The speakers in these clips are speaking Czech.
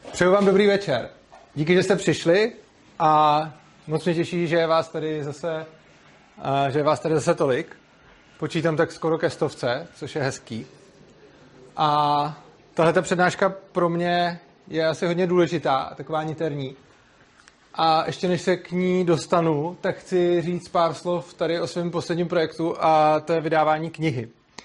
Přeju vám dobrý večer. Díky, že jste přišli a moc mě těší, že je vás tady zase tolik. Počítám tak skoro ke 100, což je hezký. A tahleta přednáška pro mě je asi hodně důležitá, taková niterní. A ještě než se k ní dostanu, tak chci říct pár slov tady o svém posledním projektu a to je vydávání knihy.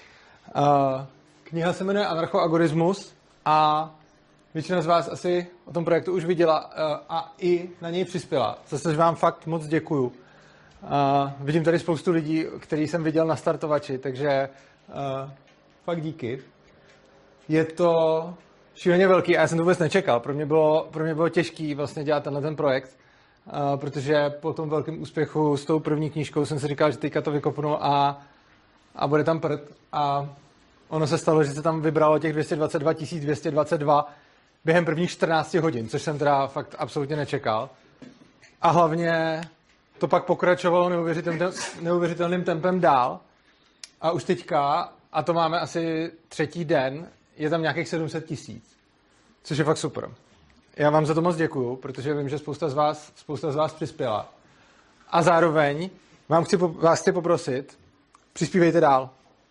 Kniha se jmenuje Anarchoagorismus a většina z vás asi o tom projektu už viděla a i na něj přispěla. Zase vám fakt moc děkuju. Vidím tady spoustu lidí, který jsem viděl na startovači, takže fakt díky. Je to šíleně velký a já jsem to vůbec nečekal. Pro mě bylo těžký vlastně dělat ten projekt, protože po tom velkém úspěchu s tou první knížkou jsem si říkal, že teďka to vykopnu a bude tam prd. A ono se stalo, že se tam vybralo těch 222 222 během prvních 14 hodin, což jsem teda fakt absolutně nečekal. A hlavně to pak pokračovalo neuvěřitelným tempem dál. A už teďka, a to máme asi 3. den, je tam nějakých 700 000, což je fakt super. Já vám za to moc děkuju, protože vím, že spousta z vás přispěla. A zároveň vás chci poprosit, přispívejte dál.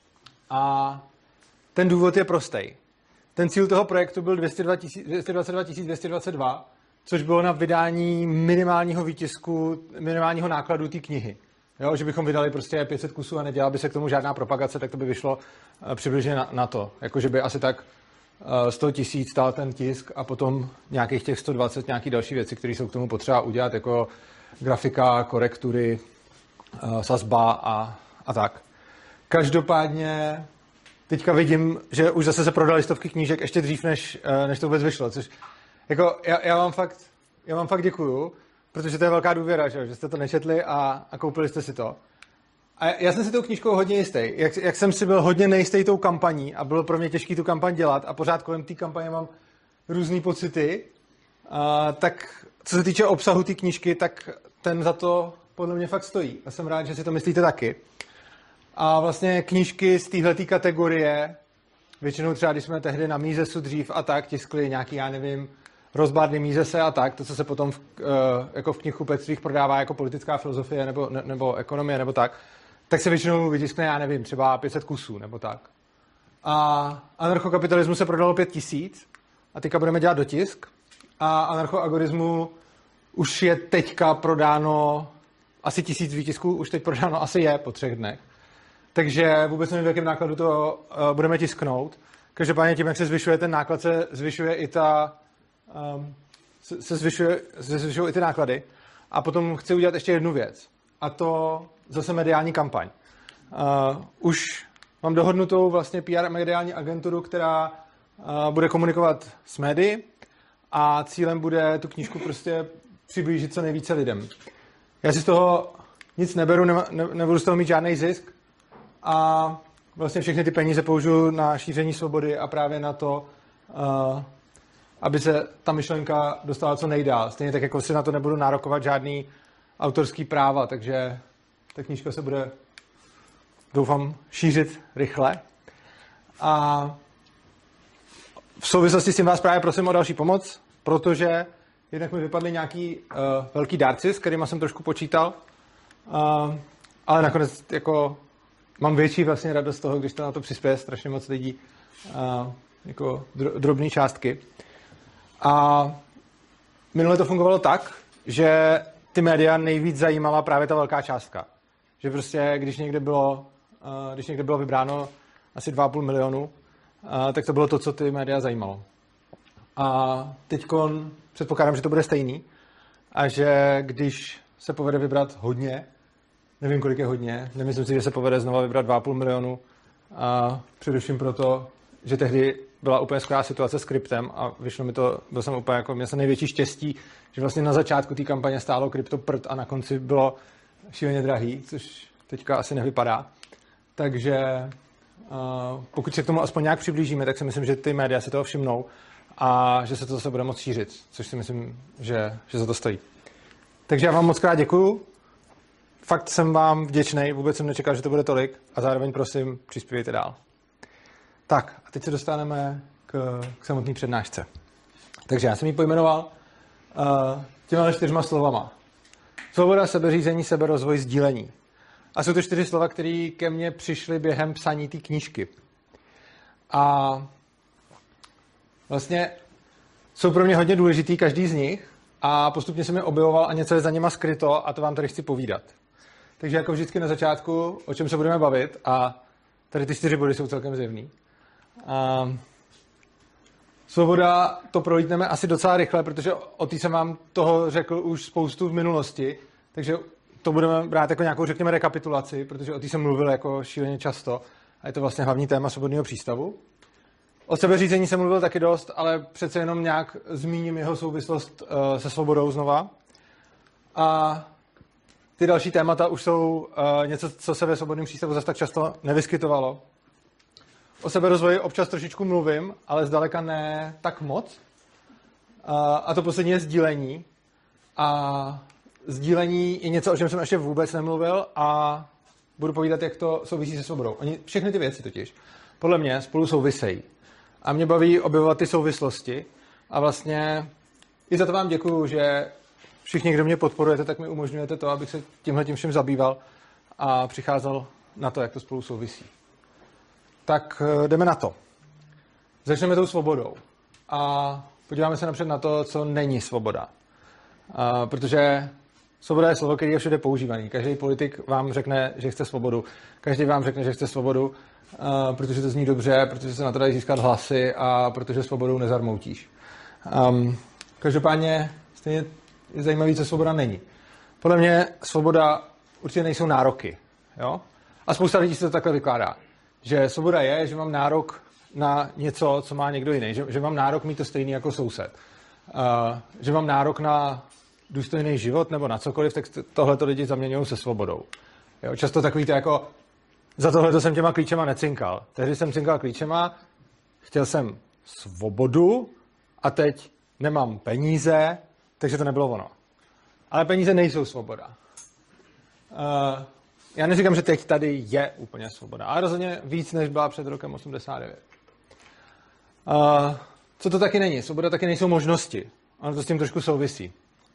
A ten důvod je prostý. Ten cíl toho projektu byl 222 222, což bylo na vydání minimálního výtisku, minimálního nákladu té knihy. Jo, že bychom vydali prostě 500 kusů a nedělala by se k tomu žádná propagace, tak to by vyšlo přibližně na to. Jakože by asi tak 100 000 stál ten tisk a potom nějakých těch 120 nějaký další věci, které jsou k tomu potřeba udělat, jako grafika, korektury, sazba a tak. Každopádně teďka vidím, že už zase se prodali stovky knížek ještě dřív, než to vůbec vyšlo, což jako já vám fakt děkuju, protože to je velká důvěra, že jste to nečetli a koupili jste si to. A já jsem si tou knížkou hodně jistý. Jak jsem si byl hodně nejistý tou kampaní a bylo pro mě těžké tu kampaň dělat a pořád kolem té kampaně mám různý pocity, tak co se týče obsahu té knížky, tak ten za to podle mě fakt stojí. A jsem rád, že si to myslíte taky. A vlastně knížky z téhletý kategorie, většinou třeba, když jsme tehdy na Misesu dřív a tak, tiskli nějaký, já nevím, rozbárny Misese a tak, to, co se potom jako v knihkupectvích prodává jako politická filozofie nebo ekonomie nebo tak se většinou vytiskne, já nevím, třeba 500 kusů nebo tak. A anarchokapitalismu se prodalo 5000 a teďka budeme dělat dotisk a anarchoagorismu už je teďka prodáno asi 1000 výtisků, už teď prodáno asi je po 3 dnech. Takže vůbec nevím, v jakém nákladu to budeme tisknout. Každopádně tím, jak se zvyšuje ten náklad, se zvyšuje i zvyšují i ty náklady. A potom chci udělat ještě jednu věc. A to zase mediální kampaň. Už mám dohodnutou vlastně PR mediální agenturu, která bude komunikovat s médii a cílem bude tu knížku prostě přiblížit co nejvíce lidem. Já si z toho nic neberu, nebudu z toho mít žádný zisk a vlastně všechny ty peníze použiju na šíření svobody a právě na to, aby se ta myšlenka dostala co nejdál. Stejně tak, jako si na to nebudu nárokovat žádný autorský práva, takže ta knížka se bude, doufám, šířit rychle. A v souvislosti s tím vás právě prosím o další pomoc, protože jednak mi vypadly nějaký velký dárci, s kterýma jsem trošku počítal, ale nakonec jako mám větší vlastně radost z toho, když to na to přispěje strašně moc lidí, jako drobné částky. A minule to fungovalo tak, že ty média nejvíc zajímala právě ta velká částka. Že prostě, když někde bylo vybráno asi 2,5 milionu, tak to bylo to, co ty média zajímalo. A teďko předpokládám, že to bude stejný a že když se povede vybrat hodně, nevím, kolik je hodně, nemyslím si, že se povede znova vybrat 2,5 milionu, a především proto, že tehdy byla úplně skvělá situace s kryptem a vyšlo mi to, měl jsem největší štěstí, že vlastně na začátku té kampaně stálo krypto prd a na konci bylo šíleně drahý, což teďka asi nevypadá. Takže pokud se k tomu aspoň nějak přiblížíme, tak si myslím, že ty média si toho všimnou a že se to zase bude moct šířit, což si myslím, že za to stojí. Takže já vám moc krát děkuju. Fakt jsem vám vděčný, vůbec jsem nečekal, že to bude tolik a zároveň prosím, přispívejte dál. Tak a teď se dostaneme k samotné přednášce. Takže já jsem ji pojmenoval těma 4 slovama. Svoboda, sebeřízení, seberozvoj, sdílení. A jsou to 4 slova, které ke mně přišly během psaní té knížky. A vlastně jsou pro mě hodně důležitý každý z nich a postupně jsem je objevoval a něco je za něma skryto a to vám tady chci povídat. Takže jako vždycky na začátku, o čem se budeme bavit a tady ty 4 body jsou celkem zjevný. Svoboda, to prolítneme asi docela rychle, protože o té jsem vám toho řekl už spoustu v minulosti, takže to budeme brát jako nějakou, řekněme, rekapitulaci, protože o té jsem mluvil jako šíleně často a je to vlastně hlavní téma svobodného přístavu. O sebeřízení jsem mluvil taky dost, ale přece jenom nějak zmíním jeho souvislost se svobodou znova. A ty další témata už jsou něco, co se ve svobodném přístavu zase tak často nevyskytovalo. O seberozvoji občas trošičku mluvím, ale zdaleka ne tak moc. A to poslední je sdílení. A sdílení je něco, o čem jsem ještě vůbec nemluvil a budu povídat, jak to souvisí se svobodou. Všechny ty věci totiž podle mě spolu souvisejí. A mě baví objevovat ty souvislosti. A vlastně i za to vám děkuju, že všichni, kdo mě podporujete, tak mi umožňujete to, abych se tímhletím všem zabýval a přicházel na to, jak to spolu souvisí. Tak jdeme na to. Začneme tou svobodou. A podíváme se napřed na to, co není svoboda. Protože svoboda je slovo, který je všude používaný. Každý politik vám řekne, že chce svobodu. Každý vám řekne, že chce svobodu, protože to zní dobře, protože se na to dají získat hlasy a protože svobodou nezarmoutíš. Každopádně stejně je zajímavý, co svoboda není. Podle mě svoboda určitě nejsou nároky. Jo? A spousta lidí se to takhle vykládá. Že svoboda je, že mám nárok na něco, co má někdo jiný. Že mám nárok mít to stejný jako soused. Že mám nárok na důstojný život nebo na cokoliv, tak tohleto lidi zaměňují se svobodou. Jo? Často takový to jako za tohleto jsem těma klíčema necinkal. Tehdy jsem cinkal klíčema, chtěl jsem svobodu a teď nemám peníze, takže to nebylo ono. Ale peníze nejsou svoboda. Já neříkám, že teď tady je úplně svoboda, ale rozhodně víc, než byla před rokem 89. Co to taky není? Svoboda taky nejsou možnosti. Ono to s tím trošku souvisí.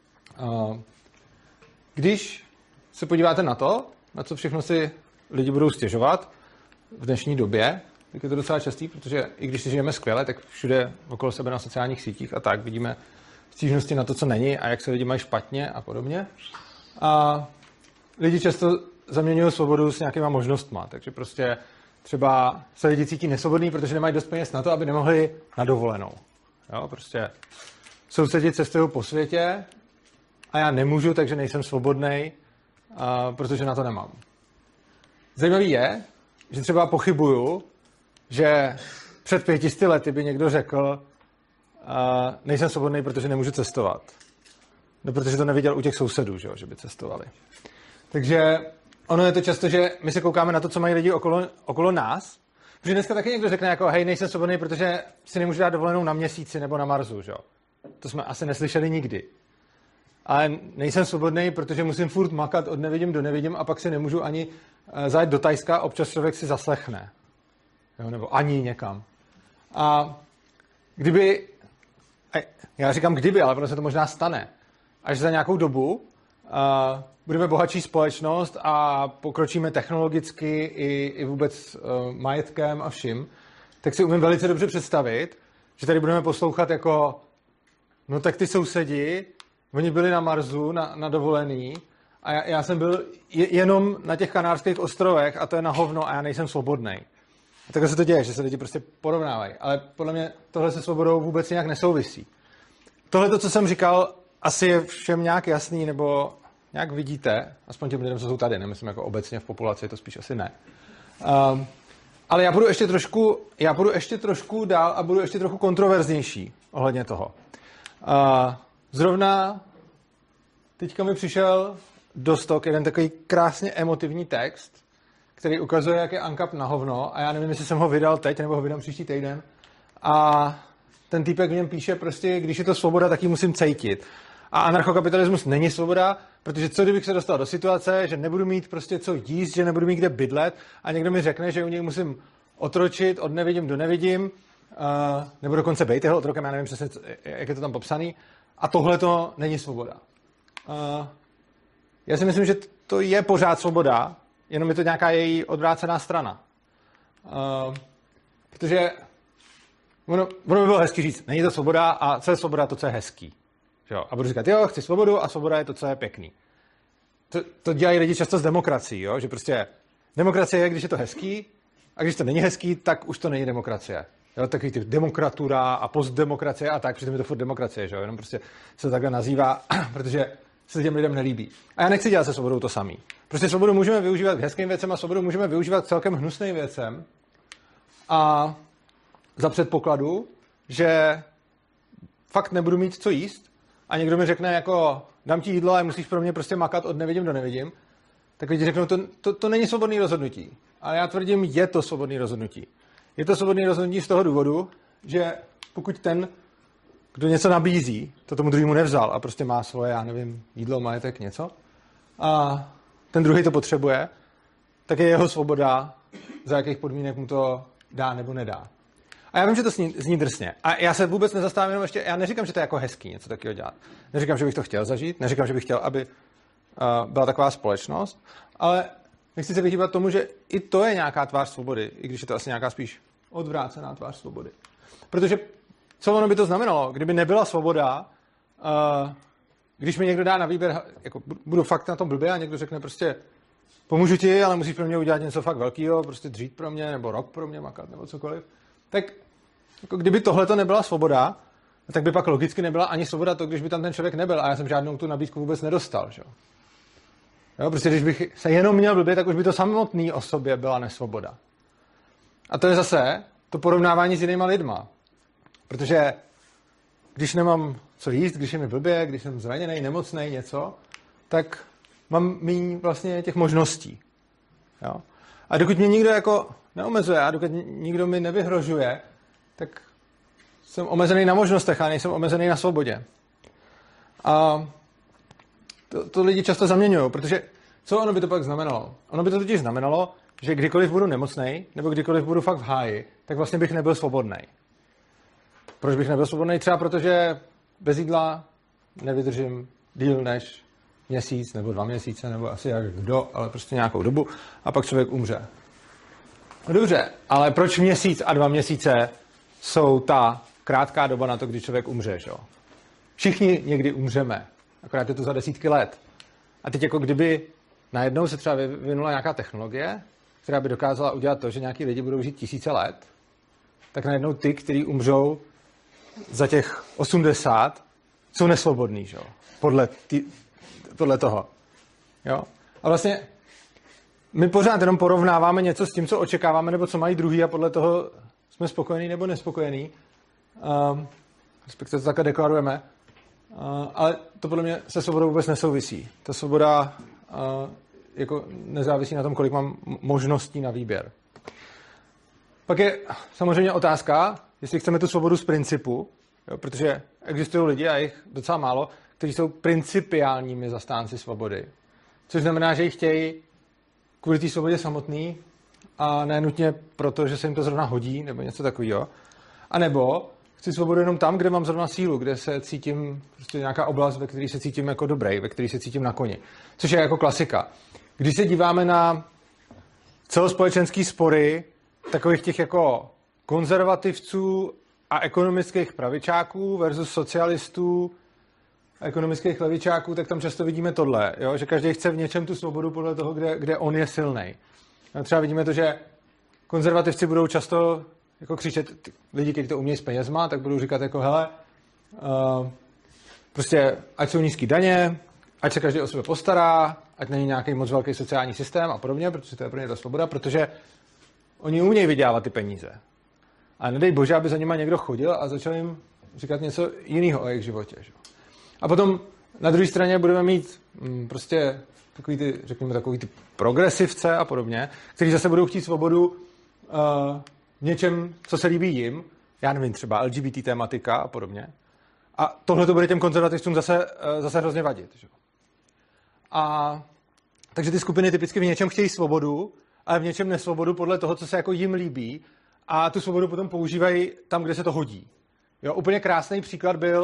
Když se podíváte na to, na co všechno si lidi budou stěžovat v dnešní době, tak je to docela častý, protože i když si žijeme skvěle, tak všude okolo sebe na sociálních sítích a tak vidíme stížnosti na to, co není a jak se lidi mají špatně a podobně. A lidi často zaměňují svobodu s nějakýma možnostma, takže prostě třeba se lidi cítí nesvobodný, protože nemají dost peněz na to, aby nemohli na dovolenou. Jo, prostě sousedi cestují po světě a já nemůžu, takže nejsem svobodnej, protože na to nemám. Zajímavý je, že třeba pochybuju, že před 500 lety by někdo řekl, nejsem svobodný, protože nemůžu cestovat. No, protože to neviděl u těch sousedů, že by cestovali. Takže ono je to často, že my se koukáme na to, co mají lidi okolo nás, protože dneska taky někdo řekne jako, hej, nejsem svobodný, protože si nemůžu dát dovolenou na Měsíci nebo na Marsu, že? To jsme asi neslyšeli nikdy. Ale nejsem svobodný, protože musím furt makat od nevidím do nevidím a pak si nemůžu ani zajet do Tajska, občas člověk si zaslechne. Jo, nebo ani někam. A kdyby, já říkám kdyby, ale ono se to možná stane, až za nějakou dobu budeme bohatší společnost a pokročíme technologicky i vůbec majetkem a vším, tak si umím velice dobře představit, že tady budeme poslouchat jako, no tak ty sousedi, oni byli na Marsu, na dovolený a já jsem byl jenom na těch Kanárských ostrovech a to je na hovno a já nejsem svobodnej. A takhle se to děje, že se lidi prostě porovnávají. Ale podle mě tohle se svobodou vůbec nějak nesouvisí. Tohle, co jsem říkal, asi je všem nějak jasný, nebo nějak vidíte, aspoň těm lidem, co jsou tady, nemyslím jako obecně v populaci, to spíš asi ne. Ale já budu ještě trošku dál a budu ještě trochu kontroverznější ohledně toho. Zrovna teďka mi přišel do stok jeden takový krásně emotivní text, který ukazuje, jak je ANCAP na hovno a já nevím, jestli jsem ho vydal teď, nebo ho vydám příští týden. A ten týpek v něm píše prostě, když je to svoboda, tak ji musím cejtit. A anarchokapitalismus není svoboda, protože co kdybych se dostal do situace, že nebudu mít prostě co jíst, že nebudu mít kde bydlet a někdo mi řekne, že u něj musím otročit od nevidím do nevidím nebo dokonce bejt jeho otrokem, já nevím přesně, jak je to tam popsaný. A tohle to není svoboda. Já si myslím, že to je pořád svoboda, jenom je to nějaká její odvrácená strana. Protože ono by bylo hezky říct, není to svoboda a co je svoboda, to, co je hezký. Jo? A budu říkat, jo, chci svobodu a svoboda je to, co je pěkný. To dělají lidi často s demokracií, jo? Že prostě demokracie je, když je to hezký, a když to není hezký, tak už to není demokracie. Jo? Takový typ demokratura a postdemokracie a tak, přitom je to furt demokracie, že jo? Jenom prostě se to takhle nazývá, protože se těm lidem nelíbí. A já nechci dělat se svobodou to samý. Prostě svobodu můžeme využívat k hezkým věcem a svobodu můžeme využívat k celkem hnusným věcem. A za předpokladu, že fakt nebudu mít co jíst a někdo mi řekne jako dám ti jídlo a musíš pro mě prostě makat od nevidím do nevidím, tak lidi řeknou, to není svobodný rozhodnutí. A já tvrdím, je to svobodný rozhodnutí. Je to svobodný rozhodnutí z toho důvodu, že pokud ten, kdo něco nabízí, to tomu druhému nevzal a prostě má svoje, já nevím, jídlo, majetek, něco, a ten druhý to potřebuje, tak je jeho svoboda, za jakých podmínek mu to dá nebo nedá. A já vím, že to zní drsně. A já se vůbec nezastávám jenom ještě, já neříkám, že to je jako hezký něco takového dělat. Neříkám, že bych to chtěl zažít, neříkám, že bych chtěl, aby byla taková společnost, ale nechci se vyhýbat tomu, že i to je nějaká tvář svobody, i když je to asi nějaká spíš odvrácená tvář svobody. Protože co ono by to znamenalo, kdyby nebyla svoboda, když mi někdo dá na výběr, jako budu fakt na tom blbě a někdo řekne prostě pomůžu ti, ale musíš pro mě udělat něco fakt velkého, prostě dřít pro mě, nebo rok pro mě makat, nebo cokoliv. Tak jako kdyby tohle to nebyla svoboda, tak by pak logicky nebyla ani svoboda to, když by tam ten člověk nebyl. A já jsem žádnou tu nabídku vůbec nedostal. Že? Jo, prostě když bych se jenom měl blbě, tak už by to samotný o sobě byla nesvoboda. A to je zase to porovnávání s jinýma lidma. Protože když nemám co jíst, když je mi blbě, když jsem zraněný, nemocnej, něco, tak mám méně vlastně těch možností. Jo? A dokud mě nikdo jako neomezuje a dokud nikdo mi nevyhrožuje, tak jsem omezený na možnostech a nejsem omezený na svobodě. A to lidi často zaměňují, protože co ono by to pak znamenalo? Ono by to totiž znamenalo, že kdykoliv budu nemocnej, nebo kdykoliv budu fakt v háji, tak vlastně bych nebyl svobodnej. Proč bych nebyl svobodnej? Třeba protože bez jídla nevydržím díl než měsíc nebo 2 měsíce, nebo asi jak kdo, ale prostě nějakou dobu a pak člověk umře. No dobře, ale proč měsíc a 2 měsíce jsou ta krátká doba na to, kdy člověk umře, že? Všichni někdy umřeme, akorát je to za desítky let. A teď jako kdyby najednou se třeba vyvinula nějaká technologie, která by dokázala udělat to, že nějaký lidi budou žít 1000 let, tak najednou ty, kteří umřou za těch 80, jsou nesvobodní, že? Podle toho. Jo? A vlastně my pořád jenom porovnáváme něco s tím, co očekáváme, nebo co mají druhý a podle toho jsme spokojení nebo nespokojení. Respektive to takhle deklarujeme. Ale to podle mě se svobodou vůbec nesouvisí. Ta svoboda jako nezávisí na tom, kolik mám možností na výběr. Pak je samozřejmě otázka, jestli chceme tu svobodu z principu, jo, protože existují lidi, a jich docela málo, kteří jsou principiálními zastánci svobody. Což znamená, že ji chtějí kvůli té svobodě samotný a ne nutně proto, že se jim to zrovna hodí, nebo něco takového. A nebo chci svobodu jenom tam, kde mám zrovna sílu, kde se cítím, prostě nějaká oblast, ve které se cítím jako dobrý, ve které se cítím na koni. Což je jako klasika. Když se díváme na celospolečenský spory takových těch jako konzervativců a ekonomických pravičáků versus socialistů a ekonomických levičáků, tak tam často vidíme tohle, jo? Že každý chce v něčem tu svobodu podle toho, kde on je silnej. No, třeba vidíme to, že konzervativci budou často jako křičet, lidi, kteří to umějí s penězma, tak budou říkat jako hele, prostě ať jsou nízký daně, ať se každý o sebe postará, ať není nějaký moc velký sociální systém a podobně, protože to je pro ně ta svoboda, protože oni umějí vydělávat ty peníze. A nedej bože, aby za nima někdo chodil a začal jim říkat něco jiného o jejich životě. Že? A potom na druhé straně budeme mít prostě takový ty, řekněme, takový ty progresivce a podobně, kteří zase budou chtít svobodu v něčem, co se líbí jim. Já nevím, třeba LGBT tematika a podobně. A tohle to bude těm konzervativcům zase hrozně vadit. Že? A takže ty skupiny typicky v něčem chtějí svobodu, ale v něčem nesvobodu podle toho, co se jako jim líbí. a tu svobodu potom používají tam, kde se to hodí. Jo, úplně krásný příklad byl,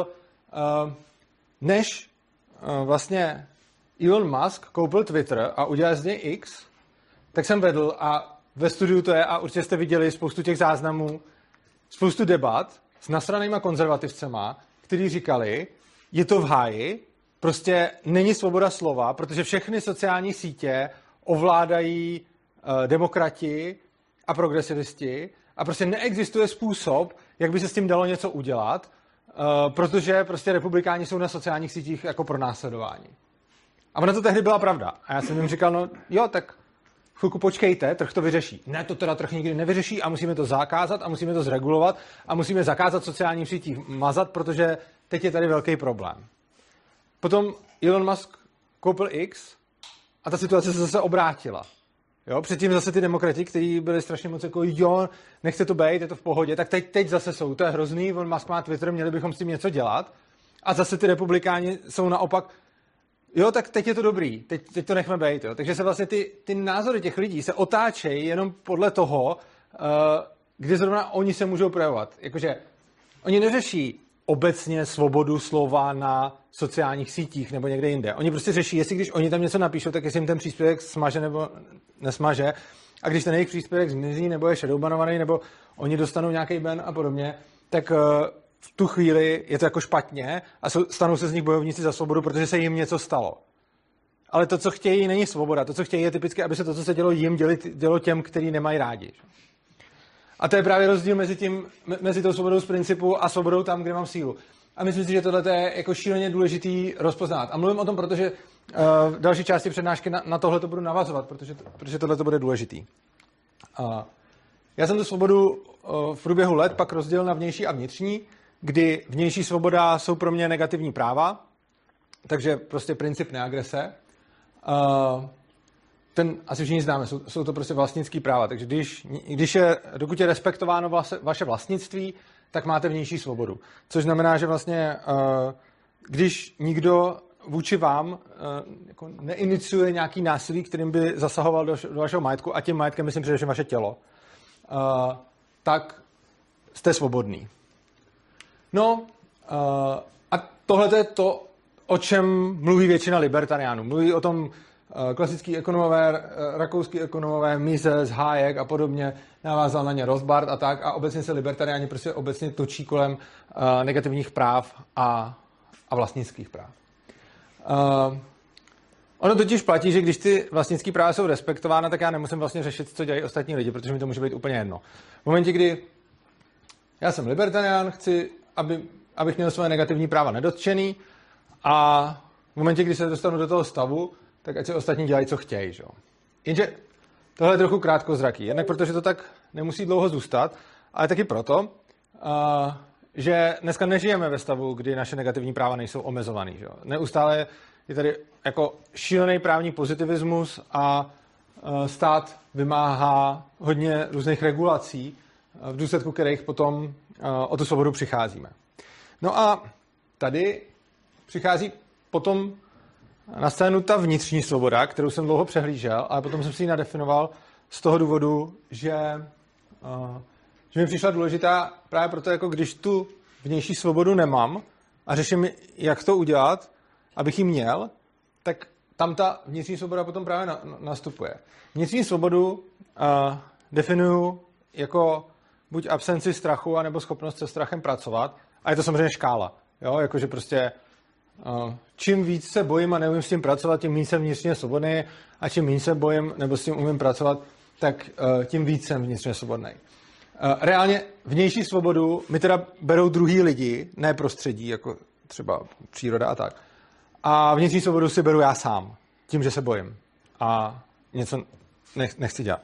než vlastně Elon Musk koupil Twitter a udělal z něj X, tak jsem vedl a ve studiu to je a určitě jste viděli spoustu těch záznamů, spoustu debat s nasranýma konzervativcema, kteří říkali, je to v háji, prostě není svoboda slova, protože všechny sociální sítě ovládají demokrati a progresivisti a prostě neexistuje způsob, jak by se s tím dalo něco udělat, protože prostě republikáni jsou na sociálních sítích jako pronásledování. A ona to tehdy byla pravda. A já jsem jim říkal, no jo, tak chvilku počkejte, trh to vyřeší. Ne, to teda trh nikdy nevyřeší a musíme to zakázat a musíme to zregulovat a musíme zakázat sociálním sítích mazat, protože teď je tady velký problém. Potom Elon Musk koupil X a ta situace se zase obrátila. Jo, předtím zase ty demokrati, kteří byli strašně moc jako jo, nechce to být, je to v pohodě, tak teď zase jsou, to je hrozný, on Musk má Twitter, měli bychom s tím něco dělat. A zase ty republikáni jsou naopak, jo, tak teď je to dobrý, teď to nechme být. Jo. Takže se vlastně ty názory těch lidí se otáčejí jenom podle toho, kde zrovna oni se můžou projevovat. Jakože oni neřeší obecně svobodu slova na sociálních sítích nebo někde jinde. Oni prostě řeší, jestli když oni tam něco napíšou, tak jestli jim ten příspěvek smaže nebo nesmaže. A když ten jejich příspěvek zmizí nebo je shadowbanovaný nebo oni dostanou nějaký ban a podobně, tak v tu chvíli je to jako špatně a stanou se z nich bojovníci za svobodu, protože se jim něco stalo. Ale to, co chtějí, není svoboda. To, co chtějí, je typicky, aby se to, co se dělo jim, dělo těm, který nemají rádi. A to je právě rozdíl mezi tou svobodou z principu a svobodou tam, kde mám sílu. A myslím si, že tohle je jako šíleně důležitý rozpoznat. A mluvím o tom, protože v další části přednášky na tohle to budu navazovat, protože tohle to bude důležitý. Já jsem tu svobodu v průběhu let pak rozdělil na vnější a vnitřní, kdy vnější svoboda jsou pro mě negativní práva, takže prostě princip neagrese. Ten asi všichni známe, jsou to prostě vlastnický práva, takže dokud je respektováno vaše vlastnictví, tak máte vnější svobodu. Což znamená, že vlastně, když nikdo vůči vám jako neiniciuje nějaký násilí, kterým by zasahoval do vašeho majetku, a tím majetkem myslím především vaše tělo, tak jste svobodný. No a tohle je to, o čem mluví většina libertariánů. Mluví o tom klasický ekonomové, rakouský ekonomové, Mises, Hayek a podobně, navázal na ně Rothbard a tak, a obecně se libertariáni prostě obecně točí kolem negativních práv a vlastnických práv. Ono totiž platí, že když ty vlastnické práva jsou respektována, tak já nemusím vlastně řešit, co dělají ostatní lidi, protože mi to může být úplně jedno. V momentě, kdy já jsem libertarián, chci, abych měl svoje negativní práva nedotčený, a v momentě, kdy se dostanu do toho stavu, tak ať si ostatní dělají, co chtějí. Že? Jenže tohle je trochu krátkozraký. Jednak protože to tak nemusí dlouho zůstat, ale taky proto, že dneska nežijeme ve stavu, kdy naše negativní práva nejsou omezovaný. Že? Neustále je tady jako šílený právní pozitivismus a stát vymáhá hodně různých regulací, v důsledku kterých potom o tu svobodu přicházíme. No a tady přichází potom na scénu ta vnitřní svoboda, kterou jsem dlouho přehlížel, ale potom jsem si ji nadefinoval z toho důvodu, že mi přišla důležitá právě proto, jako když tu vnější svobodu nemám a řeším, jak to udělat, abych ji měl, tak tam ta vnitřní svoboda potom právě nastupuje. Vnitřní svobodu definuju jako buď absenci strachu, anebo schopnost se strachem pracovat, a je to samozřejmě škála. Jo? Jakože prostě čím víc se bojím a neumím s tím pracovat, tím méně jsem vnitřně svobodný, a čím méně se bojím nebo s tím umím pracovat, tak tím víc jsem vnitřně svobodný. Reálně vnější svobodu mi teda berou druhý lidi, ne prostředí, jako třeba příroda a tak. A vnitřní svobodu si beru já sám, tím, že se bojím a něco nechci dělat.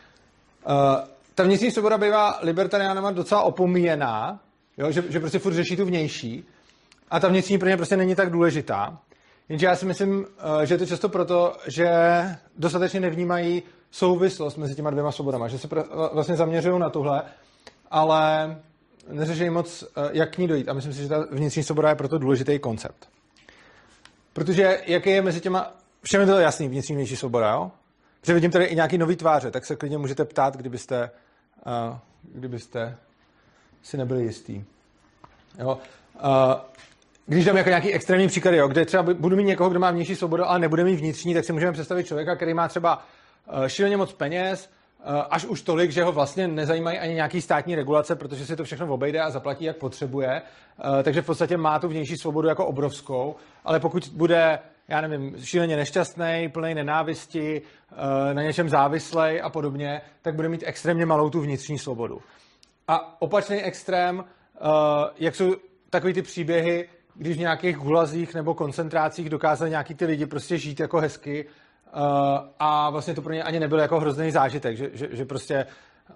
Ta vnitřní svoboda bývá libertariánama docela opomíjená, jo? Že prostě furt řeší tu vnější, a ta vnitřní pro ně prostě není tak důležitá. Jenže já si myslím, že je to často proto, že dostatečně nevnímají souvislost mezi těma dvěma svobodama, že se vlastně zaměřují na tohle, ale neřeší moc, jak k ní dojít. A myslím si, že ta vnitřní svoboda je proto důležitý koncept. Protože jaký je mezi těma, všem je to jasný, vnitřní vnější svoboda, jo? Protože vidím tady i nějaký nový tváře, tak se klidně můžete ptát, kdybyste kdybyste si nebyli jistý. Jo? Když dám jako nějaký extrémní příklad, jo, kde třeba budu mít někoho, kdo má vnější svobodu, ale nebude mít vnitřní, tak si můžeme představit člověka, který má třeba šíleně moc peněz, až už tolik, že ho vlastně nezajímají ani nějaký státní regulace, protože si to všechno obejde a zaplatí, jak potřebuje. Takže v podstatě má tu vnější svobodu jako obrovskou, ale pokud bude, já nevím, šíleně nešťastný, plný nenávisti, na něčem závislej a podobně, tak bude mít extrémně malou tu vnitřní svobodu. A opačný extrém, jak jsou takový ty příběhy, když v nějakých gulazích nebo koncentrácích dokázali nějaký ty lidi prostě žít jako hezky a vlastně to pro ně ani nebyl jako hrozný zážitek, že prostě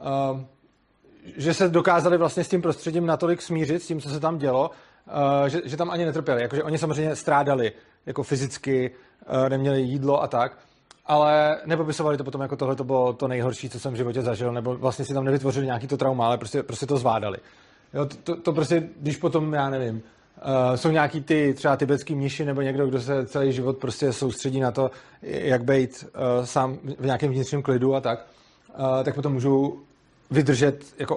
že se dokázali vlastně s tím prostředím natolik smířit, s tím, co se tam dělo, že tam ani netrpěli. Jakože oni samozřejmě strádali jako fyzicky, neměli jídlo a tak, ale nepopisovali to potom jako tohle to bylo to nejhorší, co jsem v životě zažil, nebo vlastně si tam nevytvořili nějaký to trauma, ale prostě to zvládali. Jo, to prostě, když potom, já nevím, jsou nějaký ty třeba tibetský mniši nebo někdo, kdo se celý život prostě soustředí na to, jak být sám v nějakém vnitřním klidu a tak potom můžou vydržet jako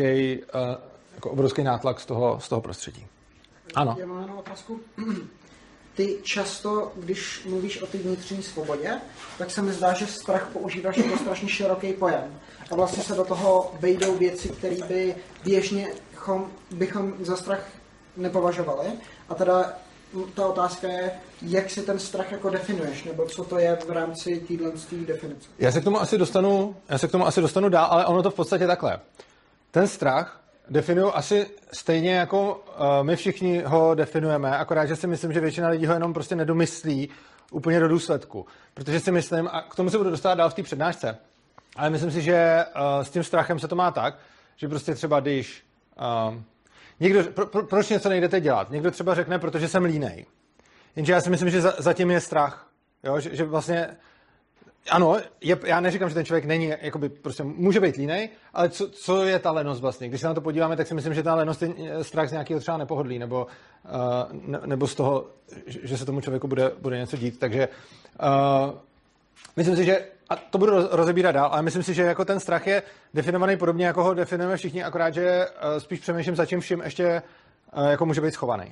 obrovský nátlak z toho prostředí. Ano. Já mám jenom otázku. Ty často, když mluvíš o té vnitřní svobodě, tak se mi zdá, že strach používáš jako strašně široký pojem. A vlastně se do toho vejdou věci, které by běžně bychom za strach nepovažovali. A teda ta otázka je, jak si ten strach jako definuješ, nebo co to je v rámci téhle definice. Já se k tomu asi dostanu dál, ale ono to v podstatě takhle. Ten strach definuju asi stejně jako my všichni ho definujeme, akorát, že si myslím, že většina lidí ho jenom prostě nedomyslí úplně do důsledku. Protože si myslím, a k tomu se budu dostávat dál v té přednášce, ale myslím si, že s tím strachem se to má tak, že prostě třeba když někdo, proč něco nejdete dělat? Někdo třeba řekne, protože jsem línej. Jenže já si myslím, že zatím je strach. Jo? Že vlastně, ano, já neříkám, že ten člověk není, jakoby prostě může být línej, ale co je ta lenost vlastně? Když se na to podíváme, tak si myslím, že ta lenost je strach z nějakého třeba nepohodlí, nebo z toho, že se tomu člověku bude něco dít. Takže myslím si, že, a to budu rozebírat dál, ale myslím si, že jako ten strach je definovaný podobně, jako ho definujeme všichni, akorát, že spíš přemýšlím, za čím vším ještě jako může být schovaný.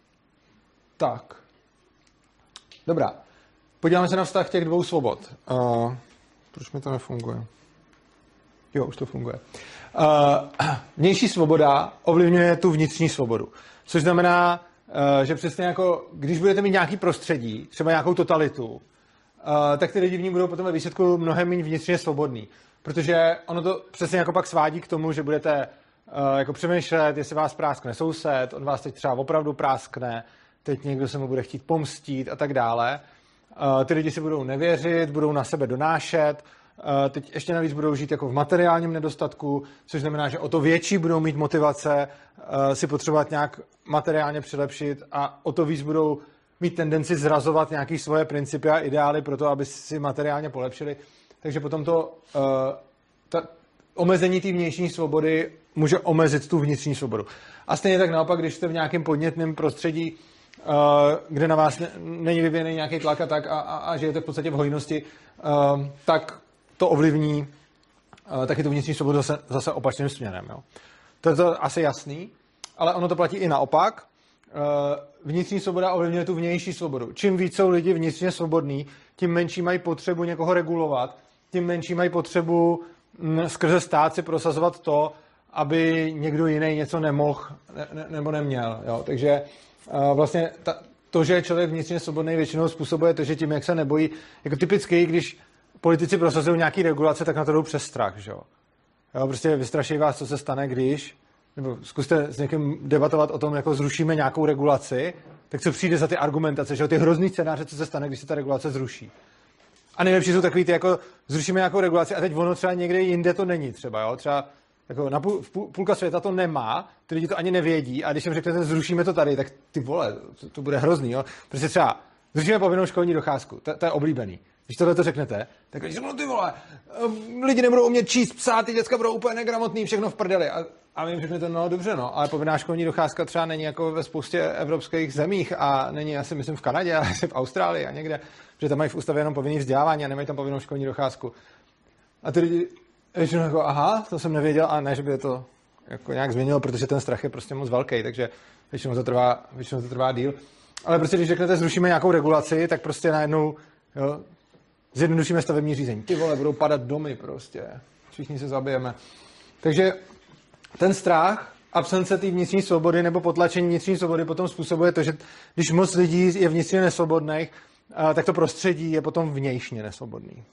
Tak. Dobrá. Podíváme se na vztah těch dvou svobod. Proč mi to nefunguje? Jo, už to funguje. Vnější svoboda ovlivňuje tu vnitřní svobodu. Což znamená, že přesně jako, když budete mít nějaký prostředí, třeba nějakou totalitu, tak ty lidi v ní budou potom ve výsledku mnohem méně vnitřně svobodný. Protože ono to přesně jako pak svádí k tomu, že budete jako přemýšlet, jestli vás práskne soused, on vás teď třeba opravdu práskne, teď někdo se mu bude chtít pomstít a tak dále. Ty lidi si budou nevěřit, budou na sebe donášet, teď ještě navíc budou žít jako v materiálním nedostatku, což znamená, že o to větší budou mít motivace si potřebovat nějak materiálně přilepšit a o to víc budou mít tendenci zrazovat nějaké svoje principy a ideály pro to, aby si materiálně polepšili. Takže potom omezení té vnější svobody může omezit tu vnitřní svobodu. A stejně tak naopak, když jste v nějakém podnětném prostředí, kde na vás není vyvíjený nějaký tlak a tak a žijete v podstatě v hojnosti, tak to ovlivní taky tu vnitřní svobodu zase opačným směrem. Jo. To je to asi jasný, ale ono to platí i naopak. Vnitřní svoboda ovlivňuje tu vnější svobodu. Čím víc jsou lidi vnitřně svobodní, tím menší mají potřebu někoho regulovat, tím menší mají potřebu skrze stát si prosazovat to, aby někdo jiný něco nemohl nebo neměl. Jo. Takže vlastně to, že je člověk vnitřně svobodný, většinou způsobuje to, že tím, jak se nebojí, jako typicky, když politici prosazují nějaký regulace, tak na to jdou přes strach. Že? Jo, prostě vystraší vás, co se stane, když, nebo zkuste s někým debatovat o tom, jako zrušíme nějakou regulaci, tak co přijde za ty argumentace, že ty hrozný scénáře, co se stane, když se ta regulace zruší. A nejlepší jsou takový ty, jako zrušíme nějakou regulaci a teď ono třeba někde jinde to není třeba, jo, třeba jako půlka světa to nemá, ty lidi to ani nevědí a když jim řeknete, zrušíme to tady, tak ty vole, to bude hrozný, jo. Prostě třeba zrušíme povinnou školní docházku, to je oblíbený. Když tohle to řeknete, tak když no ty vole, lidi nebudou umět číst, psát, ty děcka budou úplně negramotný, všechno v prdeli. A vy jim řeknete, no dobře, no, ale povinná školní docházka třeba není jako ve spoustě evropských zemích a není asi, myslím, v Kanadě, ale asi v Austrálii a někde, že tam mají v ústavě jenom povinný vzdělávání a nemají tam povinnou školní docházku. A ty lidi většinou jako, aha, to jsem nevěděl, a ne, že by to jako nějak změnilo, protože ten strach je prostě moc velký, takže většinou to trvá díl. Ale prostě, když řeknete, zrušíme nějakou regulaci, tak prostě najednou, jo, zjednodušíme stavební řízení. Ty vole, budou padat domy prostě. Všichni se zabijeme. Takže ten strach, absence té vnitřní svobody nebo potlačení vnitřní svobody potom způsobuje to, že když moc lidí je vnitřně nesvobodných, tak to prostředí je potom vnějšně nesvobodný.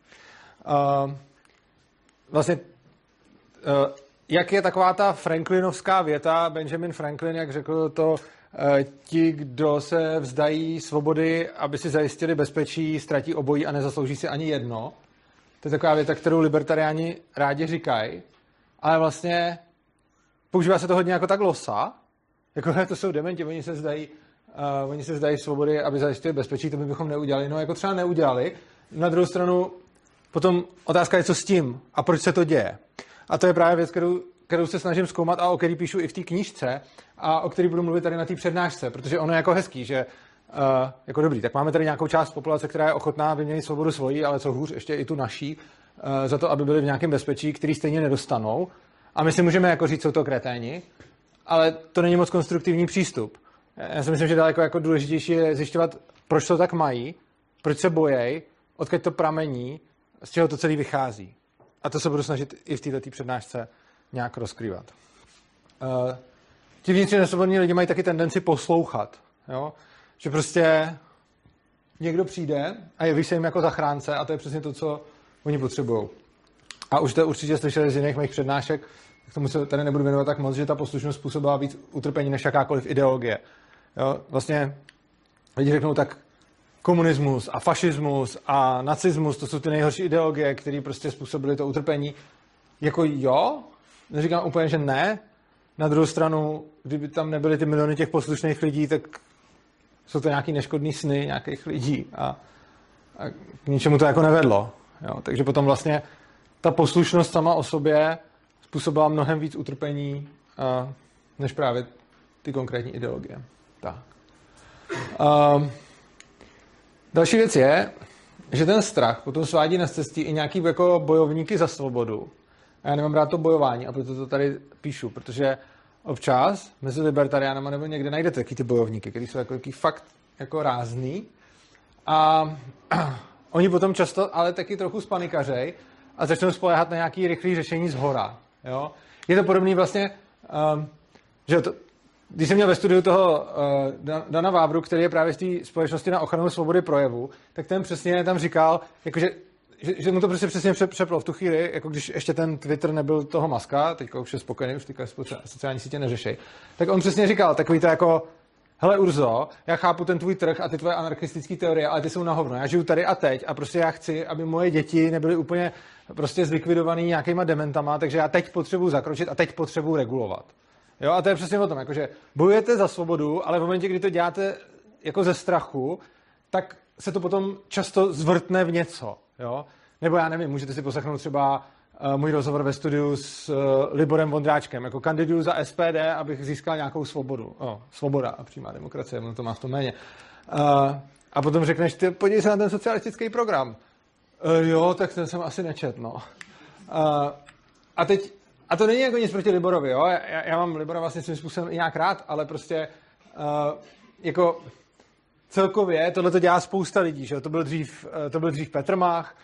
Vlastně, jak je taková ta franklinovská věta, Benjamin Franklin, jak řekl to, ti, kdo se vzdají svobody, aby si zajistili bezpečí, ztratí obojí a nezaslouží si ani jedno. To je taková věta, kterou libertariáni rádi říkají, ale vlastně používá se to hodně jako tak losa, jako to jsou dementi, oni se vzdají svobody, aby zajistili bezpečí, to my bychom neudělali, no jako třeba neudělali. Na druhou stranu potom otázka je, co s tím a proč se to děje. A to je právě věc, kterou se snažím zkoumat a o který píšu i v té knížce a o který budu mluvit tady na té přednášce, protože ono je jako hezký, že jako dobrý, tak máme tady nějakou část populace, která je ochotná vyměnit svobodu svojí, ale co hůř, ještě i tu naší, za to, aby byli v nějakém bezpečí, který stejně nedostanou. A my si můžeme jako říct, jsou to kreténi, ale to není moc konstruktivní přístup. Já si myslím, že daleko jako důležitější je zjišťovat, proč to tak mají, proč se bojejí, odkud to pramení, z čeho to celé vychází. A to se budu snažit i v této přednášce nějak rozkrývat. Ti vnitřně nesvobodní lidi mají taky tendenci poslouchat. Jo? Že prostě někdo přijde a jeví se jim jako zachránce a to je přesně to, co oni potřebují. A už to určitě slyšeli z jiných mých přednášek, k tomu se tady nebudu věnovat tak moc, že ta poslušnost způsobila víc utrpení než jakákoliv ideologie. Jo? Vlastně lidi řeknou tak, komunismus a fašismus a nacismus, to jsou ty nejhorší ideologie, které prostě způsobily to utrpení. Jako jo, neříkám úplně, že ne. Na druhou stranu, kdyby tam nebyly ty miliony těch poslušných lidí, tak jsou to nějaký neškodný sny nějakých lidí a k ničemu to jako nevedlo. Jo? Takže potom vlastně ta poslušnost sama o sobě způsobila mnohem víc utrpení než právě ty konkrétní ideologie. Tak. Další věc je, že ten strach potom svádí na cestí i nějaký jako bojovníky za svobodu. A já nemám rád to bojování a proto to tady píšu, protože občas mezi libertariánama nebo někde najdete taky ty bojovníky, kteří jsou jako fakt jako rázný. A oni potom často ale taky trochu spanikařej a začnou spoléhat na nějaký rychlý řešení zhora. Jo? Je to podobný vlastně, že to, když jsem měl ve studiu toho Dana Vávru, který je právě z té společnosti na ochranu svobody projevu, tak ten přesně tam říkal, jakože, že mu to prostě přesně přeplo v tu chvíli, jako když ještě ten Twitter nebyl toho Muska, teďka už je spokojený, už teďka sociální sítě neřešej, tak on přesně říkal takový to jako, hele Urzo, já chápu ten tvůj trh a ty tvoje anarchistické teorie, ale ty jsou na hovno. Já žiju tady a teď a prostě já chci, aby moje děti nebyly úplně prostě zlikvidovaný nějakýma dementama, takže já teď potřebuji zakročit a teď potřebuji regulovat. Jo, a to je přesně o tom, jakože bojujete za svobodu, ale v momentě, kdy to děláte jako ze strachu, tak se to potom často zvrtne v něco. Jo? Nebo já nevím, můžete si poslechnout třeba můj rozhovor ve studiu s Liborem Vondráčkem. Jako kandiduju za SPD, abych získal nějakou svobodu. Svoboda a přímá demokracie, ono to má v tom méně. A potom řekneš, ty podívej se na ten socialistický program. Jo, tak ten jsem asi nečet, no. A to není jako nic proti Liborovi, jo? Já mám Libora vlastně svým způsobem i nějak rád, ale prostě jako celkově tohle to dělá spousta lidí, že? To byl dřív Petr Mach,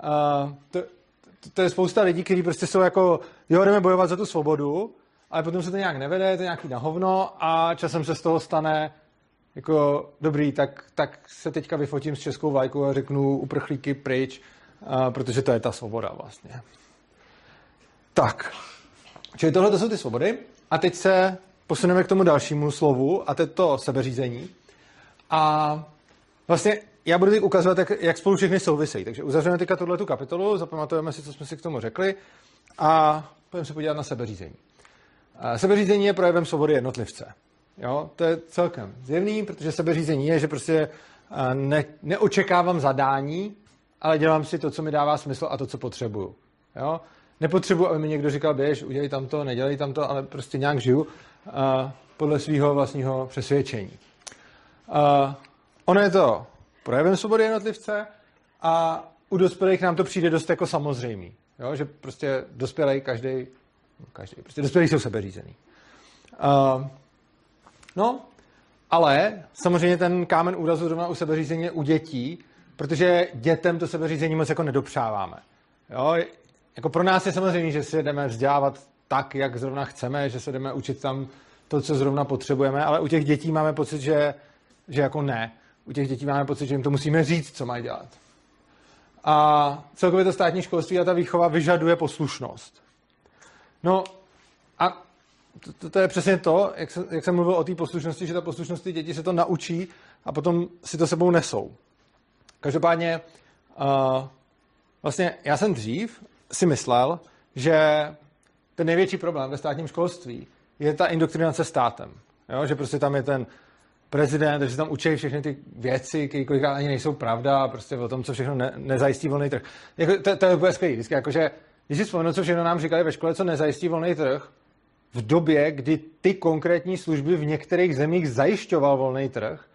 to je spousta lidí, kteří prostě jsou jako, jo, jdeme bojovat za tu svobodu, ale potom se to nějak nevede, je to nějaký na hovno a časem se z toho stane jako dobrý, tak se teďka vyfotím s českou vlajkou a řeknu uprchlíky pryč, protože to je ta svoboda vlastně. Tak, čili tohle to jsou ty svobody a teď se posuneme k tomu dalšímu slovu a to je to sebeřízení. A vlastně já budu teď ukazovat, jak spolu všechny souvisejí. Takže uzavřeme teďka tuhletu kapitolu, zapamatujeme si, co jsme si k tomu řekli a půjdeme se podívat na sebeřízení. Sebeřízení je projevem svobody jednotlivce. Jo? To je celkem zjevný, protože sebeřízení je, že prostě neočekávám zadání, ale dělám si to, co mi dává smysl a to, co potřebuju. Jo? Nepotřebuji, aby mi někdo říkal, běž, udělej tam to, nedělej tam to, ale prostě nějak žiju podle svého vlastního přesvědčení. Ono je to projevem svobody jednotlivce a u dospělých nám to přijde dost jako samozřejmý. Jo? Že prostě dospělej každý, prostě dospělí jsou sebeřízený. No, ale samozřejmě ten kámen úrazu zrovna u sebeřízení je u dětí, protože dětem to sebeřízení moc jako nedopřáváme. Jo? Jako pro nás je samozřejmě, že si jdeme vzdělávat tak, jak zrovna chceme, že se jdeme učit tam to, co zrovna potřebujeme, ale u těch dětí máme pocit, že jako ne. U těch dětí máme pocit, že jim to musíme říct, co mají dělat. A celkově to státní školství a ta výchova vyžaduje poslušnost. No a to je přesně to, jak jsem mluvil o té poslušnosti, že ta poslušnost ty děti se to naučí a potom si to sebou nesou. Každopádně vlastně já jsem dřív si myslel, že ten největší problém ve státním školství je ta indoktrinace státem. Jo? Že prostě tam je ten prezident, takže tam učí všechny ty věci, které kolikrát ani nejsou pravda, prostě o tom, co všechno nezajistí volný trh. Jako, to je úplně skvělý. Vždycky, jakože, když si vzpomenu, co všechno nám říkali ve škole, co nezajistí volný trh, v době, kdy ty konkrétní služby v některých zemích zajišťoval volný trh,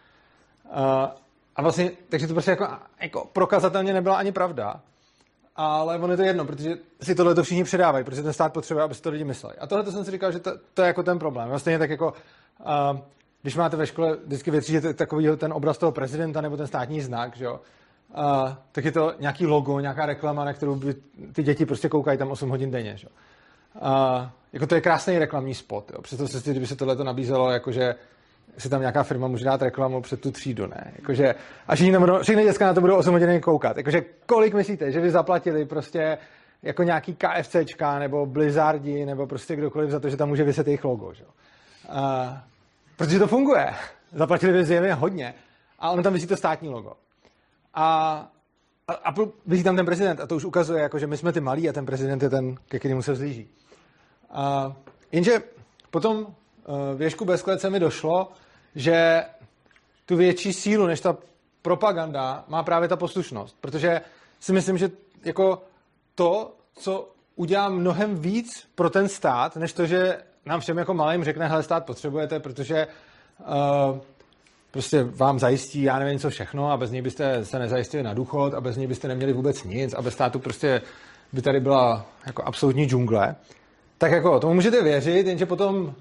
a vlastně, takže to prostě jako prokazatelně nebyla ani pravda, ale ono je to jedno, protože si tohle to všichni předávají, protože ten stát potřebuje, aby si to lidi mysleli. A tohle to jsem si říkal, že to je jako ten problém. Vlastně tak jako, když máte ve škole vždycky vytřížete takový ten obraz toho prezidenta nebo ten státní znak, že jo, tak je to nějaký logo, nějaká reklama, na kterou by ty děti prostě koukají tam 8 hodin denně. Že jo. Jako to je krásný reklamní spot. Jo. Představte si, kdyby se tohleto nabízelo, jakože si tam nějaká firma může dát reklamu před tu třídu, ne? Jakože, a všichni děcka na to budou 8 hodin koukat. Jakože kolik myslíte, že by zaplatili prostě jako nějaký KFCčka nebo Blizzardi nebo prostě kdokoliv za to, že tam může vyset jejich logo, že jo? Protože to funguje. Zaplatili by zjevně hodně. A ono tam visí to státní logo. A visí tam ten prezident a to už ukazuje, jako, že my jsme ty malí a ten prezident je ten, ke kterému se vzlíží. Jenže potom věšku bez klece mi došlo, že tu větší sílu než ta propaganda má právě ta poslušnost. Protože si myslím, že jako to, co udělá mnohem víc pro ten stát, než to, že nám všem jako malým řekne, hele, stát potřebujete, protože prostě vám zajistí, já nevím co všechno a bez něj byste se nezajistili na důchod a bez něj byste neměli vůbec nic a bez státu prostě by tady byla jako absolutní džungle. Tak jako tomu můžete věřit, jenže potom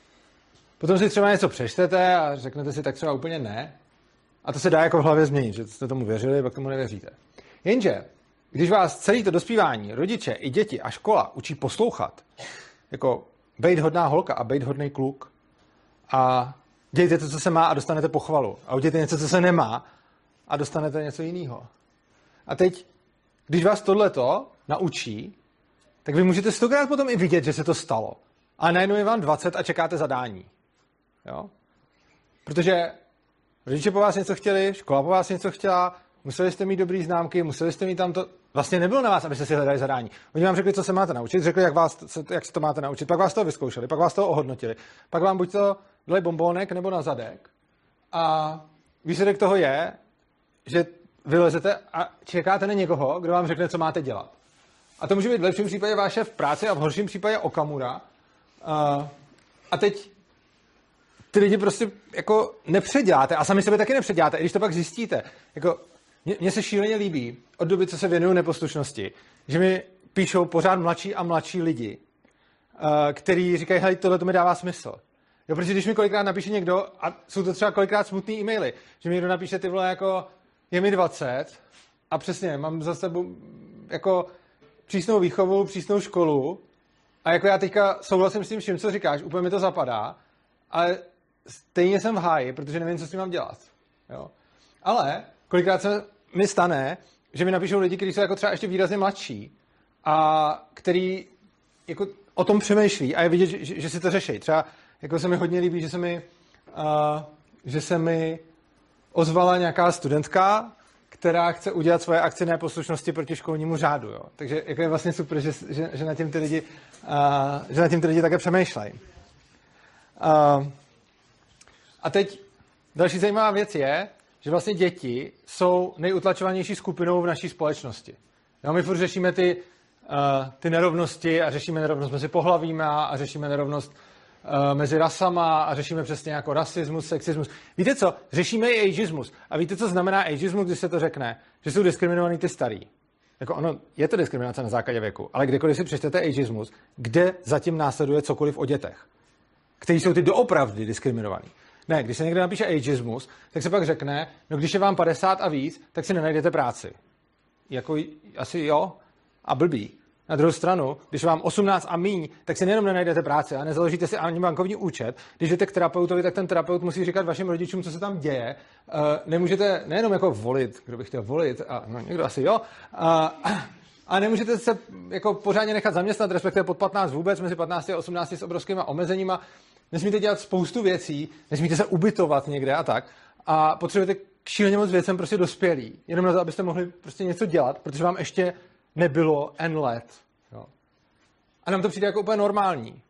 si třeba něco přečtete a řeknete si tak třeba úplně ne. A to se dá jako v hlavě změnit, že jste tomu věřili, pak tomu nevěříte. Jenže, když vás celý to dospívání, rodiče i děti a škola učí poslouchat, jako bejt hodná holka a bejt hodnej kluk a dějte to, co se má a dostanete pochvalu. A udějte něco, co se nemá a dostanete něco jiného. A teď, když vás tohleto naučí, tak vy můžete 100krát potom i vidět, že se to stalo. A najednou je vám 20 a čekáte zadání. Jo? Protože rodiče po vás něco chtěli, škola po vás něco chtěla, museli jste mít dobrý známky, museli jste mít tam to. Vlastně nebylo na vás, abyste si hledali zadání. Oni vám řekli, co se máte naučit, řekli, jak se to máte naučit, pak vás to vyzkoušeli, pak vás to ohodnotili, pak vám buď to dali bombónek nebo na zadek. A výsledek toho je, že vylezete a čekáte na někoho, kdo vám řekne, co máte dělat. A to může být v lepším případě váš šéf v práci a v horším případě Okamura. A teď ty lidi prostě jako nepředěláte a sami sebe taky nepředěláte, i když to pak zjistíte. Jako, mně se šíleně líbí od doby, co se věnuju neposlušnosti, že mi píšou pořád mladší a mladší lidi, který říkají, hej, tohle to mi dává smysl. Jo, protože když mi kolikrát napíše někdo, a jsou to třeba kolikrát smutný e-maily, že mi někdo napíše, ty vole, jako je mi 20 a přesně, mám za sebou jako přísnou výchovu, přísnou školu a jako já teďka souhlasím s tím vším, co říkáš, úplně mi to zapadá, ale stejně jsem v háji, protože nevím, co s tím mám dělat. Jo. Ale kolikrát se mi stane, že mi napíšou lidi, kteří jsou jako třeba ještě výrazně mladší a který jako o tom přemýšlí a je vidět, že si to řeší. Třeba jako se mi hodně líbí, že se mi ozvala nějaká studentka, která chce udělat svoje akci neposlušnosti proti školnímu řádu. Jo. Takže jako je vlastně super, že nad tím ty lidi také přemýšlejí. A teď další zajímavá věc je, že vlastně děti jsou nejutlačovanější skupinou v naší společnosti. Jo, my furt řešíme ty nerovnosti a řešíme nerovnost mezi pohlavími a řešíme nerovnost mezi rasama a řešíme přesně jako rasismus, sexismus. Víte co? Řešíme i ageismus. A víte, co znamená ageismus, když se to řekne? Že jsou diskriminovaný ty starý. jako ono, je to diskriminace na základě věku, ale kdekoliv si přečtete ageismus, kde zatím následuje cokoliv o dětech, kteří jsou ty doopravdy diskriminovaní. Ne, když se někdo napíše ageismus, tak se pak řekne, no když je vám 50 a víc, tak si nenajdete práci. Jako asi jo a blbý. Na druhou stranu, když vám 18 a míň, tak si nejenom nenajdete práci a nezaložíte si ani bankovní účet. Když jdete k terapeutovi, tak ten terapeut musí říkat vašim rodičům, co se tam děje. Nemůžete nejenom jako volit, kdo by chtěl volit, a no, někdo asi jo, a nemůžete se jako pořádně nechat zaměstnat, respektive pod 15 vůbec, mezi 15 a 18 s obrovskýma omezeníma. Nesmíte dělat spoustu věcí, nesmíte se ubytovat někde a tak. A potřebujete šíleně moc věcem prostě dospělí. Jenom na to, abyste mohli prostě něco dělat, protože vám ještě nebylo N let. Jo. A nám to přijde jako úplně normální.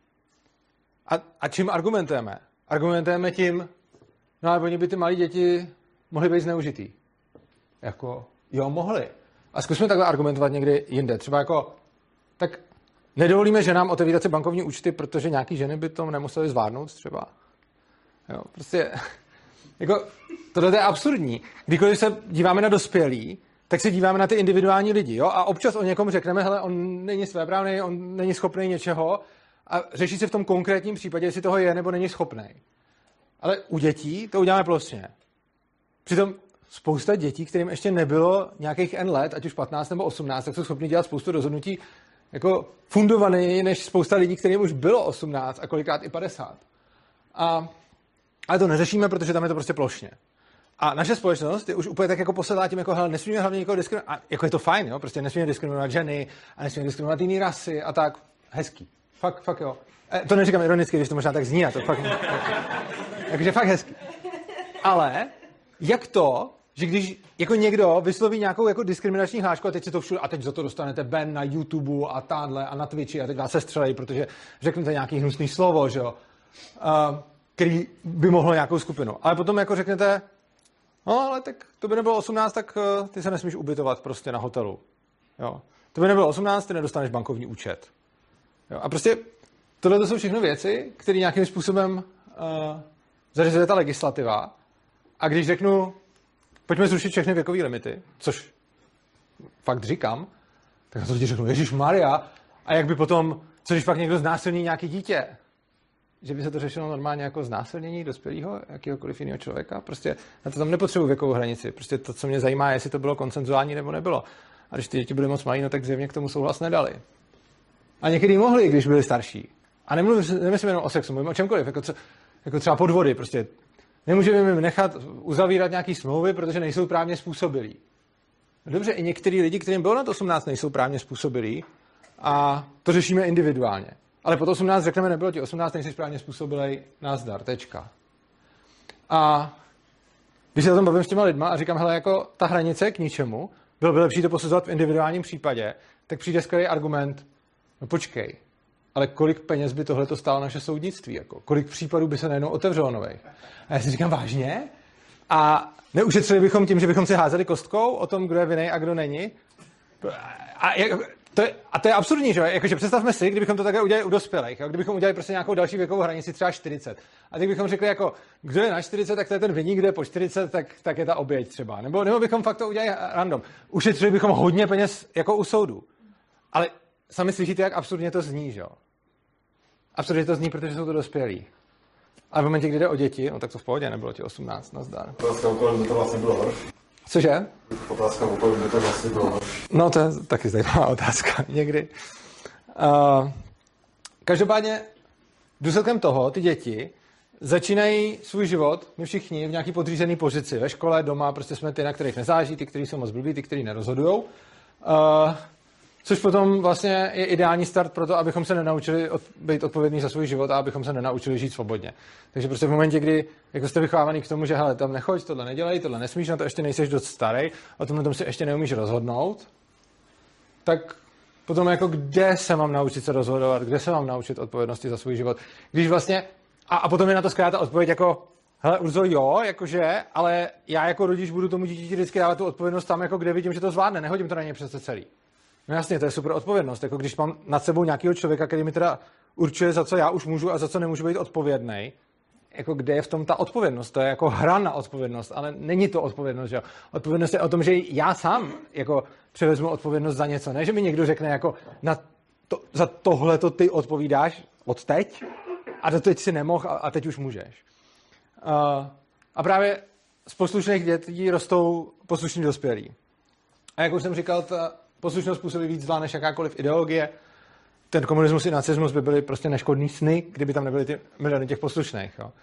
A čím argumentujeme? Argumentujeme tím, no ale oni by ty malí děti mohly být zneužitý. Jako, jo, mohli. A zkusme takhle argumentovat někdy jinde. Třeba jako, tak nedovolíme ženám otevírat si bankovní účty, protože nějaký ženy by to nemusely zvládnout třeba. Jo, prostě, jako, tohle je absurdní. Kdykoliv se díváme na dospělí, tak se díváme na ty individuální lidi, jo? A občas o někom řekneme, hele, on není svéprávný, on není schopný něčeho a řeší se v tom konkrétním případě, jestli toho je nebo není schopný. Ale u dětí to uděláme plošně. Přitom spousta dětí, kterým ještě nebylo nějakých N let, ať už 15 nebo 18, tak jsou schopni dělat spoustu rozhodnutí jako fundovaný než spousta lidí, kterým už bylo 18 a kolikrát i 50. Ale to neřešíme, protože tam je to prostě plošně. A naše společnost je už úplně tak jako posedlá tím, jako hele, nesmíme hlavně někoho diskriminovat. A jako je to fajn, jo? Prostě nesmíme diskriminovat ženy a nesmíme diskriminovat jiný rasy a tak. Hezký. Fakt jo. To neříkám ironicky, když to možná tak zní, a to fakt. Takže fakt hezký. Ale jak to, že když jako někdo vysloví nějakou jako diskriminační hlášku a teď si to všude, a teď za to dostanete ban na YouTube a tádle a na Twitchi a teď vás se střelej, protože řeknete nějaký hnusný slovo, že jo, který by mohlo nějakou skupinu. Ale potom jako řeknete, no, ale tak to by nebylo 18, tak ty se nesmíš ubytovat prostě na hotelu. Jo. To by nebylo 18, ty nedostaneš bankovní účet. Jo. A prostě tohle jsou všechno věci, které nějakým způsobem zařizuje ta legislativa. A když řeknu, pojďme zrušit všechny věkové limity, což fakt říkám, tak na to lidi řeknu, ježišmarja, a jak by potom, co když pak někdo znásilní nějaký dítě? Že by se to řešilo normálně jako znásilnění dospělého, jakýhokoliv jiného člověka. Prostě na to tam nepotřebuji věkovou hranici. Prostě to, co mě zajímá, je, jestli to bylo konsenzuální nebo nebylo. A když ty děti byly moc malí, no tak zjevně k tomu souhlas nedali. A někdy mohli, když byli starší. A nemyslím jenom o sexu, mluvím o čemkoliv, jako třeba podvody. Prostě nemůžeme jim nechat uzavírat nějaký smlouvy, protože nejsou právně způsobilí. No dobře, i některý lidi, kterým bylo nad 18, nejsou právně způsobilí a to řešíme individuálně. Ale po 18 řekneme, nebylo ti 18, nejsi správně způsobilej, nazdar, tečka. A když se o tom bavím s těma lidma a říkám, hele, jako ta hranice k ničemu, bylo by lepší to posuzovat v individuálním případě, tak přijde skvělý argument, no počkej, ale kolik peněz by tohle stálo naše soudnictví, jako kolik případů by se najednou otevřelo nových. A já si říkám, vážně? A neušetřili bychom tím, že bychom si házeli kostkou o tom, kdo je vinnej a kdo není? A to je absurdní, že? Jakože představme si, kdybychom to takhle udělali u dospělých, jo? Kdybychom udělali prostě nějakou další věkovou hranici, třeba 40. A teď bychom řekli, jako, kdo je na 40, tak to je ten viník, kdo je po 40, tak je ta oběť třeba. Nebo bychom fakt to udělali random. Ušetřili bychom hodně peněz jako u soudu. Ale sami slyšíte, jak absurdně to zní, že jo? Absurdně to zní, protože jsou to dospělí. A v momentě, kdy jde o děti, no tak to v pohodě, nebylo ti 18, nazdar. Otázka úkolem by to vlastně bylo horší. Cože? Otázka úkolem by to vlastně bylo horší. No to je taky zajímavá otázka někdy. Každopádně důsledkem toho ty děti začínají svůj život, my všichni, v nějaký podřízený pozici. Ve škole, doma, prostě jsme ty, na kterých nezáleží, ty, kteří jsou moc blbí, ty, kteří nerozhodujou. Což potom vlastně je ideální start pro to, abychom se nenaučili být odpovědní za svůj život a abychom se nenaučili žít svobodně. Takže prostě v momentě, kdy jako jste vychovávaný k tomu, že hele, tam nechoď, tohle nedělej, tohle nesmíš, na to ještě nejseš dost starý, o tomhle si ještě neumíš rozhodnout, tak potom jako kde se mám naučit se rozhodovat, kde se mám naučit odpovědnosti za svůj život. Když vlastně, a potom je na to skvělá ta odpověď jako, hele, Urzo, jo, jakože, ale já jako rodič budu tomu dítěti vždycky dávat tu odpovědnost tam, jako kde vidím, že to zvládne, nehodím to na něj přece celý. No jasně, to je super odpovědnost. Jako když mám nad sebou nějakého člověka, který mi teda určuje, za co já už můžu a za co nemůžu být odpovědnej, jako kde je v tom ta odpovědnost. To je jako hra na odpovědnost, ale není to odpovědnost. Že? Odpovědnost je o tom, že já sám jako převezmu odpovědnost za něco. Ne, že mi někdo řekne, jako za tohle to ty odpovídáš od teď a doteď si nemohl a teď už můžeš. A právě z poslušných dětí rostou poslušní dospělí. A jak už jsem říkal, ta poslušnost působí víc zlá než jakákoliv ideologie. Ten komunismus i nacismus by byly prostě neškodný sny, kdyby tam nebyly ty miliony těch poslušných. Jo.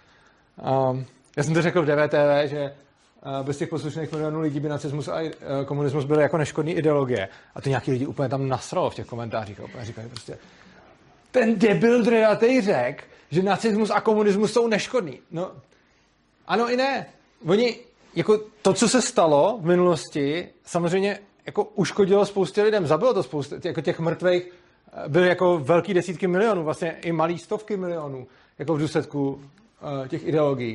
Já jsem to řekl v DVTV, že bez těch poslušných milionů lidí by nacismus a komunismus byly jako neškodný ideologie. A to nějaký lidi úplně tam nasralo v těch komentářích. Úplně říkají prostě, ten debil dredatej řekl, že nacismus a komunismus jsou neškodný. No, ano i ne. Oni, jako to, co se stalo v minulosti, samozřejmě jako uškodilo spoustě lidem, zabilo to spoustu, jako těch mrtvých byly jako velký desítky milionů, vlastně i malý stovky milionů, jako v důsledku těch ideologií.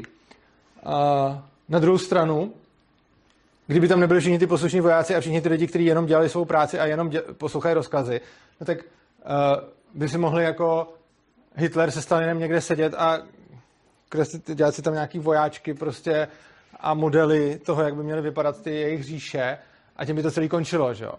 Na druhou stranu, kdyby tam nebyli všichni ty poslušní vojáci a všichni ty lidi, kteří jenom dělali svou práci a jenom poslouchají rozkazy, no tak by si mohli jako Hitler se Stalinem někde sedět a dělat si tam nějaký vojáčky prostě a modely toho, jak by měly vypadat ty jejich říše a tím by to celé končilo, že jo.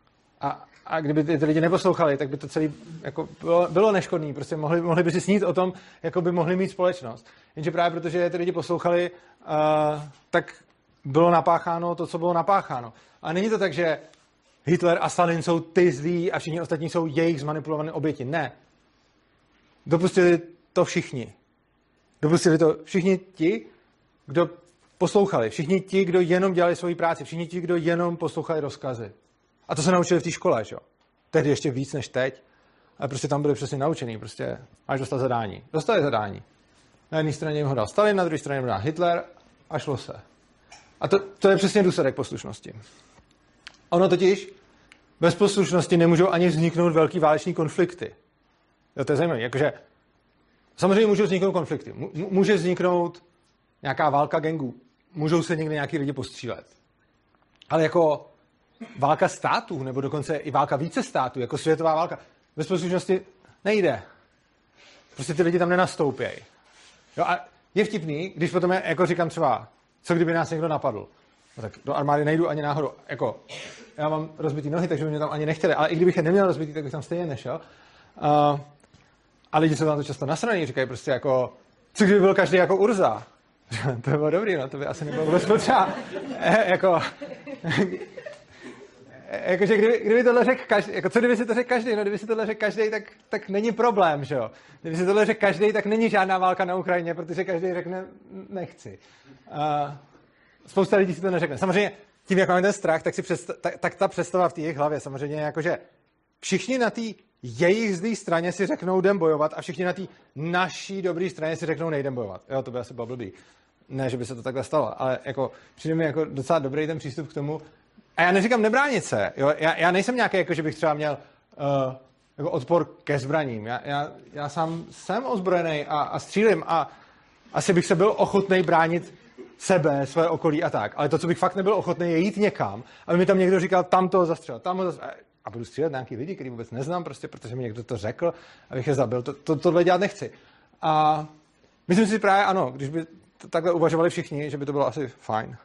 A kdyby ty lidi neposlouchali, tak by to celé jako bylo neškodné. Prostě mohli by si snít o tom, jako by mohli mít společnost. Jenže právě protože ty lidi poslouchali, tak bylo napácháno to, co bylo napácháno. A není to tak, že Hitler a Stalin jsou ty zlí a všichni ostatní jsou jejich zmanipulované oběti. Ne. Dopustili to všichni. Dopustili to všichni ti, kdo poslouchali. Všichni ti, kdo jenom dělali svoji práci. Všichni ti, kdo jenom poslouchali rozkazy. A to se naučili v té škole, že jo? Tehdy ještě víc než teď. Ale prostě tam byli přesně naučený. Prostě máš dostat zadání. Dostali zadání. Na jedné straně jim ho dal Stalin, na druhé straně jim dal Hitler a šlo se. A to je přesně důsledek poslušnosti. Ono totiž bez poslušnosti nemůžou ani vzniknout velký váleční konflikty. Jo, to je zajímavé. Jakože samozřejmě můžou vzniknout konflikty. Může vzniknout nějaká válka gangů. Můžou se někde nějaký lidi postřílet. Ale jako válka států, nebo dokonce i válka více států, jako světová válka, bez poslušnosti nejde. Prostě ty lidi tam nenastoupějí. Jo, a je vtipný, když potom jako říkám třeba, co kdyby nás někdo napadl. No tak do armády nejdu ani náhodou. Jako, já mám rozbitý nohy, takže by mě tam ani nechtěli, ale i kdybych je neměl rozbitý, tak bych tam stejně nešel. A lidi jsou tam to často nasraný, říkají prostě jako, co kdyby byl každý jako Urza. To by bylo dobrý, no, to by asi nebylo vůbec potřeba. Jakože kdyby tohle řekl každý, jako co kdyby si to řekl každý, no kdyby si tohle řekl každý, tak není problém, že jo. Kdyby si tohle řekl každý, tak není žádná válka na Ukrajině, protože každý řekne nechci. Spousta lidí si to neřekne. Samozřejmě tím, jak máme ten strach, tak ta představa v té jejich hlavě samozřejmě jakože všichni na té jejich zlý straně si řeknou jdem bojovat a všichni na té naší dobré straně si řeknou nejdem bojovat. Jo, to by asi bylo blbý. Ne, že by se to takhle stalo, ale jako přijde mi jako docela dobrý ten přístup k tomu. A já neříkám nebránit se. Jo? Já nejsem nějaký, jako že bych třeba měl jako odpor ke zbraním. Já sám jsem ozbrojený a střílím a asi bych se byl ochotný bránit sebe, své okolí a tak. Ale to, co bych fakt nebyl ochotný, je jít někam, aby mi tam někdo říkal, tam toho zastřel, tam ho zastřel. A budu střílet nějaký lidi, který vůbec neznám, prostě, protože mi někdo to řekl, abych je zabil. Tohle dělat nechci. A myslím si právě ano, když by takhle uvažovali všichni, že by to bylo asi fajn.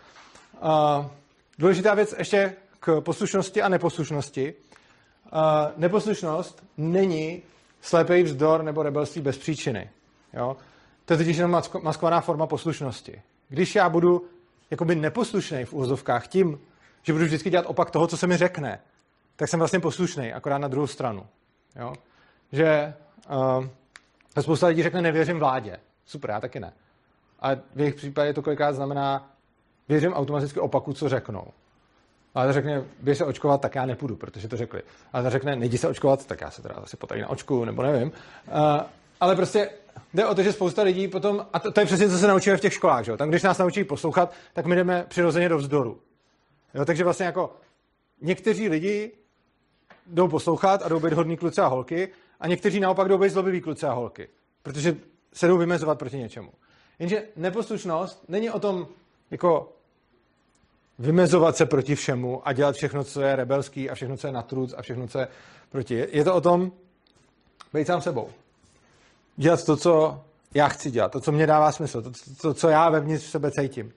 Důležitá věc ještě k poslušnosti a neposlušnosti. Neposlušnost není slepý vzdor nebo rebelství bez příčiny. Jo? To je totiž jenom maskovaná forma poslušnosti. Když já budu jakoby neposlušnej v uvozovkách tím, že budu vždycky dělat opak toho, co se mi řekne, tak jsem vlastně poslušnej, akorát na druhou stranu. Jo? Že spousta lidí řekne nevěřím vládě. Super, já taky ne. A v jejich případě to kolikrát znamená věřím automaticky opaku, co řeknou. Ale řekne, běž se očkovat, tak já nepůjdu, protože to řekli. Ale řekne, nejdi se očkovat, tak já se teda asi potajím na očku, nebo nevím. Ale prostě jde o to, že spousta lidí potom, a to je přesně, co se naučíme v těch školách, že jo? Tam, když nás naučí poslouchat, tak my jdeme přirozeně do vzdoru. Jo? Takže vlastně jako někteří lidi jdou poslouchat a jdou být hodný kluci a holky a někteří naopak jdou být zlobiví kluci a holky, protože se jdou vymezovat proti něčemu. Jenže neposlušnost není o tom jako vymezovat se proti všemu a dělat všechno, co je rebelský a všechno, co je natruc a všechno, co je proti. Je to o tom být sám sebou. Dělat to, co já chci dělat, to, co mě dává smysl, to co já vevnitř v sebe cítím.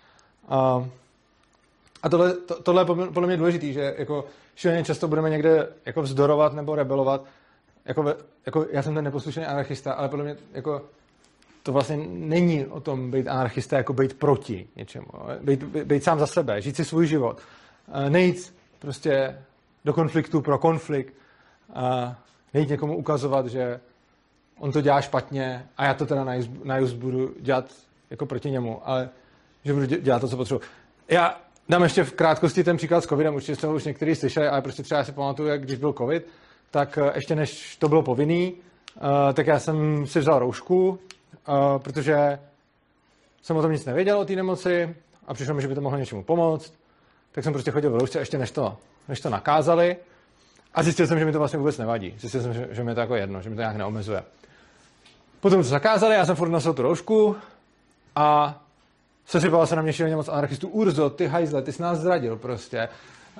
A tohle je podle mě důležitý, že jako šíleně často budeme někde jako vzdorovat nebo rebelovat. Jako já jsem ten neposlušný anarchista, ale podle mě jako to vlastně není o tom být anarchista, jako být proti něčemu. Být sám za sebe, žít si svůj život. Nejít prostě do konfliktu pro konflikt. Nejít někomu ukazovat, že on to dělá špatně a já to teda najuz budu dělat jako proti němu, ale že budu dělat to, co potřebuji. Já dám ještě v krátkosti ten příklad s covidem, určitě jste ho už některý slyšeli, ale prostě třeba si pamatuju, jak když byl covid, tak ještě než to bylo povinný, tak já jsem si vzal roušku, protože jsem o tom nic nevěděl o té nemoci a přišlo mi, že by to mohlo něčemu pomoct, tak jsem prostě chodil v roušce ještě než to nakázali a zjistil jsem, že mi to vlastně vůbec nevadí. Zjistil jsem, že mi to jako jedno, že mi to nějak neomezuje. Potom to zakázali, já jsem furt nosil tu roušku a sesypala se na mě šíleně moc anarchistů. Urzo, ty hajzle, ty jsi nás zradil prostě.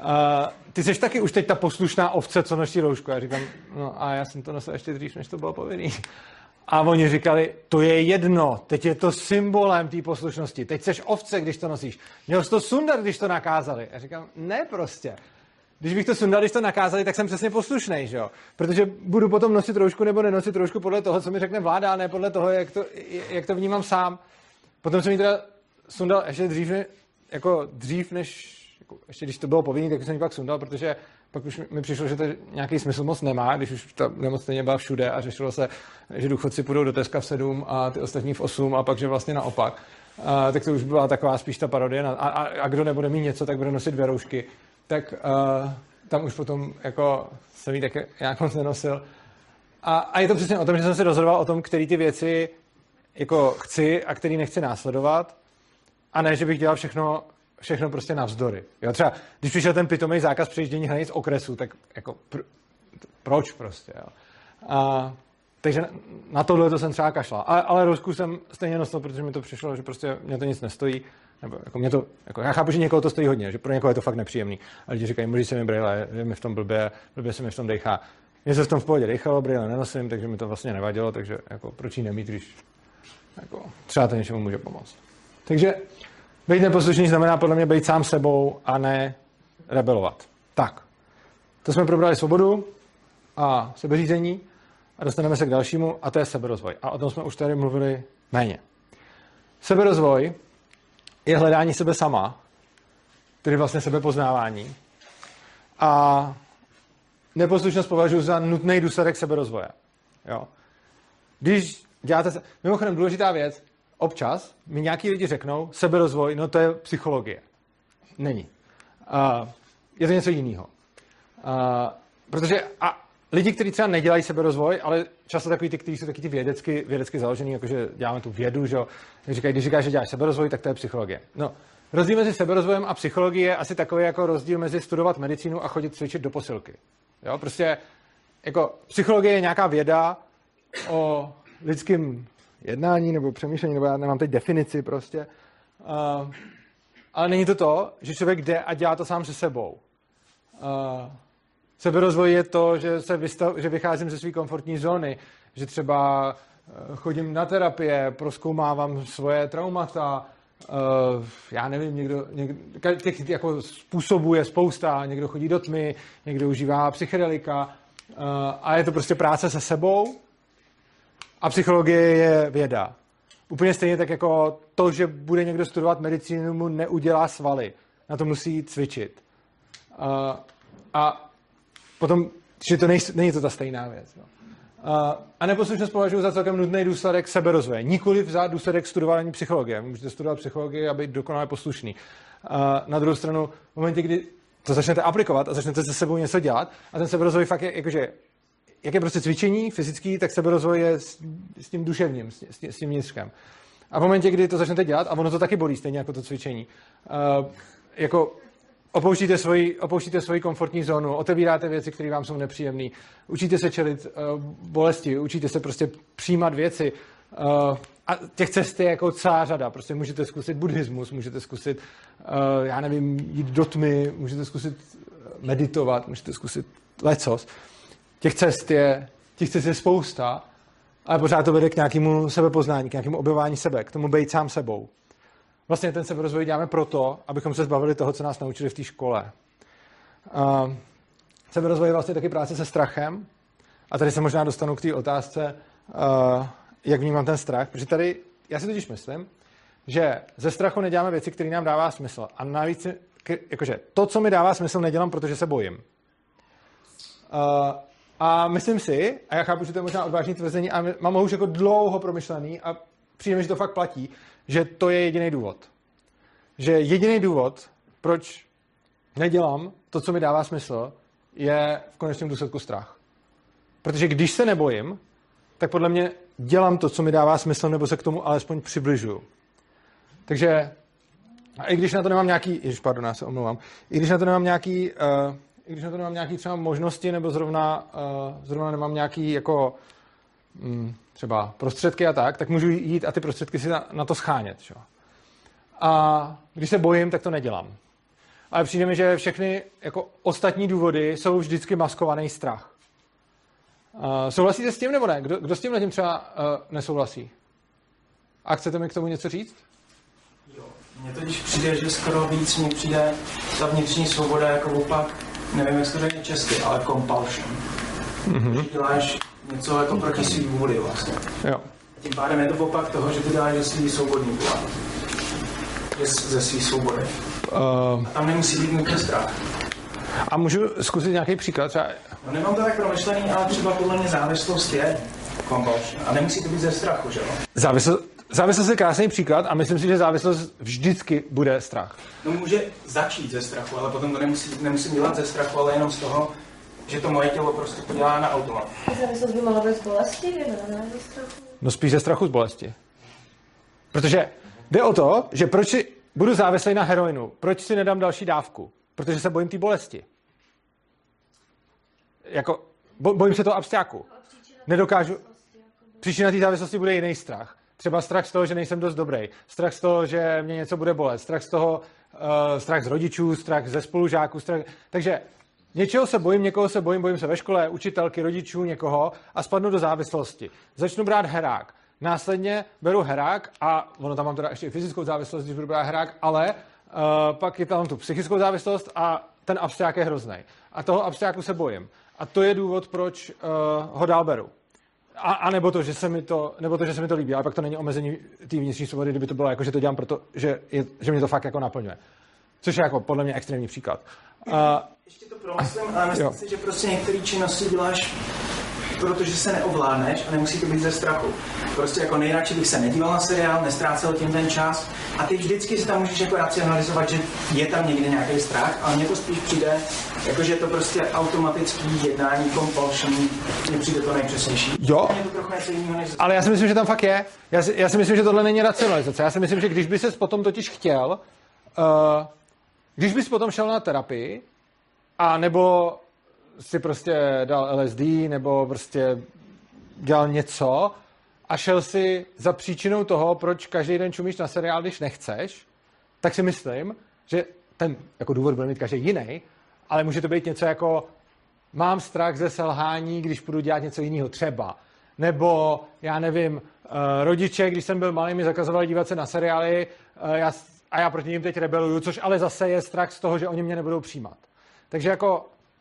Ty jsi taky už teď ta poslušná ovce, co nosí roušku. Já říkám, no a já jsem to nosil ještě dřív, než to bylo povinný. A oni říkali, to je jedno, teď je to symbolem té poslušnosti. Teď seš ovce, když to nosíš. Měl jsi to sundat, když to nakázali. Já říkám, ne prostě. Když bych to sundal, když to nakázali, tak jsem přesně poslušnej, že jo? Protože budu potom nosit roušku nebo nenosit roušku podle toho, co mi řekne vláda, a ne podle toho, jak to vnímám sám. Potom jsem ji teda sundal ještě dřív než, ještě když to bylo povinný, tak jsem ji pak sundal, protože pak už mi přišlo, že to nějaký smysl moc nemá, když už ta nemoc stejně byla všude a řešilo se, že důchodci půjdou do Teska v 7 a ty ostatní v 8 a pak, že vlastně naopak. Tak to už byla taková spíš ta parodie. A kdo nebude mít něco, tak bude nosit 2 roušky. Tak tam už potom jako jsem ji tak nějak moc nenosil. A je to přesně o tom, že jsem se rozhodoval o tom, který ty věci jako chci a který nechci následovat. A ne, že bych dělal všechno prostě navzdory. Jo, třeba, když přišel ten pitomý zákaz přejíždění hranic okresu, tak jako proč prostě, jo. Takže na tohle to jsem třeba kašlal. Ale roušku jsem stejně nosil, protože mi to přišlo, že prostě mě to nic nestojí. Nebo jako já chápu, že někoho to stojí hodně, že pro někoho je to fakt nepříjemný. A lidi říkají, můžeš se mi brýle, je mi v tom blbě se mi v tom dejchá. Mně se v tom v pohodě dejchalo, brýle nenosím, takže mi to vlastně nevadilo, takže jako proč jí nemít, když jako, třeba to něčemu může pomoct. Takže být neposlušný znamená podle mě být sám sebou a ne rebelovat. Tak, to jsme probrali svobodu a sebeřízení a dostaneme se k dalšímu a to je seberozvoj. A o tom jsme už tady mluvili méně. Seberozvoj je hledání sebe sama, tedy vlastně sebepoznávání. A neposlušnost považuji za nutný důsledek seberozvoje. Jo. Když děláte mimochodem důležitá věc, občas mi nějaký lidi řeknou, seberozvoj, no to je psychologie. Není. Je to něco jiného. Protože lidi, kteří třeba nedělají seberozvoj, ale často takový ty, kteří jsou taky ty vědecky založený, jakože děláme tu vědu, že jo. Když říkáš, že děláš seberozvoj, tak to je psychologie. No, rozdíl mezi seberozvojem a psychologií je asi takový jako rozdíl mezi studovat medicínu a chodit cvičit do posilky. Jo, prostě jako psychologie je nějaká věda o lidském jednání nebo přemýšlení, nebo já nemám teď definici prostě. Ale není to, že člověk jde a dělá to sám se sebou. Seberozvoj je to, že vycházím ze své komfortní zóny, že třeba chodím na terapie, prozkoumávám svoje traumata, já nevím, někdo těch jako způsobů je spousta, někdo chodí do tmy, někdo užívá psychedelika a je to prostě práce se sebou a psychologie je věda. Úplně stejně tak jako to, že bude někdo studovat medicínu, mu neudělá svaly. Na to musí cvičit. A potom, že to není to ta stejná věc. No. A neposlušnost považuji za celkem nutný důsledek seberozvoje. Nikoliv za důsledek studování psychologie. Můžete studovat psychologii a být dokonale poslušný. Na druhou stranu, v momentě, kdy to začnete aplikovat a začnete se sebou něco dělat, a ten seberozvoj fakt je, jakože, jak je prostě cvičení fyzický, tak seberozvoj je s tím duševním, s tím vnitřkem. A v momentě, kdy to začnete dělat, a ono to taky bolí, stejně jako to cvičení, jako opouštíte svoji komfortní zónu, otevíráte věci, které vám jsou nepříjemné, učíte se čelit bolesti, učíte se prostě přijímat věci. A těch cest je jako celá řada. Prostě můžete zkusit buddhismus, můžete zkusit, já nevím, jít do tmy, můžete zkusit meditovat, můžete zkusit lecos. Těch cest je spousta ale pořád to vede k nějakému sebepoznání, k nějakému objevování sebe, k tomu být sám sebou. Vlastně ten seberozvoj děláme proto, abychom se zbavili toho, co nás naučili v té škole. Seberozvoj je vlastně taky práce se strachem. A tady se možná dostanu k té otázce, jak vnímám ten strach. Protože tady, já si totiž myslím, že ze strachu neděláme věci, které nám dává smysl. A navíc, jakože to, co mi dává smysl, nedělám, protože se bojím. A myslím si, a já chápu, že to je možná odvážné tvrzení, a mám ho už jako dlouho promyšlený a přijde mi, že to fakt platí, že to je jediný důvod. Že jediný důvod, proč nedělám to, co mi dává smysl, je v konečném důsledku strach. Protože když se nebojím, tak podle mě dělám to, co mi dává smysl, nebo se k tomu alespoň přibližuju. Takže a i když na to nemám nějaký, já se omlouvám, i když na to nemám nějaký třeba možnosti, nebo zrovna nemám nějaký jako třeba prostředky a tak můžu jít a ty prostředky si na to schánět. Čo? A když se bojím, tak to nedělám. Ale přijde mi, že všechny jako ostatní důvody jsou vždycky maskovaný strach. Souhlasíte s tím, nebo ne? Kdo s tímhle tím třeba nesouhlasí? A chcete mi k tomu něco říct? Jo, mně totiž přijde, že skoro víc mi přijde ta vnitřní svoboda jako opak, nevím, jak to řekne česky, ale compulsion. Že děláš něco jako proti svý vůli vlastně. Jo. Tím pádem je to opak toho, že ty děláš ze svý svobodný vůle. Ze svý svobody. A tam nemusí být nutně strach. A můžu zkusit nějaký příklad? Třeba... No, nemám to tak promyšlený, ale třeba podle mě závislost je compulsion. A nemusí to být ze strachu, že jo? Závislost je krásný příklad a myslím si, že závislost vždycky bude strach. No může začít ze strachu, ale potom to nemusí dělat ze strachu, ale jenom z toho, že to moje tělo prostě to dělá na automat. Závislost by mohla být z bolesti, ne ze strachu? No spíš ze strachu z bolesti. Protože jde o to, že proč si budu závislý na heroinu, proč si nedám další dávku? Protože se bojím té bolesti. Jako, bojím se toho absťáku. Nedokážu... Příčina té závislosti bude jiný strach. Třeba strach z toho, že nejsem dost dobrý. Strach z toho, že mě něco bude bolet. Strach z toho, strach z rodičů, strach ze spolužáků. Takže něčeho se bojím, někoho se bojím se ve škole, učitelky, rodičů, někoho a spadnu do závislosti. Začnu brát herák. Následně beru herák a ono tam mám teda ještě i fyzickou závislost, když budu brát herák, ale pak je tam tu psychickou závislost a ten absťák je hrozný. A toho absťáku se bojím. A to je důvod, proč ho dál beru. A nebo to, že se mi to líbí, ale pak to není omezení té vnitřní svobody, kdyby to bylo jako, že to dělám proto, že mě to fakt jako naplňuje. Což je jako podle mě extrémní příklad. Ještě to promyslím, ale myslím si, že prostě některé činnosti děláš, protože se neovládneš a nemusí to být ze strachu. Prostě jako nejradši bych se nedíval na seriál, nestrácel tím ten čas a ty vždycky si tam můžeš jako racionalizovat, že je tam někde nějaký strach, ale mně to spíš přijde, jakože je to prostě automatický jednání, compulsion, mně přijde to nejpřesnější. Jo, je to trochu něco jiného než... ale já si myslím, že tam fakt je. Já si myslím, že tohle není racionalizace. Já si myslím, že když by ses potom totiž chtěl, když bys potom šel na terapii, a nebo si prostě dal LSD, nebo prostě dělal něco a šel si za příčinou toho, proč každý den čumíš na seriál, když nechceš, tak si myslím, že ten jako důvod bude mít každý jiný, ale může to být něco jako mám strach ze selhání, když půjdu dělat něco jiného třeba. Nebo, já nevím, rodiče, když jsem byl malý, mi zakazovali dívat se na seriály a já proti nim teď rebeluju, což ale zase je strach z toho, že oni mě nebudou přijímat. Takže jako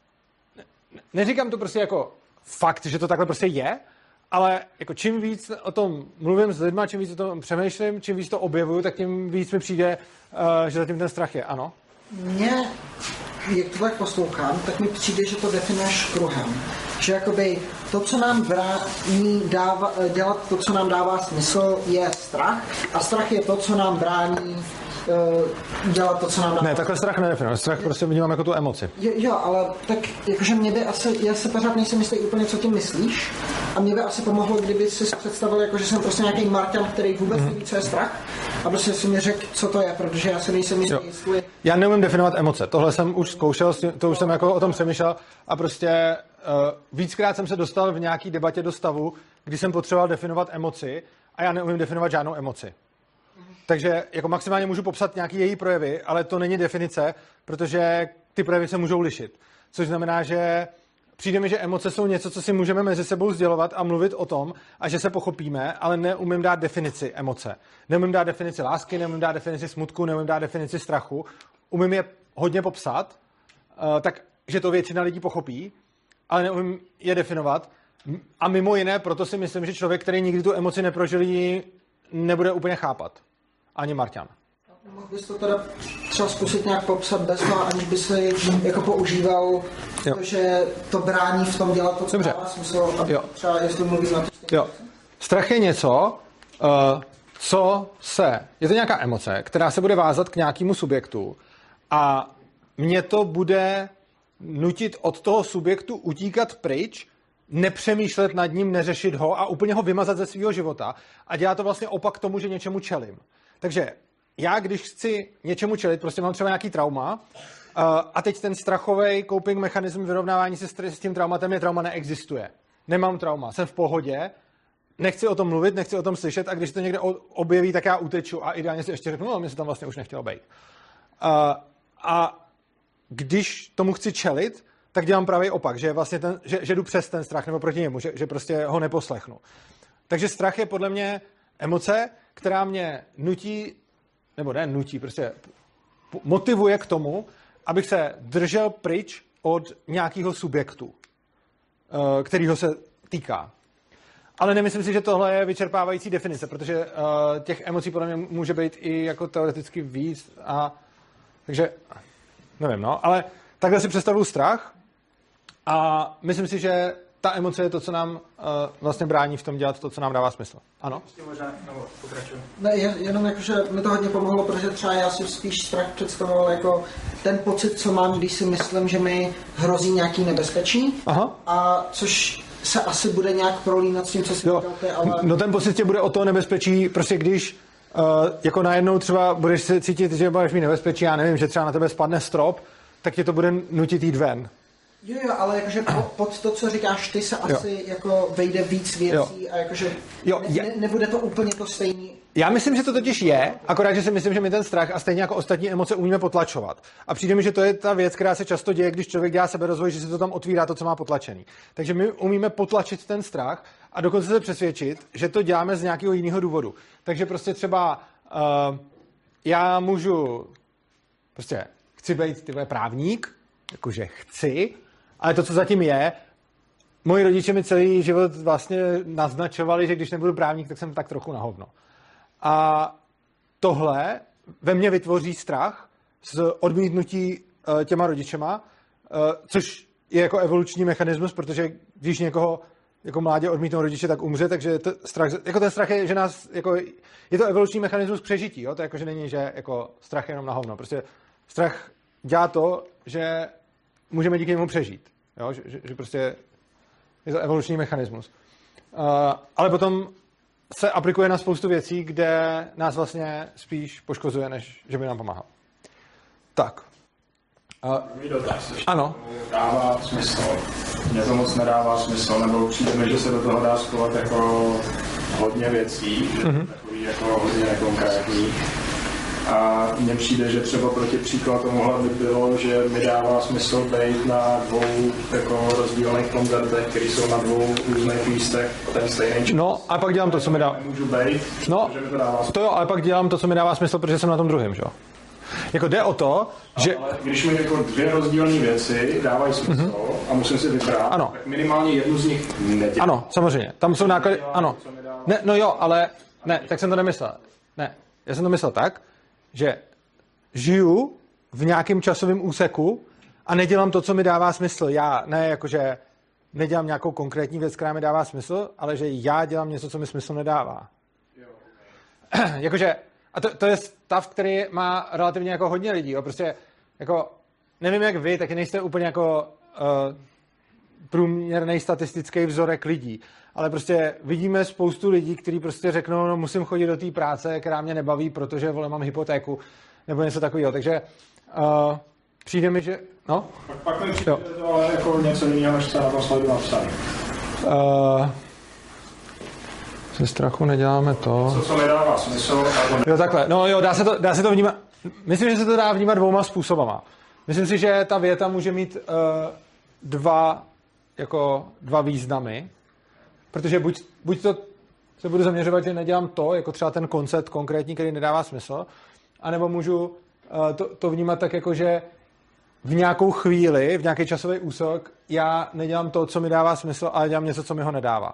neříkám to prostě jako fakt, že to takhle prostě je, ale jako čím víc o tom mluvím s lidma, čím víc o tom přemýšlím, čím víc to objevuju, tak tím víc mi přijde, že zatím ten strach je. Ano? Mně, jak to tak poslouchám, tak mi přijde, že to definuješ kruhem. Že jakoby to, co nám brání dělat to, co nám dává smysl, je strach a strach je to, co nám brání dělat to, co nám dává. Ne, takhle strach nedefinuje. Strach prostě vnímám jako tu emoci. Jo, ale tak jakože mě by asi, já se pořád nejsem jistý úplně, co tím myslíš a mě by asi pomohlo, kdyby si představil, jako, že jsem prostě nějaký Marťan, který vůbec neví, co je strach a prostě si mi řekl, co to je, protože já si nejsem jistý. Já neumím definovat emoce. Tohle jsem už zkoušel, to už jsem jako o tom přemýšlel a prostě víckrát jsem se dostal v nějaký debatě do stavu, kdy jsem potřeboval definovat emoci a já neumím definovat žádnou emoci. Takže jako maximálně můžu popsat nějaký její projevy, ale to není definice, protože ty projevy se můžou lišit. Což znamená, že Přijde mi, že emoce jsou něco, co si můžeme mezi sebou sdělovat a mluvit o tom a že se pochopíme, ale neumím dát definici emoce. Neumím dát definici lásky, neumím dát definici smutku, neumím dát definici strachu. Umím je hodně popsat, takže to většina lidí pochopí, ale neumím je definovat. A mimo jiné, proto si myslím, že člověk, který nikdy tu emoci neprožil, ji nebude úplně chápat. Ani Marťan. Mohl bys to teda třeba zkusit nějak popsat bez toho, aniž by si jako používal to, že to brání v tom dělat to, co dává smysl, a třeba jestli mluvíš na to. Jo. Strach je něco, je to nějaká emoce, která se bude vázat k nějakému subjektu a mě to bude nutit od toho subjektu utíkat pryč, nepřemýšlet nad ním, neřešit ho a úplně ho vymazat ze svého života a dělá to vlastně opak tomu, že něčemu čelím. Takže já, když chci něčemu čelit, prostě mám třeba nějaký trauma a teď ten strachový coping mechanism vyrovnávání se s tím traumatem je trauma neexistuje. Nemám trauma, jsem v pohodě, nechci o tom mluvit, nechci o tom slyšet a když to někde objeví, tak já uteču a ideálně si ještě řeknu, no, mě se tam vlastně už nechtělo být. A když tomu chci čelit, tak dělám pravý opak, že vlastně že jdu přes ten strach nebo proti němu, že prostě ho neposlechnu. Takže strach je podle mě emoce, která mě prostě motivuje k tomu, abych se držel pryč od nějakého subjektu, kterýho se týká. Ale nemyslím si, že tohle je vyčerpávající definice, protože těch emocí podle mě může být i jako teoreticky víc takže nevím, no, ale takhle si představuju strach a myslím si, že ta emoce je to, co nám vlastně brání v tom dělat to, co nám dává smysl. Ano? Ne, jenom jakože mi to hodně pomohlo, protože třeba já si spíš strach představoval jako ten pocit, co mám, když si myslím, že mi hrozí nějaký nebezpečí. Aha. A což se asi bude nějak prolínat s tím, co si říkáte, ale... No ten pocit tě bude o to nebezpečí, prostě když jako najednou třeba budeš se cítit, že budeš mít nebezpečí, já nevím, že třeba na tebe spadne strop, tak tě to bude nutit jít ven. Jo, ale jakože pod to, co říkáš ty, se asi jako vejde víc věcí a jakože nebude to úplně to stejný. Já myslím, že to totiž je, akorát, že si myslím, že my ten strach a stejně jako ostatní emoce umíme potlačovat. A přijde mi, že to je ta věc, která se často děje, když člověk dělá seberozvoj, že se to tam otvírá to, co má potlačený. Takže my umíme potlačit ten strach a dokonce se přesvědčit, že to děláme z nějakého jiného důvodu. Takže prostě třeba já můžu chci být právník, jakože chci, ale to, co zatím je, moji rodiče mi celý život vlastně naznačovali, že když nebudu právník, tak jsem tak trochu na hovno. A tohle ve mně vytvoří strach z odmítnutí těma rodičema, což je jako evoluční mechanismus, protože když někoho jako mládě odmítnou rodiče, tak umře, takže ten strach je, že nás, jako, je to evoluční mechanismus přežití, jo? To jako, že není, že jako strach je jenom na hovno. Prostě strach dělá to, že můžeme díky němu přežít. Jo? Že prostě je to evoluční mechanismus. Ale potom se aplikuje na spoustu věcí, kde nás vlastně spíš poškozuje, než že by nám pomáhal. Tak. Ano. Dává smysl. Mně to moc nedává smysl, nebo přijde mi, že se do toho dá schovat jako hodně věcí, že takový jako hodně nekonkrétní. A mně přijde, že třeba proti příklad tomuhle by bylo, že mi dává smysl být na dvou jako rozdílných koncertech, které jsou na dvou různých místech ten stejný čas. No a pak dělám to, co mi dá... Můžu být, no, že mi to dává smysl. To jo, ale pak dělám to, co mi dává smysl, protože jsem na tom druhém, že jo? Jako jde o to, že... Ale když mi jako dvě rozdílné věci dávají smysl a musím si vybrat, ano. Tak minimálně jednu z nich nedělám. Ano, samozřejmě. Tam jsou náklady... Ano. Ne, no jo, ale... Ne, tak jsem to nemyslel. Ne, já jsem to myslel tak, že žiju v nějakém časovém úseku a nedělám to, co mi dává smysl. Já ne, jakože nedělám nějakou konkrétní věc, která mi dává smysl, ale že já dělám něco, co mi smysl nedává. Jakože, a to je stav, který má relativně jako hodně lidí. Jo. Prostě jako, nevím jak vy, taky nejste úplně jako průměrný statistický vzorek lidí. Ale prostě vidíme spoustu lidí, kteří prostě řeknou, no musím chodit do té práce, která mě nebaví, protože vole, mám hypotéku, nebo něco takového. Takže přijde mi, že... No? Pak mi přijde to ale jako něco jiného, než se na tom slajdu napsaný. Ze strachu neděláme to. Co nedává smysl. Jo, takhle. No jo, dá se to vnímat... Myslím, že se to dá vnímat dvouma způsobama. Myslím si, že ta věta může mít dva jako dva významy, protože buď to se budu zaměřovat, že nedělám to, jako třeba ten koncept konkrétní, který nedává smysl, anebo můžu to vnímat tak, jako že v nějakou chvíli, v nějaký časový úsek, já nedělám to, co mi dává smysl, ale dělám něco, co mi ho nedává.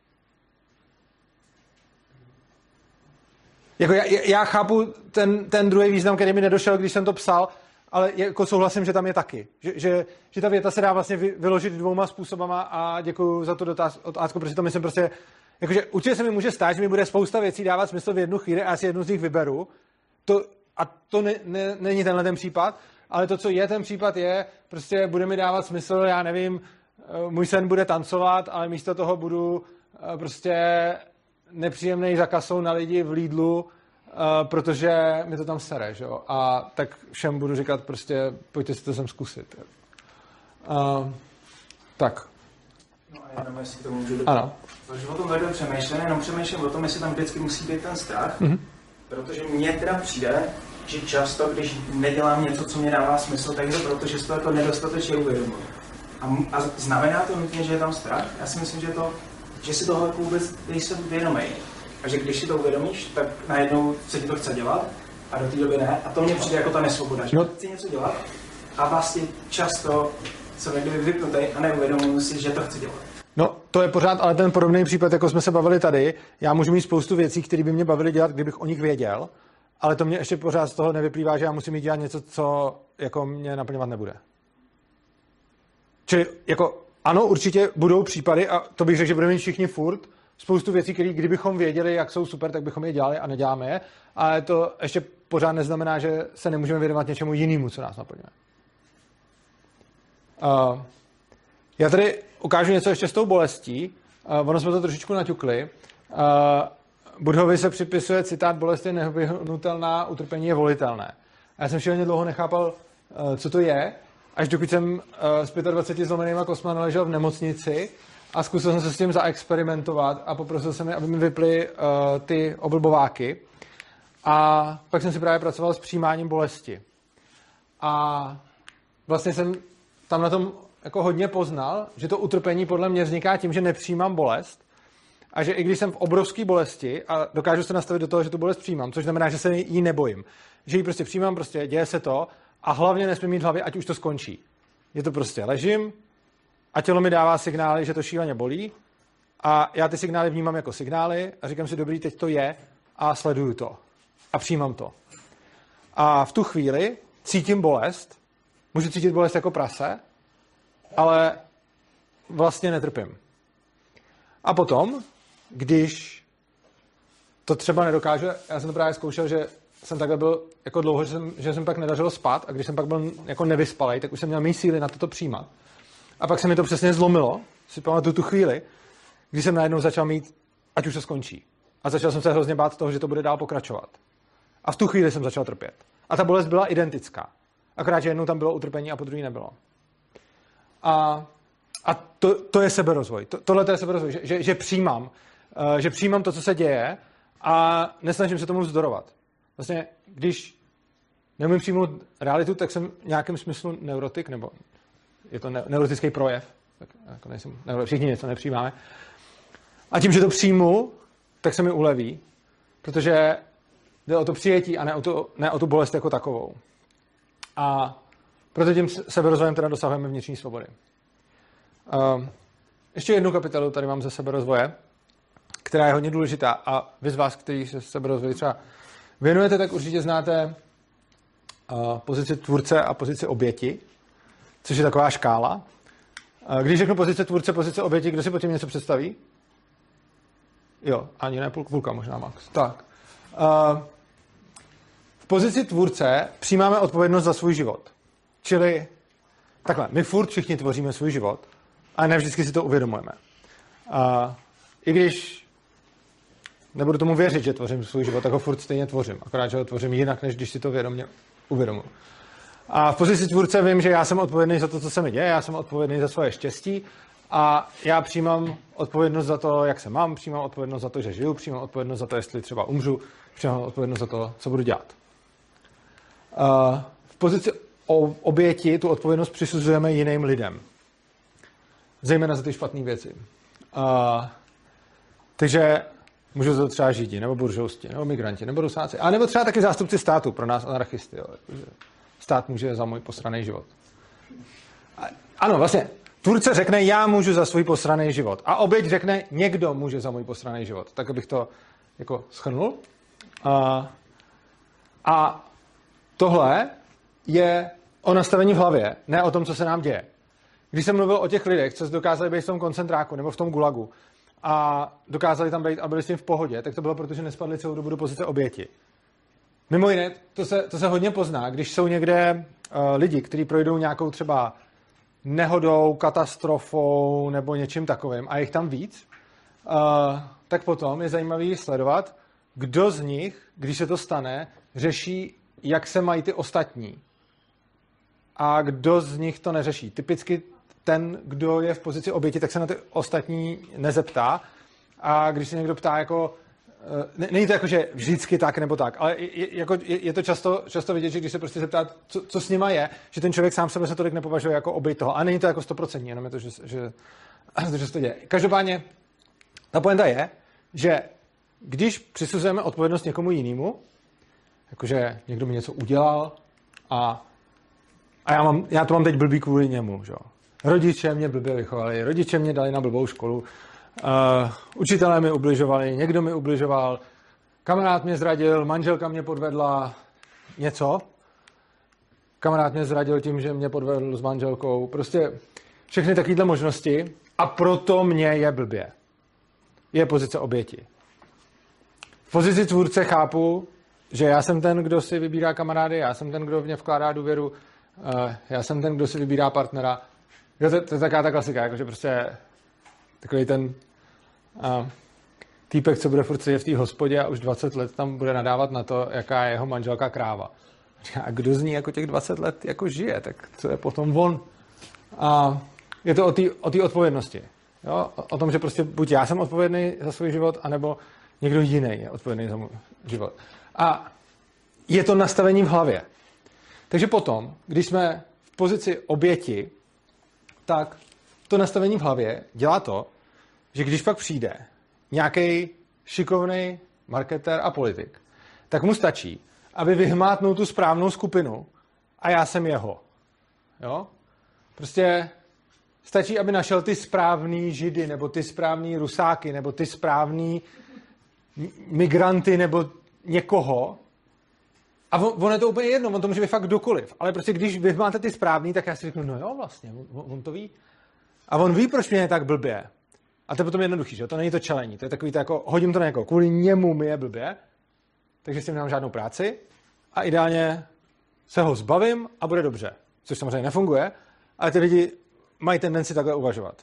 Jako já chápu ten druhý význam, který mi nedošel, když jsem to psal, ale jako souhlasím, že tam je taky. Že ta věta se dá vlastně vyložit dvouma způsobama a děkuju za tu otázku, protože to myslím prostě, jakože určitě se mi může stát, že mi bude spousta věcí dávat smysl v jednu chvíli a já si jednu z nich vyberu. To není tenhle ten případ, ale to, co je ten případ, je, prostě bude mi dávat smysl, já nevím, můj sen bude tancovat, ale místo toho budu prostě nepříjemnej za kasou na lidi v Lidlu, protože mi to tam sere, že jo? A tak všem budu říkat prostě, pojďte si to sem zkusit. Tak. No a jenom jestli to můžu dodat. Ano. Protože o tom vedou přemýšlím, jenom přemýšlím o tom, jestli tam vždycky musí být ten strach, protože mně teda přijde, že často, když nedělám něco, co mě dává smysl, tak je to proto, že si to jako nedostatečně uvědomuji. A znamená to nutně, že je tam strach? Já si myslím, že si toho jako vůbec nejsem vědomý. A že když si to uvědomíš, tak najednou se ti to chce dělat a do té doby ne. A to mně přijde jako ta nesvoboda, že chci něco dělat a vlastně často jsem někdy vypnutý a neuvědomuji si, že to chci dělat. No, to je pořád ale ten podobný případ, jako jsme se bavili tady. Já můžu mít spoustu věcí, které by mě bavily dělat, kdybych o nich věděl, ale to mě ještě pořád z toho nevyplývá, že já musím jít dělat něco, co jako mě naplňovat nebude. Čili jako ano, určitě budou případy, a to bych řekl, že budeme mít všichni furt, spoustu věcí, které kdybychom věděli, jak jsou super, tak bychom je dělali a neděláme je, ale to ještě pořád neznamená, že se nemůžeme věnovat něčemu jinému, co nás naplňuje. Já tady ukážu něco ještě s tou bolestí. Ono jsme to trošičku naťukli. Buddhovi se připisuje citát: bolest je nevyhnutelná, utrpení je volitelné. A já jsem šíleně dlouho nechápal, co to je, až dokud jsem s 25 zlomenýma kostma naležel v nemocnici a zkusil jsem se s tím zaexperimentovat a poprosil jsem je, aby mi vyply ty oblbováky. A pak jsem si právě pracoval s přijímáním bolesti. A vlastně jsem tam na tom jako hodně poznal, že to utrpení podle mě vzniká tím, že nepřijímám bolest a že i když jsem v obrovské bolesti a dokážu se nastavit do toho, že tu bolest přijímám, což znamená, že se jí nebojím, že ji prostě přijímám, prostě děje se to a hlavně nesmím mít v hlavě, ať už to skončí. Je to prostě ležím a tělo mi dává signály, že to šíleně bolí a já ty signály vnímám jako signály a říkám si, dobrý, teď to je a sleduju to a přijímám to. A v tu chvíli cítím bolest, můžu cítit bolest jako prase, ale vlastně netrpím. A potom, když to třeba nedokážu, já jsem to právě zkoušel, že jsem takhle byl jako dlouho, že jsem pak nedařilo spát a když jsem pak byl jako nevyspalej, tak už jsem měl méně síly na to přijímat. A pak se mi to přesně zlomilo, si pamatuju tu chvíli, když jsem najednou začal mít, ať už to skončí. A začal jsem se hrozně bát toho, že to bude dál pokračovat. A v tu chvíli jsem začal trpět. A ta bolest byla identická. Akorát, že jednou tam bylo utrpení a po druhé nebylo. A to je seberozvoj. Tohle je seberozvoj, že přijímám to, co se děje a nesnažím se tomu vzdorovat. Vlastně, když neumím přijmout realitu, tak jsem v nějakém smyslu neurotik, nebo je to neurotický projev. Tak jako nejsem, všichni něco nepřijímáme. A tím, že to přijmu, tak se mi uleví, protože jde o to přijetí a ne o tu bolest jako takovou. A proto tím seberozvojem teda dosahujeme vnitřní svobody. Ještě jednu kapitolu tady mám ze seberozvoje, která je hodně důležitá a vy z vás, kteří se seberozvoji třeba věnujete, tak určitě znáte pozici tvůrce a pozici oběti, což je taková škála. Když řeknu pozice tvůrce, pozice oběti, kdo si pod tím něco představí? Jo, ani ne půlka možná, max. Tak. V pozici tvůrce přijímáme odpovědnost za svůj život. Čili takhle, my furt všichni tvoříme svůj život, ale ne vždycky si to uvědomujeme. I když nebudu tomu věřit, že tvořím svůj život, tak ho furt stejně tvořím. Akorát, že ho tvořím jinak, než když si to vědomě uvědomuji. A v pozici tvůrce vím, že já jsem odpovědný za to, co se mi děje, já jsem odpovědný za svoje štěstí a já přijímám odpovědnost za to, jak se mám, přijímám odpovědnost za to, že žiju, přijímám odpovědnost za to, jestli třeba umřu, přijímám odpovědnost za to, co budu dělat. V pozici oběti tu odpovědnost přisuzujeme jiným lidem. zejména za ty špatné věci. Takže můžou to třeba Židi, nebo buržousti, nebo migranti, nebo Rusáci, a nebo třeba taky zástupci státu, pro nás anarchisty. Jo. Stát může za můj posraný život. Ano, vlastně, tvůrce řekne, já můžu za svůj posraný život. A oběť řekne, někdo může za můj posraný život. Tak abych to jako shrnul. A tohle je o nastavení v hlavě, ne o tom, co se nám děje. Když jsem mluvil o těch lidech, co dokázali být v tom koncentráku nebo v tom gulagu a dokázali tam být a byli s tím v pohodě, tak to bylo proto, že nespadli celou dobu do pozice oběti. Mimo jiné, to se hodně pozná, když jsou někde lidi, kteří projdou nějakou třeba nehodou, katastrofou nebo něčím takovým a jich tam víc, tak potom je zajímavý sledovat, kdo z nich, když se to stane, řeší, jak se mají ty ostatní. A kdo z nich to neřeší. Typicky ten, kdo je v pozici oběti, tak se na ty ostatní nezeptá. A když se někdo ptá, jako, není to jako, že vždycky tak nebo tak, ale je to často vidět, že když se prostě zeptá, co s nima je, že ten člověk sám sebe se tolik nepovažuje jako oběť toho. A není to jako 100%, jenom je to, že se to děje. Každopádně ta pointa je, že když přisuzujeme odpovědnost někomu jinému, jakože někdo mi něco udělal a já to mám teď blbý kvůli němu. Že? Rodiče mě blbě vychovali, rodiče mě dali na blbou školu, učitelé mi ubližovali, někdo mi ubližoval, kamarád mě zradil, manželka mě podvedla, něco. Kamarád mě zradil tím, že mě podvedl s manželkou. Prostě všechny takovéhle možnosti a proto mě je blbě. Je pozice oběti. V pozici tvůrce chápu, že já jsem ten, kdo si vybírá kamarády, já jsem ten, kdo v ně vkládá důvěru, já jsem ten, kdo si vybírá partnera. To je taková ta klasika, jakože prostě takový ten týpek, co bude furt sedět v té hospodě a už 20 let tam bude nadávat na to, jaká je jeho manželka kráva. A kdo z ní jako těch 20 let jako žije, tak co je potom on? A je to o té odpovědnosti. Jo? O tom, že prostě buď já jsem odpovědný za svůj život, anebo někdo jiný je odpovědný za můj život. A je to nastavení v hlavě. Takže potom, když jsme v pozici oběti, tak to nastavení v hlavě dělá to, že když pak přijde nějaký šikovný marketér a politik, tak mu stačí, aby vyhmátnul tu správnou skupinu a já jsem jeho. Jo? Prostě stačí, aby našel ty správný Židy, nebo ty správný Rusáky, nebo ty správný migranty, nebo někoho. A on je to úplně jedno, on to může být fakt kdokoliv. Ale prostě když vy máte ty správný, tak já si řeknu, no jo, vlastně, on to ví. A on ví, proč mě je tak blbě. A to je potom jednoduchý, že? To není to čelení. To je takový to jako, hodím to na někoho, kvůli němu mi je blbě, takže s tím nemám žádnou práci a ideálně se ho zbavím a bude dobře. Což samozřejmě nefunguje, ale ty lidi mají tendenci takhle uvažovat.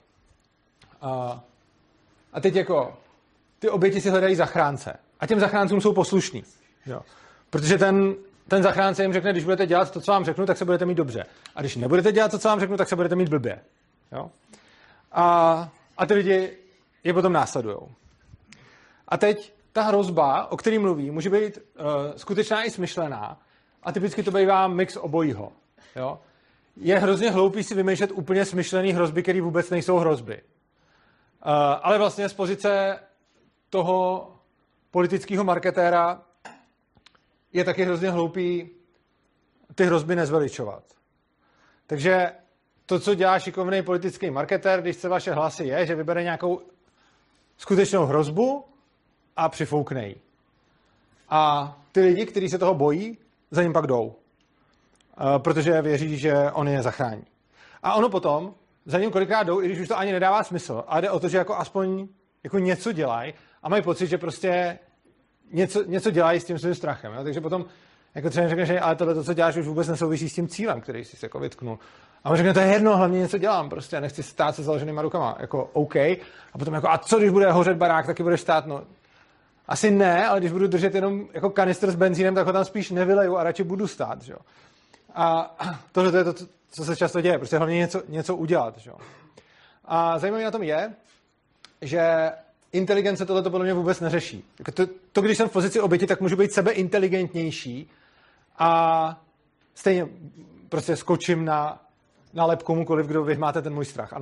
A teď jako, ty oběti si hledají zachránce. A těm zachráncům jsou poslušní. Jo? Protože ten zachránce jim řekne, když budete dělat to, co vám řeknu, tak se budete mít dobře. A když nebudete dělat to, co vám řeknu, tak se budete mít blbě. Jo? A ty lidi je potom následujou. A teď ta hrozba, o který mluví, může být skutečná i smyšlená a typicky to bývá mix obojího. Jo? Je hrozně hloupý si vymýšlet úplně smyšlený hrozby, které vůbec nejsou hrozby. Ale vlastně z pozice toho politického marketéra je taky hrozně hloupý ty hrozby nezveličovat. Takže to, co dělá šikovný politický marketér, když chce vaše hlasy, je, že vybere nějakou skutečnou hrozbu a přifoukne ji. A ty lidi, kteří se toho bojí, za ním pak jdou. Protože věří, že on je zachrání. A ono potom za ním kolikrát jdou, i když už to ani nedává smysl. A jde o to, že jako aspoň jako něco dělají a mají pocit, že prostě něco dělají s tím svým strachem. Jo? Takže potom jako třeba řekneš, že ale tohle, co děláš, už vůbec nesouvisí s tím cílem, který jsi jako vytknul. A on řekne, to je jedno, hlavně něco dělám, prostě nechci stát se založenýma rukama. Jako OK. A potom jako, a co když bude hořet barák, taky budeš stát? No, asi ne, ale když budu držet jenom jako kanistr s benzínem, tak ho tam spíš nevyleju a radši budu stát. Že? A tohle je to, co se často děje, prostě hlavně něco udělat. Že? A zajímavé na tom je, že inteligence tohleto podle mě vůbec neřeší. To, když jsem v pozici oběti, tak můžu být sebeinteligentnější a stejně prostě skočím na lep komukoliv, kdo vy máte ten můj strach, ano?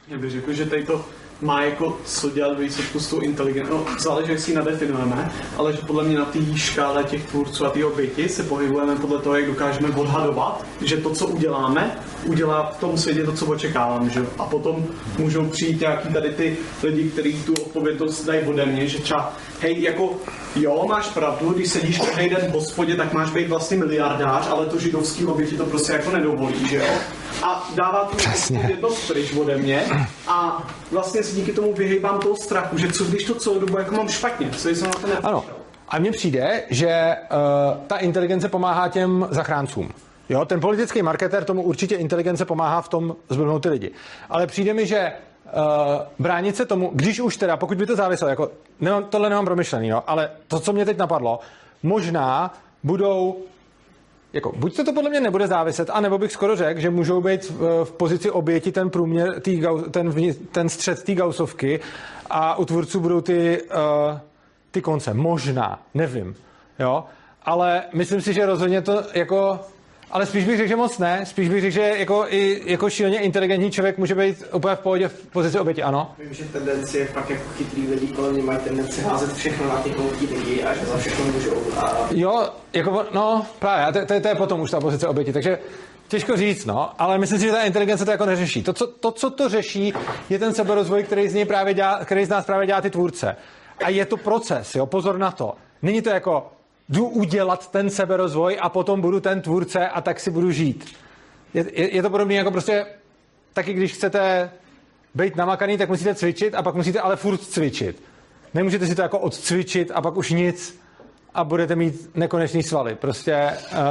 Já bych řekl, že tady to má jako co dělat výsledku s tou inteligencí. No, záleží, jak si ji nadefinujeme, ale že podle mě na té škále těch tvůrců a té oběti se pohybujeme podle toho, jak dokážeme odhadovat, že to, co uděláme, udělá v tom světě to, co očekávám, že? A potom můžou přijít nějaký tady ty lidi, kteří tu odpovědnost dají ode mě, že třeba, hej, jako jo, máš pravdu, když sedíš každý den v hospodě, tak máš být vlastně miliardář, ale to židovský oběti to prostě jako nedovolí, že jo? A dává tu odpovědnost pryč ode mě a vlastně si díky tomu vyhejbám toho strachu, že co když to celou dobu jako mám špatně, co jsem na to nepřišel. Ano. A mně přijde, že ta inteligence pomáhá těm zachráncům. Jo, ten politický marketér tomu určitě inteligence pomáhá v tom zblbnout ty lidi. Ale přijde mi, že bránit se tomu, když už teda, pokud by to záviselo, jako, tohle nemám promyšlený, no, ale to, co mě teď napadlo, možná budou, jako, buď to podle mě nebude záviset, anebo bych skoro řekl, že můžou být v pozici oběti ten průměr, ten střed té gaussovky a u tvůrců budou ty konce. Možná, nevím, jo, ale myslím si, že rozhodně to jako... Ale spíš bych řekl, že moc ne. Spíš bych řekl, že jako šíleně inteligentní člověk může být úplně v pohodě v pozici oběti, ano? Vím, že tendence je fakt jako chytrý lidi, kolem mě mají tendenci házet všechno na ty hloupý lidi a že za všechno můžou. A... Jo, jako, no právě, to je potom už ta pozice oběti, takže těžko říct, no, ale myslím si, že ta inteligence to jako neřeší. To, co to řeší, je ten seberozvoj, který z nás právě dělá ty tvůrce. A je to proces, jo, pozor na to. Není to jako jdu udělat ten seberozvoj a potom budu ten tvůrce a tak si budu žít. Je to podobné jako prostě taky, když chcete být namakaný, tak musíte cvičit a pak musíte ale furt cvičit. Nemůžete si to jako odcvičit a pak už nic a budete mít nekonečný svaly. Prostě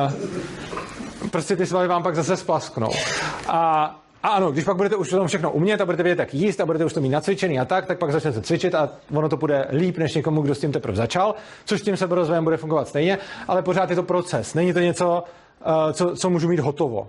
ty svaly vám pak zase splasknou. A ano, když pak budete už to všechno umět a budete vědět, jak jíst a budete už to mít nacvičený a tak pak začnete cvičit a ono to bude líp než někomu, kdo s tím teprve začal, což s tím seberozvojem bude fungovat stejně, ale pořád je to proces. Není to něco, co můžu mít hotovo.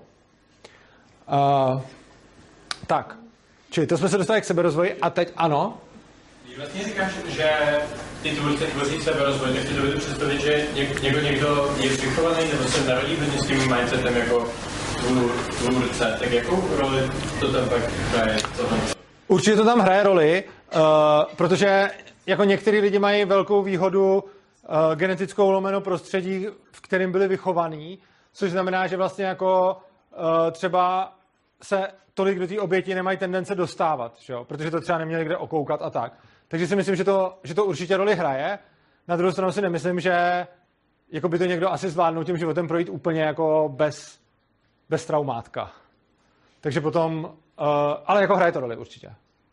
Tak, čili to jsme se dostali k seberozvoji a teď ano. Když vlastně říkáš, že ty tvůrci tvoří seberozvoj, tak si dovedu představit, že někdo je vychovaný nebo se narodí hodně s tím mindsetem jako tvůrce, tak jakou roli to tam pak hraje? Určitě to tam hraje roli, protože jako některý lidi mají velkou výhodu genetickou lomeno prostředí, v kterém byli vychovaní, což znamená, že vlastně jako třeba se tolik do té oběti nemají tendence dostávat, že jo? Protože to třeba neměli kde okoukat a tak. Takže si myslím, že to určitě roli hraje. Na druhou stranu si nemyslím, že jako by to někdo asi zvládnul tím životem projít úplně jako bez traumátka. Takže potom, ale jako hraje to roli určitě.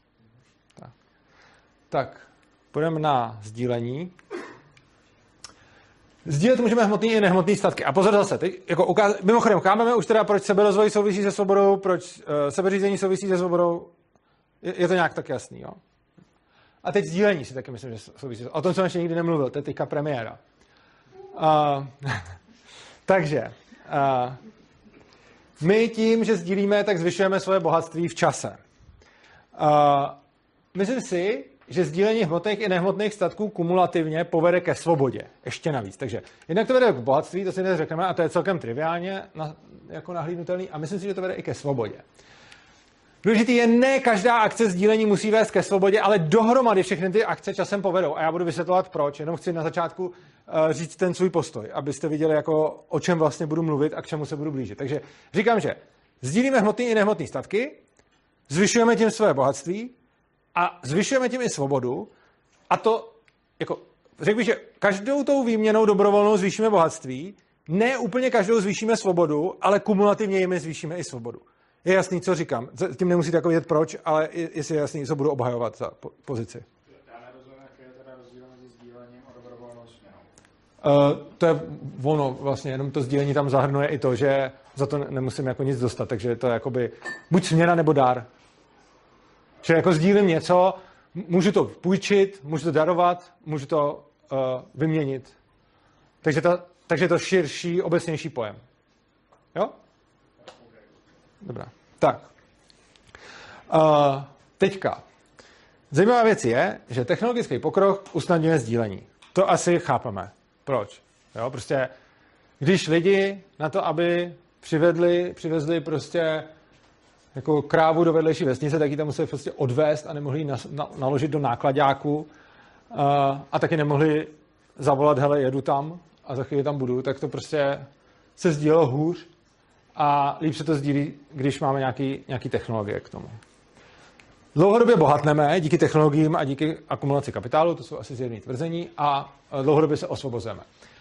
Tak, půjdeme na sdílení. Sdílet můžeme hmotný i nehmotný statky. A pozor zase, teď, jako mimochodem, chápeme už teda, proč seberozvoj souvisí se svobodou, proč sebeřízení souvisí se svobodou. Je to nějak tak jasný, jo? A teď sdílení si taky myslím, že souvisí. O tom jsem ještě nikdy nemluvil, to je teďka premiéra. Takže, my tím, že sdílíme, tak zvyšujeme svoje bohatství v čase. Myslím si, že sdílení hmotných i nehmotných statků kumulativně povede ke svobodě. Ještě navíc. Takže jednak to vede k bohatství, to si dnes řekneme, a to je celkem triviálně jako nahlídnutelný, a myslím si, že to vede i ke svobodě. Důležitý je, ne každá akce sdílení musí vést ke svobodě, ale dohromady všechny ty akce časem povedou. A já budu vysvětlovat proč, jenom chci na začátku říct ten svůj postoj, abyste viděli, jako, o čem vlastně budu mluvit a k čemu se budu blížit. Takže říkám, že sdílíme hmotný i nehmotný statky, zvyšujeme tím své bohatství a zvyšujeme tím i svobodu. A to, jako, řekl bych, že každou tou výměnou dobrovolnou zvýšíme bohatství, ne úplně každou zvýšíme svobodu, ale kumulativně jimi zvýšíme i svobodu. Je jasný, co říkám. Tím nemusíte jako vědět proč, ale jestli je jasný, co budu obhajovat za pozici. Já nerozumím, jaký je teda rozdíl mezi sdílením a dobrovolnou směnou. To je ono vlastně, jenom to sdílení tam zahrnuje i to, že za to nemusím jako nic dostat, takže to je jakoby buď směna nebo dar. Čili jako sdílím něco, můžu to půjčit, můžu to darovat, můžu to vyměnit. Takže to širší, obecnější pojem. Jo? Dobrá. Tak. Teďka. Zajímavá věc je, že technologický pokrok usnadňuje sdílení. To asi chápeme. Proč? Jo, prostě, když lidi na to, aby přivezli prostě jako krávu do vedlejší vesnice, tak ji tam museli prostě odvést a nemohli ji naložit do nákladáku a taky nemohli zavolat, hele, jedu tam a za chvíli tam budu, tak to prostě se sdílelo hůř a líp se to sdílí, když máme nějaký technologie k tomu. Dlouhodobě bohatneme díky technologiím a díky akumulaci kapitálu, to jsou asi zjevné tvrzení, a dlouhodobě se osvobozujeme.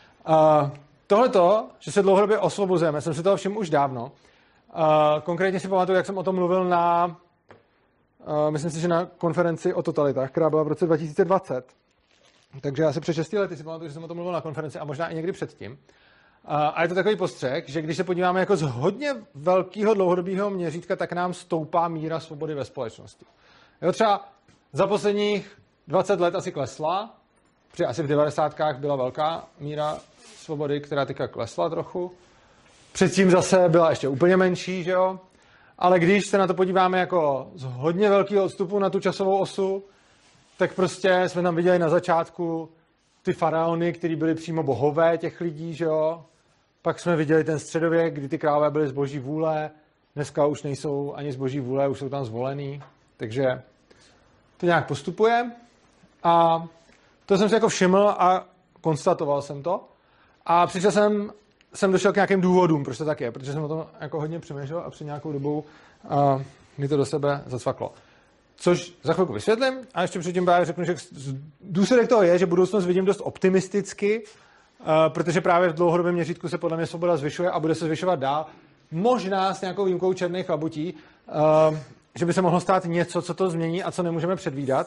Tohleto, že se dlouhodobě osvobozujeme, jsem si toho všiml už dávno. Konkrétně si pamatuju, jak jsem o tom mluvil na, myslím si, že na konferenci o totalitách, která byla v roce 2020. Takže já se před 6 lety si pamatuju, že jsem o tom mluvil na konferenci a možná i někdy předtím. A je to takový postřeh, že když se podíváme jako z hodně velkého dlouhodobého měřítka, tak nám stoupá míra svobody ve společnosti. Jo, třeba za posledních 20 let asi klesla, protože asi v 90kách byla velká míra svobody, která teďka klesla trochu. Předtím zase byla ještě úplně menší, že jo? Ale když se na to podíváme jako z hodně velkého odstupu na tu časovou osu, tak prostě jsme tam viděli na začátku ty faraony, kteří byli přímo bohové těch lidí, že jo? Pak jsme viděli ten středověk, kdy ty králové byly z boží vůle, dneska už nejsou ani z boží vůle, už jsou tam zvolený, takže to nějak postupuje. A to jsem si jako všiml a konstatoval jsem to. A přišel jsem došel k nějakým důvodům, proč to tak je, protože jsem o tom jako hodně přemýšlel a před nějakou dobou mi to do sebe zacvaklo. Což za chvilku vysvětlím a ještě předtím právě řeknu, že důsledek toho je, že budoucnost vidím dost optimisticky, protože právě v dlouhodobém měřítku se podle mě svoboda zvyšuje a bude se zvyšovat dál. Možná s nějakou výjimkou černých labutí, že by se mohlo stát něco, co to změní a co nemůžeme předvídat,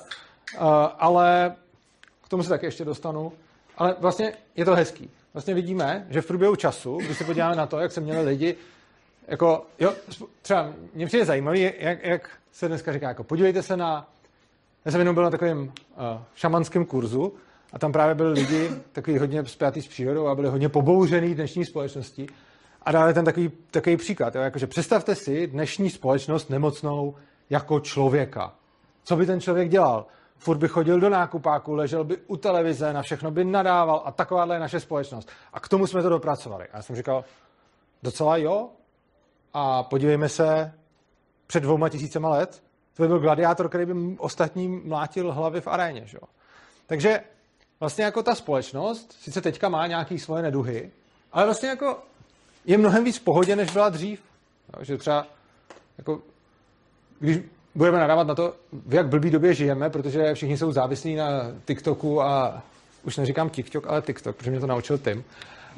ale k tomu se taky ještě dostanu. Ale vlastně je to hezký. Vlastně vidíme, že v průběhu času, když se podíváme na to, jak se měli lidi, jako, jo, třeba mě přijde zajímavý, jak se dneska říká, jako podívejte se na, já jsem jenom byl na takovém šamanském kurzu a tam právě byli lidi takový hodně spjatý s přírodou a byli hodně pobouřený dnešní společností a dali ten takový příklad, jo, jakože představte si dnešní společnost nemocnou jako člověka. Co by ten člověk dělal? Furt by chodil do nákupáku, ležel by u televize, na všechno by nadával a takováhle je naše společnost. A k tomu jsme to dopracovali. A já jsem říkal, docela jo. A podívejme se, před 2000 let, to by byl gladiátor, který by ostatním mlátil hlavy v aréně. Že? Takže vlastně jako ta společnost, sice teďka má nějaké svoje neduhy, ale vlastně jako je mnohem víc v pohodě, než byla dřív. Jo? Že třeba jako, když budeme nadávat na to, v jak blbý době žijeme, protože všichni jsou závislí na TikToku a už neříkám TikTok, ale TikTok, protože mě to naučil Tim.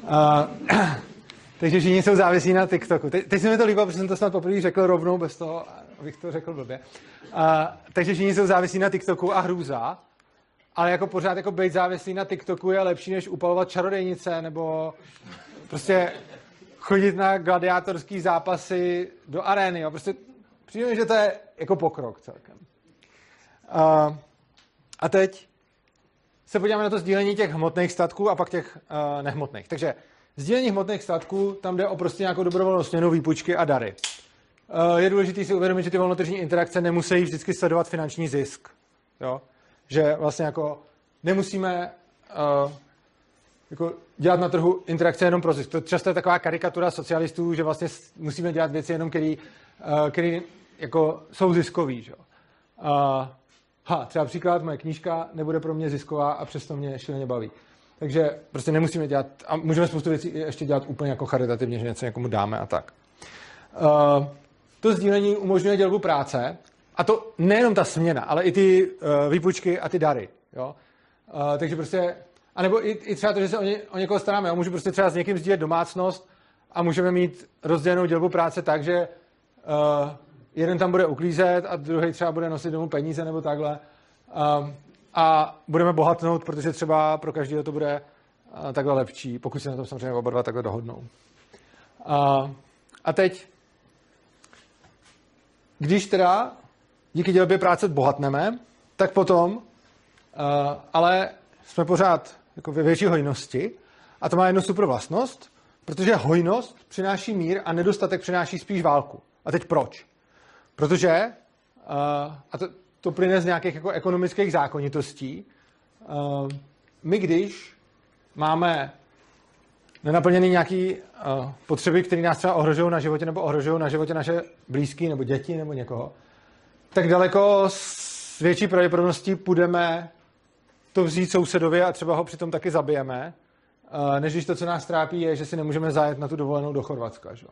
Takže všichni jsou závislí na TikToku. Teď se mi to líbilo, protože jsem to snad poprvé řekl rovnou bez toho, abych to řekl blbě. Takže všichni jsou závislí na TikToku a hrůza, ale jako pořád jako být závislý na TikToku je lepší, než upalovat čarodějnice nebo prostě chodit na gladiátorský zápasy do arény. Jo. Prostě přijde mi, že to je jako pokrok celkem. A teď se podíváme na to sdílení těch hmotných statků a pak těch nehmotných. Takže sdílení hmotných statků, tam jde o prostě nějakou dobrovolnou směnu, výpůjčky a dary. Je důležité si uvědomit, že ty volnotržní interakce nemusí vždycky sledovat finanční zisk. Jo? Že vlastně jako nemusíme jako dělat na trhu interakce jenom pro zisk. To často je taková karikatura socialistů, že vlastně musíme dělat věci jenom, které jako jsou ziskový. Že? Třeba příklad, moje knížka nebude pro mě zisková a přesto mě šíleně baví. Takže prostě nemusíme dělat, a můžeme spoustu věcí ještě dělat úplně jako charitativně, že něco někomu dáme a tak. To sdílení umožňuje dělbu práce, a to nejenom ta směna, ale i ty výpůjčky a ty dary. Jo? Takže prostě, anebo i třeba to, že se o někoho staráme. Já můžu prostě třeba s někým sdílet domácnost a můžeme mít rozdělenou dělbu práce tak, že jeden tam bude uklízet a druhý třeba bude nosit domů peníze nebo takhle. A budeme bohatnout, protože třeba pro každého to bude takhle lepší, pokud se na tom samozřejmě oba dva takhle dohodnou. A teď, když teda díky dělbě práce bohatneme, tak potom ale jsme pořád jako ve větší hojnosti a to má jednu super vlastnost, protože hojnost přináší mír a nedostatek přináší spíš válku. A teď proč? Protože, a to plyne z nějakých jako ekonomických zákonitostí, my když máme nenaplněný nějaký potřeby, které nás třeba ohrožují na životě nebo ohrožují na životě naše blízký nebo děti nebo někoho, tak daleko s větší pravděpodobností půjdeme to vzít sousedovi a třeba ho přitom taky zabijeme, než když to, co nás trápí, je, že si nemůžeme zajet na tu dovolenou do Chorvatska. Že?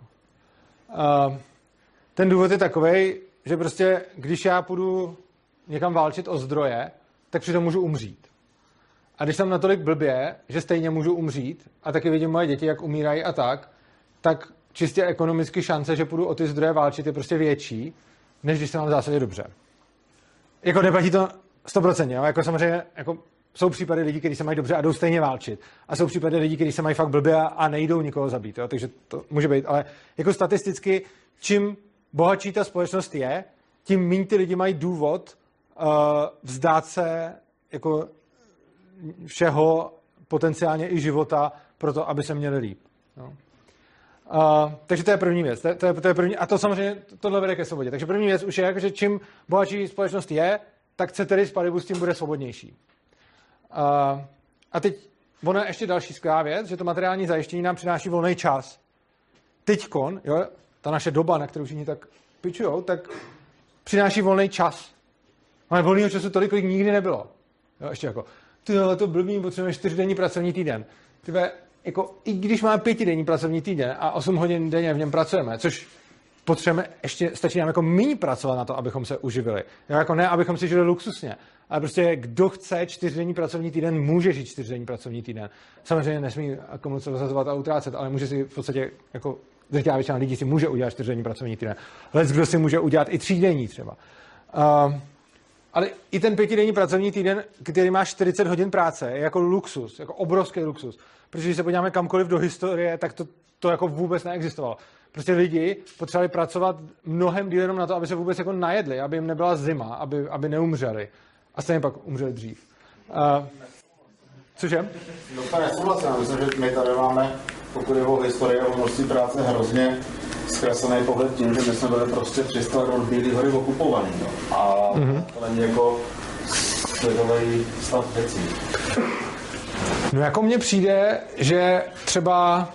Ten důvod je takovej, že prostě, když já půjdu někam válčit o zdroje, tak přitom můžu umřít. A když jsem natolik blbě, že stejně můžu umřít, a taky vidím moje děti, jak umírají a tak čistě ekonomicky šance, že půjdu o ty zdroje válčit, je prostě větší, než když se mám v zásadě dobře. Jako neplatí to 100%, jo? Jako samozřejmě jako jsou případy lidí, kteří se mají dobře a jdou stejně válčit. A jsou případy lidí, kteří se mají fakt blbě a nejdou nikoho zabít. Jo? Takže to může být. Ale jako statisticky, čím bohatší ta společnost je, tím méně ty lidi mají důvod vzdát se jako všeho, potenciálně i života, pro to, aby se měli líp. Jo? Takže to je první věc. To je první, a to samozřejmě tohle vede ke svobodě. Takže první věc už je, že čím bohatší společnost je, tak ceteris paribus tím bude svobodnější. A teď ono je ještě další skvělá věc, že to materiální zajištění nám přináší volný čas. Teďkon, jo, ta naše doba, na kterou všichni tak pičujou, tak přináší volný čas. Ale volného času tolik, kolik nikdy nebylo. Jo, ještě jako, tyhle to blbý, potřebujeme 4denní pracovní týden. Tyhle, jako, i když máme 5denní pracovní týden a 8 hodin denně v něm pracujeme, což potřebujeme, ještě stačí nám jako méně pracovat na to, abychom se uživili. Jo, jako ne, abychom si žili luxusně. Ale prostě kdo chce 4denní pracovní týden, může žít 4denní pracovní týden. Samozřejmě nesmí komu se rozhazovat a utrácet, ale může si v podstatě, jako drtivá většina lidí si může udělat 4denní pracovní týden. Ale kdo si může udělat i 3denní třeba. Ale i ten 5denní pracovní týden, který má 40 hodin práce, je jako luxus, jako obrovský luxus. Protože když se podíváme kamkoliv do historie, tak to jako vůbec neexistovalo. Prostě lidi potřebovali pracovat mnohem díl jenom na to, aby se vůbec jako najedli, aby jim nebyla zima, aby neumřeli. A stejně pak umřeli dřív. Cože? No, nesouhlasím. Myslím, že my tady máme, pokud je o historii a o množství práce, hrozně zkreslený pohled tím, že my jsme byli prostě 300 let od Bílé hory okupovaný. No. A to není jako světový stav věcí. No jako mně přijde, že třeba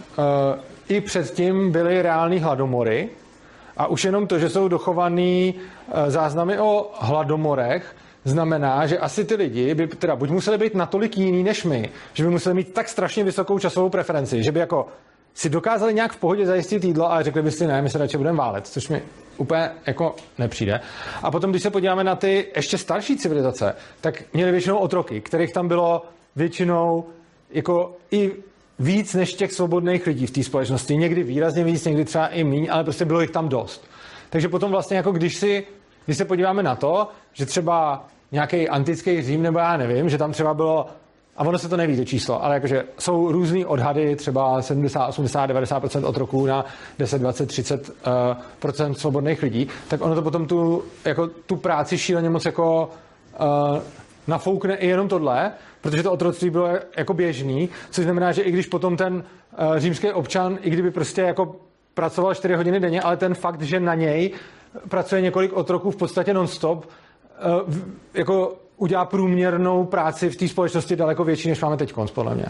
i předtím byly reální hladomory a už jenom to, že jsou dochovaný záznamy o hladomorech, znamená, že asi ty lidi by teda buď museli být natolik jiný než my, že by museli mít tak strašně vysokou časovou preferenci, že by jako si dokázali nějak v pohodě zajistit jídlo a řekli by si ne, my se radši budeme válet, což mi úplně jako nepřijde. A potom, když se podíváme na ty ještě starší civilizace, tak měli většinou otroky, kterých tam bylo většinou jako i víc než těch svobodných lidí v té společnosti. Někdy výrazně víc, někdy třeba i míň, ale prostě bylo jich tam dost. Takže potom vlastně jako když se podíváme na to, že třeba nějaký antický Řím, nebo já nevím, že tam třeba bylo, a ono se to neví, to číslo, ale jakože jsou různý odhady, třeba 70, 80, 90% otroků na 10, 20, 30% svobodných lidí, tak ono to potom tu práci šíleně moc jako nafoukne i jenom tohle, protože to otroctví bylo jako běžný, což znamená, že i když potom ten římský občan, i kdyby prostě jako pracoval 4 hodiny denně, ale ten fakt, že na něj pracuje několik otroků v podstatě non-stop, jako udělá průměrnou práci v té společnosti daleko větší, než máme teď, podle mě.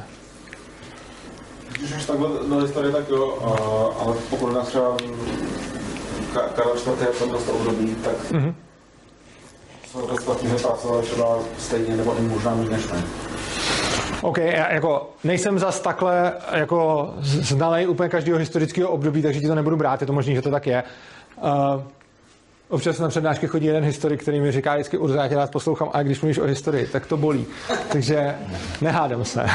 Když už takhle do historie, tak jo, ale pokud nás třeba Karel IV. Je v tom dost období, tak jsou dost platí, že pracovali třeba stejně, nebo i možná méně než my. OK, já jako nejsem zas takhle jako znalej úplně každého historického období, takže ti to nebudu brát, je to možný, že to tak je. Občas na přednášky chodí jeden historik, který mi říká vždycky, Urzo, já tě rád poslouchám, a když mluvíš o historii, tak to bolí. Takže nehádám se.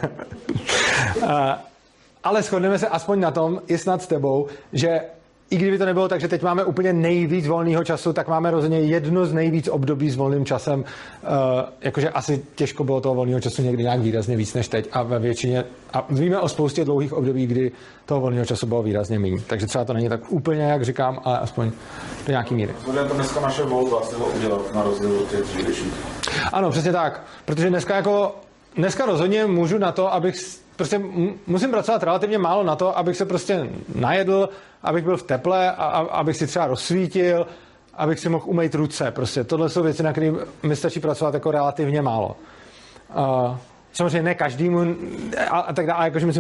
Ale shodneme se aspoň na tom, i snad s tebou, že i kdyby to nebylo tak, že teď máme úplně nejvíc volného času, tak máme rozhodně jedno z nejvíc období s volným časem. Jakože asi těžko bylo toho volného času někdy nějak výrazně víc než teď. A ve většině, a víme o spoustě dlouhých období, kdy toho volného času bylo výrazně méně. Takže třeba to není tak úplně, jak říkám, ale aspoň do nějaký míry. Bude to dneska naše volba si ho udělat na rozdíl od těch dřívějších. Ano, přesně tak. Protože dneska rozhodně můžu na to, abych prostě musím pracovat relativně málo na to, abych se prostě najedl, abych byl v teple, a abych si třeba rozsvítil, abych si mohl umýt ruce. Prostě tohle jsou věci, na které mi stačí pracovat jako relativně málo. Samozřejmě ne každému a tak dále, jakože myslím,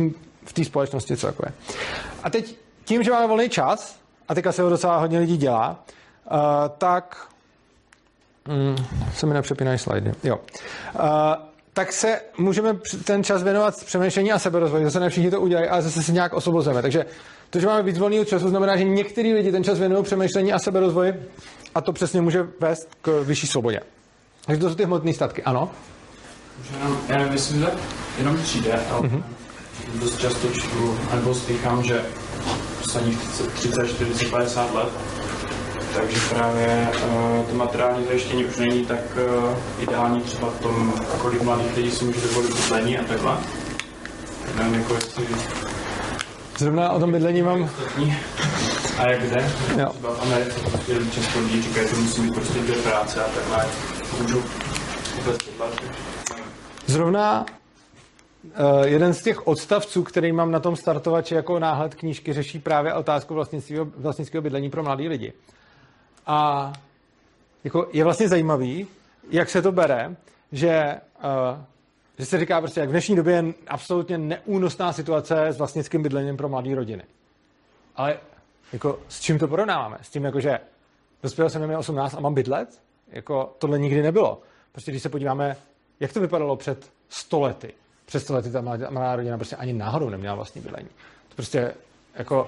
v té společnosti celkově. A teď tím, že máme volný čas, a teďka se ho docela hodně lidí dělá, tak se mi nepřepínají slajdy. Jo. Tak se můžeme ten čas věnovat přemýšlení a seberozvoji. Zase ne všichni to udělají, ale zase si nějak osvobozujeme. Takže to, že máme víc volného času, znamená, že některý lidi ten čas věnují přemýšlení a seberozvoji a to přesně může vést k vyšší svobodě. Takže to jsou ty hmotné statky, ano? Já nevím, jestli to jenom přijde, ale dost často čtu, nebo slychám, že posledních 30, 40, 50 let, takže právě to materiální zajištění už není tak ideální třeba v tom, kolik mladých lidí si může dovolit bydlení a takhle. Nevím, jako jestli... Zrovna o tom bydlení mám... A jak jde? Jo. Třeba v Americe často lidi říkají, že musí mít prostě 2 práce a takhle. Můžu vůbec bydlet. Zrovna jeden z těch odstavců, který mám na tom startovači jako náhled knížky, řeší právě otázku vlastnického bydlení pro mladý lidi. A jako je vlastně zajímavý, jak se to bere, že se říká prostě, jak v dnešní době je absolutně neúnosná situace s vlastnickým bydlením pro mladé rodiny. Ale jako s čím to porovnáváme? S tím, jako, že dospěl jsem neměl 18 a mám bydlet? Jako tohle nikdy nebylo. Prostě když se podíváme, jak to vypadalo před 100 lety. Před 100 lety ta mladá rodina prostě ani náhodou neměla vlastní bydlení. To prostě jako...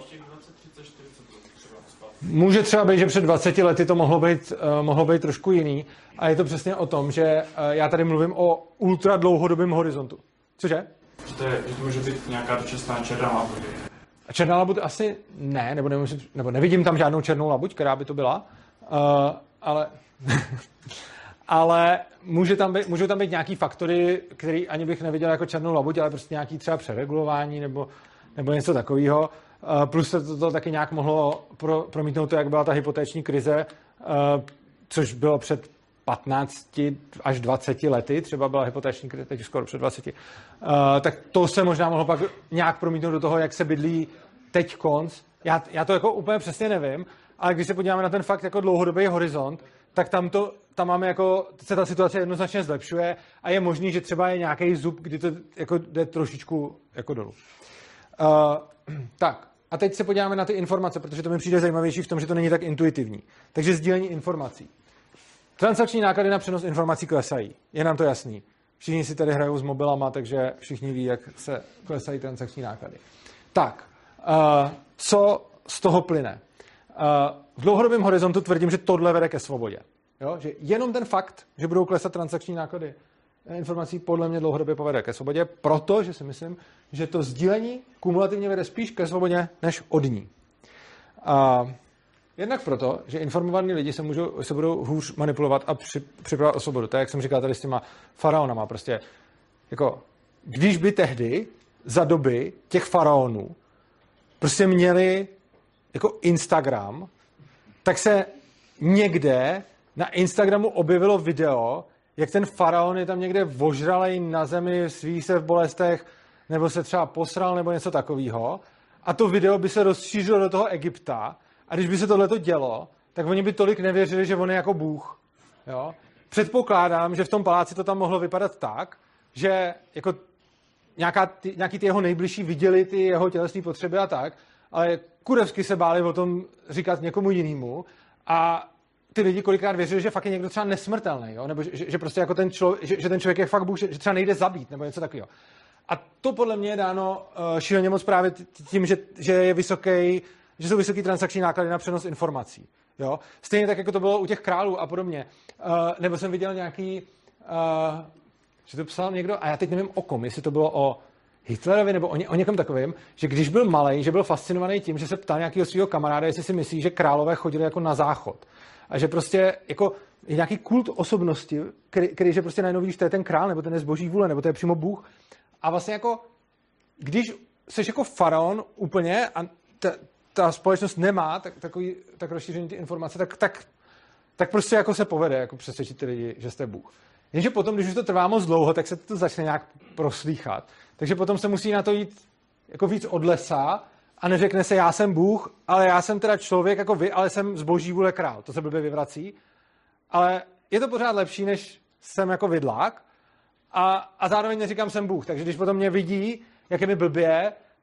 Může třeba být, že před 20 lety to mohlo být trošku jiný. A je to přesně o tom, že já tady mluvím o ultra dlouhodobém horizontu. Cože? Že to může být nějaká dočasná černá labuť. A černá labuť asi ne, nebo nevidím tam žádnou černou labuť, která by to byla, ale můžou tam být nějaký faktory, který ani bych neviděl jako černou labuť, ale prostě nějaký třeba přeregulování nebo něco takového. Plus se to taky nějak mohlo promítnout to, jak byla ta hypotéční krize, což bylo před 15 až 20 lety, třeba byla hypotéční krize, teď skoro před 20. Tak to se možná mohlo pak nějak promítnout do toho, jak se bydlí teď konc. Já to jako úplně přesně nevím, ale když se podíváme na ten fakt jako dlouhodobý horizont, tak tam máme jako, se ta situace jednoznačně zlepšuje a je možný, že třeba je nějaký zub, kdy to jako jde trošičku jako dolů. Tak, a teď se podíváme na ty informace, protože to mi přijde zajímavější v tom, že to není tak intuitivní. Takže sdílení informací. Transakční náklady na přenos informací klesají. Je nám to jasný. Všichni si tady hrajou s mobilama, takže všichni ví, jak se klesají transakční náklady. Tak, co z toho plyne? V dlouhodobém horizontu tvrdím, že tohle vede ke svobodě. Jo? Že jenom ten fakt, že budou klesat transakční náklady informací, podle mě dlouhodobě povede ke svobodě, protože si myslím, že to sdílení kumulativně vede spíš ke svobodě, než od ní. Jednak proto, že informovaní lidi se budou hůř manipulovat a připravovat o svobodu. To je, jak jsem říkal tady s těma faraonama. Prostě, jako, když by tehdy za doby těch faraonů prostě měli jako Instagram, tak se někde na Instagramu objevilo video, jak ten faraon je tam někde vožralej na zemi, sví se v bolestech, nebo se třeba posral, nebo něco takového. A to video by se rozšířilo do toho Egypta. A když by se tohleto dělo, tak oni by tolik nevěřili, že on je jako Bůh. Jo? Předpokládám, že v tom paláci to tam mohlo vypadat tak, že jako nějaký ty jeho nejbližší viděli ty jeho tělesné potřeby a tak, ale kurevsky se báli o tom říkat někomu jinému a ty lidi kolikrát věřili, že fakt je někdo třeba nesmrtelný, jo? Nebo že prostě jako že ten člověk je fakt Bůh, že třeba nejde zabít, nebo něco takového. A to podle mě je dáno šíleně moc právě tím, že jsou vysoký transakční náklady na přenos informací. Jo? Stejně tak, jako to bylo u těch králů a podobně. Nebo jsem viděl nějaký, že to psal někdo, a já teď nevím o kom, jestli to bylo o Hitlerovi nebo o někom takovým, že když byl malej, že byl fascinovaný tím, že se ptal nějakého svého kamaráda, jestli si myslí, že králové chodili jako na záchod. A že prostě jako je nějaký kult osobnosti, který že prostě najednou vidíš, to je ten král, nebo ten je z boží vůle, nebo to je přímo Bůh. A vlastně jako, když jsi jako faraon úplně a ta společnost nemá tak rozšířený ty informace, tak prostě jako se povede jako přesvědčit ty lidi, že jste Bůh. Jenže potom, když už to trvá moc dlouho, tak se to začne nějak proslýchat. Takže potom se musí na to jít jako víc od lesa a neřekne se, já jsem Bůh, ale já jsem teda člověk jako vy, ale jsem z boží vůle král. To se blbě vyvrací. Ale je to pořád lepší, než jsem jako vidlák a zároveň neříkám jsem Bůh. Takže když potom mě vidí, jak je mi blbě,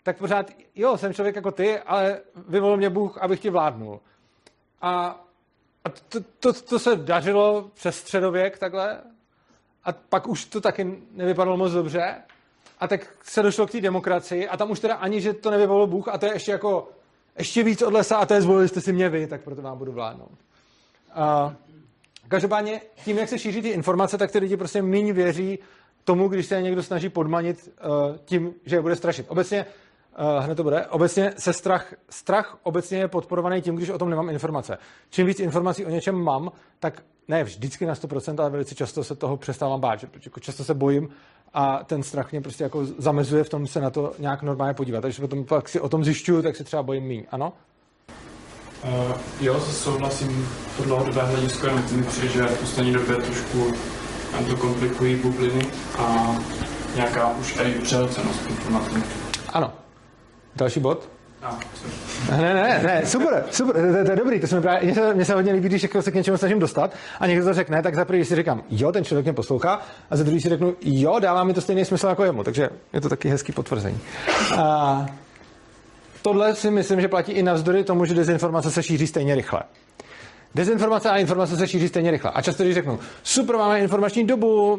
tak pořád, jo, jsem člověk jako ty, ale vyvolil mě Bůh, abych ti vládnul. A to se dařilo přes středověk takhle a pak už to taky nevypadalo moc dobře a tak se došlo k té demokracii a tam už teda ani, že to nevyvolil Bůh a to je ještě jako ještě víc od lesa a to je zvolili jste si mě vy, tak proto vám budu vládnout. Každopádně tím, jak se šíří ty informace, tak ty lidi prostě míň věří tomu, když se někdo snaží podmanit tím, že je bude strašit. Obecně hned to bude. Obecně se strach obecně je podporovaný tím, když o tom nemám informace. Čím víc informací o něčem mám, tak ne vždycky na 100%, ale velice často se toho přestávám bát, že jako často se bojím a ten strach mě prostě jako zamezuje v tom se na to nějak normálně podívat. Takže potom pak si o tom zjišťuju, tak se třeba bojím míň. Ano? Jo, souhlasím to dlouhodobé hledisko, jenom mi přijde, že v poslední době trošku nám to komplikují bubliny a nějaká už tady přehlcenost informací. Ano. Další bod? Ne, super, to je dobrý, to se mně se hodně líbí, když se k něčemu snažím dostat a někdo to řekne, tak za první si říkám, jo, ten člověk mě poslouchá a za druhý si řeknu, jo, dává mi to stejný smysl jako jemu, takže je to taky hezký potvrzení. A tohle si myslím, že platí i navzdory tomu, že dezinformace se šíří stejně rychle. Dezinformace a informace se šíří stejně rychle. A často, když řeknu, super, máme informační dobu,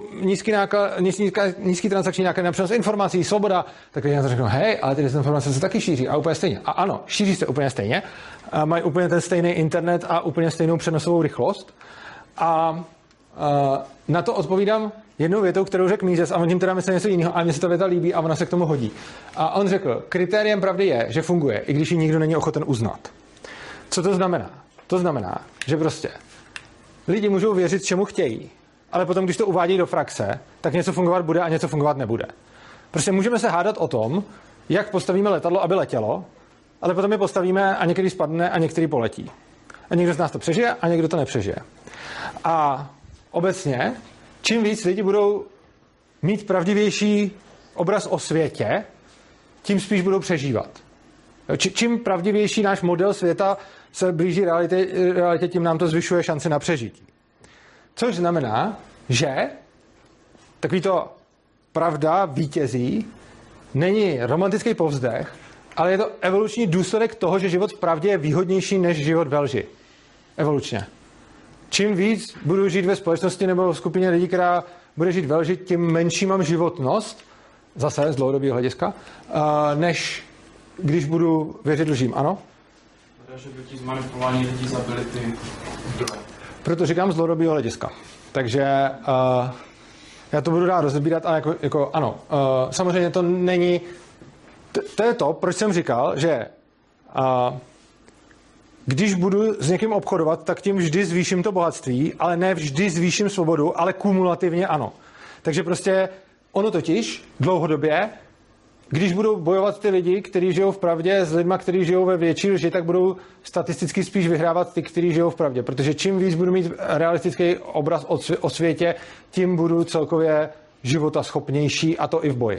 nízký transakční náklad na přenos informací, svoboda, tak lidi na to řeknou, hej, ale ty dezinformace se taky šíří a úplně stejně. A ano, šíří se úplně stejně, a mají úplně ten stejný internet a úplně stejnou přenosovou rychlost. A na to odpovídám jednou větou, kterou řekl Mises, a on tím teda myslel něco jiného, ale mně se ta věta líbí a ona se k tomu hodí. A on řekl, kritériem pravdy je, že funguje, i když ji nikdo není ochoten uznat. Co to znamená? To znamená, že prostě lidi můžou věřit, čemu chtějí, ale potom, když to uvádějí do praxe, tak něco fungovat bude a něco fungovat nebude. Prostě můžeme se hádat o tom, jak postavíme letadlo, aby letělo, ale potom je postavíme a některý spadne a některý poletí. A někdo z nás to přežije a někdo to nepřežije. A obecně, čím víc lidi budou mít pravdivější obraz o světě, tím spíš budou přežívat. Čím pravdivější náš model světa se blíží realitě, tím nám to zvyšuje šanci na přežití. Což znamená, že takovýto pravda vítězí není romantický povzdech, ale je to evoluční důsledek toho, že život v pravdě je výhodnější než život ve lži. Evolučně. Čím víc budu žít ve společnosti nebo v skupině lidí, která bude žít ve lži, tím menší mám životnost, zase z dlouhodobého hlediska, než když budu věřit lžím. Ano? Že by ti zmanipulování lidí zabili ty druhé. Proto říkám z dlouhodobého hlediska. Takže já to budu rád rozebírat, ale jako ano. Samozřejmě to není... To je to, proč jsem říkal, že když budu s někým obchodovat, tak tím vždy zvýším to bohatství, ale ne vždy zvýším svobodu, ale kumulativně ano. Takže prostě ono totiž dlouhodobě, když budou bojovat ty lidi, kteří žijou v pravdě s lidma, kteří žijou ve větší lži, tak budou statisticky spíš vyhrávat ty, kteří žijou v pravdě. Protože čím víc budu mít realistický obraz o světě, tím budu celkově života schopnější, a to i v boji.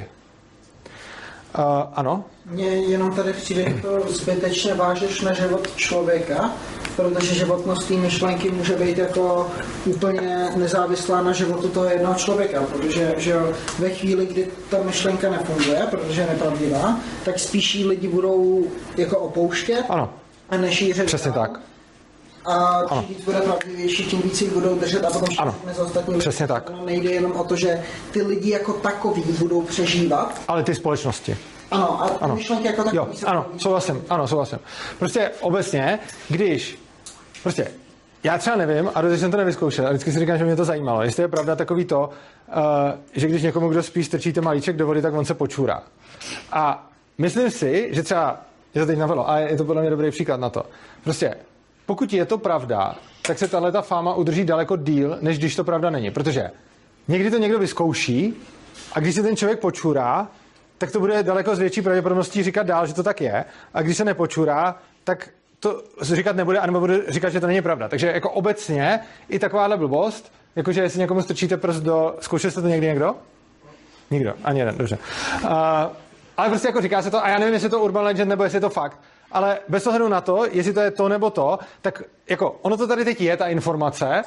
Ano? Mně jenom tady přijde, že to zbytečně vážeš na život člověka, protože životnost té myšlenky může být jako úplně nezávislá na životu toho jednoho člověka, protože že jo, ve chvíli, kdy ta myšlenka nefunguje, protože je nepravdivá, tak spíš jí lidi budou jako opouštět ano. A nešířit. Přesně tak. A čím víc bude pravdivější, tím víc jich budou držet a potom všechny za ostatní. Přesně tak. Nejde jenom o to, že ty lidi jako takový budou přežívat. Ale ty společnosti. Ano, a ano. Myšlenky jako takový. Jo, ano, souhlasím. Prostě obecně, když prostě já třeba nevím, a doteď jsem to nevyzkoušel, a vždycky si říkám, že mě to zajímalo, jestli je pravda takový to, že když někomu, kdo spí, strčíte malíček do vody, tak on se počůrá. A myslím si, že třeba, je to teď napadlo, a je to podle mě dobrý příklad na to. Prostě, pokud je to pravda, tak se tahleta fáma udrží daleko díl, než když to pravda není. Protože někdy to někdo vyzkouší a když se ten člověk počůrá, tak to bude daleko s větší pravděpodobností říkat dál, že to tak je. A když se nepočůrá, tak to říkat nebude, anebo bude říkat, že to není pravda. Takže jako obecně i takováhle blbost, jakože jestli někomu strčíte prst do... Zkoušel jste to někdy někdo? Nikdo, ani jeden, dobře. Ale prostě jako říká se to, a já nevím, jestli je to urban legend, nebo jestli je to fakt, ale bez ohledu na to, jestli to je to nebo to, tak jako ono to tady teď je, ta informace.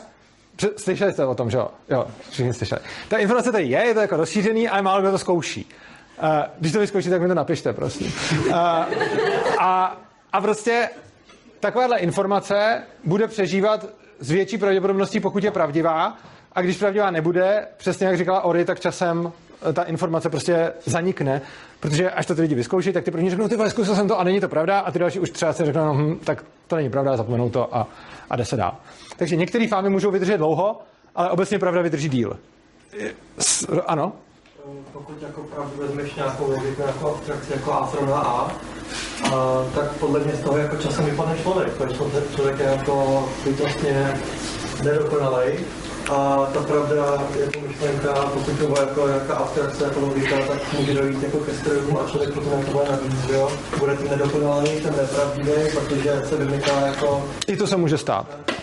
Slyšeli jste o tom, že jo? Jo, všichni slyšeli. Ta informace tady je to jako rozšířený, ale málo kdo to zkouší. Když to vyzkoušíte, tak mi to napište, prosím. A prostě takováhle informace bude přežívat s větší pravděpodobností, pokud je pravdivá, a když pravdivá nebude, přesně jak říkala Ori, tak časem ta informace prostě zanikne, protože až to ty lidi vyzkouší, tak ty první řeknou, ty vole, zkusil jsem to a není to pravda, a ty další už třeba si řeknou, no, tak to není pravda, zapomenou to a jde se dál. Takže některé fámy můžou vydržet dlouho, ale obecně pravda vydrží díl. Ano? Pokud jako pravdu vezmeš nějakou logiku jako abstrakci jako A rovná A, tak podle mě z toho jako časem vypadne člověk, protože člověk je jako bytostně nedokonalej. A ta pravda jako myšlenka, pokud to bude jako nějaká abstrakce, jako logika, tak může dojít jako ke strojům a člověk potom to bude navíc, jo? Bude tím nedokonalý, ten nepravdivý, protože se vymyká jako... I to se může stát.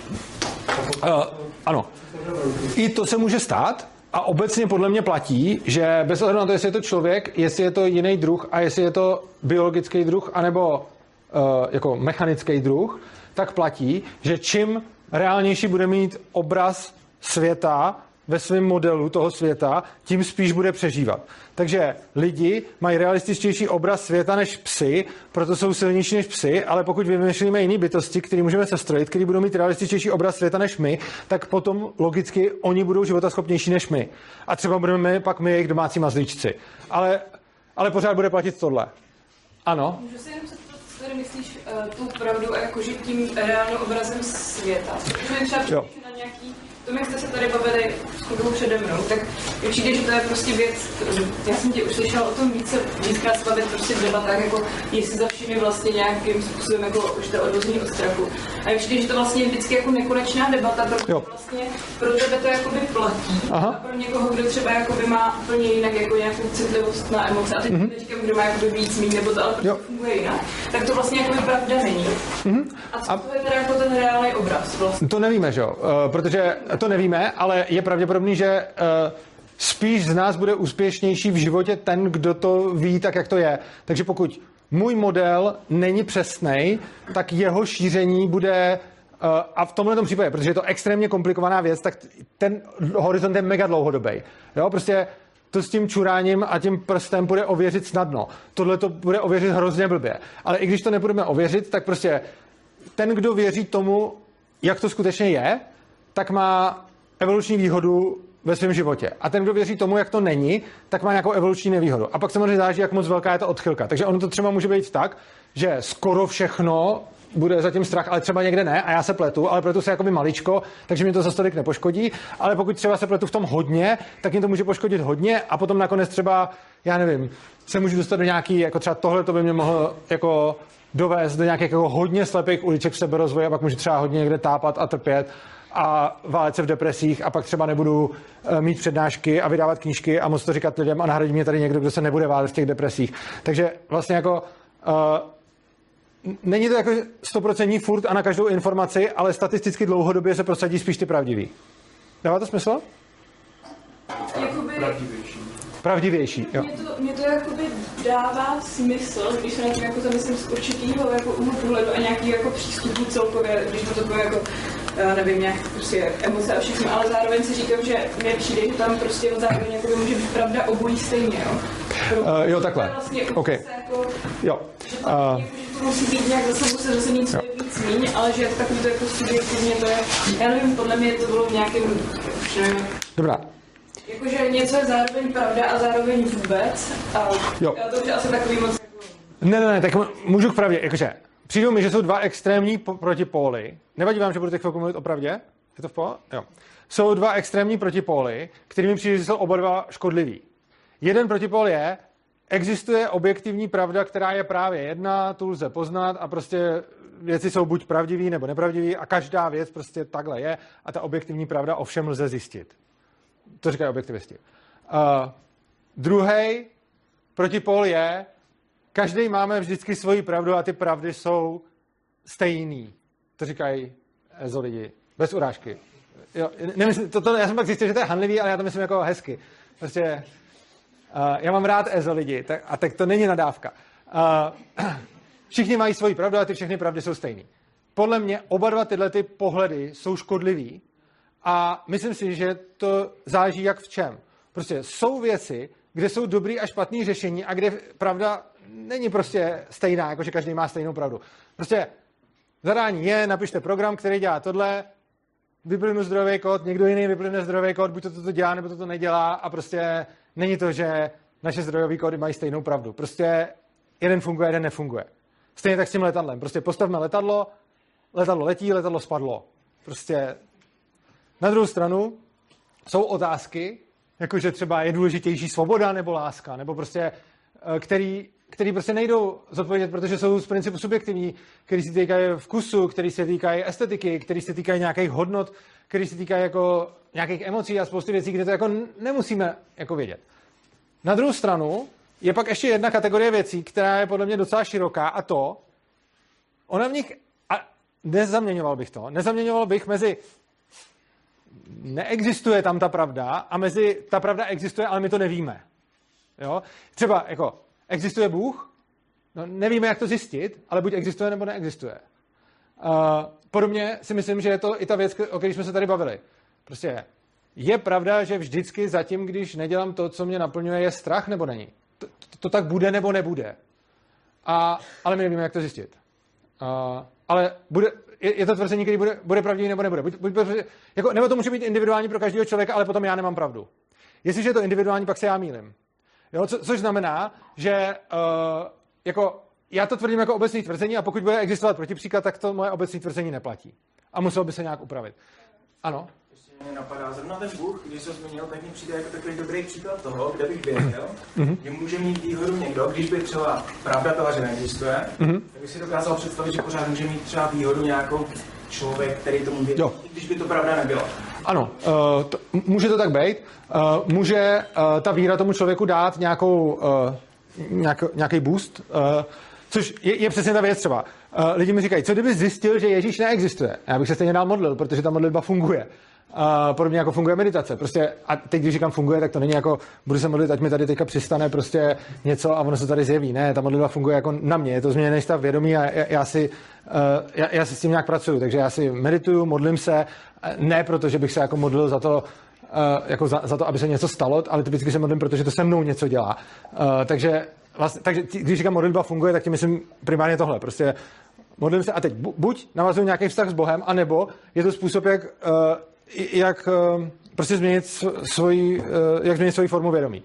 Ano. I to se může stát a obecně podle mě platí, že bez ohledu na to, jestli je to člověk, jestli je to jiný druh a jestli je to biologický druh anebo jako mechanický druh, tak platí, že čím reálnější bude mít obraz světa ve svém modelu toho světa, tím spíš bude přežívat. Takže lidi mají realističtější obraz světa než psy, proto jsou silnější než psy, ale pokud vymýšlíme jiné bytosti, které můžeme sestrojit, které budou mít realističtější obraz světa než my, tak potom logicky oni budou životaschopnější než my. A třeba budeme pak my jejich domácí mazlíčci. Ale pořád bude platit tohle. Ano? Můžu si jenom zeptat, co tady myslíš tu pravdu a jakože tím reálným obrazem světa? Protože třeba na nějaký tom, jak jste se tady bavili s chodou přede mnou, tak mi přijde, že to je prostě věc, já jsem tě už slyšela o tom víckrát se bavit prostě v debatách, jako jestli za vším je vlastně nějakým způsobem jako už to odvození od strachu. A mi přijde, že to vlastně je vždycky jako nekonečná debata, protože vlastně pro tebe to jakoby platí. Aha. A pro někoho, kdo třeba jakoby má úplně jinak jako nějakou citlivost na emoce, a teď neříkám, kdo má jakoby víc míň, nebo to ale prostě funguje jinak, tak to vlastně jakoby pravda není. A co to je teda jako ten reálný obraz vlastně? To nevíme, že jo, protože to nevíme, ale je pravděpodobný, že spíš z nás bude úspěšnější v životě ten, kdo to ví tak, jak to je. Takže pokud můj model není přesnej, tak jeho šíření bude, a v tomhle případě, protože je to extrémně komplikovaná věc, tak ten horizont je mega dlouhodobý. Jo, prostě to s tím čuráním a tím prstem bude ověřit snadno. Tohle to bude ověřit hrozně blbě. Ale i když to nebudeme ověřit, tak prostě ten, kdo věří tomu, jak to skutečně je, tak má evoluční výhodu ve svém životě. A ten, kdo věří tomu, jak to není, tak má nějakou evoluční nevýhodu. A pak samozřejmě záleží, jak moc velká je ta odchylka. Takže ono to třeba může být tak, že skoro všechno bude zatím strach, ale třeba někde ne a já se pletu, ale pletu se jakoby maličko, takže mě to za tolik nepoškodí, ale pokud třeba se pletu v tom hodně, tak mě to může poškodit hodně a potom nakonec třeba, já nevím, se můžu dostat do nějaký, jako třeba tohle to by mě mohlo jako dovést do nějakých jako hodně slepých uliček v seberozvoji a pak můžu třeba hodně někde tápat a trpět a válet se v depresích a pak třeba nebudu mít přednášky a vydávat knížky a moc to říkat lidem a nahradí mě tady někdo, kdo se nebude válet v těch depresích. Takže vlastně jako není to jako 100% furt a na každou informaci, ale statisticky dlouhodobě se prosadí spíš ty pravdivý. Dává to smysl? Jakoby... Pravdivější, jo. Mně to jakoby dává smysl, když se na tím jako zamyslím z určitýho jako úhlu pohledu a nějaký jako přístupu celkově, když to bylo jako nevím, nějak prostě emoce a všechno, ale zároveň si říkám, že mi přijde, že tam prostě zároveň jako může být pravda obojí stejně, jo. Jo, takhle. Vlastně okay. Jako, jo. Že to musí být nějak zase nic víc míň, ale že takový to jako subjektivně to je, já nevím, podle mě to bylo v nějakém, Dobrá. Jakože něco je zároveň pravda a zároveň vůbec. A jo. Já to už asi takový moc... Ne, tak můžu k pravdě. Jakože přijdu mi, že jsou dva extrémní protipóly. Nevadí vám, že budu teď chvilku mluvit o pravdě? Je to v pohodě? Jo. Jsou dva extrémní protipóly, kterými přijde, že jsou oba dva škodliví. Jeden protipól je, existuje objektivní pravda, která je právě jedna, tu lze poznat a prostě věci jsou buď pravdivý nebo nepravdivý a každá věc prostě takhle je a ta objektivní pravda ovšem lze zjistit. To říkají objektivisti. Druhý protipól je, každý máme vždycky svoji pravdu a ty pravdy jsou stejný. To říkají EZO lidi. Bez urážky. Jo, nemyslím, já jsem pak zjistil, že to je hanlivý, ale já to myslím jako hezky. Prostě já mám rád EZO lidi, tak to není nadávka. Všichni mají svoji pravdu a ty všechny pravdy jsou stejný. Podle mě oba dva tyhle ty pohledy jsou škodlivý a myslím si, že to záleží jak v čem. Prostě jsou věci, kde jsou dobrý a špatný řešení a kde pravda není prostě stejná, jakože každý má stejnou pravdu. Prostě zadání je, napište program, který dělá tohle, vyplivnu zdrojový kód, někdo jiný vyplivne zdrojový kód, buď to dělá, nebo to nedělá a prostě není to, že naše zdrojové kódy mají stejnou pravdu. Prostě jeden funguje, jeden nefunguje. Stejně tak s tím letadlem. Prostě postavme letadlo letí, letadlo spadlo. Prostě na druhou stranu jsou otázky, jakože třeba je důležitější svoboda nebo láska, nebo prostě, který prostě nejdou zodpovědět, protože jsou z principu subjektivní, který se týkají vkusu, který se týkají estetiky, který se týkají nějakých hodnot, který se týkají jako nějakých emocí a spousty věcí, kde to jako nemusíme jako vědět. Na druhou stranu je pak ještě jedna kategorie věcí, která je podle mě docela široká a to, ona v nich, a nezaměňoval bych mezi neexistuje tam ta pravda a mezi ta pravda existuje, ale my to nevíme. Jo? Třeba jako existuje Bůh, no, nevíme, jak to zjistit, ale buď existuje, nebo neexistuje. Podobně si myslím, že je to i ta věc, o které jsme se tady bavili. Prostě je pravda, že vždycky zatím, když nedělám to, co mě naplňuje, je strach, nebo není? To tak bude, nebo nebude. Ale my nevíme, jak to zjistit. Ale je to tvrzení, který bude pravdivý, nebo nebude. Nebo to může být individuální pro každého člověka, ale potom já nemám pravdu. Jestliže je to individuální, pak se já mýlím. Jo, což znamená, že jako já to tvrdím jako obecné tvrzení a pokud bude existovat protipříklad, tak to moje obecné tvrzení neplatí. A muselo by se nějak upravit. Ano? Ještě mě napadá, zrovna ten Bůh, když se zmínil, tak mi přijde jako takový dobrý příklad toho, kde bych věděl, že může mít výhodu někdo, když by třeba pravda byla, že neexistuje, tak bych si dokázal představit, že pořád může mít třeba výhodu nějakou člověk, který tomu věří, i když by to pravda nebyla. Ano, může to tak být. Může ta víra tomu člověku dát nějaký boost, což je přesně ta věc třeba. Lidi mi říkají, co kdyby zjistil, že Ježíš neexistuje? Já bych se stejně dál modlil, protože ta modlitba funguje. Podobně jako funguje meditace. Prostě, a teď, když říkám funguje, tak to není jako, budu se modlit, ať mi tady teďka přistane prostě něco a ono se tady zjeví. Ne, ta modlitba funguje jako na mě. Je to změněný stav vědomí a já si s tím nějak pracuju. Takže já si medituju, modlím se, ne proto, že bych se jako modlil za to, jako za to, aby se něco stalo, ale typicky se modlím, protože to se mnou něco dělá. Takže když říkám modlitba funguje, tak tím myslím primárně tohle. Prostě modlím se a teď buď navazuju nějaký vztah s Bohem, anebo je to způsob, jak prostě změnit svoji formu vědomí.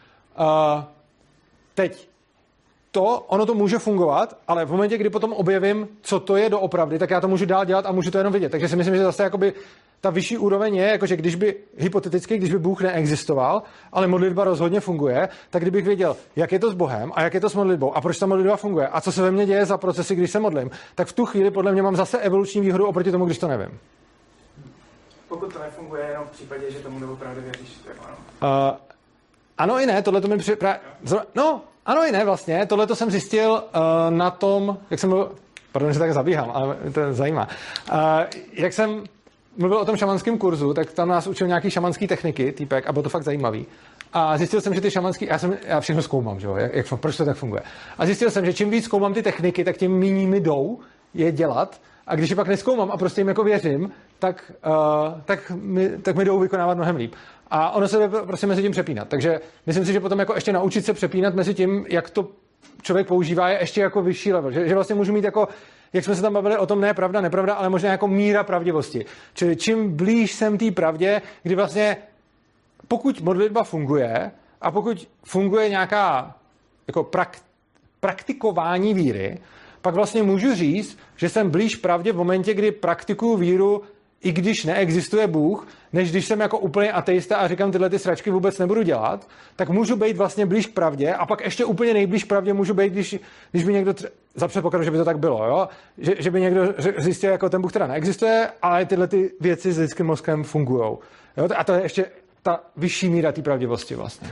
Teď ono to může fungovat, ale v momentě, kdy potom objevím, co to je doopravdy, tak já to můžu dál dělat a můžu to jenom vidět. Takže si myslím, že zase jakoby ta vyšší úroveň je, jakože když by Bůh neexistoval, ale modlitba rozhodně funguje, tak kdybych věděl, jak je to s Bohem a jak je to s modlitbou a proč ta modlitba funguje a co se ve mně děje za procesy, když se modlím, tak v tu chvíli podle mě mám zase evoluční výhodu oproti tomu, když to nevím. Pokud to nefunguje jenom v případě, že tomu opravdu věříš, tak ano. Ano i ne, tohle to mi ano i ne vlastně, tohle to jsem zjistil na tom, jak jsem byl, pardon, že tak zabíhám, ale to zajímá. Jak jsem mluvil o tom šamanském kurzu, tak tam nás učil nějaký šamanský techniky, týpek, a bylo to fakt zajímavý. A zjistil jsem, že ty šamanský, já všechno zkoumám, že jo, proč to tak funguje. A zjistil jsem, že čím víc zkoumám ty techniky, tak tím méně mi jdou je dělat. A když je pak nezkoumám a prostě jim jako věřím, tak mi jdou vykonávat mnohem líp. A ono se jde prostě mezi tím přepínat. Takže myslím si, že potom jako ještě naučit se přepínat mezi tím, jak to člověk používá, je ještě jako vyšší level. Že vlastně můžu mít jako, jak jsme se tam bavili o tom, ne pravda, nepravda, ale možná jako míra pravdivosti. Čili čím blíž jsem té pravdě, kdy vlastně pokud modlitba funguje a pokud funguje nějaká jako praktikování víry, pak vlastně můžu říct, že jsem blíž pravdě v momentě, kdy praktikuju víru, i když neexistuje Bůh, než když jsem jako úplně ateista a říkám, tyhle ty sračky vůbec nebudu dělat, tak můžu být vlastně blíž k pravdě a pak ještě úplně nejblíž k pravdě můžu být, když by někdo, za předpokladu, že by to tak bylo, jo? Že by někdo zjistil, jako ten Bůh teda neexistuje, ale tyhle ty věci s lidským mozkem fungujou. Jo? A to je ještě ta vyšší míra té pravdivosti vlastně.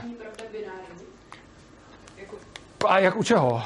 A jak u čeho?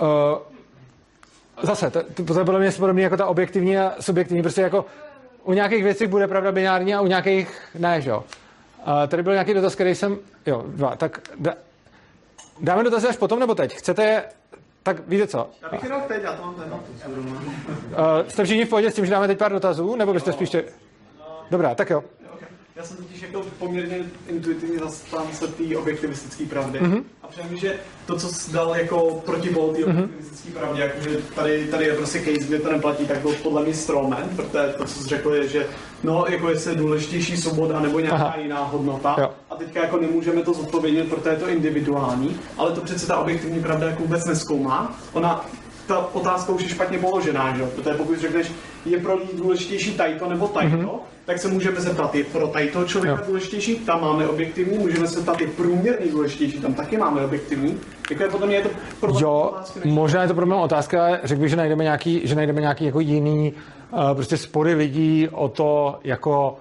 Zase, to bylo mě podobné jako ta objektivní a subjektivní, prostě jako u nějakých věcí bude pravda binární a u nějakých ne, že jo. Tady byl nějaký dotaz, který jsem, tak dáme dotazy až potom nebo teď? Chcete, tak víte co? Já bych jenom teď, já to mám ten jste všichni v pohodě s tím, že dáme teď pár dotazů, nebo byste spíš... Dobrá, tak jo. Já jsem totiž jako poměrně intuitivně zastánce té objektivistické pravdy. A přemýšlím, že to, co jsi dal jako protipol té objektivistické pravdě, jakože tady je prostě case, kde to neplatí, tak byl podle mě strawman, protože to, co jsi řekl, je, že no, jako jestli je důležitější svoboda nebo nějaká jiná hodnota. Jo. A teďka jako nemůžeme to zodpovědět, protože je to individuální, ale to přece ta objektivní pravda jako vůbec nezkoumá. Ta otázka už je špatně položená, že? Protože pokud řekneš, je pro lidi důležitější tajto nebo tajto, tak se můžeme zeptat, je pro tajto člověka důležitější, tam máme objektivní, můžeme se zeptat, je průměrný důležitější, tam taky máme objektivní. Jako je potom je to problém otázky. Možná je to problém otázky, ale řekl bych, že najdeme nějaký jako jiný prostě spory lidí o to, jako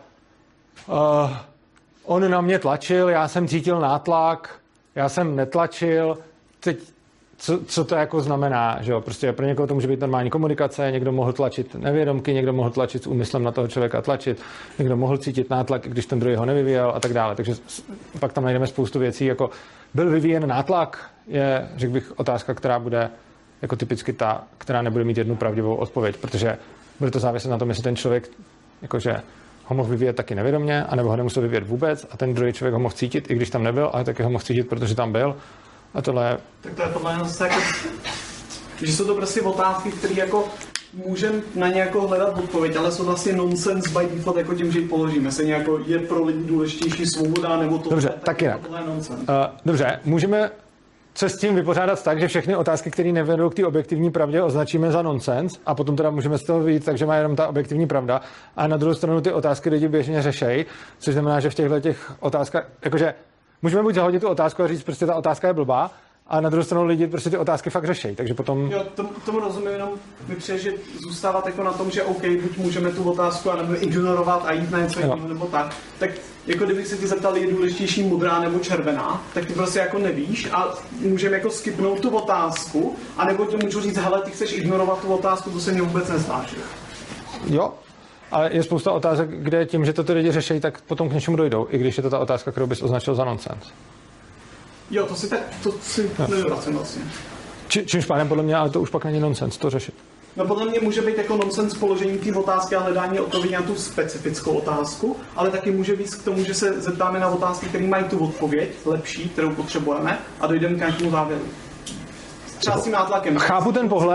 on na mě tlačil, já jsem cítil nátlak, já jsem netlačil, teď co to jako znamená, že jo? Prostě pro někoho to může být normální komunikace, někdo mohl tlačit nevědomky, někdo mohl tlačit s úmyslem na toho člověka tlačit, někdo mohl cítit nátlak, když ten druhý ho nevyvíjel a tak dále. Takže pak tam najdeme spoustu věcí, jako byl vyvíjen nátlak, je, řekl bych, otázka, která bude jako typicky ta, která nebude mít jednu pravdivou odpověď, protože bude to záviset na tom, jestli ten člověk jakože ho mohl vyvíjet taky nevědomě, anebo ho nemusel vyvíjet vůbec a ten druhý člověk ho mohl cítit, i když tam nebyl, ale taky ho mohl cítit, protože tam byl. A tohle... Tak to je podle mě zase jako, že jsou to prostě otázky, které jako můžeme na ně jako hledat odpověď, ale jsou vlastně nonsense by default jako tím, že ji položíme. Se nějako je pro lidi důležitější svoboda nebo to. Dobře, tak jinak. Dobře, můžeme se s tím vypořádat tak, že všechny otázky, které nevedou k té objektivní pravdě, označíme za nonsense a potom teda můžeme z toho vyjít, takže má jenom ta objektivní pravda. A na druhou stranu ty otázky lidi běžně řešejí, což znamená, že v těchto otázkách, jakože můžeme buď zahodit tu otázku a říct, prostě ta otázka je blbá, a na druhou stranu lidi prostě ty otázky fakt řeší, takže potom... Jo, tomu rozumím, jenom mi přeje, že zůstávat jako na tom, že OK, buď můžeme tu otázku, anebo ignorovat a jít na něco jiného, nebo tak jako kdybych se ti zeptal, je důležitější modrá nebo červená, tak ty prostě jako nevíš a můžeme jako skipnout tu otázku, anebo ti můžu říct, hele, ty chceš ignorovat tu otázku, to se mě vůbec neznáš. Jo, ale je spousta otázek, kde tím, že to ty lidi řeší, tak potom k něčemu dojdou, i když je to ta otázka, kterou bys označil za nonsense. Jo, to si nevracím vlastně. Čímž pádem podle mě, ale to už pak není nonsense, to řešit. No podle mě může být jako nonsense položení té otázky a hledání odpovědi na tu specifickou otázku, ale taky může být k tomu, že se zeptáme na otázky, které mají tu odpověď lepší, kterou potřebujeme a dojdeme k nějakému závěru. Třeba s tím nátlakem. Chápu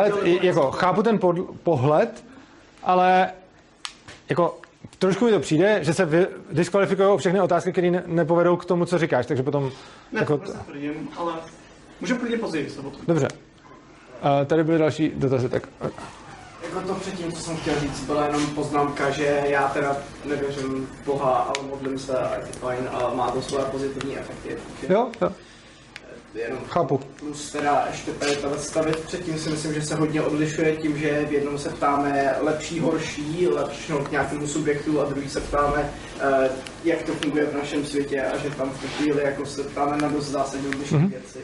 ten pohled, ale jako trošku mi to přijde, že se diskvalifikují všechny otázky, které nepovedou k tomu, co říkáš, takže potom... Ne, jako... tvrdím, ale můžeme klidně později se potom. Dobře. Tady byly další dotazy, tak... Jako to předtím, co jsem chtěl říct, byla jenom poznámka, že já teda nevěřím v Boha, ale modlím se a je to fajn a má to svoje pozitivní efekty. Jo. Jenom chápu. Plus teda ještě tady ta věc předtím si myslím, že se hodně odlišuje tím, že v jednom se ptáme lepší, horší, lepší k nějakému subjektu a druhý se ptáme, jak to funguje v našem světě a že tam v tu chvíli jako se ptáme na dost zásadní odlišné věci.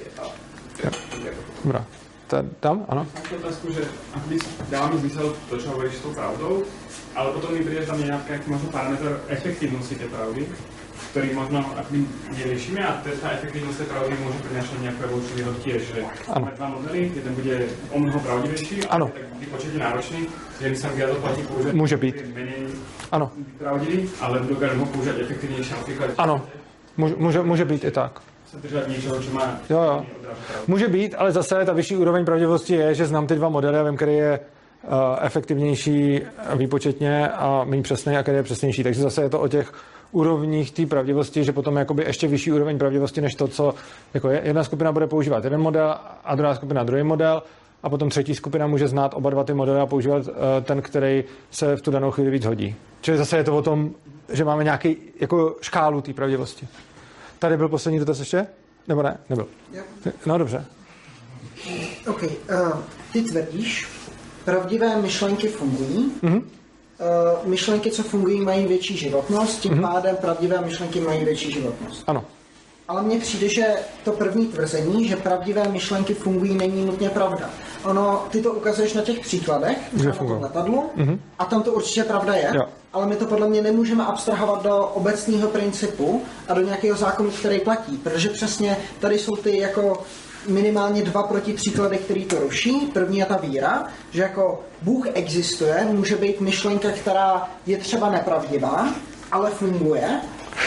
Dobrá. Tam, ano. Mám otázku, že dává mi smysl to, čo hovoríš s tou pravdou, ale potom mi príde tam nejaký možno parametr efektívnosti tej pravdy, ktorý možno akoby neriešime a tá efektívnosť tej pravdy môže prinášať nejakú evolučnú výhodu tiež, že máme dva modely, jeden bude o mnoho pravdivejší, ale tak vypočete náročný, že by sa viac oplatí použiť menej pravdivý, ale dokážem ho použiť efektívnejšie napríklad. Ano, může být i tak. Jo. Může být, ale zase ta vyšší úroveň pravdivosti je, že znám ty dva modely a vím, který je efektivnější výpočetně a méně přesný a který je přesnější. Takže zase je to o těch úrovních té pravdivosti, že potom je jakoby ještě vyšší úroveň pravdivosti, než to, co jako jedna skupina bude používat jeden model a druhá skupina druhý model a potom třetí skupina může znát oba dva ty modely a používat ten, který se v tu danou chvíli víc hodí. Čili zase je to o tom, že máme nějaký jako škálu té pravdivosti. Tady byl poslední dotaz ještě? Nebo ne? Nebyl. No dobře. OK. Ty tvrdíš, pravdivé myšlenky fungují. Myšlenky, co fungují, mají větší životnost, tím pádem pravdivé myšlenky mají větší životnost. Ano. Ale mně přijde, že to první tvrzení, že pravdivé myšlenky fungují, není nutně pravda. Ty to ukazuješ na těch příkladech, na tom letadlu, a tam to určitě pravda je, ale my to podle mě nemůžeme abstrahovat do obecného principu a do nějakého zákonu, který platí, protože přesně tady jsou ty jako minimálně dva protipříklady, který to ruší. První je ta víra, že jako Bůh existuje, může být myšlenka, která je třeba nepravdivá, ale funguje.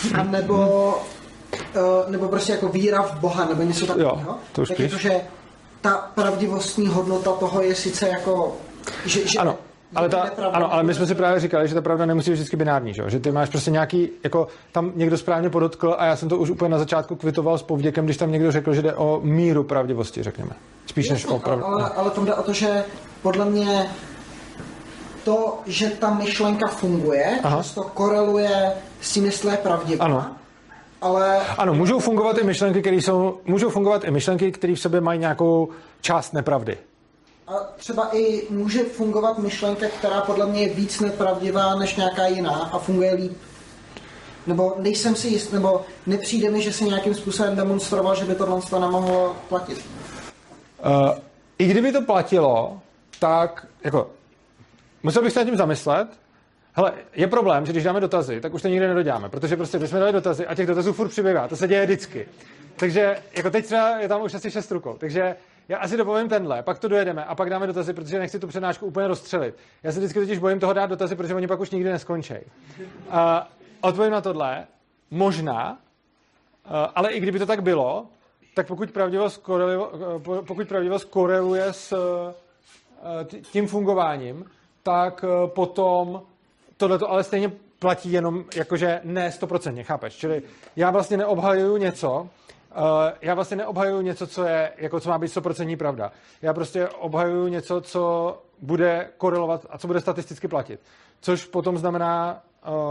a nebo prostě jako víra v Boha, nebo něco takového. Tak je to, že ta pravdivostní hodnota toho je sice jako... Že ano. Ale my jsme si právě říkali, že ta pravda nemusí být vždycky binární, že ty máš prostě nějaký, jako tam někdo správně podotkl a já jsem to už úplně na začátku kvitoval s povděkem, když tam někdo řekl, že jde o míru pravdivosti, řekněme. Spíš než o pravdu. Ale tam jde o to, že podle mě to, že ta myšlenka funguje, to koreluje s tím, jestli je pravdivá. Ano. Ale... Ano, můžou fungovat i myšlenky, které v sobě mají nějakou část nepravdy. A třeba i může fungovat myšlenka, která podle mě je víc nepravdivá než nějaká jiná a funguje líp. Nebo nejsem si jist, nebo nepřijde mi, že si nějakým způsobem demonstroval, že by tohle nemohlo platit. I kdyby to platilo, tak jako musel bych se nad tím zamyslet. Hele, je problém, že když dáme dotazy, tak už to nikdy nedoděláme, protože prostě bychom dali dotazy a těch dotazů furt přibývá. To se děje vždycky. Takže jako teď třeba je tam už asi 6 rukou. Takže já asi dopovím tenhle, pak to dojedeme a pak dáme dotazy, protože nechci tu přednášku úplně rozstřelit. Já se vždycky totiž bojím toho dát dotazy, protože oni pak už nikdy neskončí. Odpovím na tohle, možná, ale i kdyby to tak bylo, tak pokud pravdivost koreluje s tím fungováním, tak potom tohleto ale stejně platí jenom jakože ne 100%, chápeš? Čili já vlastně neobhajuju něco, co je, jako co má být 100% pravda. Já prostě obhajuju něco, co bude korelovat a co bude statisticky platit. Což potom znamená,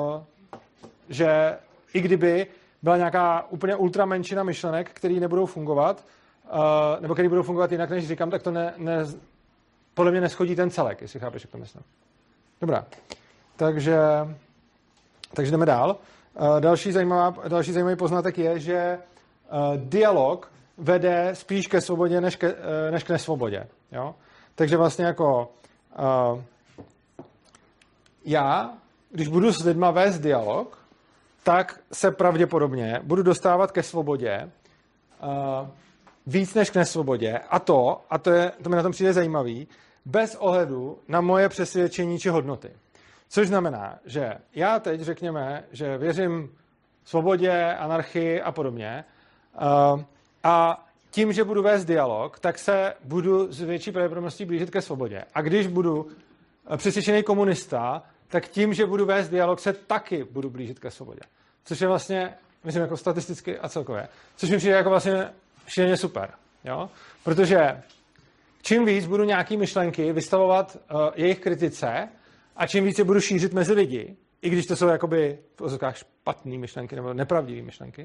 že i kdyby byla nějaká úplně ultra menšina myšlenek, které nebudou fungovat, nebo které budou fungovat jinak, než říkám, tak to podle mě neschodí ten celek, jestli chápeš, jak to myslím. Dobrá. Takže jdeme dál. Další zajímavý poznatek je, že dialog vede spíš ke svobodě, než k nesvobodě. Jo? Takže vlastně jako já, když budu s lidma vést dialog, tak se pravděpodobně budu dostávat ke svobodě víc než k nesvobodě. A to mi na tom přijde zajímavý, bez ohledu na moje přesvědčení či hodnoty. Což znamená, že já teď řekněme, že věřím svobodě, anarchii a podobně, a tím, že budu vést dialog, tak se budu s větší pravděpodobností blížit ke svobodě. A když budu přesvědčený komunista, tak tím, že budu vést dialog, se taky budu blížit ke svobodě. Což je vlastně, myslím, jako statisticky a celkově. Což mi přijde jako vlastně šíleně super. Jo? Protože čím víc budu nějaký myšlenky vystavovat jejich kritice a čím víc je budu šířit mezi lidi, i když to jsou jakoby v ozokách špatné myšlenky nebo nepravdivé myšlenky,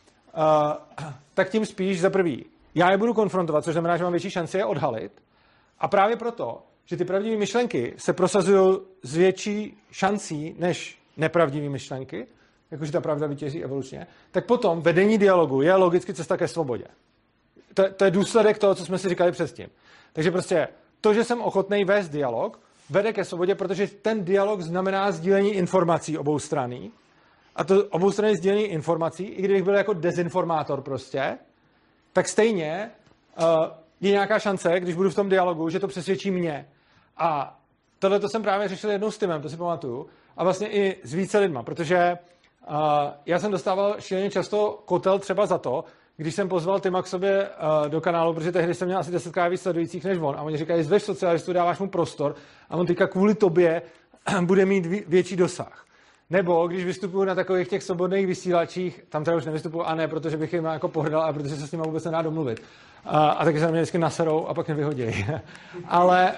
tak tím spíš za prvý já je budu konfrontovat, což znamená, že mám větší šanci je odhalit. A právě proto, že ty pravdivé myšlenky se prosazují s větší šancí než nepravdivé myšlenky, jakože ta pravda vítězí evolučně, tak potom vedení dialogu je logicky cesta ke svobodě. To je důsledek toho, co jsme si říkali předtím. Takže prostě to, že jsem ochotný vést dialog, vede ke svobodě, protože ten dialog znamená sdílení informací oboustranný. A to oboustranné sdílení informací, i kdybych byl jako dezinformátor prostě, tak stejně je nějaká šance, když budu v tom dialogu, že to přesvědčí mě. A tohle to jsem právě řešil jednou s Timem, to si pamatuju, a vlastně i s více lidma, protože já jsem dostával šíleně často kotel třeba za to, když jsem pozval Tima k sobě do kanálu, protože tehdy jsem měl asi 10krát víc sledujících než on. A oni říkají, zveš socialistu, dáváš mu prostor a on teďka kvůli tobě bude mít větší dosah. Nebo když vystupuju na takových těch svobodných vysílačích, tam teda už nevystupuju, a ne, protože bych jim jako pohrdal, a protože se s nimi vůbec nedá domluvit. A taky se na mě vždycky naserou a pak nevyhodějí. Ale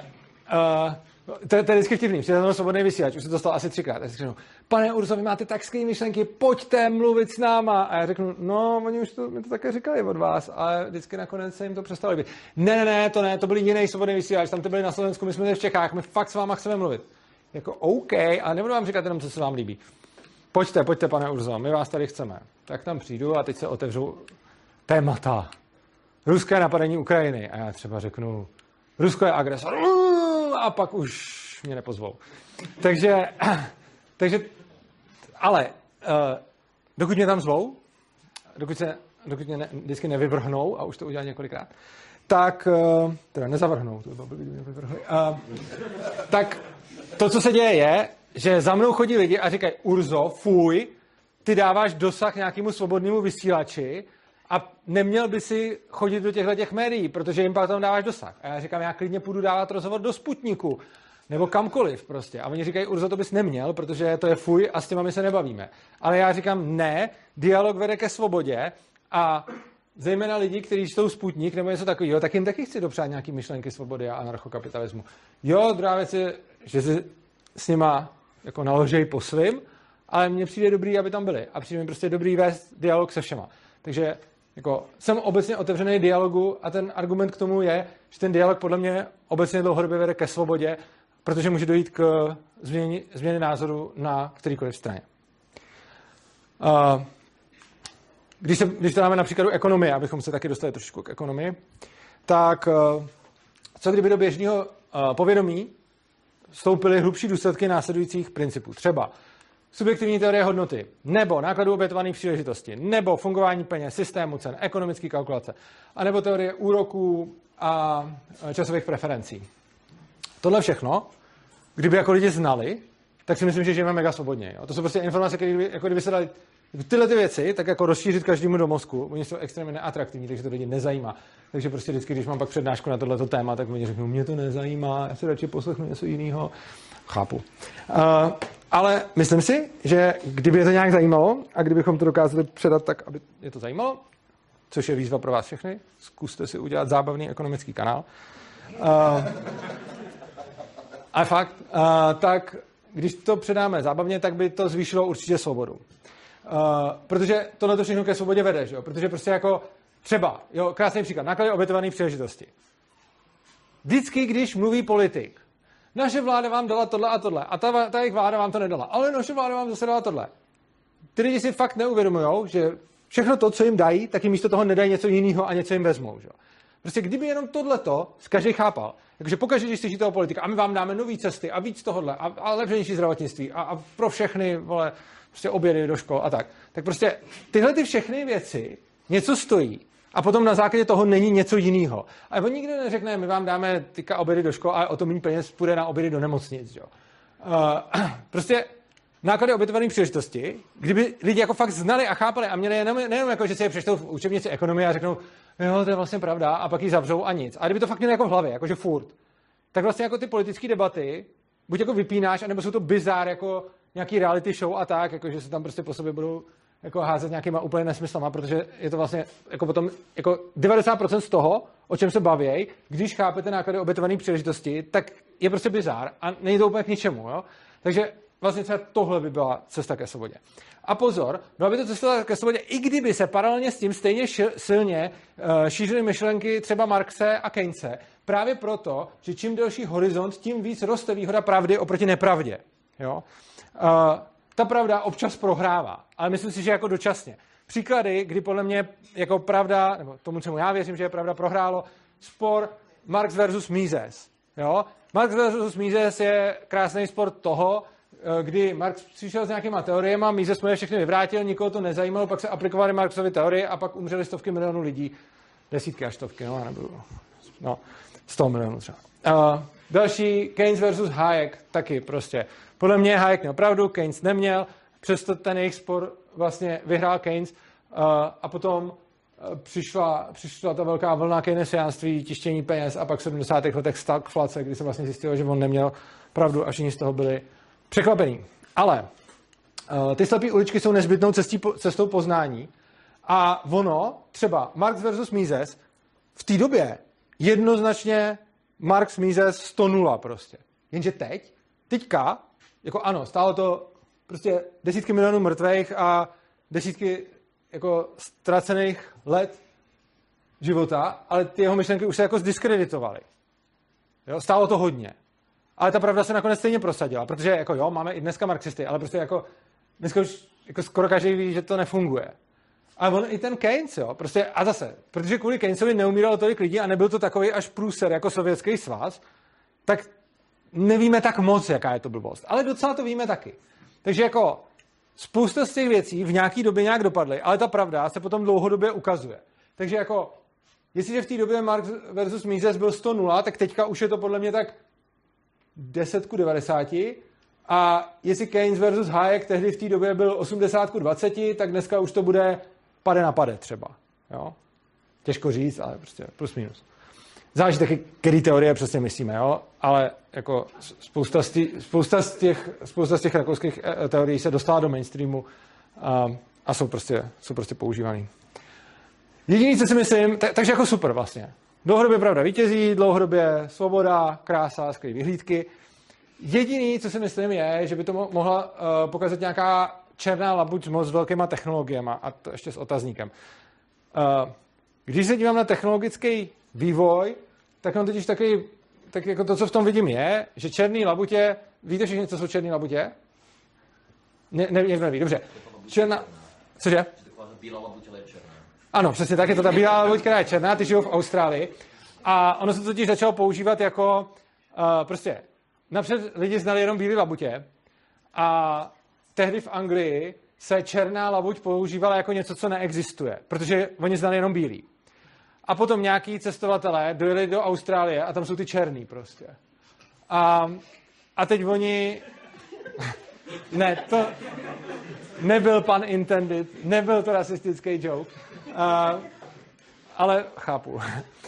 to je vždycky vtipný. Přijde tam svobodný vysílač, už se to stalo asi 3krát. A si řeknu, pane Urzo, vy máte tak skvělé myšlenky, pojďte mluvit s náma. A já řeknu, no, oni už mi to také říkali od vás, ale vždycky nakonec se jim to přestalo líbit. Ne, to byl jiný svobodný vysílač, tam to byli na Slovensku, my jsme v Čechách, my fakt s váma chceme mluvit. Jako OK, ale nebudu vám říkat jenom, co se vám líbí. Pojďte, pane Urzo, my vás tady chceme. Tak tam přijdu a teď se otevřou témata. Ruské napadení Ukrajiny. A já třeba řeknu, Rusko je agresor. A pak už mě nepozvou. Takže ale dokud mě tam zvou, dokud mě vždycky nevyvrhnou, a už to udělali několikrát, tak, teda nezavrhnou, to bylo blbý, kdyby mě vyvrhli, tak to, co se děje, je, že za mnou chodí lidi a říkají, Urzo, fuj, ty dáváš dosah nějakému svobodnému vysílači a neměl by si chodit do těchto médií, protože jim pak tam dáváš dosah. A já říkám, já klidně půjdu dávat rozhovor do Sputniku, nebo kamkoliv prostě. A oni říkají, Urzo, to bys neměl, protože to je fuj a s těma my se nebavíme. Ale já říkám, ne, dialog vede ke svobodě a zejména lidi, kteří jsou Sputnik nebo něco takového, tak jim taky chci dopřát nějaký myšlenky svobody a anarchokapitalismu. Jo, druhá věc je, že si s nima jako naložej po svým, ale mně přijde dobrý, aby tam byli. A přijde mi prostě dobrý vést dialog se všema. Takže jako, jsem obecně otevřený dialogu a ten argument k tomu je, že ten dialog podle mě obecně dlouhodobě vede ke svobodě, protože může dojít k změně názoru na kterýkoliv straně. Když to dáme na příkladu ekonomie, abychom se taky dostali trošku k ekonomii, tak co kdyby do běžného povědomí vstoupily hlubší důsledky následujících principů. Třeba subjektivní teorie hodnoty, nebo nákladů obětovaných příležitosti, nebo fungování peněz, systému cen, ekonomické kalkulace, anebo teorie úroků a časových preferencí. Tohle všechno, kdyby jako lidi znali, tak si myslím, že žijeme mega svobodně. Jo? To jsou prostě informace, které jako kdyby se dali tyhle ty věci, tak jako rozšířit každému do mozku. Oni jsou extrémně neatraktivní, takže to lidi nezajímá. Takže prostě vždycky, když mám pak přednášku na tohleto téma, tak oni řeknou, mě to nezajímá, já si radši poslechnu něco jiného. Chápu. Ale myslím si, že kdyby je to nějak zajímalo a kdybychom to dokázali předat tak, aby je to zajímalo, což je výzva pro vás všechny, zkuste si udělat zábavný ekonomický kanál. Ale fakt, tak když to předáme zábavně, tak by to zvýšilo určitě svobodu. Protože tohle to všechno ke svobodě vede, že jo? Protože prostě jako třeba, jo, krásný příklad, náklady obětované příležitosti. Vždycky, když mluví politik, naše vláda vám dala tohle a tohle a ta jejich vláda vám to nedala, ale naše vláda vám zase dala tohle. Ty lidi si fakt neuvědomujou, že všechno to, co jim dají, tak jim místo toho nedají něco jiného a něco jim vezmou, že jo? Prostě kdyby jenom tohleto každý chápal, takže pokaždé, když slyší toho politika a my vám dáme nové cesty a víc tohohle a lepšejší zdravotnictví a pro všechny, vole, prostě obědy do škol a tak prostě tyhle ty všechny věci něco stojí a potom na základě toho není něco jiného. A on nikdy neřekne, my vám dáme tyka obědy do škol a o to méně peněz půjde na obědy do nemocnic, jo. Prostě náklady obětované příležitosti, kdyby lidi jako fakt znali a chápali a měli nejenom jako, že si je přečtou v učebnici ekonomie a řeknou, jo, to je vlastně pravda a pak ji zavřou a nic. A kdyby to fakt měli jako v hlavě, jakože furt, tak vlastně jako ty politické debaty buď jako vypínáš, anebo jsou to bizár jako nějaký reality show a tak, jako že se tam prostě po sobě budou jako házet nějakýma úplně nesmyslama, protože je to vlastně jako potom jako 90% z toho, o čem se baví, když chápete náklady obětované příležitosti, tak je prostě bizár a není to úplně k ničemu, jo? Takže vlastně třeba tohle by byla cesta ke svobodě. A pozor, no aby to cesta ke svobodě, i kdyby se paralelně s tím stejně silně šířily myšlenky třeba Marxe a Keynese, právě proto, že čím delší horizont, tím víc roste výhoda pravdy oproti nepravdě. Jo? Ta pravda občas prohrává, ale myslím si, že jako dočasně. Příklady, kdy podle mě jako pravda, nebo tomu, čemu já věřím, že je pravda, prohrálo spor Marx versus Mises. Jo? Marx versus Mises je krásný spor toho, kdy Marx přišel s nějakýma teoriemi, Mises mu je všechny vyvrátil, nikoho to nezajímalo, pak se aplikovaly Marxovy teorie a pak umřeli stovky milionů lidí, desítky až stovky, no, nebudu, 100 milionů třeba. Další Keynes versus Hayek, taky prostě. Podle mě Hayek měl pravdu, Keynes neměl, přesto ten jejich spor vlastně vyhrál Keynes a potom přišla ta velká vlna keynesiánství, tištění peněz a pak v 70. letech stagflace, kdy se vlastně zjistilo, že on neměl pravdu a všichni z toho byli překvapení. Ale ty slepé uličky jsou nezbytnou cestou poznání a ono, třeba Marx versus Mises, v té době jednoznačně Marx, Mises 100-0 prostě. Jenže teďka, jako ano, stálo to prostě desítky milionů mrtvých a desítky jako ztracených let života, ale ty jeho myšlenky už se jako zdiskreditovaly. Jo, stálo to hodně. Ale ta pravda se nakonec stejně prosadila, protože jako jo, máme i dneska marxisty, ale prostě jako dneska už jako skoro každý ví, že to nefunguje. A on i ten Keynes, jo, prostě a zase, protože kvůli Keynesovi neumíralo tolik lidí a nebyl to takový až průser jako Sovětský svaz, tak nevíme tak moc, jaká je to blbost. Ale docela to víme taky. Takže jako spousta z těch věcí v nějaký době nějak dopadly, ale ta pravda se potom dlouhodobě ukazuje. Takže jako, jestliže v té době Marx versus Mises byl 100-0, tak teďka už je to podle mě tak 10-90 A jestli Keynes versus Hayek tehdy v té době byl 80:20, tak dneska už to bude pade na pade třeba. Jo? Těžko říct, ale prostě plus minus. Záleží taky, který teorie přesně myslíme, jo? Ale jako spousta z těch rakouských teorií se dostala do mainstreamu a jsou prostě používaný. Jediný, co si myslím, takže jako super vlastně. Dlouhodobě pravda vítězí, dlouhodobě svoboda, krása, skvělé vyhlídky. Jediný, co si myslím, je, že by to mohla pokazat nějaká černá labuť s moc velkýma technologiemi, a to ještě s otazníkem. Když se dívám na technologický vývoj, tak mám totiž takový, tak jako to, co v tom vidím, je, že černý labutě, víte všichni, co jsou černý labutě? Někdo neví, dobře. Černá, cože? Bílá labuť, ale je černá. Ano, přesně tak, je to ta bílá labuť, která je černá, ty žijou v Austrálii. A ono se totiž začalo používat jako, prostě, napřed lidi znali jenom bílé labutě a tehdy v Anglii se černá labuť používala jako něco, co neexistuje, protože oni znali jenom bílý. A potom nějaký cestovatelé dojeli do Austrálie a tam jsou ty černý prostě. A teď oni... Ne, to nebyl pun intended, nebyl to rasistický joke, ale chápu.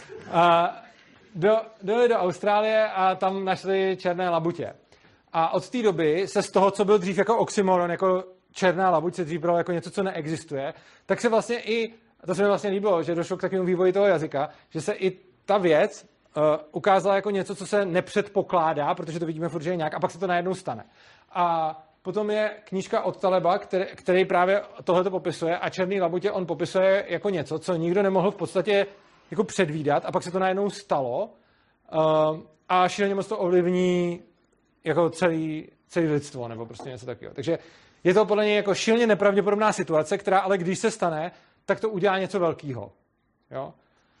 Dojeli do Austrálie a tam našli černé labutě. A od té doby se z toho, co byl dřív jako oxymoron, jako černá labuť se dřív bralo jako něco, co neexistuje, tak se vlastně i, to se mi vlastně líbilo, že došlo k takovému vývoji toho jazyka, že se i ta věc ukázala jako něco, co se nepředpokládá, protože to vidíme furt, že je nějak, a pak se to najednou stane. A potom je knížka od Taleba, který právě tohleto popisuje, a černý labutě on popisuje jako něco, co nikdo nemohl v podstatě jako předvídat, a pak se to najednou stalo a šíleně moc to ovlivní jako celý lidstvo, nebo prostě něco takového. Takže je to podle něj jako šíleně nepravděpodobná situace, která ale když se stane, tak to udělá něco velkého. Jo?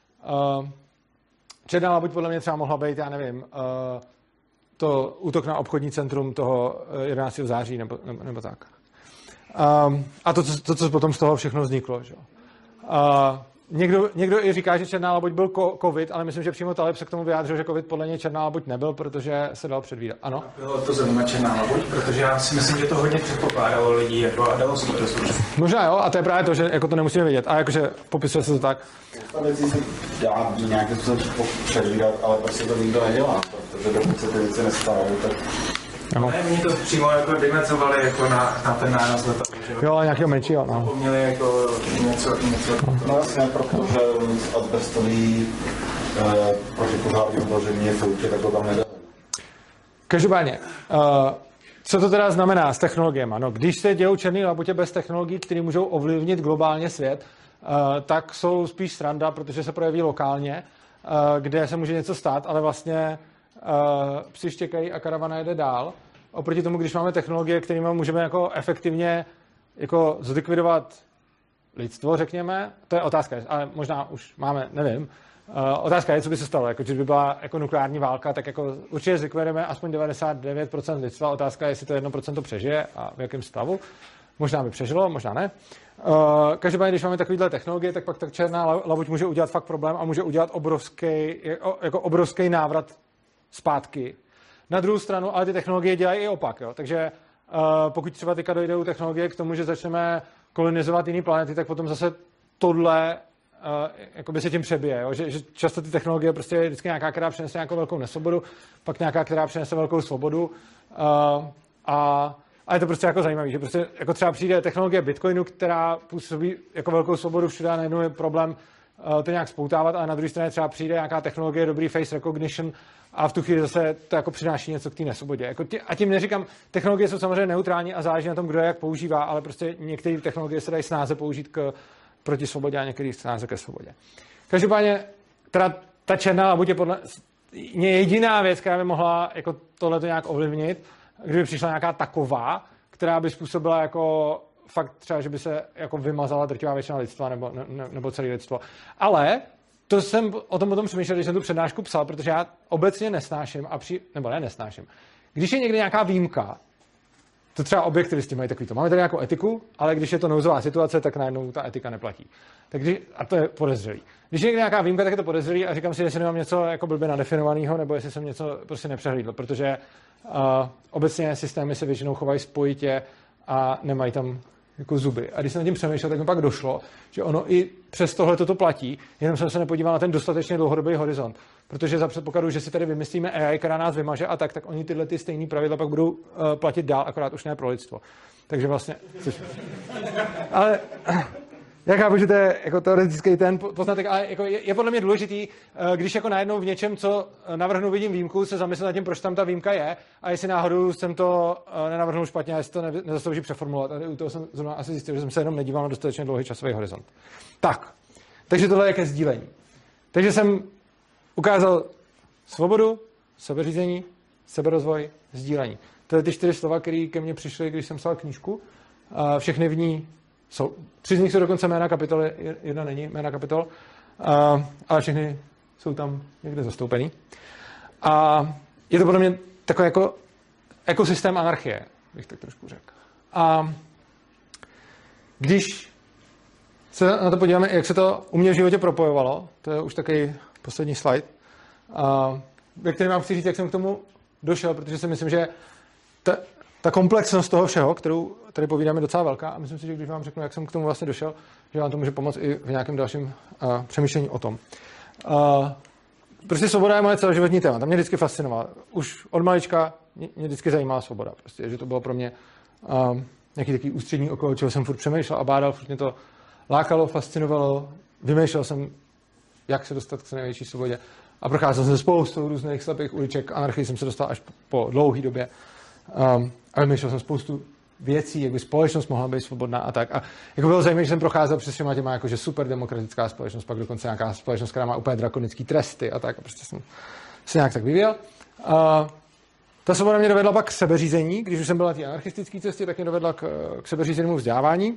Černá labuť podle mě třeba mohla být, já nevím, to útok na obchodní centrum toho 11. září nebo tak. A to, co potom z toho všechno vzniklo. Že? Někdo i říká, že černá labuť byl covid, ale myslím, že přímo Taleb se k tomu vyjádřil, že covid podle něj černá labuť nebyl, protože se dalo předvídat. Ano? Bylo to zrovna černá labuť, protože já si myslím, že to hodně předpokládalo lidí jako, a dalo se to dost. Možná jo, a to je právě to, že jako to nemusíme vědět. A jakože popisuje se to tak. Spousta věcí se dá nějakým způsobem předvídat, ale prostě to nikdo nedělá, protože dokud se ty věci nestávají, tak... Ne, oni to přímo jako dimenzovali jako na ten náraz letadla. Jo, ale nějakého menšího, no. Zapomněli jako něco. No jasně, protože asbestový protipožární obložení je součet, tak to tam nedá. Každopádně, co to teda znamená s technologiemi? No, když se dějou černé labutě bez technologií, které můžou ovlivnit globálně svět, tak jsou spíš sranda, protože se projeví lokálně, kde se může něco stát, ale vlastně psi štěkají a karavana jede dál. Oproti tomu, když máme technologie, kterými můžeme jako efektivně jako zlikvidovat lidstvo, řekněme, to je otázka, ale možná už máme, nevím. Otázka je, co by se stalo. Jako, když by byla jako nukleární válka, tak jako určitě zlikvidujeme aspoň 99% lidstva. Otázka je, jestli to 1% přežije a v jakém stavu. Možná by přežilo, možná ne. Každopádně, když máme takovýhle technologie, tak pak ta černá labuť může udělat fakt problém a může udělat obrovský návrat zpátky. Na druhou stranu, ale ty technologie dělají i opak. Jo? Takže pokud třeba teďka dojdou technologie k tomu, že začneme kolonizovat jiné planety, tak potom zase tohle jakoby se tím přebije. Jo? Že často ty technologie prostě je vždycky nějaká, která přinese nějakou velkou nesvobodu, pak nějaká, která přinese velkou svobodu. A je to prostě jako zajímavé, že prostě jako třeba přijde technologie Bitcoinu, která působí jako velkou svobodu všude a najednou je problém to nějak spoutávat, ale na druhé straně třeba přijde nějaká technologie, dobrý face recognition a v tu chvíli zase to jako přináší něco k té nesvobodě. Jako a tím neříkám, technologie jsou samozřejmě neutrální a záleží na tom, kdo je jak používá, ale prostě některé technologie se dají snáze použít proti svobodě a některé snáze ke svobodě. Každopádně teda ta černá labuť je podle mě jediná věc, která by mohla jako tohleto nějak ovlivnit, kdyby přišla nějaká taková, která by způsobila jako fakt třeba, že by se jako vymazala drtivá většina lidstva nebo celé lidstvo. Ale to jsem o tom přemýšlel, když jsem tu přednášku psal, protože já obecně nesnáším, nebo nesnáším. Když je někde nějaká výjimka, to třeba objektivisti mají takový to. Máme tady nějakou etiku, ale když je to nouzová situace, tak najednou ta etika neplatí. A to je podezřelý. Když je nějaká výjimka, tak je to podezřelý a říkám si, jestli nemám něco jako blbě nadefinovaného, nebo jestli jsem něco prostě nepřehlídl, protože obecně systémy se většinou chovají spojitě a nemají tam jako zuby. A když jsem nad tím přemýšlel, tak mi pak došlo, že ono i přes tohle toto platí, jenom jsem se nepodíval na ten dostatečně dlouhodobý horizont. Protože za předpokladu, že si tady vymyslíme AI, která nás vymaže a tak oni tyhle ty stejné pravidla pak budou platit dál, akorát už ne pro lidstvo. Takže vlastně... Ale já chápu, že to je jako teoretický ten poznatek, ale jako je podle mě důležitý, když jako najednou v něčem, co navrhnu, vidím výjimku, se zamyslet nad tím, proč tam ta výjimka je a jestli náhodou jsem to nenavrhnul špatně a jestli to nezaslouží přeformulovat. A u toho jsem zrovna asi zjistil, že jsem se jenom nedíval na dostatečně dlouhý časový horizont. Takže tohle je ke sdílení. Takže jsem ukázal svobodu, sebeřízení, seberozvoj, sdílení. To je ty 4 slova, které ke mně přišly, když jsem psal knížku. Všechny v ní jsou. 3 z nich jsou dokonce jména kapitoly, 1 není jména kapitol, ale všechny jsou tam někde zastoupený. A je to podle mě takový jako ekosystém anarchie, bych tak trošku řekl. A když se na to podíváme, jak se to u mě v životě propojovalo, to je už takový poslední slide, ve kterém vám chci říct, jak jsem k tomu došel, protože si myslím, že ta komplexnost toho všeho, kterou tady povídáme, je docela velká a myslím si, že když vám řeknu, jak jsem k tomu vlastně došel, že vám to může pomoct i v nějakém dalším přemýšlení o tom. Prostě svoboda je moje celoživotní téma. Ta mě vždycky fascinovala. Už od malička mě vždycky zajímala svoboda. Prostě, že to bylo pro mě nějaký takový ústřední, okolo čeho jsem furt přemýšlel a bádal, furt mě to lákalo, fascinovalo, vymýšlel jsem, jak se dostat k co největší svobodě. A procházel jsem spoustou různých slepých uliček, anarchii jsem se dostal až po dlouhé době. A vymýšlel jsem spoustu věcí, jak by společnost mohla být svobodná a tak. A jako bylo zajímavé, že jsem procházel přes všema těma jakože super demokratická společnost, pak dokonce nějaká společnost, která má úplně drakonické tresty a tak. A prostě jsem se nějak tak vyvíjel. Ta svoboda mě dovedla pak k sebeřízení. Když už jsem byl na té anarchistické cestě, tak mě dovedla k sebeřízenému vzdělávání.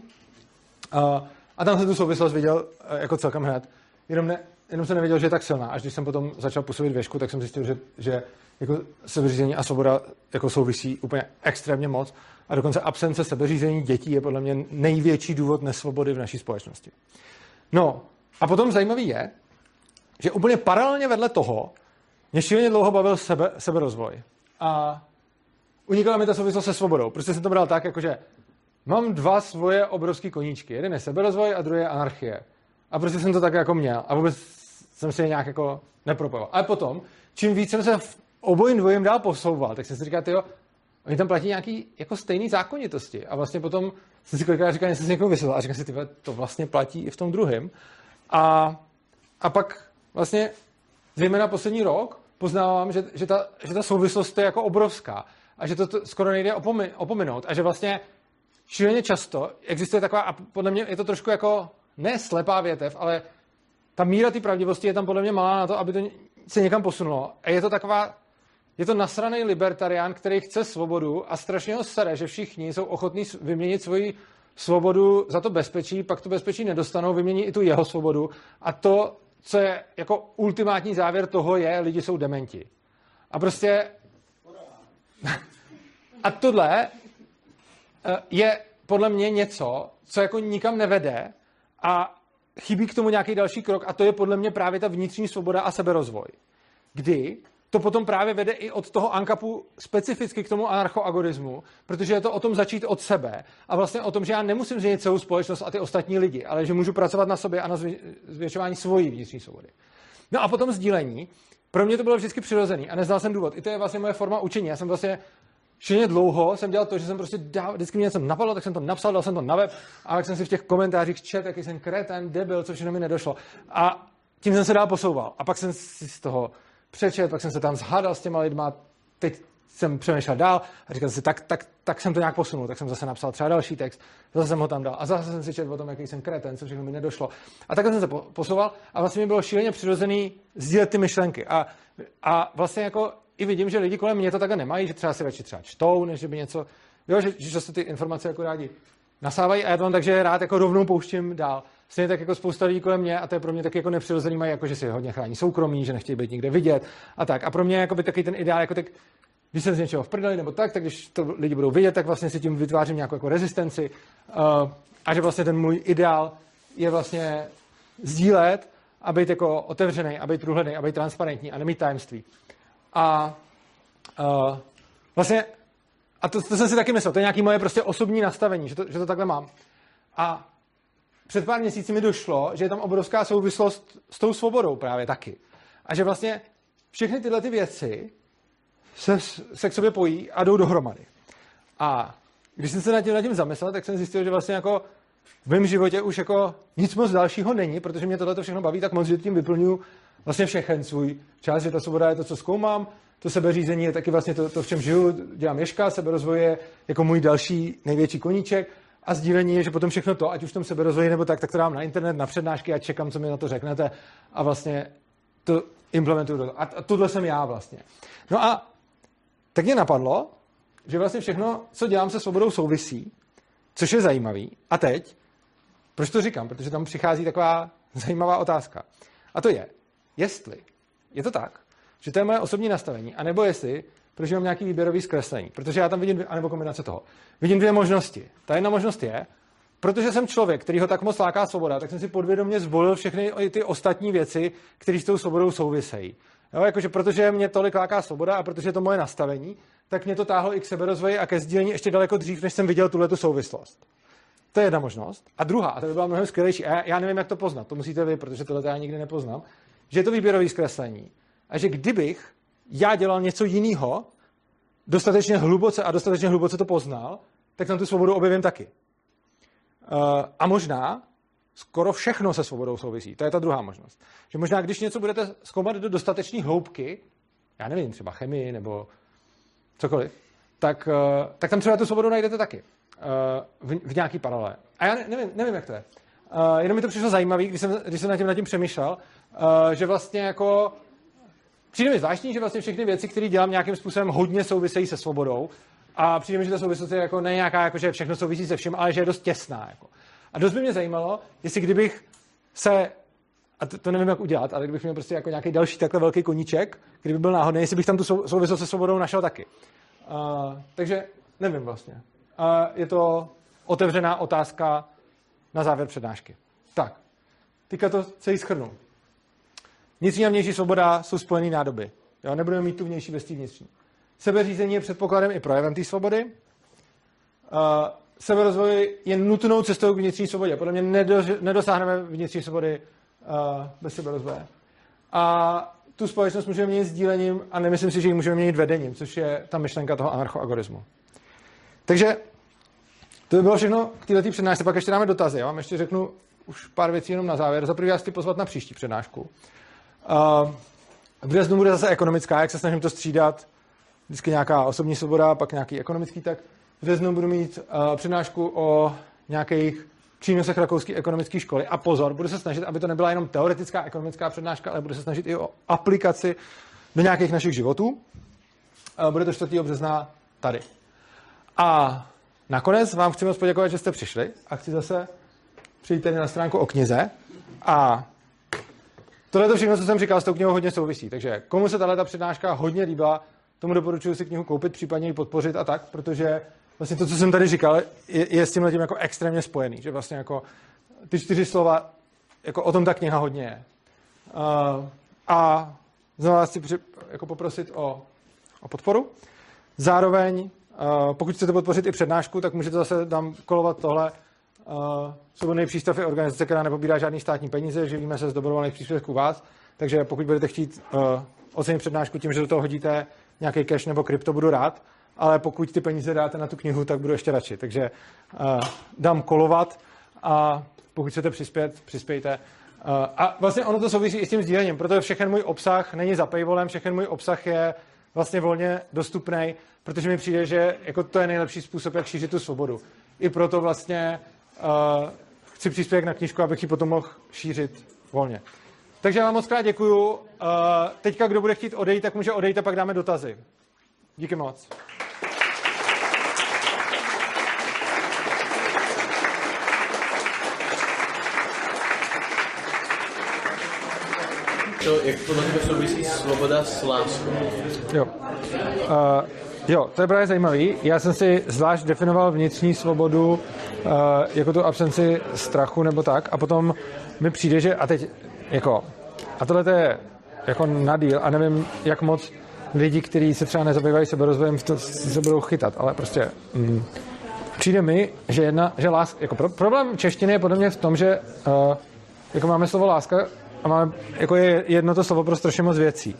A tam jsem tu souvislost viděl jako celkem hned. Jenom jsem nevěděl, že je tak silná. Až když jsem potom začal působit věšku, tak jsem zjistil, že jako sebeřízení a svoboda jako souvisí úplně extrémně moc. A dokonce absence sebeřízení dětí je podle mě největší důvod nesvobody v naší společnosti. No a potom zajímavý je, že úplně paralelně vedle toho mě šíleně dlouho bavil seberozvoj. A unikala mi ta souvislost se svobodou. Prostě jsem to bral tak, jakože mám 2 svoje obrovský koníčky. Jeden je seberozvoj a druhý je anarchie. A prostě jsem to tak jako měl. A vůbec jsem si je nějak jako nepropojoval. Ale potom, čím víc jsem se v obojím dvojím dál posouval, tak jsem si říkal, tyjo, oni tam platí nějaký jako stejný zákonitosti. A vlastně potom jsem si kolikrát říkal, že jsem si někoho vysvětlil. A říkal si, tyjo, to vlastně platí i v tom druhém. A pak vlastně zejména poslední rok poznávám, že ta souvislost je jako obrovská. A že to skoro nejde opominout. A že vlastně šíleně často existuje taková, a podle mě je to trošku jako ne slepá větev, ale ta míra té pravdivosti je tam podle mě malá na to, aby to se někam posunulo. A je to nasranej libertarián, který chce svobodu a strašně ho sere, že všichni jsou ochotní vyměnit svoji svobodu za to bezpečí, pak to bezpečí nedostanou, vymění i tu jeho svobodu. A to, co je jako ultimátní závěr toho je, lidi jsou dementi. A prostě... A tohle je podle mě něco, co jako nikam nevede a chybí k tomu nějaký další krok a to je podle mě právě ta vnitřní svoboda a seberozvoj. Kdy to potom právě vede i od toho ankapu specificky k tomu anarchoagorismu, protože je to o tom začít od sebe a vlastně o tom, že já nemusím změnit celou společnost a ty ostatní lidi, ale že můžu pracovat na sobě a na zvětšování svojí vnitřní svobody. No a potom sdílení. Pro mě to bylo vždycky přirozený a neznal jsem důvod. I to je vlastně moje forma učení. Já jsem vlastně šíleně dlouho jsem dělal to, že jsem prostě vždycky mě něco napadlo, tak jsem to napsal, dal jsem to na web a tak jsem si v těch komentářích četl, jaký jsem kreten, debil, co všechno mi nedošlo. A tím jsem se dál posouval. A pak jsem si z toho přečet, pak jsem se tam zhádal s těma lidma, teď jsem přemýšlel dál a říkal si, tak jsem to nějak posunul, tak jsem zase napsal třeba další text, zase jsem ho tam dal a zase jsem si četl o tom, jaký jsem kreten, co všechno mi nedošlo. A takhle jsem se posouval a vlastně mi bylo šíleně přirozený sdílet ty myšlenky. A vlastně jako i vidím, že lidi kolem mě to takhle nemají, že třeba si radši třeba čtou, než že by něco, jo, že často ty informace jako rádi nasávají a já to mám tak, že rád jako rovnou pouštím dál. Stejně tak jako spousta lidí kolem mě a to je pro mě taky jako nepřirozený, mají jako, že si hodně chrání soukromí, že nechtějí být nikde vidět a tak. A pro mě jako by taky ten ideál, jako tak, když jsem z něčeho v prdeli nebo tak když to lidi budou vidět, tak vlastně si tím vytvářím nějakou jako rezistenci a že vlastně ten můj ideál je vlastně sdílet a být jako otevřený, a být průhledný, a být transparentní a nemít tajemství. A vlastně, a to jsem si taky myslel, to je nějaké moje prostě osobní nastavení, že to takhle mám. A před pár měsíci mi došlo, že je tam obrovská souvislost s tou svobodou právě taky. A že vlastně všechny tyhle ty věci se k sobě pojí a jdou dohromady. A když jsem se nad tím zamyslel, tak jsem zjistil, že vlastně jako v mém životě už jako nic moc dalšího není, protože mě tohle všechno baví tak moc, že tím vyplňuju vlastně všechen svůj čas, že ta svoboda je to, co zkoumám, to sebeřízení je taky vlastně to, v čem žiju, dělám Ježka, seberozvoj je jako můj další největší koníček a sdílení je, že potom všechno to, ať už v tom seberozvoji nebo tak to dám na internet, na přednášky a čekám, co mi na to řeknete a vlastně to implementuju do toho. A tohle jsem já vlastně. No a tak mě napadlo, že vlastně všechno, co dělám se svobodou, souvisí, což je zajímavý. A teď, proč to říkám? Protože tam přichází taková zajímavá otázka. A to je, jestli je to tak, že to je moje osobní nastavení, anebo jestli prožívám nějaký výběrový zkreslení. Protože já tam vidím, anebo kombinace toho. Vidím dvě možnosti. Ta jedna možnost je, protože jsem člověk, který ho tak moc láká svoboda, tak jsem si podvědomě zvolil všechny ty ostatní věci, které s tou svobodou souvisejí. Jo, jakože protože mě tolik láká svoboda a protože je to moje nastavení, tak mě to táhlo i k seberozvoji a ke sdílení ještě daleko dřív, než jsem viděl tuhletu souvislost. To je jedna možnost. A druhá, a to by byla mnohem skvělejší, a já nevím, jak to poznat, to musíte vy, protože tohle já nikdy nepoznám, že je to výběrový zkreslení. A že kdybych já dělal něco jiného, dostatečně hluboce to poznal, tak tam tu svobodu objevím taky. A možná skoro všechno se svobodou souvisí. To je ta druhá možnost. Že možná, když něco budete zkoumat do dostatečné hloubky, já nevím, třeba chemii nebo cokoliv, tak tam třeba tu svobodu najdete taky. V nějaký paralele. A já nevím, jak to je. Jenom mi to přišlo zajímavý, když jsem nad tím přemýšlel, že vlastně jako přijde mi zvláštní, že vlastně všechny věci, které dělám nějakým způsobem hodně souvisejí se svobodou a přijde mi, že ta souvislost je jako ne nějaká, jako že všechno souvisí se vším, ale že je dost těsná. Jako. A dost by mě zajímalo, jestli kdybych se, a to nevím, jak udělat, ale kdybych měl prostě jako nějaký další takhle velký koníček, kdyby byl náhodný, jestli bych tam tu souvislost se svobodou našel taky. Takže nevím vlastně. Je to otevřená otázka na závěr přednášky. Tak, teďka to celý shrnu. Vnitřní a vnější svoboda jsou spojený nádoby. Jo? Nebudeme mít tu vnější bez té vnitřní. Sebeřízení je předpokladem i projevem té svobody. Seberozvoj je nutnou cestou k vnitřní svobodě. Podle mě nedosáhneme vnitřní svobody bez seberozvoje. A tu společnost můžeme měnit sdílením a nemyslím si, že ji můžeme měnit vedením, což je ta myšlenka toho anarchoagorismu. Takže to by bylo všechno k této přednášce. Pak ještě dáme dotazy. Já vám ještě řeknu už pár věcí jenom na závěr. Za první vás chci pozvat na příští přednášku. V březnu bude zase ekonomická, jak se snažím to střídat. Vždycky nějaká osobní svoboda, pak nějaký ekonomický, tak v březnu budu mít přednášku o nějakých přínosech rakouské ekonomické školy. A pozor, budu se snažit, aby to nebyla jenom teoretická ekonomická přednáška, ale budu se snažit i o aplikaci do nějakých našich životů. Bude to 4. března tady. A nakonec vám chci moc poděkovat, že jste přišli a chci zase přijít tady na stránku o knize. A tohle to všechno, co jsem říkal, s tou knihou hodně souvisí. Takže komu se tahle přednáška hodně líbila, tomu doporučuji si knihu koupit, případně ji podpořit a tak, protože vlastně to, co jsem tady říkal, je s tímhletím jako extrémně spojený. Že vlastně jako ty 4 slova, jako o tom ta kniha hodně je. A znovu vás chci jako poprosit o podporu. Zároveň, pokud chcete podpořit i přednášku, tak můžete zase dám kolovat tohle. Svobodný přístav je organizace, která nepobírá žádný státní peníze, živíme se z dobrovolných příspěvků vás, takže pokud budete chtít ocenit přednášku tím, že do toho hodíte nějaký cash nebo krypto, budu rád, ale pokud ty peníze dáte na tu knihu, tak budu ještě radši. Takže dám kolovat a pokud chcete přispějte. A vlastně ono to souvisí i s tím sdílením, protože všechen můj obsah není za paywallem, všechen můj obsah je vlastně volně dostupný, protože mi přijde, že jako to je nejlepší způsob, jak šířit tu svobodu. I proto vlastně chci příspěvek na knížku, abych ji potom mohl šířit volně. Takže vám moc krát děkuju. Teďka, kdo bude chtít odejít, tak může odejít a pak dáme dotazy. Díky moc. Jak podle tebe souvisí svoboda s láskou? Jo. Jo, to je právě zajímavý. Já jsem si zvlášť definoval vnitřní svobodu jako tu absenci strachu nebo tak a potom mi přijde, že a teď jako a tohle to je jako na díl a nevím, jak moc lidi, kteří se třeba nezabývají seberozvojem, se budou chytat, ale prostě přijde mi, že láska, jako problém češtiny je podle mě v tom, že jako máme slovo láska a máme, jako je jedno to slovo pro strašně moc věcí.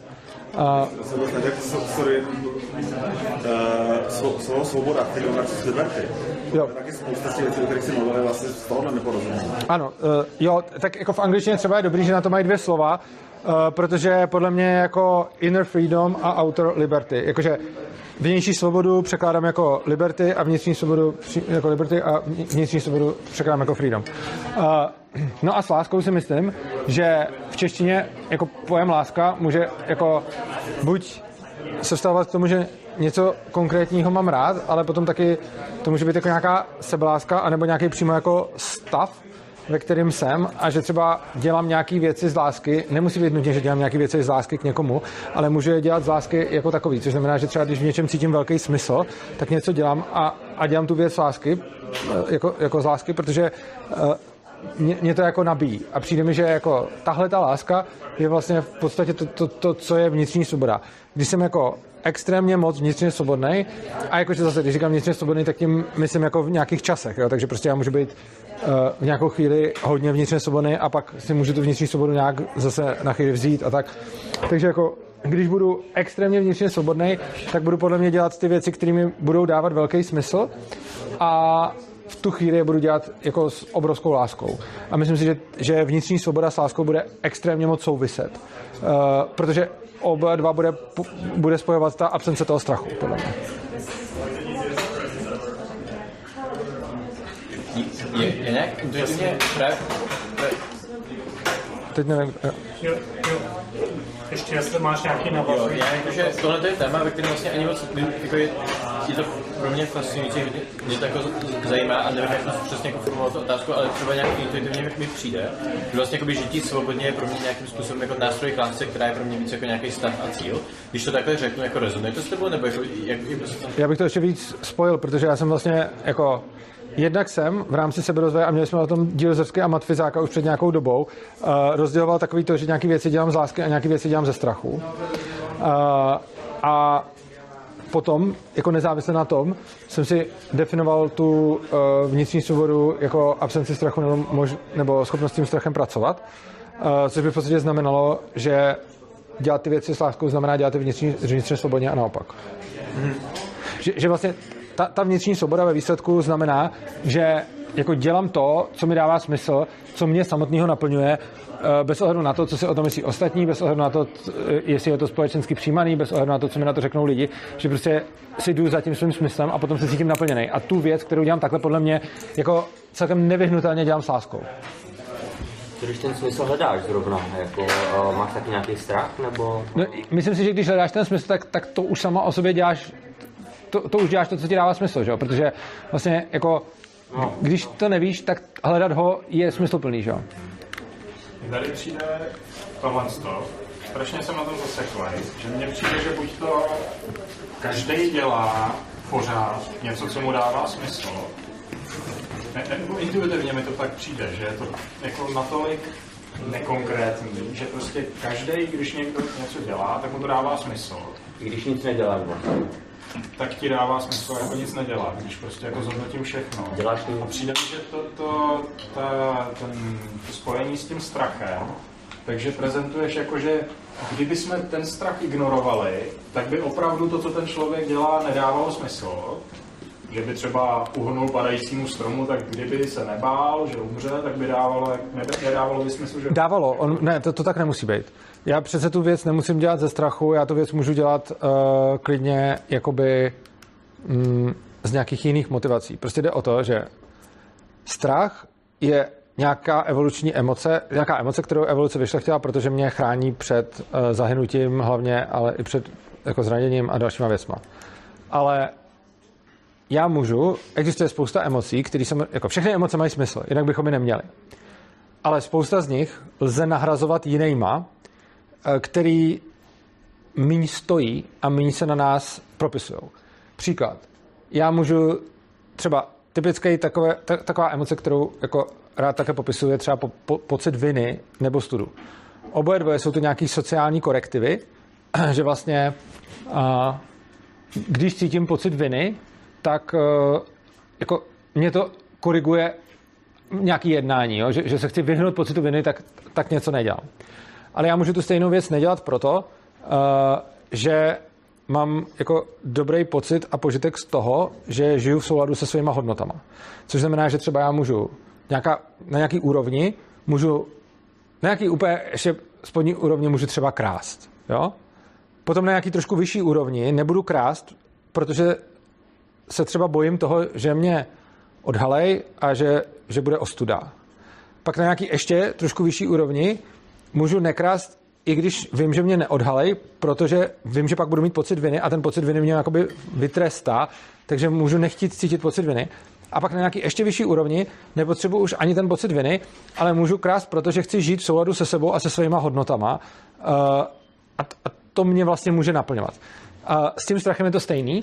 Slovo svoboda, který obrací z liberty. Jo. Taky spousta věcí, o kterých si mluvili, vlastně z tohohle neporozumění. Ano, jo, tak jako v angličtině třeba je dobrý, že na to mají dvě slova, protože podle mě jako inner freedom a outer liberty. Jakože vnější svobodu překládám jako liberty a vnitřní svobodu jako liberty a vnitřní svobodu překládám jako freedom. No a s láskou si myslím, že v češtině jako pojem láska může jako buď se vztahovat k tomu, že něco konkrétního mám rád, ale potom taky to může být jako nějaká sebeláska, anebo nějaký přímo jako stav, ve kterým jsem a že třeba dělám nějaké věci z lásky, nemusí být nutně, že dělám nějaké věci z lásky k někomu, ale můžu je dělat z lásky jako takový, což znamená, že třeba když v něčem cítím velký smysl, tak něco dělám a dělám tu věc z lásky, jako z lásky, protože mě to jako nabíjí. A přijde mi, že jako tahle ta láska je vlastně v podstatě to, co je vnitřní svoboda. Když jsem jako extrémně moc vnitřně svobodnej a jakože zase, když říkám vnitřně svobodný, tak tím myslím jako v nějakých časech, jo? Takže prostě já můžu být v nějakou chvíli hodně vnitřně svobodný a pak si můžu tu vnitřní svobodu nějak zase na chvíli vzít a tak. Takže jako když budu extrémně vnitřně svobodný, tak budu podle mě dělat ty věci, které mi budou dávat velký smysl a v tu chvíli je budu dělat jako s obrovskou láskou. A myslím si, že vnitřní svoboda s láskou bude extrémně moc souviset. Protože oba dva bude spojovat ta absence toho strachu, podle mě. Je nějak intuitivně právě... Teď nevím. Jo. Ještě jestli máš nějaký navazů. Jo, jakože tohle je téma, ve kterém vlastně ani moc jako je to pro mě fascinující, mě to jako zajímá a nevím, jak to přesně jako formulovat tu otázku, ale třeba nějak intuitivně mi přijde, že vlastně jako žití svobodně je pro mě nějakým způsobem jako nástroj k lásce, která je pro mě víc jako nějaký stav a cíl. Když to takhle řeknu, jako rezonuje to s tebou, nebo jako, jak Já bych to ještě víc spojil, protože já jsem vlastně jako jednak jsem v rámci seberozvoje, a měli jsme o tom díl Zrsky a Matfizáka už před nějakou dobou, rozděloval takový to, že nějaké věci dělám z lásky a nějaké věci dělám ze strachu. A potom, jako nezávisle na tom, jsem si definoval tu vnitřní svobodu jako absenci strachu nebo schopnost s tím strachem pracovat, což by v podstatě znamenalo, že dělat ty věci s láskou znamená dělat ty vnitřně svobodně a naopak. Že vlastně ta vnitřní svoboda ve výsledku znamená, že jako dělám to, co mi dává smysl, co mě samotného naplňuje, bez ohledu na to, co si o tom myslí ostatní, bez ohledu na to, jestli je to společensky přijímaný, bez ohledu na to, co mi na to řeknou lidi, že prostě si jdu za tím svým smyslem a potom se cítím naplněný. A tu věc, kterou dělám takhle, podle mě jako celkem nevyhnutelně dělám s láskou. Když ten smysl hledáš zrovna, jako máš taky nějaký strach, nebo... No, myslím si, že když hledáš ten smysl, tak to už sama o sobě děláš, to už děláš to, co ti dává smysl, že jo? Protože vlastně jako, když to nevíš, tak hledat ho je smysluplný, že jo? Tady přijde tohle stop. Strašně jsem na tom zaseklej, že mně přijde, že buď to každý dělá pořád něco, co mu dává smysl. Intuitivně mi to tak přijde, že je to jako natolik nekonkrétní, že prostě každý, když někdo něco dělá, tak mu to dává smysl. I když nic nedělá, tak ti dává smysl, jako nic nedělá, když prostě jako zhodnotím všechno. Děláš a přijde mi, že to spojení s tím strachem, takže prezentuješ jako, že kdyby jsme ten strach ignorovali, tak by opravdu to, co ten člověk dělá, nedávalo smysl. Že by třeba uhnul padajícímu stromu, tak kdyby se nebál, že umře, tak by nedávalo by smysl, že... Dávalo. Ne, to tak nemusí být. Já přece tu věc nemusím dělat ze strachu, já tu věc můžu dělat klidně jakoby z nějakých jiných motivací. Prostě jde o to, že strach je nějaká evoluční emoce, kterou evoluce vyšlechtila, protože mě chrání před zahynutím hlavně, ale i před jako zraněním a dalšíma věcma. Ale existuje spousta emocí, jako všechny emoce mají smysl, jinak bychom je neměli. Ale spousta z nich lze nahrazovat jinýma, který míň stojí a míň se na nás propisují. příklad. Já můžu třeba typický taková emoce, kterou jako rád také popisuju, je třeba pocit viny nebo studu. Oboje dvoje jsou to nějaký sociální korektivy, že vlastně když cítím pocit viny, tak jako mě to koriguje nějaký jednání, jo? Že se chci vyhnout pocitu viny, tak něco nedělám. Ale já můžu tu stejnou věc nedělat proto, že mám jako dobrý pocit a požitek z toho, že žiju v souladu se svýma hodnotama. Což znamená, že třeba já můžu na nějaký úrovni, na nějaký úplně ještě spodní úrovni můžu třeba krást. Jo? Potom na nějaký trošku vyšší úrovni nebudu krást, protože se třeba bojím toho, že mě odhalej a že bude ostuda. Pak na nějaký ještě trošku vyšší úrovni můžu nekrást, i když vím, že mě neodhalej, protože vím, že pak budu mít pocit viny a ten pocit viny mě jakoby vytrestá, takže můžu nechtít cítit pocit viny. A pak na nějaký ještě vyšší úrovni nepotřebuji už ani ten pocit viny, ale můžu krást, protože chci žít v souladu se sebou a se svýma hodnotama. A to mě vlastně může naplňovat. S tím strachem je to stejný.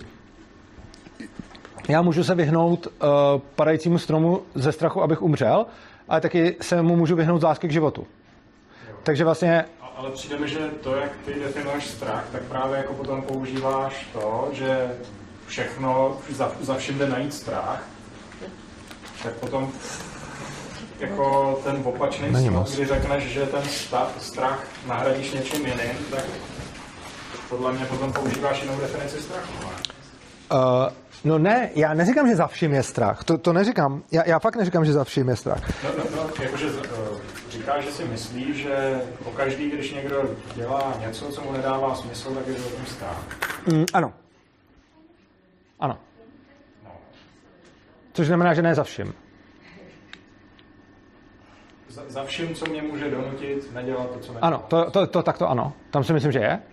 Já můžu se vyhnout padajícímu stromu ze strachu, abych umřel, ale taky se mu můžu vyhnout z lásky k životu. Takže vlastně... Ale přijde mi, že to, jak ty definuješ strach, tak právě jako potom používáš to, že všechno, za vším jde najít strach, tak potom jako ten opačný stav, kdy řekneš, že ten strach nahradíš něčím jiným, tak podle mě potom používáš jinou definici strachu. No ne, já neříkám, že za vším je strach. To neříkám. Já fakt neříkám, že za vším je strach. No, jakože říkáš, že si myslíš, že pokaždý, když někdo dělá něco, co mu nedává smysl, tak je to ten strach. Ano. Ano. Což znamená, že ne za vším. Za vším, co mě může donutit nedělat to, co nedělá. Ano, tak to ano. Tam si myslím, že je.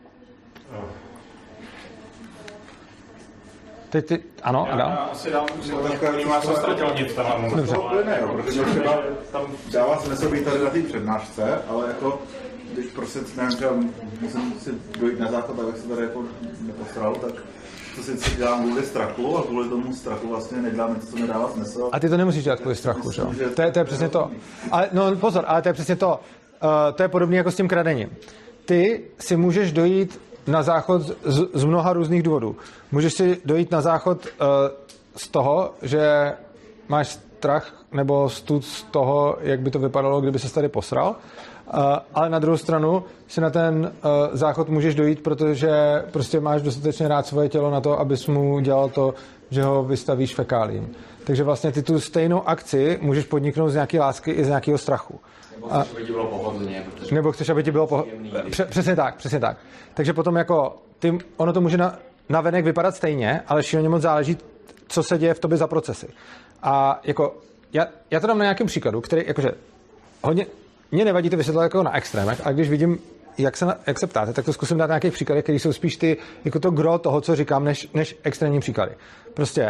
Ano, Adam? Já asi dám já jsem ztratil nic tam. Dobře. Protože třeba tam dává smysl být tady na té přednášce, ale jako když prostě, nevím, třeba musím si dojít na základ, abych se tady jako neposral, tak to si dělám kvůli strachu a kvůli tomu strachu vlastně nedělám něco, co mi dává smysl. A ty to nemusíš dělat kvůli strachu, že jo? To je přesně to. Ale no pozor, ale to je přesně to. To je podobné jako s tím kradením. Ty si můžeš dojít na záchod z mnoha různých důvodů. Můžeš si dojít na záchod z toho, že máš strach nebo stud z toho, jak by to vypadalo, kdyby se tady posral, ale na druhou stranu si na ten záchod můžeš dojít, protože prostě máš dostatečně rád svoje tělo na to, abys mu dělal to, že ho vystavíš fekálím. Takže vlastně ty tu stejnou akci můžeš podniknout z nějaké lásky i z nějakého strachu. Nebo chceš, aby ti bylo pohodlně. Nebo chceš, aby ti bylo pohodlně. Přesně tak. Takže potom jako ono to může navenek vypadat stejně, ale šíleně moc záleží, co se děje v tobě za procesy. A jako já to dám na nějakém příkladu, který jakože hodně mě nevadí to vysvětlovat jako na extrémech, a když vidím, jak se ptáte, tak to zkusím dát nějaké příklady, které jsou spíš jako to gro toho, co říkám, než extrémní příklady. Prostě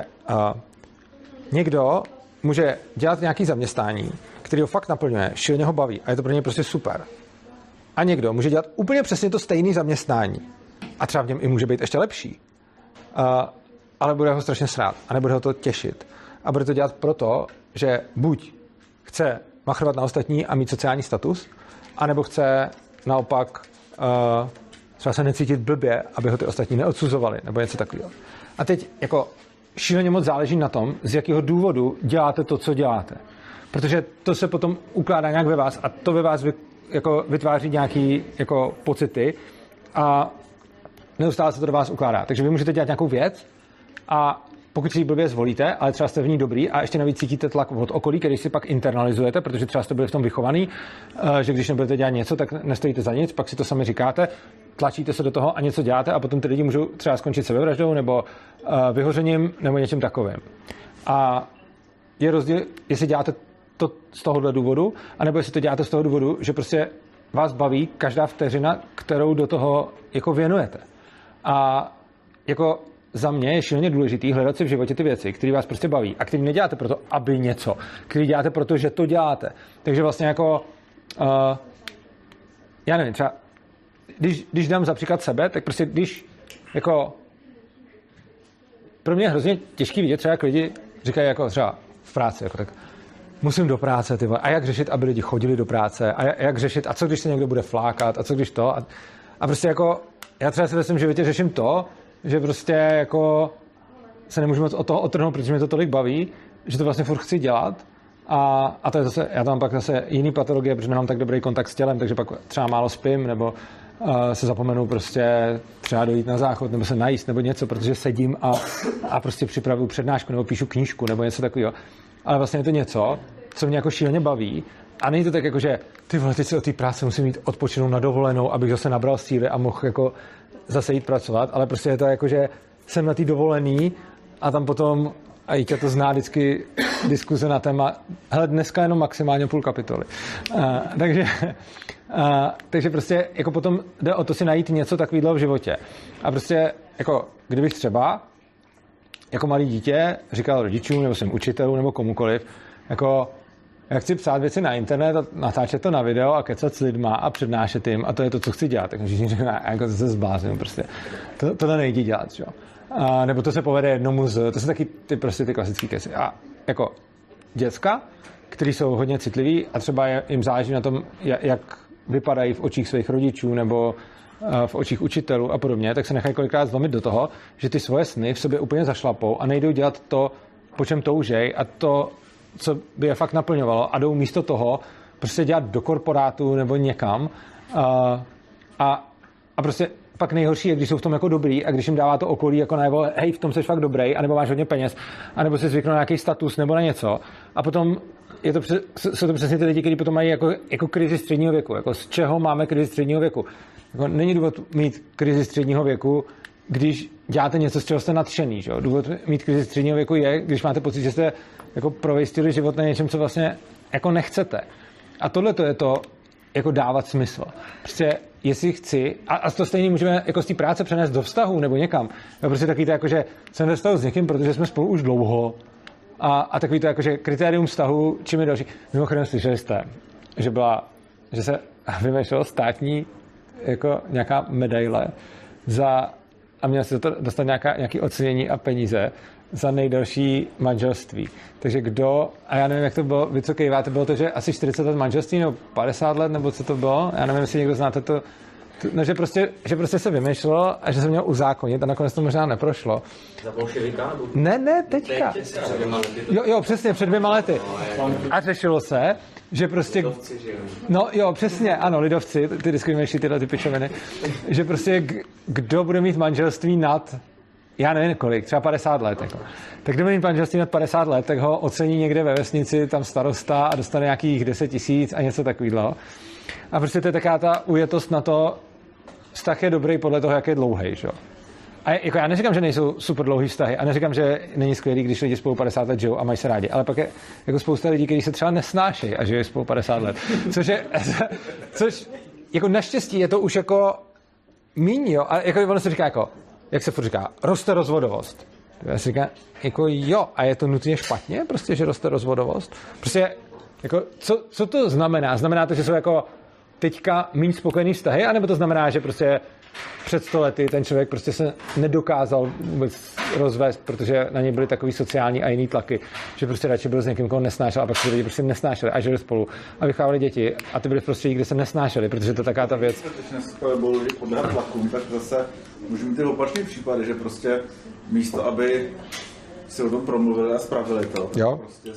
někdo může dělat nějaké zaměstnání, který ho fakt naplňuje, šíleně ho baví a je to pro něj prostě super. A někdo může dělat úplně přesně to stejné zaměstnání a třeba v něm i může být ještě lepší, ale bude ho strašně srát a nebude ho to těšit. A bude to dělat proto, že buď chce machrovat na ostatní a mít sociální status, anebo chce naopak třeba se necítit blbě, aby ho ty ostatní neodsuzovali, nebo něco takového. A teď jako šíleně moc záleží na tom, z jakého důvodu děláte to, co děláte. Protože to se potom ukládá nějak ve vás a to ve vás jako vytváří nějaké jako pocity a neustále se to do vás ukládá. Takže vy můžete dělat nějakou věc a pokud si ji blbě zvolíte, ale třeba jste v ní dobrý a ještě navíc cítíte tlak od okolí, který si pak internalizujete, protože třeba jste byli v tom vychovaný, že když nebudete dělat něco, tak nestojíte za nic, pak si to sami říkáte, tlačíte se do toho a něco děláte a potom ty lidi můžou třeba skončit sebevraždou nebo vyhořením nebo něčím takovým. A je rozdíl, jestli děláte to z tohohle důvodu, anebo jestli to děláte z toho důvodu, že prostě vás baví každá vteřina, kterou do toho jako věnujete. A jako za mě je šíleně důležitý hledat si v životě ty věci, které vás prostě baví a které neděláte proto, aby něco, které děláte proto, že to děláte. Takže vlastně jako já nevím, třeba když dám za příklad sebe, tak prostě když jako pro mě je hrozně těžký vidět třeba, jak lidi říkají jako třeba v práci, jako tak musím do práce, ty vole, a jak řešit, aby lidi chodili do práce, a jak řešit, a co když se někdo bude flákat, a co když to, a prostě jako, já třeba si ve svém životě řeším to, že prostě jako se nemůžu moc od toho odtrhnout, protože mě to tolik baví, že to vlastně furt chci dělat a to je zase, já tam pak zase jiný patologie, protože nemám tak dobrý kontakt s tělem, takže pak třeba málo spím, nebo se zapomenu prostě třeba dojít na záchod, nebo se najíst, nebo něco, protože sedím a prostě připravuju přednášku, nebo píšu knížku, nebo něco takového. Ale vlastně je to něco, co mě jako šíleně baví a není to tak jako, že ty vole, teď si od té práce musím mít odpočinout na dovolenou, abych zase nabral síly a mohl jako zase jít pracovat, ale prostě je to jako, že jsem na té dovolený a tam potom, a Jíťa to zná vždycky diskuze na téma, hele, dneska jenom maximálně půl kapitoly. Takže prostě jako potom jde o to si najít něco takového v životě. A prostě jako kdybych třeba jako malý dítě říkal rodičům nebo svým učitelům nebo komukoliv, jako já chci psát věci na internet a natáčet to na video a kecat s lidma a přednášet jim a to je to, co chci dělat. Tak všichni říkají, jako to se zblázním prostě. Tohle nejde dělat, jo. Nebo to se povede jednomu to jsou taky ty klasické keci. A jako děcka, kteří jsou hodně citliví a třeba jim záleží na tom, jak vypadají v očích svých rodičů nebo v očích učitelů a podobně, tak se nechají kolikrát zlomit do toho, že ty svoje sny v sobě úplně zašlapou a nejdou dělat to, po čem toužej a to, co by je fakt naplňovalo a jdou místo toho prostě dělat do korporátu nebo někam a prostě pak nejhorší je, když jsou v tom jako dobrý a když jim dává to okolí jako najevo, hej, v tom jsi fakt dobrý, anebo máš hodně peněz, anebo si zvyknou na nějaký status nebo na něco a potom jsou to přesně ty lidi, kteří potom mají jako krizi středního věku. Jako z čeho máme krizi středního věku? Jako není důvod mít krizi středního věku, když děláte něco, z čeho jste nadšený. Že? Důvod mít krizi středního věku je, když máte pocit, že jste jako provejstili život na něčem, co vlastně jako nechcete. A tohle to je to, jako dávat smysl. Prostě jestli chci, a to stejně můžeme jako z té práce přenést do vztahu nebo někam. Jo, prostě takový to jako, že jsem ve vztahu s někým, protože jsme spolu už dlouho a takový to jako, že kritérium vztahu, čím je další. Mimochodem slyšeli jste, že se vymýšlelo státní jako nějaká medaile a měl se dostat nějaké ocenění a peníze za nejdelší manželství. Takže a já nevím, jak to bylo, vy co kejváte, bylo to, že asi 40 let manželství, nebo 50 let, nebo co to bylo? Já nevím, jestli někdo znáte to. No, že prostě se vymýšlelo a že se mělo uzákonit a nakonec to možná neprošlo. Za bolševika? Ne, teďka. Jo, přesně, před 2 lety. A řešilo se, že prostě... Lidovci, že jo? No jo, přesně, ano, lidovci, ty vždycky vymýšlí tyhle ty pičoviny, že prostě kdo bude mít manželství nad, já nevím kolik, třeba 50 let. Jako. Tak kdo bude mít manželství nad 50 let, tak ho ocení někde ve vesnici, tam starosta a dostane nějakých 10 000 a něco takového. A prostě to je taková ta ujetost na to, vztah je dobrý podle toho, jak je dlouhej, že? A jako já neříkám, že nejsou super dlouhý vztahy a neříkám, že není skvělý, když lidi spolu 50 let žijou a mají se rádi, ale pak je jako spousta lidí, kteří se třeba nesnášejí a žijí spolu 50 let. Což jako naštěstí je to už jako míň, jo? A jako ono se říká jako, jak se furt říká, roste rozvodovost. Já si říkám, jako jo, a je to nutně špatně, prostě, že roste rozvodovost? Prostě, jako, co to znamená? Znamená to, že jsou jako teďka méně spokojený vztahy, anebo to znamená, že prostě před 100 lety ten člověk prostě se nedokázal vůbec rozvést, protože na něj byly takový sociální a jiný tlaky, že prostě radši byl s někým, koho nesnášel a pak se lidi prostě nesnášeli a žili spolu a vychovávali děti a ty byly v prostředí, kde se nesnášeli, protože to je taká ta věc. Když se budou lidi podléhat tlakům, tak zase můžeme mít ty opačný případy, že prostě místo, aby si o tom promluvili a spravili to, jo. Prostě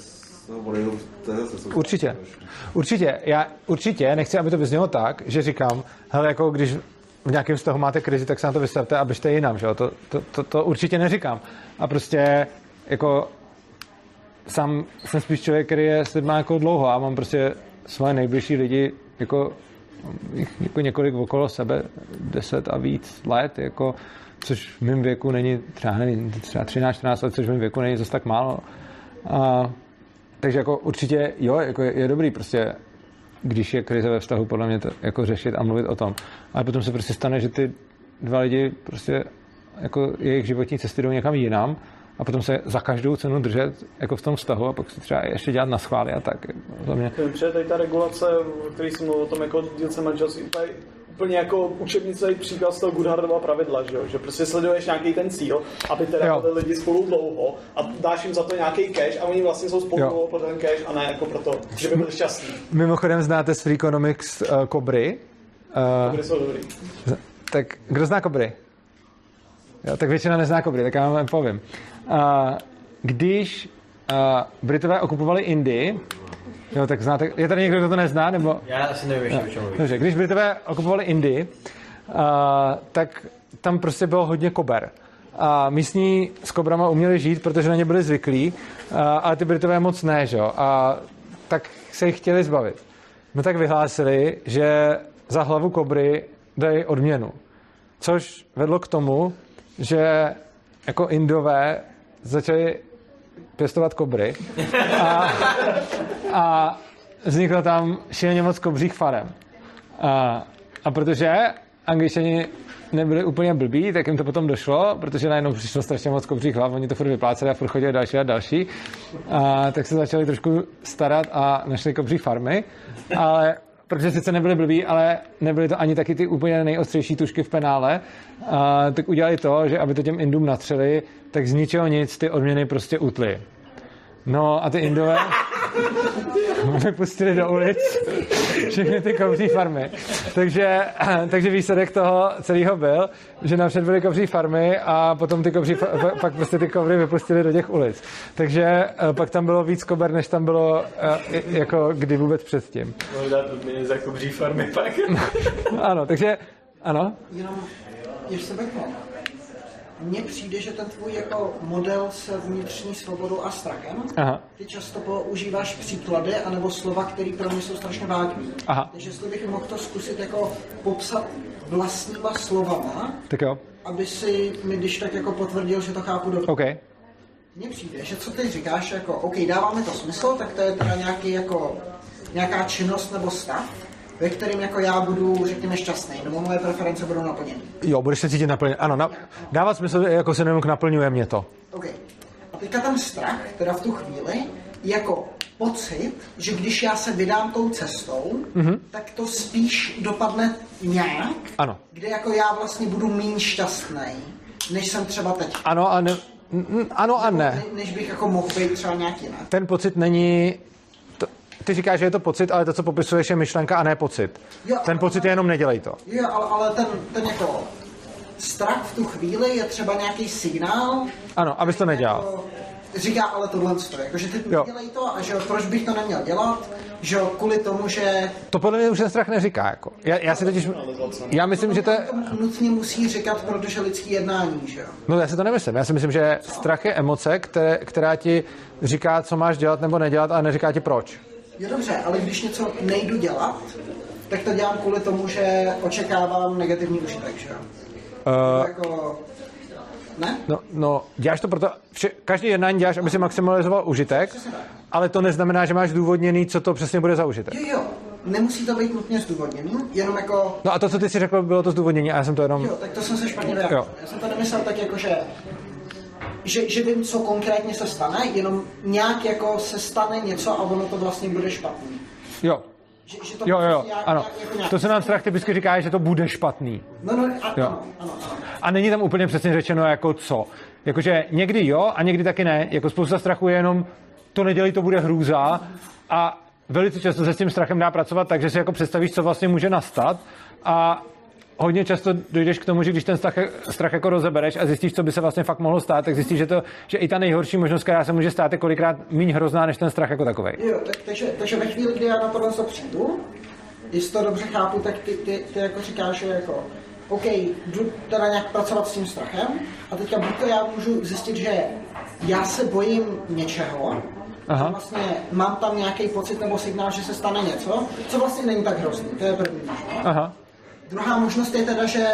Určitě. Já určitě nechci, aby to vyznělo tak, že říkám, hele, jako když v nějakém vztahu máte krizi, tak se na to vystavte a běžte jinam, že jo? To určitě neříkám. A prostě jako sám jsem spíš člověk, který je s lidma jako dlouho a mám prostě svoje nejbližší lidi jako několik okolo sebe, 10 a víc let, jako, což v mém věku není třeba 13-14 let, což v mém věku není zase tak málo. Takže jako určitě jo, jako je dobrý prostě, když je krize ve vztahu, podle mě to jako řešit a mluvit o tom. Ale potom se prostě stane, že ty dva lidi prostě jako jejich životní cesty jdou někam jinam a potom se za každou cenu držet jako v tom vztahu a pak si třeba ještě dělat na schvály a tak. Za mě. Protože tady ta regulace, o které jsem mluvil o tom jako dílce manželství, úplně jako učebnice příklad z toho Goodhardova pravidla, že prostě sleduješ nějaký ten cíl, aby teda byli lidi spolu dlouho a dáš jim za to nějaký cash a oni vlastně jsou spolu pro ten cash a ne jako proto, že by byli šťastní. Mimochodem znáte z Freakonomics Kobry? Kobry jsou dobrý. Tak kdo zná Kobry? Jo, tak většina nezná Kobry, tak já vám povím. Když Britové okupovali Indii, jo, tak znáte, je tady někdo, kdo to nezná? Nebo? Já asi nevím ještě, o čem mluvíš. Dobře, když Britové okupovali Indii, tak tam prostě bylo hodně kober. A místní s kobrama uměli žít, protože na ně byli zvyklí, ale ty Britové moc ne, že jo? A tak se jich chtěli zbavit. No tak vyhlásili, že za hlavu kobry dají odměnu. Což vedlo k tomu, že jako Indové začali pěstovat kobry a vzniklo tam šíleně moc kobřích farem. A protože Angličani nebyli úplně blbí, tak jim to potom došlo, protože najednou přišlo strašně moc kobřích hlav, oni to furt vypláceli a furt chodili další a další. Tak se začali trošku starat a našli kobří farmy, ale protože sice nebyli blbí, ale nebyly to ani taky ty úplně nejostřejší tušky v penále, tak udělali to, že aby to těm Indům natřeli, tak z ničeho nic ty odměny prostě utly. No a ty Indové vypustili do ulic všechny ty kobří farmy. Takže výsledek toho celého byl, že napřed byly kobří farmy a potom ty pak prostě ty kobry vypustili do těch ulic. Takže pak tam bylo víc kober, než tam bylo jako kdy vůbec předtím. Mohl dát odměny za kobří farmy pak. Ano, takže ano. Jenom, ještě se beklo. Mně přijde, že ten tvůj jako model s vnitřní svobodou a strachem, ty často používáš příklady anebo slova, které pro mě jsou strašně vágní. Takže jestli bych mohl to zkusit jako popsat vlastníma slovama, tak jo. Aby si mi když tak jako potvrdil, že to chápu dobře. Okay. Mně přijde, že co ty říkáš, jako OK, dáváme to smysl, tak to je teda nějaká činnost nebo stav, ve kterým jako já budu, řekněme, šťastný, nebo moje preference budou naplněny. Jo, budeš se cítit naplněn. Ano, dává smysl, jako se jenom naplňuje mě to. OK. A teďka ten strach, teda v tu chvíli, jako pocit, že když já se vydám tou cestou, tak to spíš dopadne nějak, kde jako já vlastně budu méně šťastný, než jsem třeba teď. Ano a ne. Než bych jako mohl být třeba nějak jinak. Ten pocit není... Ty říkáš, že je to pocit, ale to, co popisuješ, je myšlenka a ne pocit. Jo, ten pocit je jenom nedělej to. Jo, ale ten jako strach v tu chvíli je třeba nějaký signál. Ano, abys to nedělal. Jako, říká ale tohle stojí, jakože ty nedělej to a že proč bych to neměl dělat, že kvůli tomu, že... To podle mě už ten strach neříká, jako. Já myslím, že to je... To nutně musí říkat, protože lidský jednání, že jo. No já si to nemyslím. Já si myslím, že strach je emoce, která ti říká, co máš dělat nebo nedělat, ale neříká ti proč. Jo dobře, ale když něco nejdu dělat, tak to dělám kvůli tomu, že očekávám negativní užitek, že jo? Jako... Ne? No, děláš to proto... Každý jednání děláš, aby si maximalizoval užitek, ale to neznamená, že máš zdůvodněný, co to přesně bude za užitek. Jo. Nemusí to být nutně zdůvodněný, jenom jako... No a to, co ty si řekl, bylo to zdůvodnění a já jsem to jenom... Jo, tak to jsem se špatně vyjádřil. Já jsem to nemyslel tak jako, že vím, co konkrétně se stane, jenom nějak jako se stane něco a ono to vlastně bude špatný. Jo. Že to jo, ano. Jako to se nám strach typicky říká, že to bude špatný. Ano. A není tam úplně přesně řečeno jako co. Jakože někdy jo a někdy taky ne. Jako spousta strachu je jenom to nedělej, to bude hrůza a velice často se s tím strachem dá pracovat tak, že si jako představíš, co vlastně může nastat a hodně často dojdeš k tomu, že když ten strach jako rozebereš a zjistíš, co by se vlastně fakt mohlo stát, tak zjistíš, že i ta nejhorší možnost, která se může stát, je kolikrát méně hrozná než ten strach jako takovej. Jo, takže ve chvíli, kdy já na tohle přijdu, jestli to dobře chápu, tak ty jako říkáš, že jako OK, jdu teda nějak pracovat s tím strachem a teďka buď to já můžu zjistit, že já se bojím něčeho, že vlastně mám tam nějaký pocit nebo signál, že se stane něco, co vlastně není tak hrozný. To je první možnost. Druhá možnost je teda, že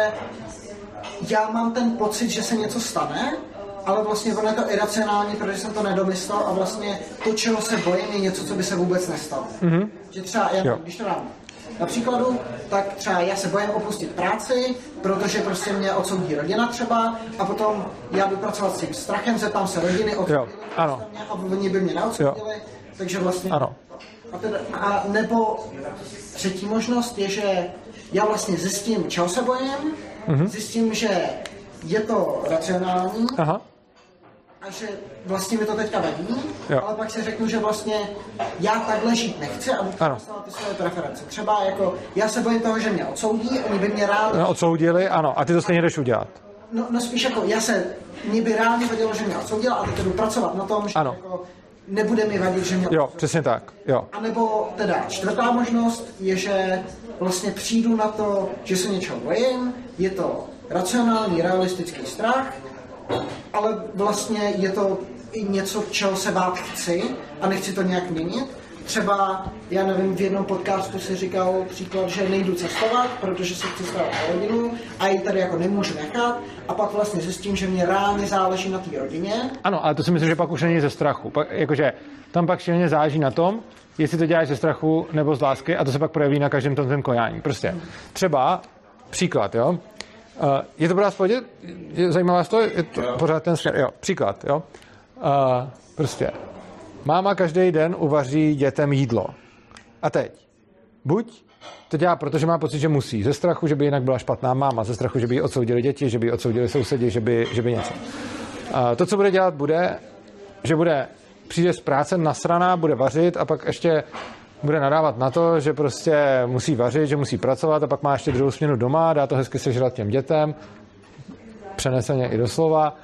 já mám ten pocit, že se něco stane, ale vlastně ono je to iracionální, protože jsem to nedomyslel a vlastně to, čeho se bojím, je něco, co by se vůbec nestalo. Že třeba, když to dám, Na příkladu, tak třeba já se bojím opustit práci, protože prostě mě odsoudí rodina třeba a potom já budu pracovat s tím strachem, zeptám se rodiny, odsoudili mě a oni by mě neodsoudili, takže vlastně... Ano. A nebo třetí možnost je, že já vlastně zjistím, čeho se bojím, zjistím, že je to racionální, a že vlastně mi to teďka vadí, ale pak si řeknu, že vlastně já takhle žít nechci a budu postavit ty své preference. Třeba jako, já se bojím toho, že mě odsoudí, oni by mě rádi... Odsoudili, ano, a ty to stejně jdeš udělat. No spíš jako, mě by rádi vadilo, že mě odsoudila a teď jdu pracovat na tom, že jako nebude mi vadit, že mě odsoudila. Jo, přesně tak, jo. A nebo teda čtvrtá možnost je, že vlastně přijdu na to, že se něčeho bojím, je to racionální, realistický strach, ale vlastně je to i něco, čeho se bát chci a nechci to nějak měnit. Třeba, já nevím, v jednom podcastu si říkal příklad, že nejdu cestovat, protože se chci starat o rodinu a ji tady jako nemůžu nechat a pak vlastně zjistím, že mě reálně záleží na té rodině. Ano, ale to si myslím, že pak už není ze strachu. Jakože tam pak šíleně záleží na tom, jestli to děláš ze strachu nebo z lásky a to se pak projeví na každém tom kojání. Prostě třeba příklad, jo. Je to pro vás v pohodě? Zajímá vás to? Je to pořád ten směr? Jo, příklad, jo. Prostě máma každý den uvaří dětem jídlo. A teď, buď to dělá, protože má pocit, že musí, ze strachu, že by jinak byla špatná máma, ze strachu, že by ji odsoudili děti, že by ji odsoudili sousedi, že by něco. To, co bude dělat, bude, že přijde z práce nasraná, bude vařit a pak ještě bude nadávat na to, že prostě musí vařit, že musí pracovat a pak má ještě druhou směnu doma, dá to hezky sežrat těm dětem, přeneseně i doslova,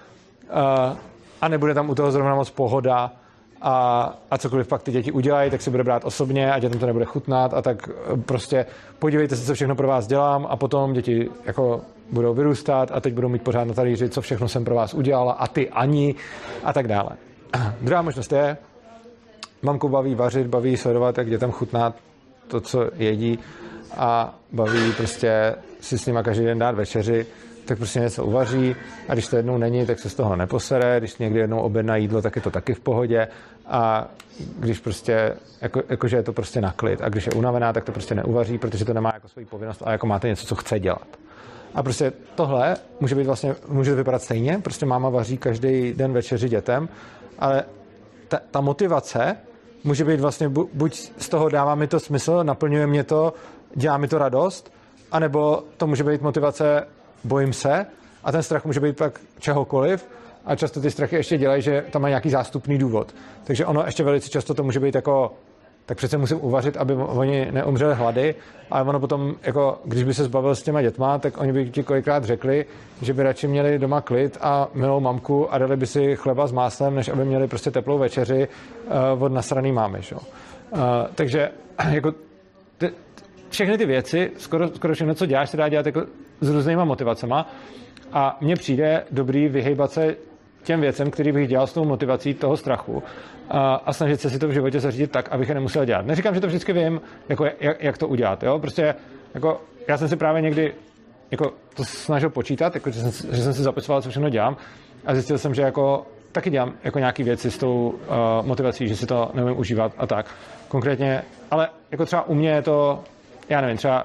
a nebude tam u toho zrovna moc pohoda a cokoliv pak ty děti udělají, tak si bude brát osobně a dětem to nebude chutnat a tak prostě podívejte se, co všechno pro vás dělám a potom děti jako budou vyrůstat a teď budou mít pořád na talíři, co všechno jsem pro vás udělala a ty ani a tak dále. Druhá možnost je, mamku baví vařit, baví sledovat, jak dětem chutná to, co jedí a baví prostě si s nima každý den dát večeři, tak prostě něco uvaří a když to jednou není, tak se z toho neposere, když někdy jednou objedná jídlo, tak je to taky v pohodě a když prostě, jakože je to prostě na klid a když je unavená, tak to prostě neuvaří, protože to nemá jako svoji povinnost a jako máte něco, co chce dělat. A prostě tohle může to vypadat stejně, prostě máma vaří každý den večeři dětem, ale ta motivace může být vlastně buď z toho dává mi to smysl, naplňuje mě to, dělá mi to radost, anebo to může být motivace bojím se a ten strach může být pak čehokoliv a často ty strachy ještě dělají, že tam má nějaký zástupný důvod. Takže ono ještě velice často to může být jako tak přece musím uvařit, aby oni neumřeli hlady, ale ono potom, jako, když by se zbavil s těma dětma, tak oni by ti kolikrát řekli, že by radši měli doma klid a milou mamku a dali by si chleba s máslem, než aby měli prostě teplou večeři od nasraný mámy. Takže jako všechny ty věci, skoro všechno, co děláš, se dá dělat jako s různýma motivacema a mně přijde dobrý vyhejbat se těm věcem, který bych dělal s tou motivací toho strachu a snažit se si to v životě zařídit tak, abych je nemusel dělat. Neříkám, že to vždycky vím, jako jak to udělat. Jo? Prostě jako, já jsem si právě někdy jako, to snažil počítat, jako, že jsem si zapisoval, co všechno dělám a zjistil jsem, že jako, taky dělám jako nějaký věci s tou motivací, že si to neumím užívat a tak. Konkrétně, ale jako třeba u mě je to, já nevím, třeba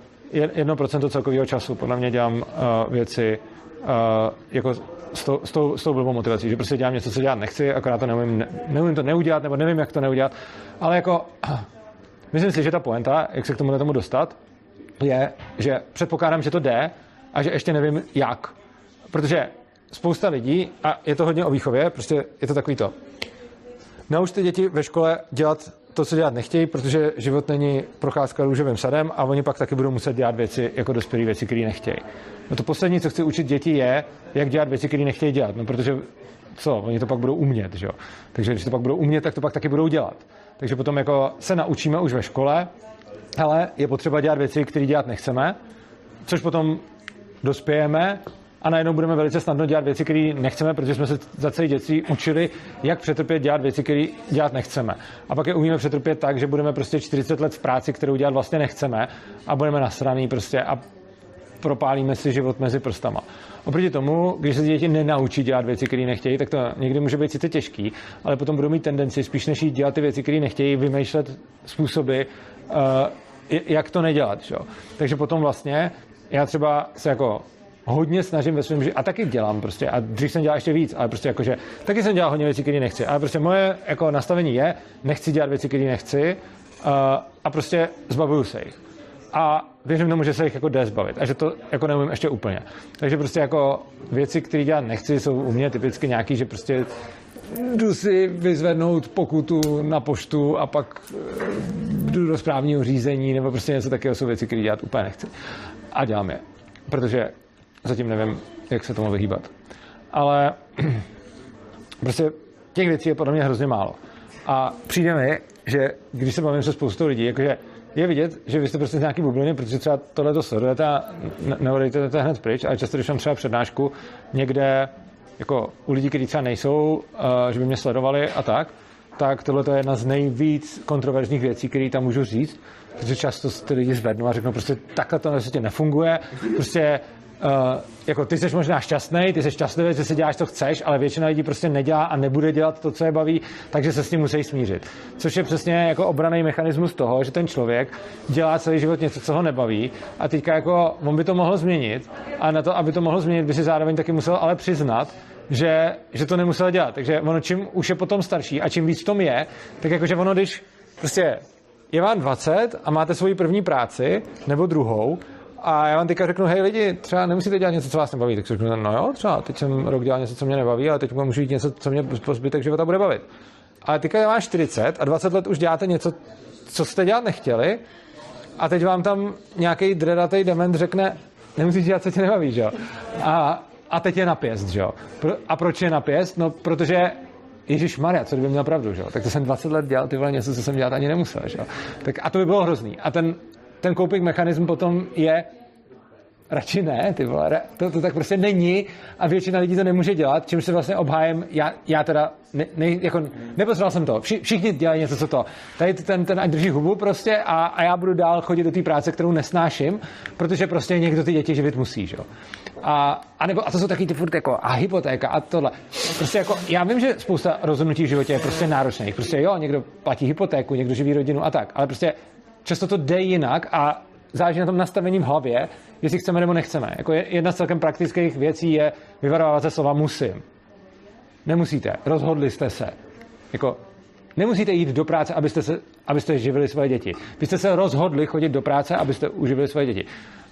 1% celkového času podle mě dělám věci jako s tou blbou motivací, že prostě dělám něco, co dělat nechci, akorát to neumím to neudělat, nebo nevím, jak to neudělat, ale jako myslím si, že ta pointa, jak se k tomu dostat, je, že předpokládám, že to jde a že ještě nevím jak, protože spousta lidí, a je to hodně o výchově, prostě je to takový to. Naučte děti ve škole dělat to, co dělat nechtějí, protože život není procházka růžovým sadem a oni pak taky budou muset dělat věci jako dospělí věci, které nechtějí. No to poslední, co chci učit děti, je, jak dělat věci, které nechtějí dělat. No protože oni to pak budou umět, že jo. Takže když to pak budou umět, tak to pak taky budou dělat. Takže potom jako se naučíme už ve škole, ale je potřeba dělat věci, které dělat nechceme, což potom dospějeme a najednou budeme velice snadno dělat věci, které nechceme, protože jsme se za celé dětství učili, jak přetrpět dělat věci, které dělat nechceme. A pak je umíme přetrpět tak, že budeme prostě 40 let v práci, kterou dělat vlastně nechceme a budeme nasraný prostě a propálíme si život mezi prstama. Oproti tomu, když se děti nenaučí dělat věci, které nechtějí, tak to někdy může být sice těžký, ale potom budou mít tendenci spíš než jít dělat ty věci, které nechtějí, vymýšlet způsoby, jak to nedělat, jo. Takže potom vlastně já třeba se jako hodně snažím ve svém životě, a taky dělám prostě, a dřív jsem dělal ještě víc, ale prostě jakože, taky jsem dělal hodně věcí, které nechci, ale prostě moje jako nastavení je, nechci dělat věci, které nechci, a prostě zbavuju se jich. A věřím tomu, že se jich jako jde zbavit a že to jako neumím ještě úplně. Takže prostě jako věci, které dělat nechci, jsou u mě typicky nějaký, že prostě jdu si vyzvednout pokutu na poštu a pak jdu do správního řízení, nebo prostě něco takového, jsou věci, které dělat úplně nechci. A dělám je, protože zatím nevím, jak se tomu vyhýbat. Ale prostě těch věcí je podle mě hrozně málo. A přijde mi, že když se bavím se spoustou lidí, jakože je vidět, že vy jste prostě z nějaký bubliny, protože třeba tohleto sledujete a neodejdete to hned pryč, ale často, když mám třeba přednášku někde jako u lidí, kteří třeba nejsou, že by mě sledovali a tak tohle je jedna z nejvíc kontroverzních věcí, které tam můžu říct, protože často ty lidi zvednou a řeknou prostě takhle to na světě nefunguje, prostě jako ty jsi možná šťastný, ty jsi šťastlivý, že si děláš, co chceš, ale většina lidí prostě nedělá a nebude dělat to, co je baví, takže se s tím musí smířit. Což je přesně jako obranný mechanismus toho, že ten člověk dělá celý život něco, co ho nebaví a teďka jako on by to mohl změnit a na to, aby to mohl změnit, by si zároveň taky musel ale přiznat, že to nemusel dělat. Takže ono čím už je potom starší a čím víc v tom je, tak jakože ono, když prostě je vám 20 a máte svoji první práci nebo druhou, a já vám teďka řeknu, hej lidi, třeba nemusíte dělat něco, co vás nebaví, tak si řeknu, no jo, třeba teď jsem rok dělal něco, co mě nebaví, ale teď můžu jít něco, co mě po zbytek života bude bavit. Ale teďka máš 40 a 20 let už děláte něco, co jste dělat nechtěli a teď vám tam nějaký dredatej dement řekne, nemusíš dělat, co tě nebaví, že jo. A teď je napěst, že jo. A proč je napěst? No, protože Ježišmarja, co kdyby měl pravdu, že jo. Tak to jsem 20 let dělal, ty vole, něco, co jsem dělat ani nemusel, že jo. Tak a to by bylo hrozný. A ten coping mechanism potom je radši ne, ty vole, to tak prostě není a většina lidí to nemůže dělat, čímž se vlastně obhájem, já teda jako nepotřeboval jsem to, všichni dělají něco, co to, tady ten ať drží hubu prostě a já budu dál chodit do té práce, kterou nesnáším, protože prostě někdo ty děti živit musí, že jo. A to jsou taky ty furt jako a hypotéka a tohle. Prostě jako, já vím, že spousta rozhodnutí v životě je prostě náročných, prostě jo, někdo platí hypotéku, někdo živí rodinu a tak, ale prostě často to jde jinak a záleží na tom nastavení v hlavě, jestli chceme nebo nechceme. Jako jedna z celkem praktických věcí je vyvarovávat se slova musím. Nemusíte, rozhodli jste se. Jako, nemusíte jít do práce, abyste živili svoje děti. Vy jste se rozhodli chodit do práce, abyste uživili svoje děti.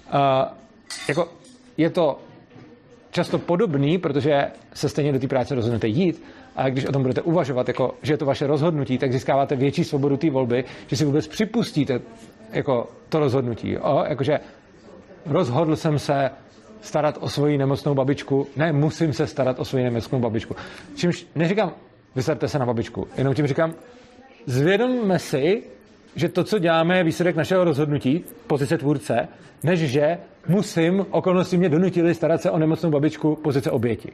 Jako, je to často podobný, protože se stejně do té práce rozhodnete jít, ale když o tom budete uvažovat, jako, že je to vaše rozhodnutí, tak získáváte větší svobodu té volby, že si vůbec připustíte jako, to rozhodnutí. Jo? Jakože rozhodl jsem se starat o svoji nemocnou babičku, ne, musím se starat o svoji nemocnou babičku. Čímž neříkám, vyserte se na babičku, jenom tím říkám, zvědomme si, že to, co děláme, je výsledek našeho rozhodnutí, pozice tvůrce, než že musím, okolnosti mě donutily starat se o nemocnou babičku, pozice oběti.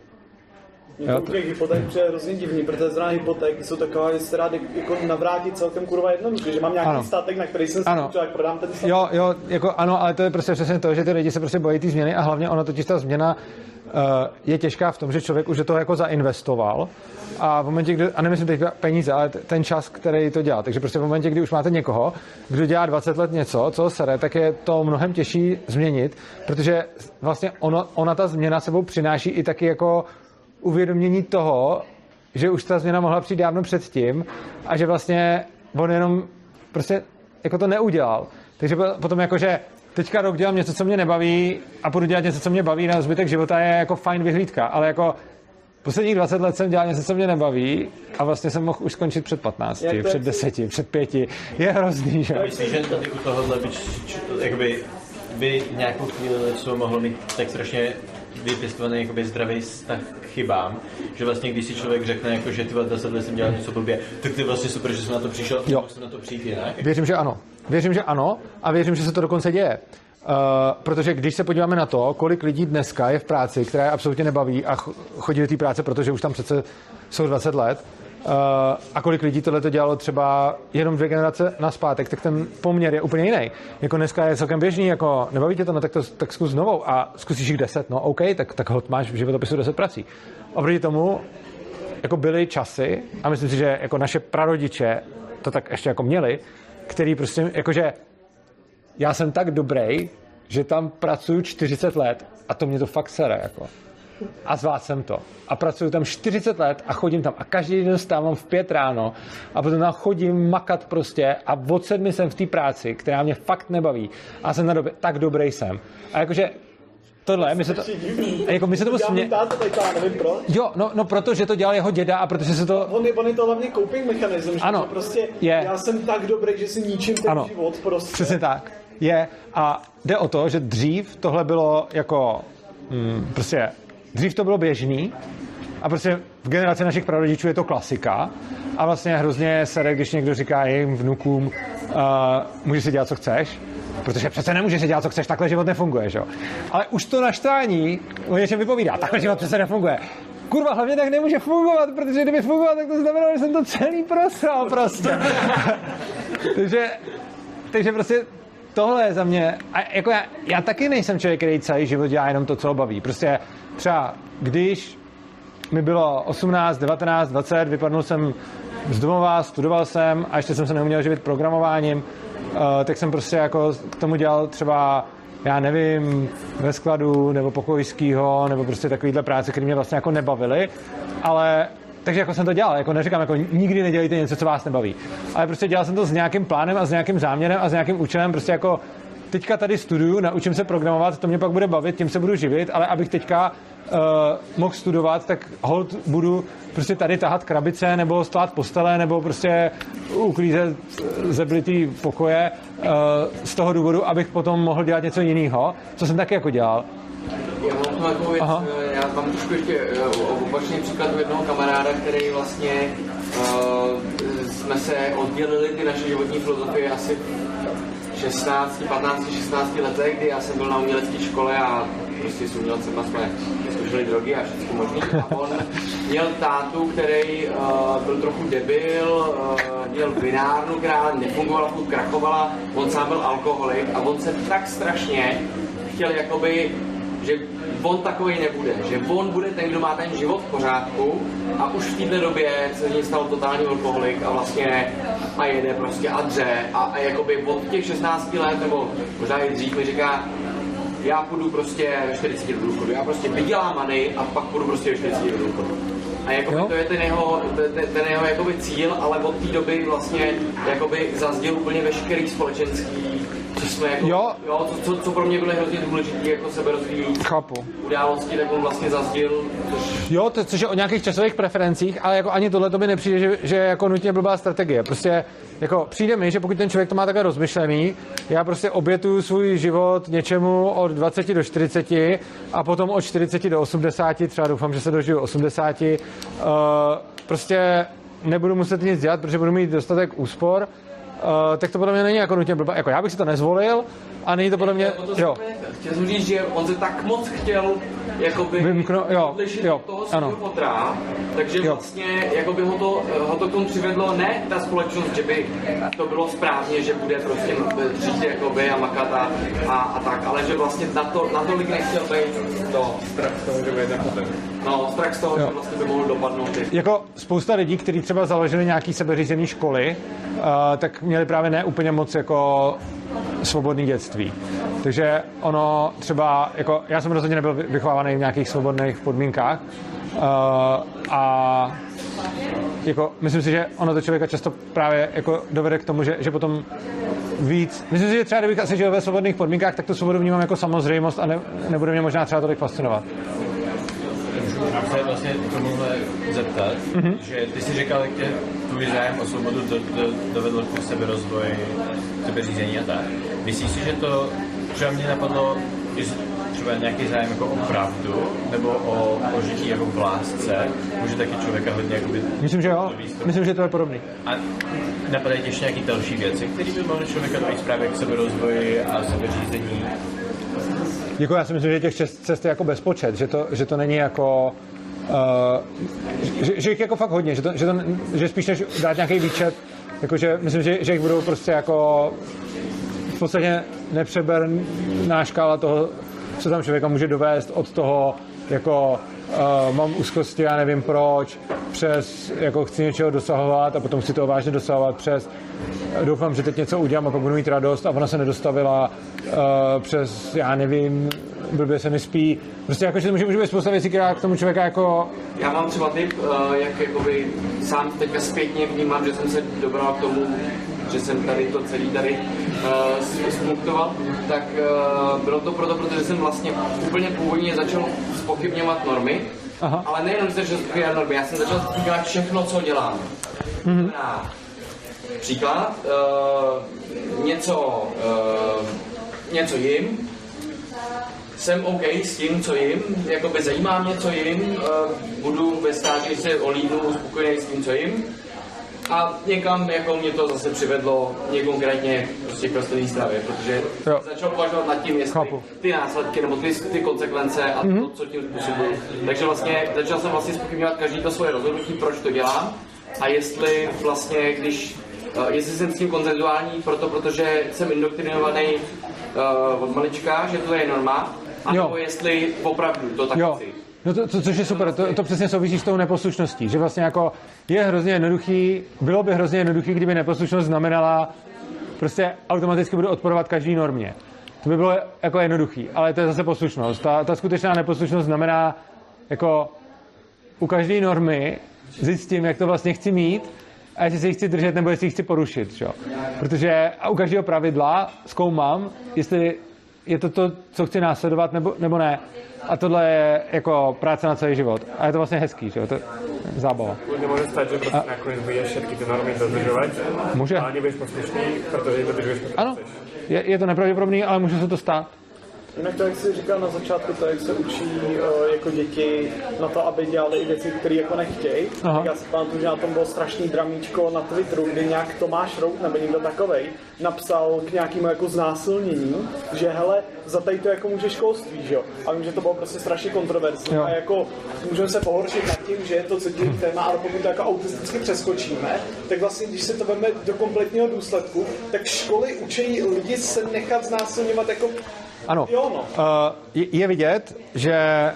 Jo, to těch hypoték je hrozně divný, protože zrovna hypotéky jsou taková, že se rád jako navrátit celkem kurva jednoduše, že mám nějaký statek, na který jsem si člověk prodám ten statek. Jo, jako ano, ale to je prostě přesně to, že ty lidi se prostě bojí ty změny a hlavně ono totiž ta změna je těžká v tom, že člověk už do toho jako zainvestoval a v momentě, kdy, a nemyslím teď peníze, ale ten čas, který to dělá. Takže prostě v momentě, kdy už máte někoho, kdo dělá 20 let něco, co sere, tak je to mnohem těžší změnit, protože vlastně ona ta změna sebou přináší i taky jako uvědomění toho, že už ta změna mohla přijít dávno předtím a že vlastně on jenom prostě jako to neudělal. Takže potom jakože teďka rok dělám něco, co mě nebaví a budu dělat něco, co mě baví na zbytek života je jako fajn vyhlídka, ale jako posledních 20 let jsem dělal něco, co mě nebaví a vlastně jsem mohl už skončit před 15, před 10, před 5. Je hrozný, že? Myslím, že tady u tohohle by nějakou chvíli něco mohlo mít tak strašně vypěstovaný jakoby zdravý vztah k chybám, že vlastně když si člověk řekne, jako, že ty 20 let jsem dělal něco blbě, tak ty vlastně super, že jsem na to přišel, a jsem na to přijít jinak. Věřím, že ano a věřím, že se to dokonce děje. Protože když se podíváme na to, kolik lidí dneska je v práci, která je absolutně nebaví a chodí do té práce, protože už tam přece jsou 20 let, a kolik lidí tohle to dělalo třeba jenom 2 generace nazpátek, tak ten poměr je úplně jiný. Jako dneska je celkem běžný, jako nebaví tě to, no tak zkus znovu a zkusíš jich 10, no OK, tak hod máš v životopisu 10 prací. Oproti tomu jako byly časy, a myslím si, že jako naše prarodiče to tak ještě jako měli, který prostě jakože já jsem tak dobrý, že tam pracuju 40 let a to mě to fakt sere, jako. A zvládl jsem to. A pracuju tam 40 let a chodím tam a každý den stávám v 5 ráno a potom tam chodím makat prostě a od 7 jsem v té práci, která mě fakt nebaví a jsem tak dobrý jsem. A jakože tohle, my se to... Jako my se tomu smě... nevím proč. Jo, no protože to dělal jeho děda a protože se to... On je to hlavně coping mechanism, že ano, to prostě je. Já jsem tak dobrý, že si ničím ten život prostě. Přesně tak. Je. A jde o to, že dřív tohle bylo jako... prostě... Dřív to bylo běžný a prostě v generaci našich prarodičů je to klasika a vlastně hrozně sere, když někdo říká jejím vnukům můžeš si dělat, co chceš, protože přece nemůžeš si dělat, co chceš, takhle život nefunguje, že jo. Ale už to naštvání o něčem vypovídá, takhle život přece nefunguje. Kurva, hlavně tak nemůže fungovat, protože kdyby fungoval, tak to znamená, že jsem to celý prosral prostě. takže prostě tohle je za mě, a jako já taky nejsem člověk, který celý život dělá jenom to, co ho baví. Prostě třeba když mi bylo 18, 19, 20, vypadnul jsem z domova, studoval jsem a ještě jsem se neuměl živit programováním, tak jsem prostě jako k tomu dělal třeba, já nevím, ve skladu nebo pokojskýho, nebo prostě takovýhle práce, které mě vlastně jako nebavily, ale takže jako jsem to dělal, jako neříkám, jako nikdy nedělejte něco, co vás nebaví. Ale prostě dělal jsem to s nějakým plánem a s nějakým záměrem a s nějakým účelem, prostě jako teďka tady studuju, naučím se programovat, to mě pak bude bavit, tím se budu živit, ale abych teďka mohl studovat, tak hold budu prostě tady tahat krabice, nebo stát postele, nebo prostě uklízet zeblitý pokoje z toho důvodu, abych potom mohl dělat něco jiného, co jsem taky jako dělal. Já mám tu takovou věc, já mám trošku ještě opačný příklad jednoho kamaráda, který vlastně jsme se oddělili ty naše životní filozofie asi 16 letech, kdy já jsem byl na umělecké škole a prostě s umělcema jsme zkoušeli drogy a všechno možný. A on měl tátu, který byl trochu debil, měl vinárnu, která nefungovala, furt krachovala, on sám byl alkoholik a on se tak strašně chtěl jakoby, že on takovej nebude, že on bude ten, kdo má ten život v pořádku a už v této době se z něj stal totální alkoholik a vlastně a jede prostě a dře a jakoby od těch 16 let nebo možná i dřív mi říká, já půjdu prostě ve 40 do důchodu, já prostě vydělám money a pak půjdu prostě ve 40 do důchodu. A jakoby to je ten jeho jakoby cíl, ale od té doby vlastně jakoby zazděl úplně veškerý společenský, co jsme jako, co pro mě byly hrozně důležitý jako seberozvíjející události, tak on vlastně zazděl. Jo, což je o nějakých časových preferencích, ale jako ani tohle to mi nepřijde, že je jako nutně blbá strategie. Prostě jako přijde mi, že pokud ten člověk to má takhle rozmyšlený, já prostě obětuju svůj život něčemu od 20 do 40 a potom od 40 do 80, třeba doufám, že se dožiju 80, prostě nebudu muset nic dělat, protože budu mít dostatek úspor, tak to podle mě není jako nutně blbá. Jako já bych si to nezvolil a není to podle mě, jo. Chtěl jsem říct, že on se tak moc chtěl jakoby odlišit od toho svého potra, takže vlastně jakoby ho to k tomu přivedlo ne ta společnost, že by to bylo správně, že bude prostě dřít jakoby a makat a tak, ale že vlastně natolik nechtěl být to strach z toho, že bude ten strach z toho, že vlastně by mohl dopadnout. Jako spousta lidí, kteří třeba založili nějaký sebeřízený školy, tak měli právě ne úplně moc jako svobodný dětství. Takže ono třeba, jako já jsem rozhodně nebyl vychovávaný v nějakých svobodných podmínkách a jako myslím si, že ono to člověka často právě jako dovede k tomu, že potom víc. Myslím si, že třeba kdybych asi žil ve svobodných podmínkách, tak tu svobodu vnímám jako samozřejmost a nebude mě možná třeba tolik fascinovat. A se vlastně tomuhle zeptat, že ty jsi říkal, že tvůj zájem o svobodu dovedl k seberozvoji, sebeřízení a tak. Myslíš si, že to třeba mě napadlo, že třeba nějaký zájem jako o pravdu, nebo o žití jako v lásce, může taky člověka hodně jakoby... Myslím, že jo. Myslím, že to je podobný. A napadají ještě nějaké další věci, které by mohly člověka dojít právě k seberozvoji a sebeřízení? Jako já si myslím, že těch cest je jako bezpočet, že to není jako... že jich jako fakt hodně, že spíš než dát nějaký výčet, jakože myslím, že jich budou prostě jako v podstatě nepřeberná škála toho, co tam člověka může dovést od toho, jako mám úzkosti, já nevím proč, přes jako chci něčeho dosahovat a potom chci toho vážně dosahovat přes doufám, že teď něco udělám a pak budu mít radost a ona se nedostavila přes, já nevím, blbě se nespí. Prostě jako, že to může být spousta věcí, která k tomu člověka jako... Já mám třeba tip, jak jakoby sám teďka zpětně vnímám, že jsem se dobral k tomu, že jsem tady to celý tady smunktoval, tak bylo to proto, protože jsem vlastně úplně původně začal zpochybňovat normy. Aha. Ale nejenom, že začal zpochybňovat normy, já jsem začal zpochybňovat všechno, co dělám. Příklad, něco jim, jsem OK s tím, co jim, jakoby zajímá mě, co jim, budu ve státě, že se olídnu, spokojený s tím, co jim. A někam jako mě to zase přivedlo konkrétně prostě k rostlinné stravě, protože začal uvažovat nad tím, jestli ty následky nebo ty konsekvence a to, co tím způsobuje. Takže vlastně začal jsem vlastně zpochybňovat každý to svoje rozhodnutí, proč to dělám a jestli vlastně, jestli jsem s tím konsenzuální, protože jsem indoktrinovaný od malička, že to je norma, anebo jestli opravdu to tak chci. No to, což je super, to přesně souvisí s tou neposlušností, že vlastně jako je hrozně jednoduchý, bylo by hrozně jednoduchý, kdyby neposlušnost znamenala prostě automaticky budu odporovat každý normě. To by bylo jako jednoduchý, ale to je zase poslušnost. Ta skutečná neposlušnost znamená jako u každé normy zjistím, jak to vlastně chci mít a jestli se jich chci držet nebo jestli jich chci porušit. Čo? Protože a u každého pravidla zkoumám, jestli je to, co chci následovat nebo ne. A tohle je jako práce na celý život. A je to vlastně hezký, že jo? To je zábava. Nemůže stát, že prostě nakonec budeš všechny ty normy dodržovat. Může. Ale nebudeš poslušný, protože je dodržuješ. Ano, je to nepravděpodobný, ale může se to stát. Jinak to, jak jsi říkal na začátku, to, jak se učí jako děti na to, aby dělali i věci, které jako nechtějí. Já si pamatuju, že na tom bylo strašný dramíčko na Twitteru, kdy nějak Tomáš Rout nebo někdo takovej napsal k nějakému jako znásilnění, že hele, za tady to jako může školství, že jo. A vím, že to bylo prostě strašně kontroverzní. A jako můžeme se pohoršit nad tím, že je to citlivý téma, ale pokud to jako autisticky přeskočíme, tak vlastně, když se to veme do kompletního důsledku, tak školy učí lidi se nechat znásilňovat jako. Ano, je vidět, že,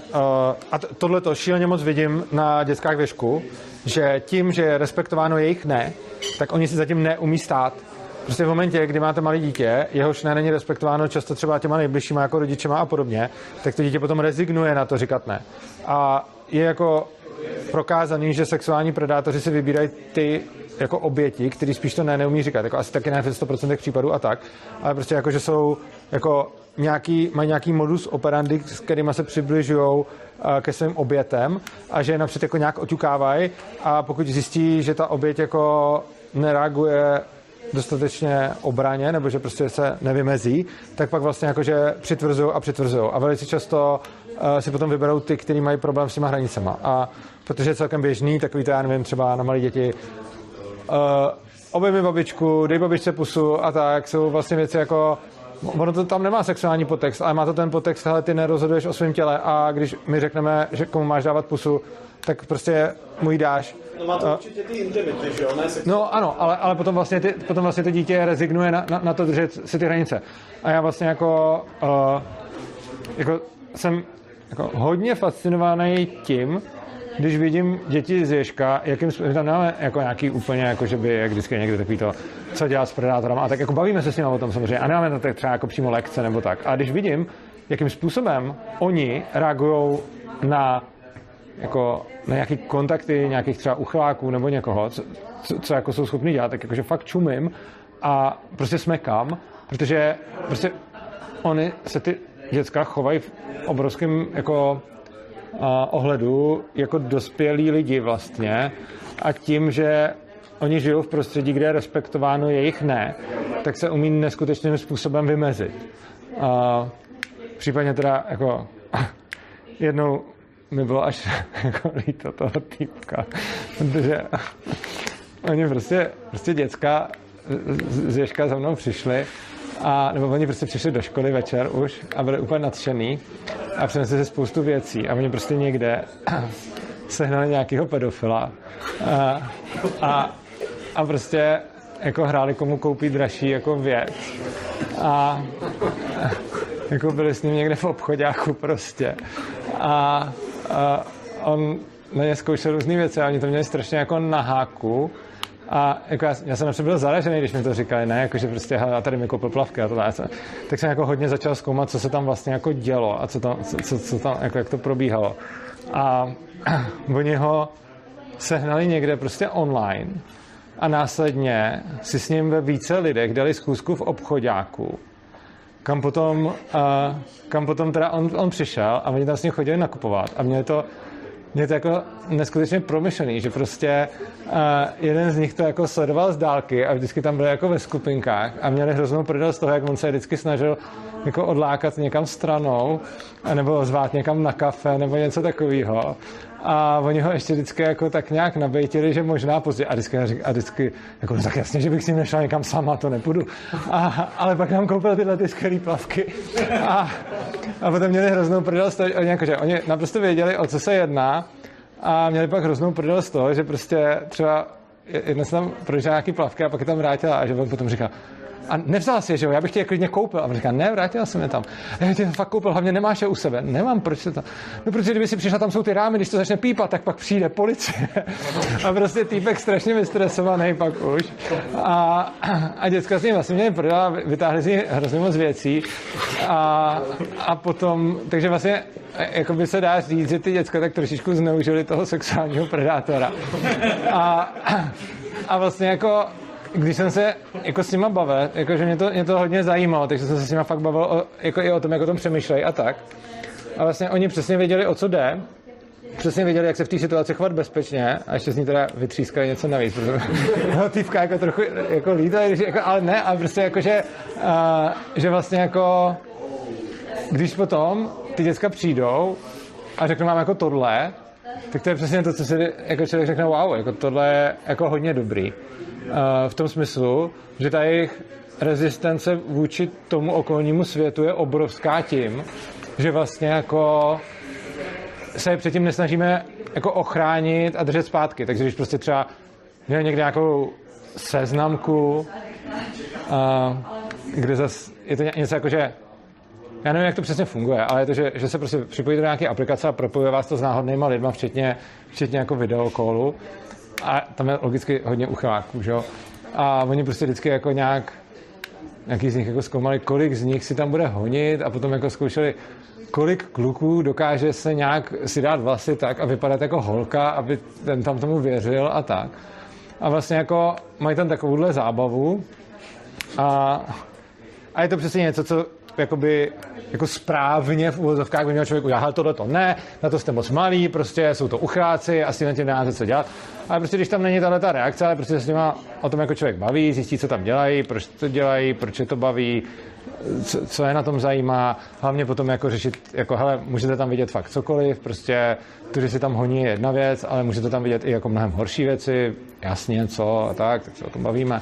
a tohleto šíleně moc vidím na dětskách věšku, že tím, že je respektováno jejich ne, tak oni si zatím neumí stát. Prostě v momentě, kdy máte malé dítě, jehož ne není respektováno často třeba těma nejbližšíma jako rodičema a podobně, tak to dítě potom rezignuje na to říkat ne. A je jako prokázaný, že sexuální predátoři si vybírají ty jako oběti, který spíš to neumí říkat, jako asi taky ne v 100% případů a tak, ale prostě jako, že jsou jako mají nějaký modus operandi, s kterýma se přibližujou ke svým obětem a že je napřed jako nějak oťukávají a pokud zjistí, že ta oběť jako nereaguje dostatečně obraně nebo že prostě se nevymezí, tak pak vlastně jakože přitvrzují a velice často si potom vyberou ty, kteří mají problém s těma hranicema. A protože je celkem běžný, takový to já nevím, třeba na malé děti objemi babičku, dej babičce pusu a tak, jsou vlastně věci jako ono to tam nemá sexuální podtext, ale má to ten podtext, hele, ty nerozhoduješ o svém těle a když my řekneme, že komu máš dávat pusu, tak prostě mu ji dáš. No má to určitě ty intimity, že jo? No ano, ale potom vlastně to dítě rezignuje na to držet si ty hranice. A já vlastně jako jsem jako hodně fascinovaný tím, když vidím děti z Ježka, jakým tam nemáme jako nějaký úplně, jako že by, jak vždycky někdo takový to, co dělá s predátorem a tak jako bavíme se s nimi o tom samozřejmě a nemáme na to třeba jako přímo lekce nebo tak. A když vidím, jakým způsobem oni reagují na nějaký kontakty nějakých třeba uchyláků nebo někoho, co jako jsou schopni dělat, tak jakože fakt čumím a prostě smekám, protože prostě oni se ty děcka chovají v obrovském jako ohledu jako dospělí lidi vlastně a tím, že oni žijou v prostředí, kde je respektováno jejich ne, tak se umí neskutečným způsobem vymezit. Případně teda jako jednou mi bylo až jako líto toho týpka, protože oni prostě děcka z Ježka za mnou přišli nebo oni prostě přišli do školy večer už a byli úplně nadšený a přinesli si spoustu věcí a oni prostě někde sehnali nějakého pedofila a prostě jako hráli, komu koupí dražší jako věc a jako byli s ním někde v obchoďáku prostě a on na ně zkoušel různý věci a oni to měli strašně jako na háku. A jako já jsem například byl zaražený, když mi to říkali, ne, jakože prostě já tady mi koupil plavky a tohle. Tak jsem jako hodně začal zkoumat, co se tam vlastně jako dělo a co tam jako jak to probíhalo. A oni ho sehnali někde prostě online a následně si s ním ve více lidech dali schůzku v obchoďáku, kam potom teda on přišel a oni tam s ním chodili nakupovat a mě to jako neskutečně promyšlený, že prostě jeden z nich to jako sledoval z dálky a vždycky tam byli jako ve skupinkách a měli hroznou prdel z toho, jak on se vždycky snažil jako odlákat někam stranou nebo zvát někam na kafe nebo něco takového. A oni ho ještě vždycky jako tak nějak nabejtili, že možná později. A vždycky jako, no tak jasně, že bych s ním nešel někam sama, to nepůjdu. Ale pak nám koupil tyhle ty skvělý plavky. A potom měli hroznou prdel z toho, že oni naprosto věděli, o co se jedná. A měli pak hroznou prdel z toho, že prostě třeba jedna se tam prožila nějaký plavky a pak je tam vrátila a že on potom říkal, a nevzal si je, že jo, já bych tě je klidně koupil. A on říká, ne, vrátila jsem je tam. Já tě fakt koupil, hlavně nemáš je u sebe. Nemám, proč to tam? No, protože kdyby si přišla, tam jsou ty rámy, když to začne pípat, tak pak přijde policie. A prostě týpek strašně vystresovaný pak už. A děcka s ním vlastně měli prdela, vytáhli si hrozně moc věcí. A potom, takže vlastně, jako by se dá říct, že ty děcka tak trošičku zneužili toho sexuálního predátora. A vlastně jako když jsem se jako s nima bavil, jakože mě to hodně zajímalo, takže jsem se s nima fakt bavil jako i o tom, jak o tom přemýšlejí a tak. A vlastně oni přesně věděli, o co jde, přesně věděli, jak se v té situaci chovat bezpečně a ještě z ní teda vytřískali něco navíc, protože týpka jako trochu jako líto, jako, ale ne, a prostě jakože, že vlastně jako, když potom ty děcka přijdou a řeknou vám jako tohle, tak to je přesně to, co si jako člověk řekne, wow, jako tohle je jako hodně dobrý. V tom smyslu, že ta jejich rezistence vůči tomu okolnímu světu je obrovská tím, že vlastně jako se předtím nesnažíme jako ochránit a držet zpátky. Takže když prostě třeba měl někde nějakou seznamku, kde zase je to něco jako, že já nevím, jak to přesně funguje, ale je to, že se prostě připojíte do nějaké aplikace a propojuje vás to s náhodnýma lidma, včetně jako videokolu. A tam je logicky hodně uchyláků, že jo? A oni prostě vždycky jako nějaký z nich jako zkoumali, kolik z nich si tam bude honit a potom jako zkoušeli, kolik kluků dokáže se nějak si dát vlasy tak a vypadat jako holka, aby ten tam tomu věřil a tak. A vlastně jako mají tam takovouhle zábavu a je to přesně něco, co jakoby jako správně v uvozovkách by měl člověk udělat, tohle to ne, na to jste moc malí, prostě jsou to uchyláci, asi na tím nemáte co dělat. Ale prostě když tam není tato reakce, ale prostě se s nima o tom jako člověk baví, zjistí, co tam dělají, proč to dělají, proč je to baví, co je na tom zajímá, hlavně potom jako řešit, jako hele, můžete tam vidět fakt cokoliv, prostě to, že si tam honí je jedna věc, ale můžete tam vidět i jako mnohem horší věci, jasně, co a tak se o tom bavíme.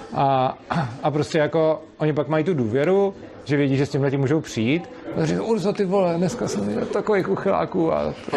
A prostě jako oni pak mají tu důvěru, že vědí, že s tímhletím můžou přijít a říct, Urzo, ty vole, dneska jsem viděl takových uchyláků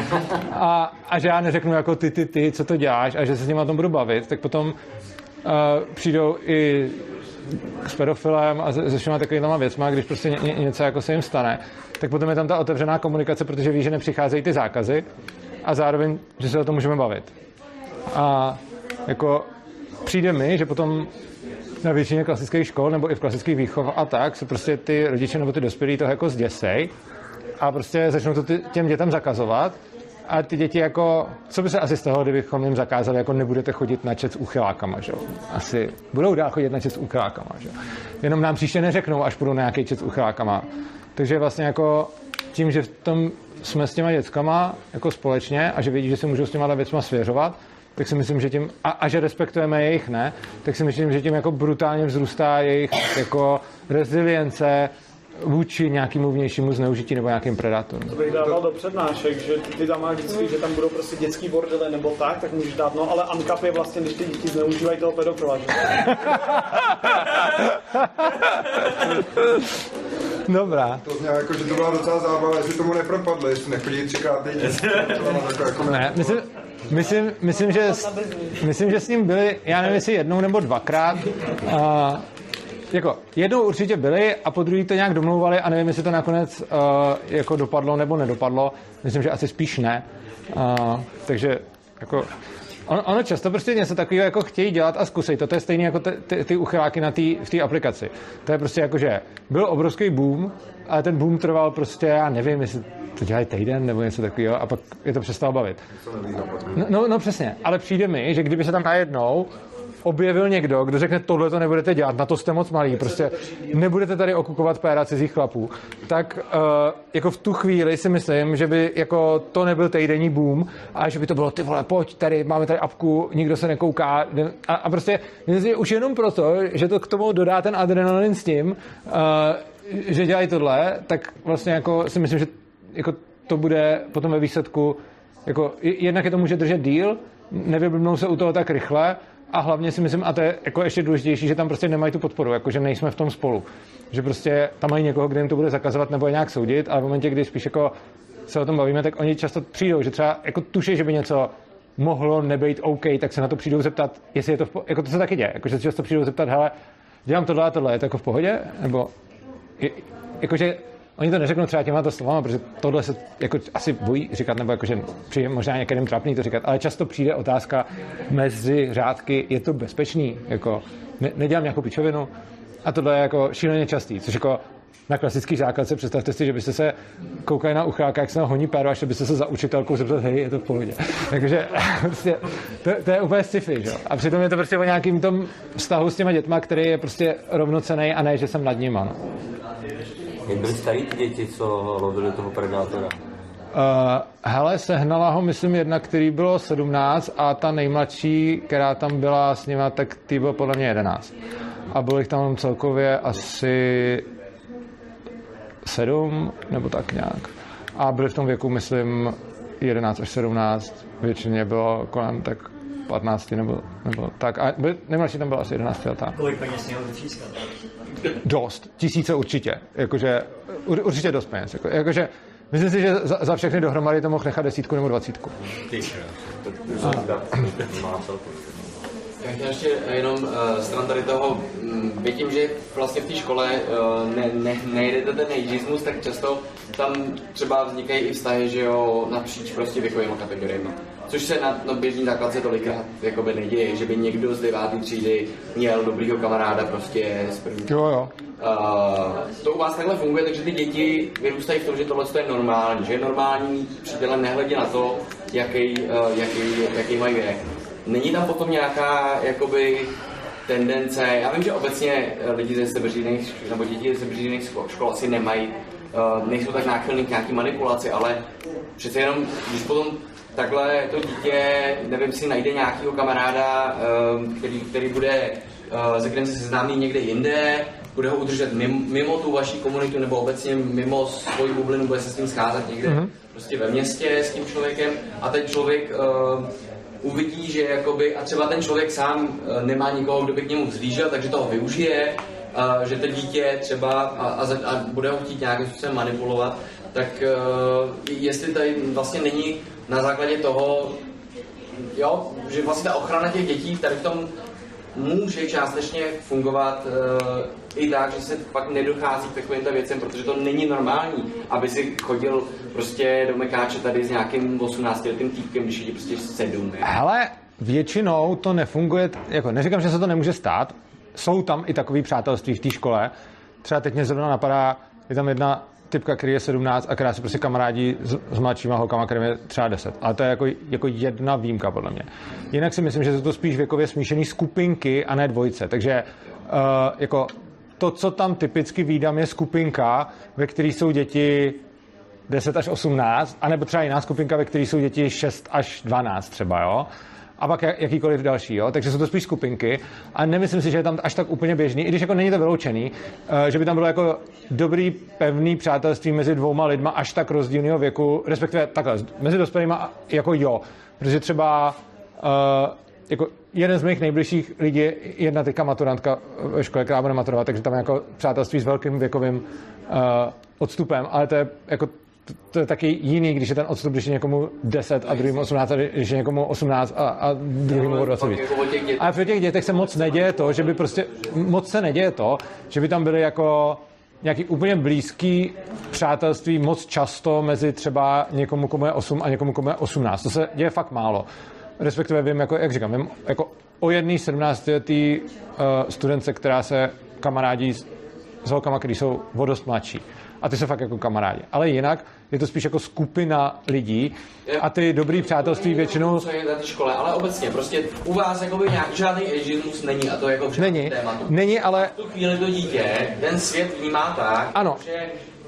a že já neřeknu jako ty, co to děláš a že se s nimi o tom budu bavit, tak potom přijdou i s pedofilem a se všema takovýma věcma, když prostě něco jako se jim stane, tak potom je tam ta otevřená komunikace, protože ví, že nepřicházejí ty zákazy a zároveň, že se o tom můžeme bavit. A jako přijde mi, že potom na většině klasických škol nebo i v klasických výchov a tak se prostě ty rodiče nebo ty dospělí toho jako zděsej a prostě začnou to těm dětem zakazovat a ty děti jako, co by se asi stalo, kdybychom jim zakázali, jako nebudete chodit na čet s úchylákama, že jo? Asi budou dál chodit na čet s úchylákama, že jo? Jenom nám příště neřeknou, až budou na nějaký čet s úchylákama. Takže vlastně jako tím, že v tom jsme s těma dětskama jako společně a že vědí, že se můžou s těma věcma svěřovat, tak si myslím, že tím, a že respektujeme jejich, ne, tak si myslím, že tím jako brutálně vzrůstá jejich jako rezilience vůči nějakému vnějšímu zneužití nebo nějakým predátorům. To bych dával do přednášek, že ty tam máš vždycky, že tam budou prostě dětský bordely nebo tak můžeš dát, no ale ANCAP je vlastně, když ty děti zneužívají toho pedofila, že? Dobrá. To znělo jako, že to byla docela zábava, že tomu nepropadlo, jestli nechodí 3x týdně. Ne, myslím, že s ním byli, já nevím, jestli jednou nebo dvakrát, jako jednou určitě byli a po druhý to nějak domlouvali a nevím, jestli to nakonec jako dopadlo nebo nedopadlo. Myslím, že asi spíš ne. Takže jako ono často prostě něco takového jako chtějí dělat a zkusej to. To je stejné jako ty uchyláky v té aplikaci. To je prostě jako, že byl obrovský boom, ale ten boom trval prostě, já nevím, jestli to dělají týden nebo něco takového a pak je to přestalo bavit. No přesně, ale přijde mi, že kdyby se tam najednou objevil někdo, kdo řekne, tohle to nebudete dělat, na to jste moc malí, prostě nebudete tady okukovat péra cizích chlapů, tak jako v tu chvíli si myslím, že by jako to nebyl týdenní boom a že by to bylo, ty vole, pojď tady, máme tady apku, nikdo se nekouká a prostě už jenom proto, že to k tomu dodá ten adrenalin s tím, že dělají tohle, tak vlastně jako si myslím, že jako to bude potom ve výsledku, jako jednak je to může držet díl, nevyblbnou se u toho tak rychle a hlavně si myslím, a to je jako ještě důležitější, že tam prostě nemají tu podporu, jako že nejsme v tom spolu. Že prostě tam mají někoho, kde jim to bude zakazovat nebo je nějak soudit, ale v momentě, kdy spíš jako se o tom bavíme, tak oni často přijdou, že třeba jako tuší, že by něco mohlo nebejt OK, tak se na to přijdou zeptat, jestli je to jako to se taky děje, jako že často přijdou zeptat, hele, dělám tohle a tohle, je to jako v pohodě? Nebo jakože oni to neřeknou třeba těma slovama, protože tohle se jako asi bojí říkat, nebo jakože přijde možná některým trápný to říkat, ale často přijde otázka mezi řádky, je to bezpečný, jako nedělám nějakou pičovinu a tohle je jako šíleně častý, což jako na klasický základce představte si, že byste se koukali na uchyláka, jak se na honí péro, až byste se za učitelkou zeptat, hej, je to v pohodě. Takže prostě, to je úplně sci-fi, že? A přitom je to prostě o nějakým tom vztahu s těma dětma, který je prostě rovnocenný a ne, že jsem nad nima. No. Jak byly starý ty děti, co lovili toho predátora? Hele, sehnala ho, myslím, jedna, který bylo 17 a ta nejmladší, která tam byla s nima, tak ty bylo podle mě 11. A bylo jich tam celkově asi 7, nebo tak nějak. A byli v tom věku, myslím, 11 až 17. Většině bylo kolem tak 15 nebo tak. A nejmladší tam byla asi 11 letá. Kolik peněz měl získat? Dost. Tisíce určitě. Jakože, určitě dost peněz. Jakože, myslím si, že za všechny dohromady to mohl nechat 10 nebo 20. Já chtěl ještě jenom stran tady toho, vidím, že vlastně v té škole nejdete ten ageismus, tak často tam třeba vznikají i vztahy, že jo, napříč prostě věkovými kategoriemi. Což se na běžný základce tolikrát jakoby neděje, že by někdo z 9. třídy měl dobrýho kamaráda prostě z první. Jo. To u vás takhle funguje, takže ty děti vyrůstají v tom, že tohle je normální, že je normální přítelem nehledě na to, jaký mají věk. Není tam potom nějaká jakoby tendence, já vím, že obecně lidi ze sebeřízených, nebo děti ze sebeřízených škol asi nemají, nejsou tak náchylní k nějaký manipulaci, ale přece jenom, když potom takhle to dítě, nevím, si najde nějakého kamaráda, který bude, se kterým se seznámí někde jinde, bude ho udržet mimo tu vaši komunitu nebo obecně mimo svoji bublinu, bude se s ním scházet někde prostě ve městě s tím člověkem a ten člověk uvidí, že jakoby, a třeba ten člověk sám nemá nikoho, kdo by k němu vzlížel, takže toho využije, že to dítě třeba a bude ho chtít nějakým způsobem manipulovat, tak jestli tady vlastně není na základě toho, jo, že vlastně ta ochrana těch dětí tady v tom může částečně fungovat i tak, že se pak nedochází k takovým věcem, protože to není normální, aby si chodil prostě do Mekáče tady s nějakým 18letým týpkem, když je prostě 7. Hele, většinou to nefunguje, jako neříkám, že se to nemůže stát, jsou tam i takový přátelství v té škole, třeba teď mě zrovna napadá, je tam jedna typka, který je 17 a která se prostě kamarádí s mladšíma holkama, kterým je třeba 10. Ale to je jako jedna výjimka, podle mě. Jinak si myslím, že jsou to spíš věkově smíšený skupinky a ne dvojice. Takže jako to, co tam typicky vídám, je skupinka, ve které jsou děti 10 až 18, anebo třeba jiná skupinka, ve které jsou děti 6 až 12 třeba, jo. A pak jakýkoliv další, jo? Takže jsou to spíš skupinky a nemyslím si, že je tam až tak úplně běžný, i když jako není to vyloučený, že by tam bylo jako dobrý, pevný přátelství mezi dvouma lidma až tak rozdílného věku, respektive takhle, mezi dospělýma jako jo, protože třeba jako jeden z mých nejbližších lidí je jedna teďka maturantka ve škole, která bude maturovat, takže tam je jako přátelství s velkým věkovým odstupem, ale to je jako to je taky jiný, když je ten odstup, když je někomu 10 a druhým 18, a když je někomu 18 a druhým 20. Ale pro těch dětech se moc neděje to, že by prostě, moc se neděje to, že by tam byly jako nějaký úplně blízký přátelství moc často mezi třeba někomu, komu je 8 a někomu, komu je 18. To se děje fakt málo. Respektive vím, jako, jak říkám, vím jako o jedné 17letý studence, která se kamarádí s holkama, který jsou o dost mladší. A ty jsou fakt jako kamarádi. Ale jinak je to spíš jako skupina lidí a ty dobrý přátelství většinou... Co je na té škole, ale obecně, prostě u vás jakoby žádný ageismus není a to jako v žádném tématu. Není, ale... V tu chvíli to dítě ten svět vnímá tak, ano. Že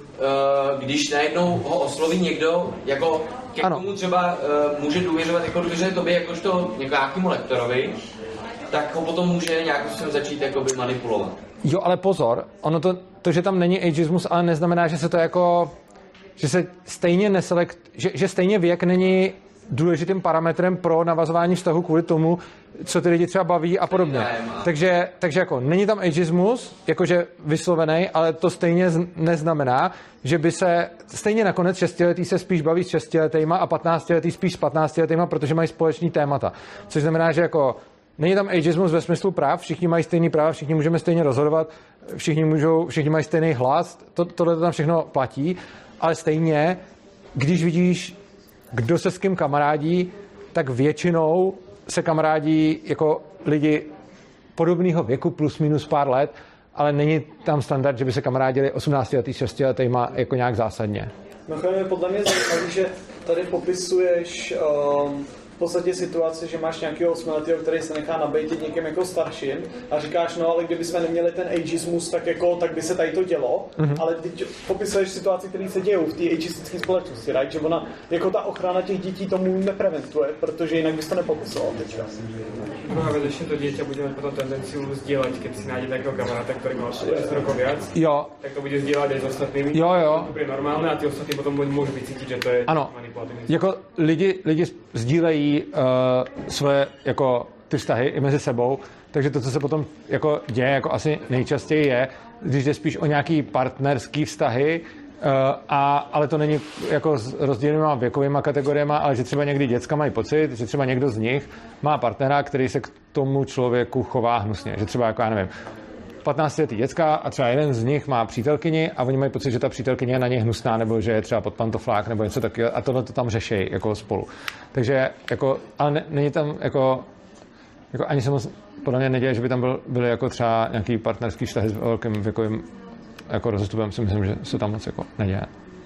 když najednou ho osloví někdo, jako ke komu třeba může důvěřovat, jako důvěřuje tobě jakožto nějakému lektorovi, tak ho potom může nějakým způsobem začít jakoby manipulovat. Jo, ale pozor, ono to, že tam není ageismus, ale neznamená, že se to jako, že se stejně že stejně věk není důležitým parametrem pro navazování vztahu kvůli tomu, co ty lidi třeba baví a podobně. Takže jako není tam ageismus, jakože vyslovený, ale to stejně neznamená, že by se stejně nakonec 6letý se spíš baví s 6letýma a 15letý spíš s 15letýma, protože mají společný témata. Což znamená, že jako není tam ageismus ve smyslu práv, všichni mají stejný práva, všichni můžeme stejně rozhodovat, všichni mají stejný hlas, tohle tam všechno platí, ale stejně, když vidíš, kdo se s kým kamarádí, tak většinou se kamarádí jako lidi podobného věku plus minus pár let, ale není tam standard, že by se kamarádili 18letý, 6letýma jako nějak zásadně. No je podle mě zajímavé, že tady popisuješ v podstatě situaci, že máš nějakého 8letého, který se nechá nabejtit někým jako starším a říkáš, no ale kdybychom neměli ten ageismus, tak by se tady to dělo, ale teď popisuješ situaci, které se dějou v té ageistické společnosti, right? Že ona, jako ta ochrana těch dětí tomu nepreventuje, protože jinak bys to nepopisoval teďka. No a vedlejšie to dieťa bude mať potom tendenciu zdieľať, keď si nájde takého kamaráta, ktorý má 6 rokov viac, tak to bude zdieľať aj s ostatnými. Jo. To je normálne a tí ostatní potom môžu vycítiť, že to je manipulatívne. Jako lidi sdílejí svoje jako ty vztahy i mezi sebou, takže to, co se potom jako děje, jako asi nejčastěji je, když jde spíš o nějaký partnerský vztahy, ale to není jako s rozdílnýma věkovýma kategoriemi, ale že třeba někdy děcka mají pocit, že třeba někdo z nich má partnera, který se k tomu člověku chová hnusně. Že třeba jako, já nevím, 15letý děcka a třeba jeden z nich má přítelkyni a oni mají pocit, že ta přítelkyně je na ně hnusná nebo že je třeba pod pantoflák nebo něco takového a tohle to tam řeší jako spolu. Takže jako, ale není tam jako ani se moc podle mě neděje, že by tam byly jako třeba nějaký partnerský vztahy s velkým věkovým jako rozestupem, si myslím, že se tam moc jako neděje.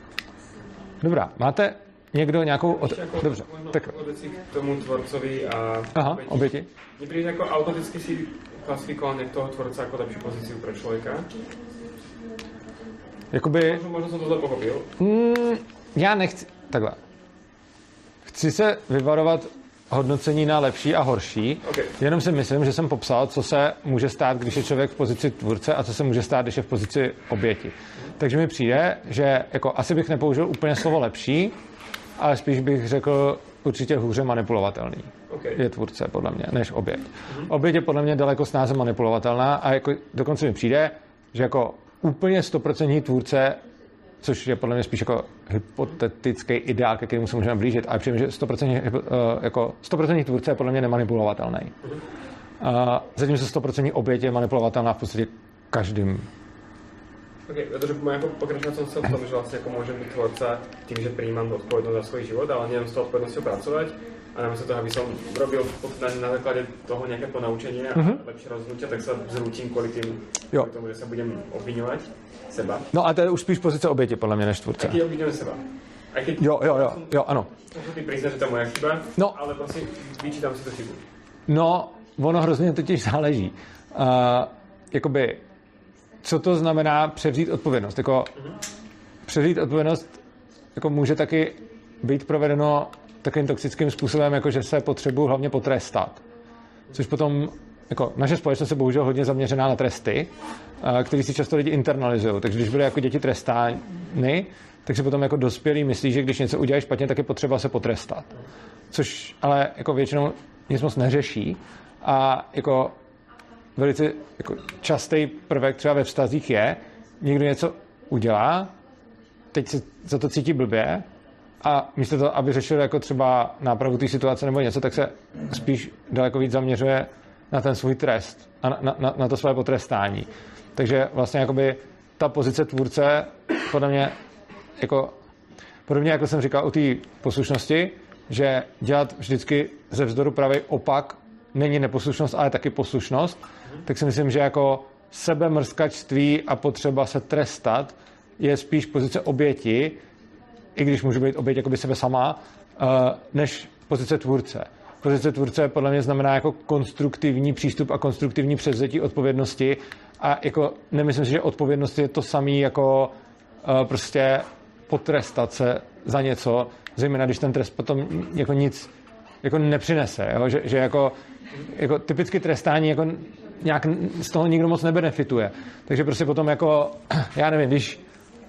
Dobrá, máte někdo nějakou... Dobře, tak... Oběci k tomu tvorcovi a... Aha, oběti. Mně přijde jako automaticky si klasifikovaný toho tvorca jako lepší pozíciu pro člověka. Jakoby... Možná jsem to zle pochopil. Já nechci... Takhle. Chci se vyvarovat hodnocení na lepší a horší. Okay. Jenom si myslím, že jsem popsal, co se může stát, když je člověk v pozici tvůrce a co se může stát, když je v pozici oběti. Takže mi přijde, že jako asi bych nepoužil úplně slovo lepší, ale spíš bych řekl určitě hůře manipulovatelný. Okay. Je tvůrce, podle mě, než oběť. Oběť je podle mě daleko snáze manipulovatelná a jako dokonce mi přijde, že jako úplně 100% tvůrce, což je podle mě spíš jako hypotetický ideál, ke kterému se můžeme blížit, ale přijím, že 100% tvůrce je podle mě nemanipulovatelný. Zatímco 100% oběť je manipulovatelná v podstatě každým. Ok, protože jako pokračovat jsem se v tom, že vlastně jako může být tvorca tím, že přijímám odpovědnost za svůj život, ale nevím s tou odpovědností pracovat a namiesto toho, aby som robil na základe toho nejaké ponaučenie a lepšie rozhodnutia, tak sa zrútim kvôli tomu, že sa budem obviňovať seba. No a to je už spíš pozice oběti, podle mě, než tvůrce. Aký obviňujem seba. Jo, ano. Můžu ty priznať, že to je moja chyba, ale prosím, vyčítam si to chybu. No, ono hrozně totiž záleží. Jakoby, co to znamená převzít odpovědnost? Jako, převzít odpovědnost jako může taky být provedeno takovým toxickým způsobem, jako že se potřebuji hlavně potrestat. Což potom, jako naše společnost je bohužel hodně zaměřená na tresty, který si často lidi internalizují. Takže když byly jako děti trestány, tak si potom jako dospělí myslí, že když něco udělají špatně, tak je potřeba se potrestat. Což ale jako většinou nic moc neřeší. A jako velice jako častý prvek třeba ve vztazích je, někdo něco udělá teď se za to cítí blbě a místo toho, aby řešil jako třeba nápravu té situace nebo něco, tak se spíš daleko víc zaměřuje na ten svůj trest a na to své potrestání. Takže vlastně jakoby ta pozice tvůrce podle mě jako podobně jako jsem říkal u té poslušnosti, že dělat vždycky ze vzdoru pravý opak není neposlušnost, ale taky poslušnost, tak si myslím, že jako sebemrskačství a potřeba se trestat je spíš pozice oběti, i když můžu být oběť jakoby sebe sama, než pozice tvůrce. Pozice tvůrce podle mě znamená jako konstruktivní přístup a konstruktivní převzetí odpovědnosti a jako nemyslím si, že odpovědnost je to samý jako prostě potrestat se za něco, zejména když ten trest potom jako nic jako nepřinese, jo? Že jako typicky trestání jako nějak z toho nikdo moc nebenefituje. Takže prostě potom jako, já nevím, když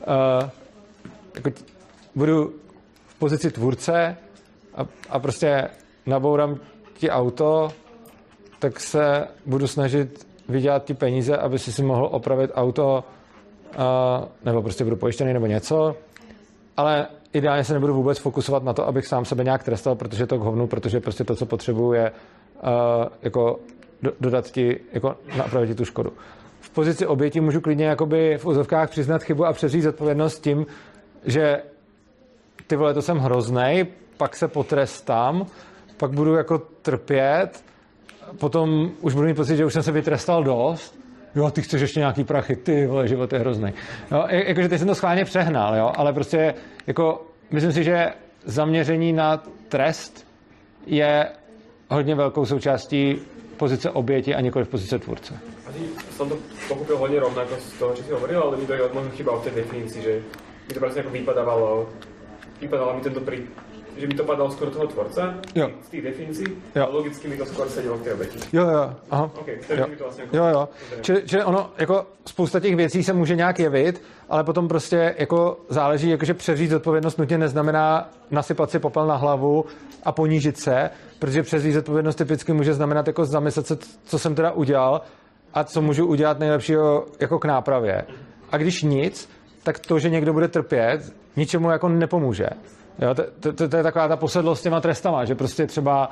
jako budu v pozici tvůrce a prostě nabourám ti auto, tak se budu snažit vydělat ti peníze, aby si mohl opravit auto, nebo prostě budu pojištěný nebo něco, ale ideálně se nebudu vůbec fokusovat na to, abych sám sebe nějak trestal, protože to k hovnu, protože prostě to, co potřebuju, je jako dodat ti, jako napravit ti tu škodu. V pozici oběti můžu klidně jakoby v úzovkách přiznat chybu a převzít zodpovědnost tím, že ty vole, to jsem hroznej, pak se potrestám, pak budu jako trpět, potom už budu mít pocit, že už jsem se vytrestal dost, jo, ty chceš ještě nějaký prachy, ty vole, život je hrozný. Jo, jakože teď jsem to schválně přehnal, jo, ale prostě jako myslím si, že zaměření na trest je hodně velkou součástí pozice oběti a nikoliv pozice tvůrce. Asi som to pochopil hodne rovnako z toho, čo si hovoril, ale mi to je možno chyba v tej definícii, že mi to presne ako vypadalo mi tento že mi to padalo skoro toho tvorca z tých definícií, a logicky mi to skoro sedilo v tej obeti. Jo, aha. Okay, takže mi to vlastně jo. Čili ono, jako spousta těch věcí se může nějak jevit, ale potom prostě jako záleží, jakože převzít zodpovědnost nutně neznamená nasypat si popel na hlavu a ponížit se, protože převzít zodpovědnost typicky může znamenat jako zamyslet se, co jsem teda udělal a co můžu udělat nejlepšího jako k nápravě. A když nic, tak to, že někdo bude trpět, ničemu jako nepomůže. Jo, to je taková ta posedlost s těma trestama, že prostě třeba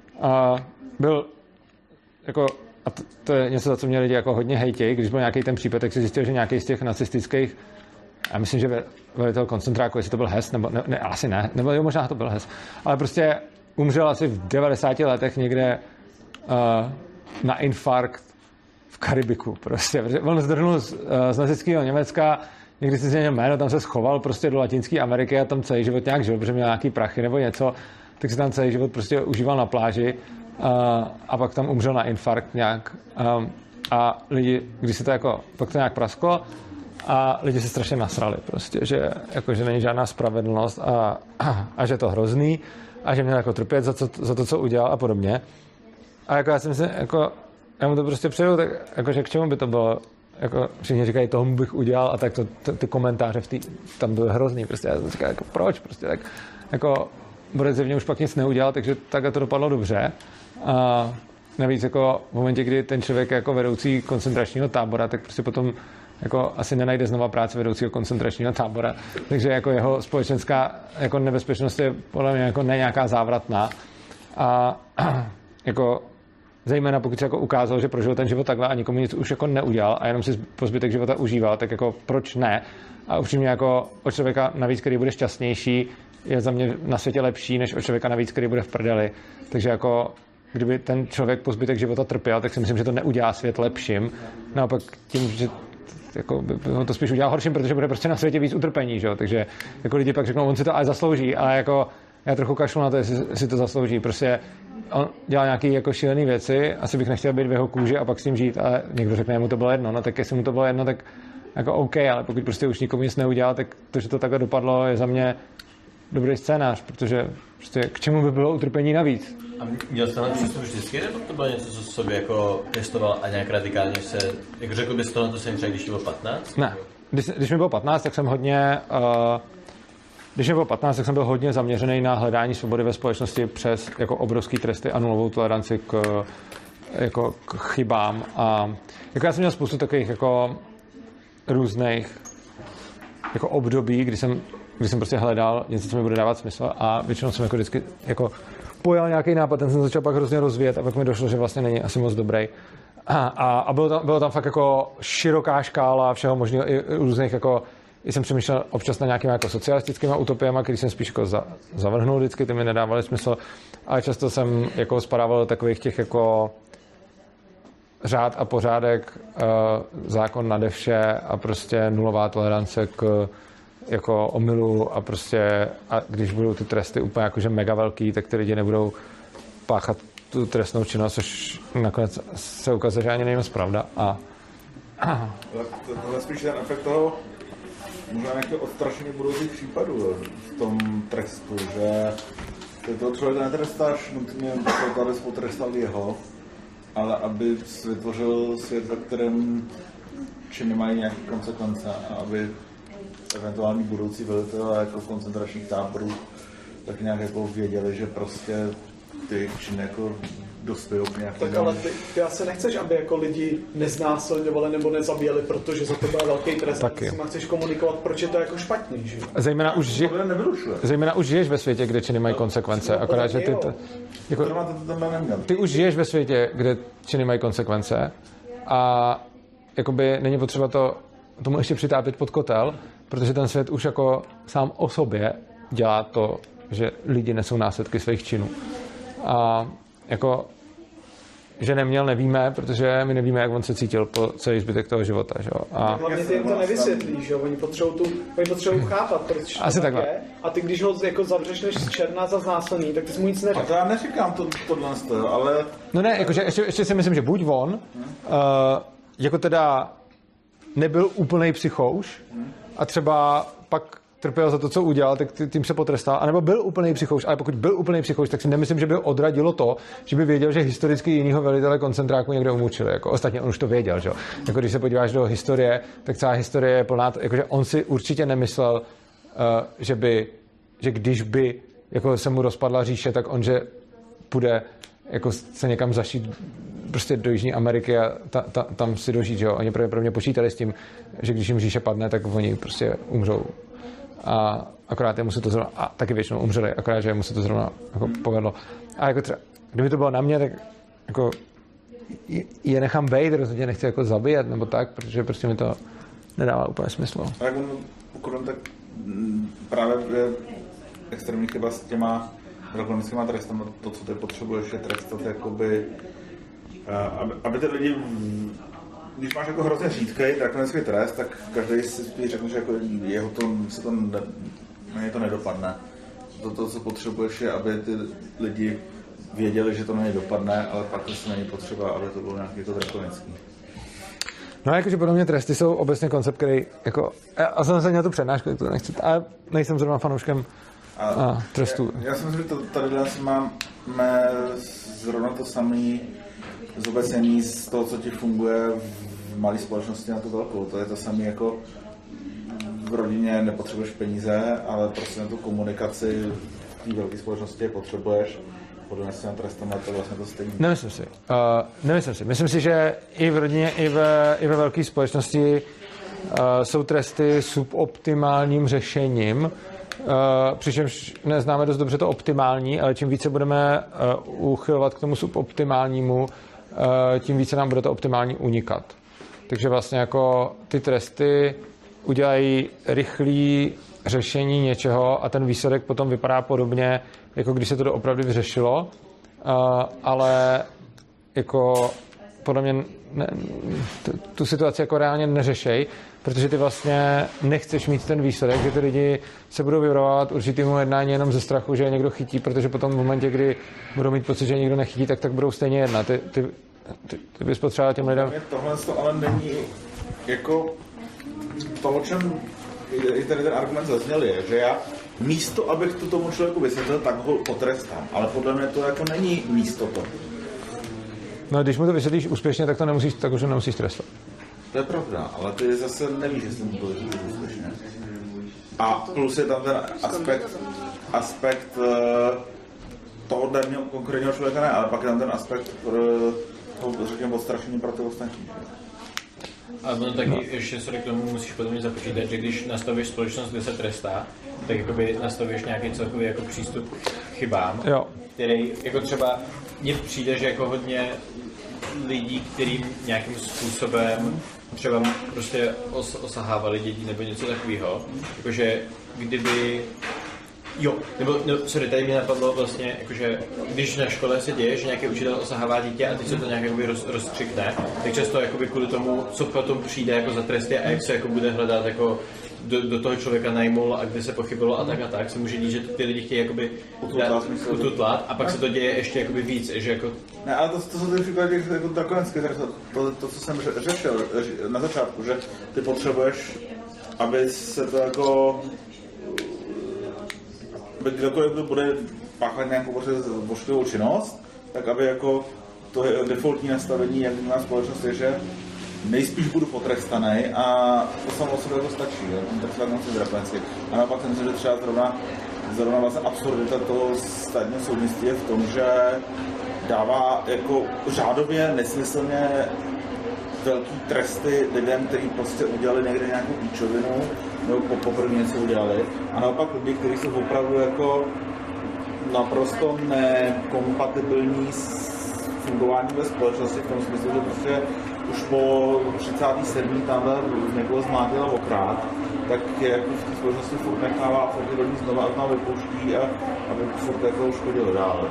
byl jako, a to je něco, za co mě lidi jako hodně hejtějí, když byl nějaký ten případ, tak si zjistil, že nějaký z těch nacistických, já myslím, že velitel koncentráku, jestli to byl Hess, nebo ne, asi ne, nebo jo, možná to byl Hess, ale prostě umřel asi v 90 letech někde na infarkt v Karibiku, prostě. On zdrhnul z nacistického Německa, někdy si změnil jméno, tam se schoval prostě do Latinské Ameriky a tam celý život nějak žil, protože měl nějaký prachy nebo něco, tak se tam celý život prostě užíval na pláži a pak tam umřel na infarkt nějak. A lidi, když se to jako, pak to nějak prasklo a lidi se strašně nasrali prostě, že není žádná spravedlnost a že je to hrozný a že měl jako trpět za to, co udělal a podobně. A jako já jsem si, jako, já mu to prostě přeju, tak jakože k čemu by to bylo? Jako všichni říkají, tomu bych udělal a tak ty komentáře tam byly hrozný. Prostě já jsem říkal, jako proč? Prostě tak jako Borec zjevně už pak nic neudělal, takže takhle to dopadlo dobře. A navíc jako v momentě, kdy ten člověk je jako vedoucí koncentračního tábora, tak prostě potom jako asi nenajde znova práci vedoucího koncentračního tábora. Takže jako jeho společenská jako nebezpečnost je podle mě jako ne nějaká závratná. A jako zejména pokud se jako ukázalo, že prožil ten život takhle a nikomu nic už jako neudělal a jenom si po zbytek života užíval, tak jako proč ne? A upřímně jako o člověka navíc, který bude šťastnější, je za mě na světě lepší, než o člověka navíc, který bude v prdeli. Takže jako kdyby ten člověk po zbytek života trpěl, tak si myslím, že to neudělá svět lepším. Naopak tím, že jako by to spíš udělá horším, protože bude prostě na světě víc utrpení, že jo? Takže jako lidi pak řeknou, on si to ale zaslouží, ale jako já trochu kašlu na to, jestli si to zaslouží. Prostě on dělá nějaký jako šílený věci, asi bych nechtěl být v jeho kůži a pak s tím žít, ale někdo řekne, mu to bylo jedno, no tak jestli mu to bylo jedno, tak jako OK, ale pokud prostě už nikomu nic neudělal, tak to, že to takhle dopadlo, je za mě dobrý scénář, protože prostě k čemu by bylo utrpení navíc? A měl jsi tenhle přístup vždycky, nebo to bylo něco, co sobě jako testoval a nějak radikálně se, jako řekl bys to na to jsem třeba, když bylo 15? Ne, když mi bylo 15, tak jsem hodně byl hodně zaměřený na hledání svobody ve společnosti přes jako obrovský tresty a nulovou toleranci k chybám. A jako já jsem měl spoustu takových jako různých jako období, kdy jsem prostě hledal něco, co mi bude dávat smysl a většinou jsem jako vždycky jako pojal nějaký nápad, ten jsem začal pak hrozně rozvíjet a pak mi došlo, že vlastně není asi moc dobrý. A bylo tam fakt jako široká škála všeho možného i různých jako, jsem přemýšlel občas na nějakými jako socialistickými utopiemi, který jsem spíš jako zavrhnul vždycky, ty mi nedávaly smysl, ale často jsem jako spadával do takových těch jako řád a pořádek, zákon nade vše a prostě nulová tolerance k jako omylu a prostě a když budou ty tresty úplně jakože mega velký, tak ty lidi nebudou páchat tu trestnou činnost, což nakonec se ukazuje, že ani není moc pravda. Tohle spíš ten efekt toho možná nějaké odstrašení budoucích případů v tom trestu, že ty toho člověka netrestáš nutně proto, abys potrestal jeho, ale aby vytvořil svět, ve kterém činy mají nějaké konsekvence a aby eventuální budoucí velitelé jako koncentračních táborů tak nějak jako věděli, že prostě ty činy jako dospějou k nějakému... Tak ale ty asi nechceš, aby jako lidi neznásilňovali nebo nezabíjeli, protože za to byl velký trest. Ty s nima chceš komunikovat, proč je to jako špatný, že? Zejména už žiješ ve světě, kde činy mají konsekvence. Akorát, že ty už žiješ ve světě, kde činy mají konsekvence a jakoby není potřeba tomu ještě přitápět pod kotel, protože ten svět už jako sám o sobě dělá to, že lidi nesou následky svých činů. A jako, že neměl, nevíme, protože my nevíme, jak on se cítil po celý zbytek toho života. Že? A hlavně ty jim to nevysvětlí, že? Oni potřebují chápat, proč to asi tak je. A ty, když ho jako zavřeš než černá za znásilný, tak ty jsi mu nic neřekl. A to já neříkám tohle, ale... No ne, jakože ještě si myslím, že buď on, jako teda nebyl úplnej psychouš a třeba pak trpěl za to, co udělal, tak tím se potrestal. A nebo byl úplnej psychouš, ale pokud byl úplnej psychouš, tak si nemyslím, že by ho odradilo to, že by věděl, že historicky jinýho velitele koncentráku někde umučili. Jako ostatně on už to věděl, že? Jako když se podíváš do historie, tak celá historie je plná, jakože on si určitě nemyslel, že když by jako se mu rozpadla říše, tak on, že půjde jako se někam zašít prostě do Jižní Ameriky a tam si dožít, že jo. Oni pravděpodobně počítali s tím, že když jim říše padne, tak oni prostě umřou. A akorát jemu se to zrovna, a taky většinou umřeli, akorát, že jemu se to zrovna jako povedlo. A jako třeba, kdyby to bylo na mě, tak jako je nechám bejt, rozhodně nechci jako zabíjet nebo tak, protože prostě mi to nedává úplně smysl. A jak pokud on tak právě je extrémní chyba s těma drakonickýma trestama, to, co ty potřebuješ, je trestat jakoby, aby ty lidi, když máš jako hrozně řídkej drakonický trest, tak každý si spíš řekne, že jako jeho to, se to, na ně to nedopadne. To, co potřebuješ, je, aby ty lidi věděli, že to na ně dopadne, ale pak to není potřeba, aby to bylo nějaký jako drakonický. No jakože podle mě tresty jsou obecně koncept, který jako, já jsem se měl tu přednášku, to nechci, ale nejsem zrovna fanouškem trestů. Já si myslím, že tady máme zrovna to samé zobecnění z toho, co ti funguje v malé společnosti na tu velkou. To je to samé jako v rodině nepotřebuješ peníze, ale prostě na tu komunikaci v té velké společnosti potřebuješ. Podle mě s těmi trestami je to vlastně to stejné. Nemyslím si. Myslím si, že i v rodině, i ve velké společnosti jsou tresty suboptimálním řešením, přičemž neznáme dost dobře to optimální, ale čím více budeme uchylovat k tomu suboptimálnímu, tím více nám bude to optimální unikat. Takže vlastně jako ty tresty udělají rychlé řešení něčeho a ten výsledek potom vypadá podobně, jako když se to doopravdy vyřešilo, ale jako podle mě tu situaci jako reálně neřešej, protože ty vlastně nechceš mít ten výsledek, že ty lidi se budou vyrovnávat určitýmu jednání jenom ze strachu, že je někdo chytí, protože potom v momentě, kdy budou mít pocit, že někdo nechytí, tak budou stejně jednat. Ty bys potřeboval těm lidem... Tohle to ale není jako to, o čem i tady ten argument zazněl, je, že já místo, abych to tomu člověku vysvětlil, tak ho potrestám. Ale podle mě to jako není místo to. No, když mu to vysvětlíš úspěšně, tak to nemusíš, tak už nemusíš trestat. To je pravda, ale ty zase nevíš, jestli mu to úspěšně. A plus je tam ten aspekt tohohle konkrétního člověka ne, ale pak je tam ten aspekt toho, řekněme, odstrašení pro ty ostatní. A ono taky, ještě se k tomu musíš potom započítat, že když nastavíš společnost, kde se trestá, tak jakoby nastavíš nějaký celkový jako přístup k chybám, který jako třeba mně přijde, že jako hodně lidí, kterým nějakým způsobem třeba prostě osahávali děti nebo něco takového, jakože kdyby tady mě napadlo vlastně, jakože když na škole se děje, že nějaký učitel osahává dítě a teď se to nějak jakoby rozstřikne, tak často jakoby kvůli tomu, co potom přijde jako za tresty a jak se jako bude hledat jako do toho člověka najmul a kde se pochybilo a tak se může dít, že ty lidi chtějí jakoby ututlat a pak se to děje ještě jakoby víc, že jako... Ne, ale to jsou ty příklady jako drakonické, to, co jsem řešil na začátku, že ty potřebuješ, aby se to jako... aby kdokoliv bude páchat nějakou božskou činnost, tak aby jako to je defaultní nastavení, jak na společnost je, že nejspíš budu potrestaný a to samo o sobě jako stačí, tak se tak moc drakonicky. A naopak si myslím, že třeba zrovna vlastně absurdita toho státního soudnictví je v tom, že dává jako řádově nesmyslně velký tresty lidem, kteří prostě udělali někde nějakou píčovinu nebo poprvé něco udělali. A naopak lidi, kteří jsou opravdu jako naprosto nekompatibilní s fungováním ve společnosti v tom smyslu, že prostě už po 37. tamhle někoho zmlátil a okrát, tak je jako v té společnosti furt nechává a furt do ní znova a tam vypouští a aby furt jako uškodilo dále.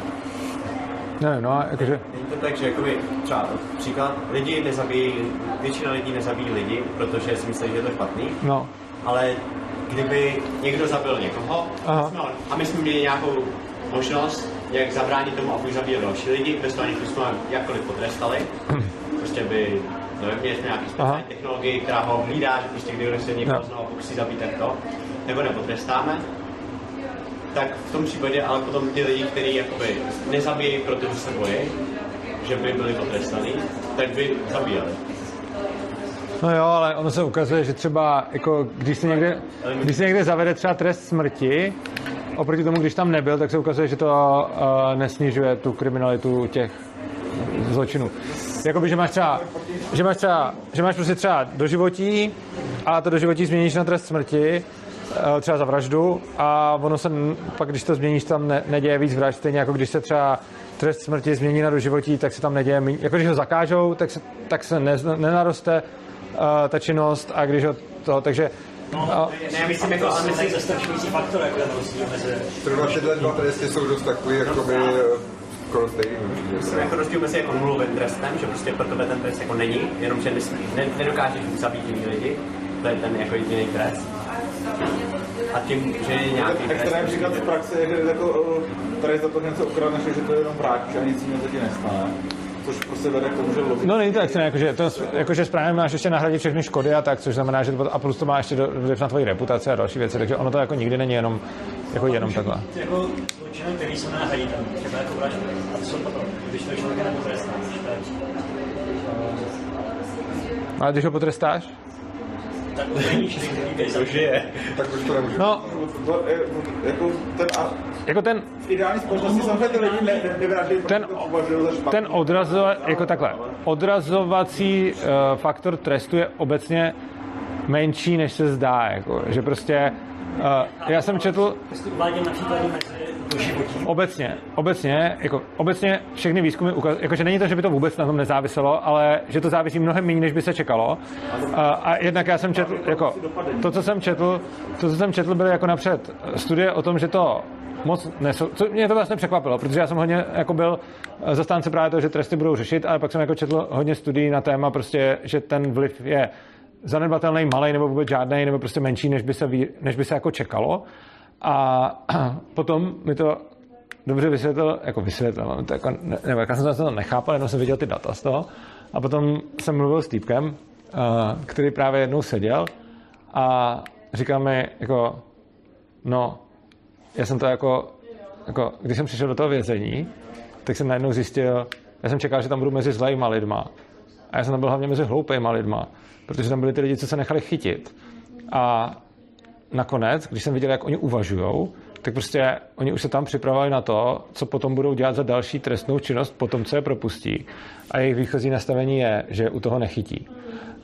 Ne, no a jakože... Není to tak, že jakoby třeba příklad, většina lidí nezabíjí lidi, protože si myslí, že je to špatný. No. Ale kdyby někdo zabil někoho, a my jsme měli nějakou možnost, jak zabránit tomu, aby zabíjel další lidi, bez toho jsme jakkoliv potrestali, prostě by, měli jsme nějaký speciální technologii, která ho hlídá, že prostě když se někoho znovu pokusí zabít, tak to, nebo nepotrestáme, tak v tom případě, ale potom ty lidi, kteří jakoby nezabíjí, protože se bojí, že by byli potrestaný, tak by zabíjeli. No jo, ale ono se ukazuje, že třeba, jako, když se někde zavede třeba trest smrti, oproti tomu, když tam nebyl, tak se ukazuje, že to nesnižuje tu kriminalitu těch zločinů. Jakoby, že máš prostě třeba doživotí a to doživotí změníš na trest smrti, třeba za vraždu a ono se pak, když to změníš, tam neděje víc vražd, stejně jako když se třeba trest smrti změní na doživotí, tak se tam neděje, jako když ho zakážou, tak se nenaroste ta činnost a když ho to, takže... No, ne, myslím jako, ale myslím zastrašující faktor, jako ten rozdíl mezi... Třeba tyhle dva tresty jsou dost takový, jakoby... skoro stejný. Myslím jako rozdíl mezi jako nulovým trestem, že prostě pro tebe ten trest jako není, jenom že nedokážeš zabít jiný lidi, to je ten jako jediný trest. A tím, že je nějaký trest... Extrémní příklad v praxi je, že jako trest za to něco ukradneš, že to jenom vrátíš a nic jiného ti nestane. Což prostě vede k tomu, že logicky... No není to extrémně, jakože správně máš ještě nahradit všechny škody a tak, což znamená, že to, a plus to má ještě vliv na tvoji reputaci a další věci, takže ono to jako nikdy není jenom takhle. Jako zločiny, který jsou nenahraditelné, třeba jako vraždy, a to jsou potom, když to člověk nepotrestáš, Ale když ho potrestáš? Tak to není všichni, který žije. Tak už to nemůže. No, jako ten v ideální společnosti samozřejmě ty lidi nevraždí, protože to považují za špatný. Jako takhle, odrazovací faktor trestu je obecně menší, než se zdá, jako, že prostě já jsem četl obecně všechny výzkumy ukazují, jakože není to, že by to vůbec na tom nezáviselo, ale že to závisí mnohem méně, než by se čekalo. A jednak já jsem četl, jako to, co jsem četl, byly jako napřed studie o tom, že to moc mě to vlastně překvapilo, protože já jsem hodně jako byl zastánce právě toho, že tresty budou řešit, ale pak jsem jako četl hodně studií na téma prostě, že ten vliv je zanedbatelný, malej nebo vůbec žádnej, nebo prostě menší, než by se jako čekalo. A potom mi to dobře vysvětlil, to jako, nebo já jsem to nechápal, jenom jsem viděl ty data z toho. A potom jsem mluvil s týpkem, který právě jednou seděl a říkal mi, jako, no, já jsem to jako, když jsem přišel do toho vězení, tak jsem najednou zjistil, já jsem čekal, že tam budu mezi zlejma lidma. A já jsem tam byl hlavně mezi hloupejma lidma, protože tam byli ty lidi, co se nechali chytit. A nakonec, když jsem viděl, jak oni uvažujou, tak prostě oni už se tam připravovali na to, co potom budou dělat za další trestnou činnost, potom co je propustí. A jejich výchozí nastavení je, že u toho nechytí.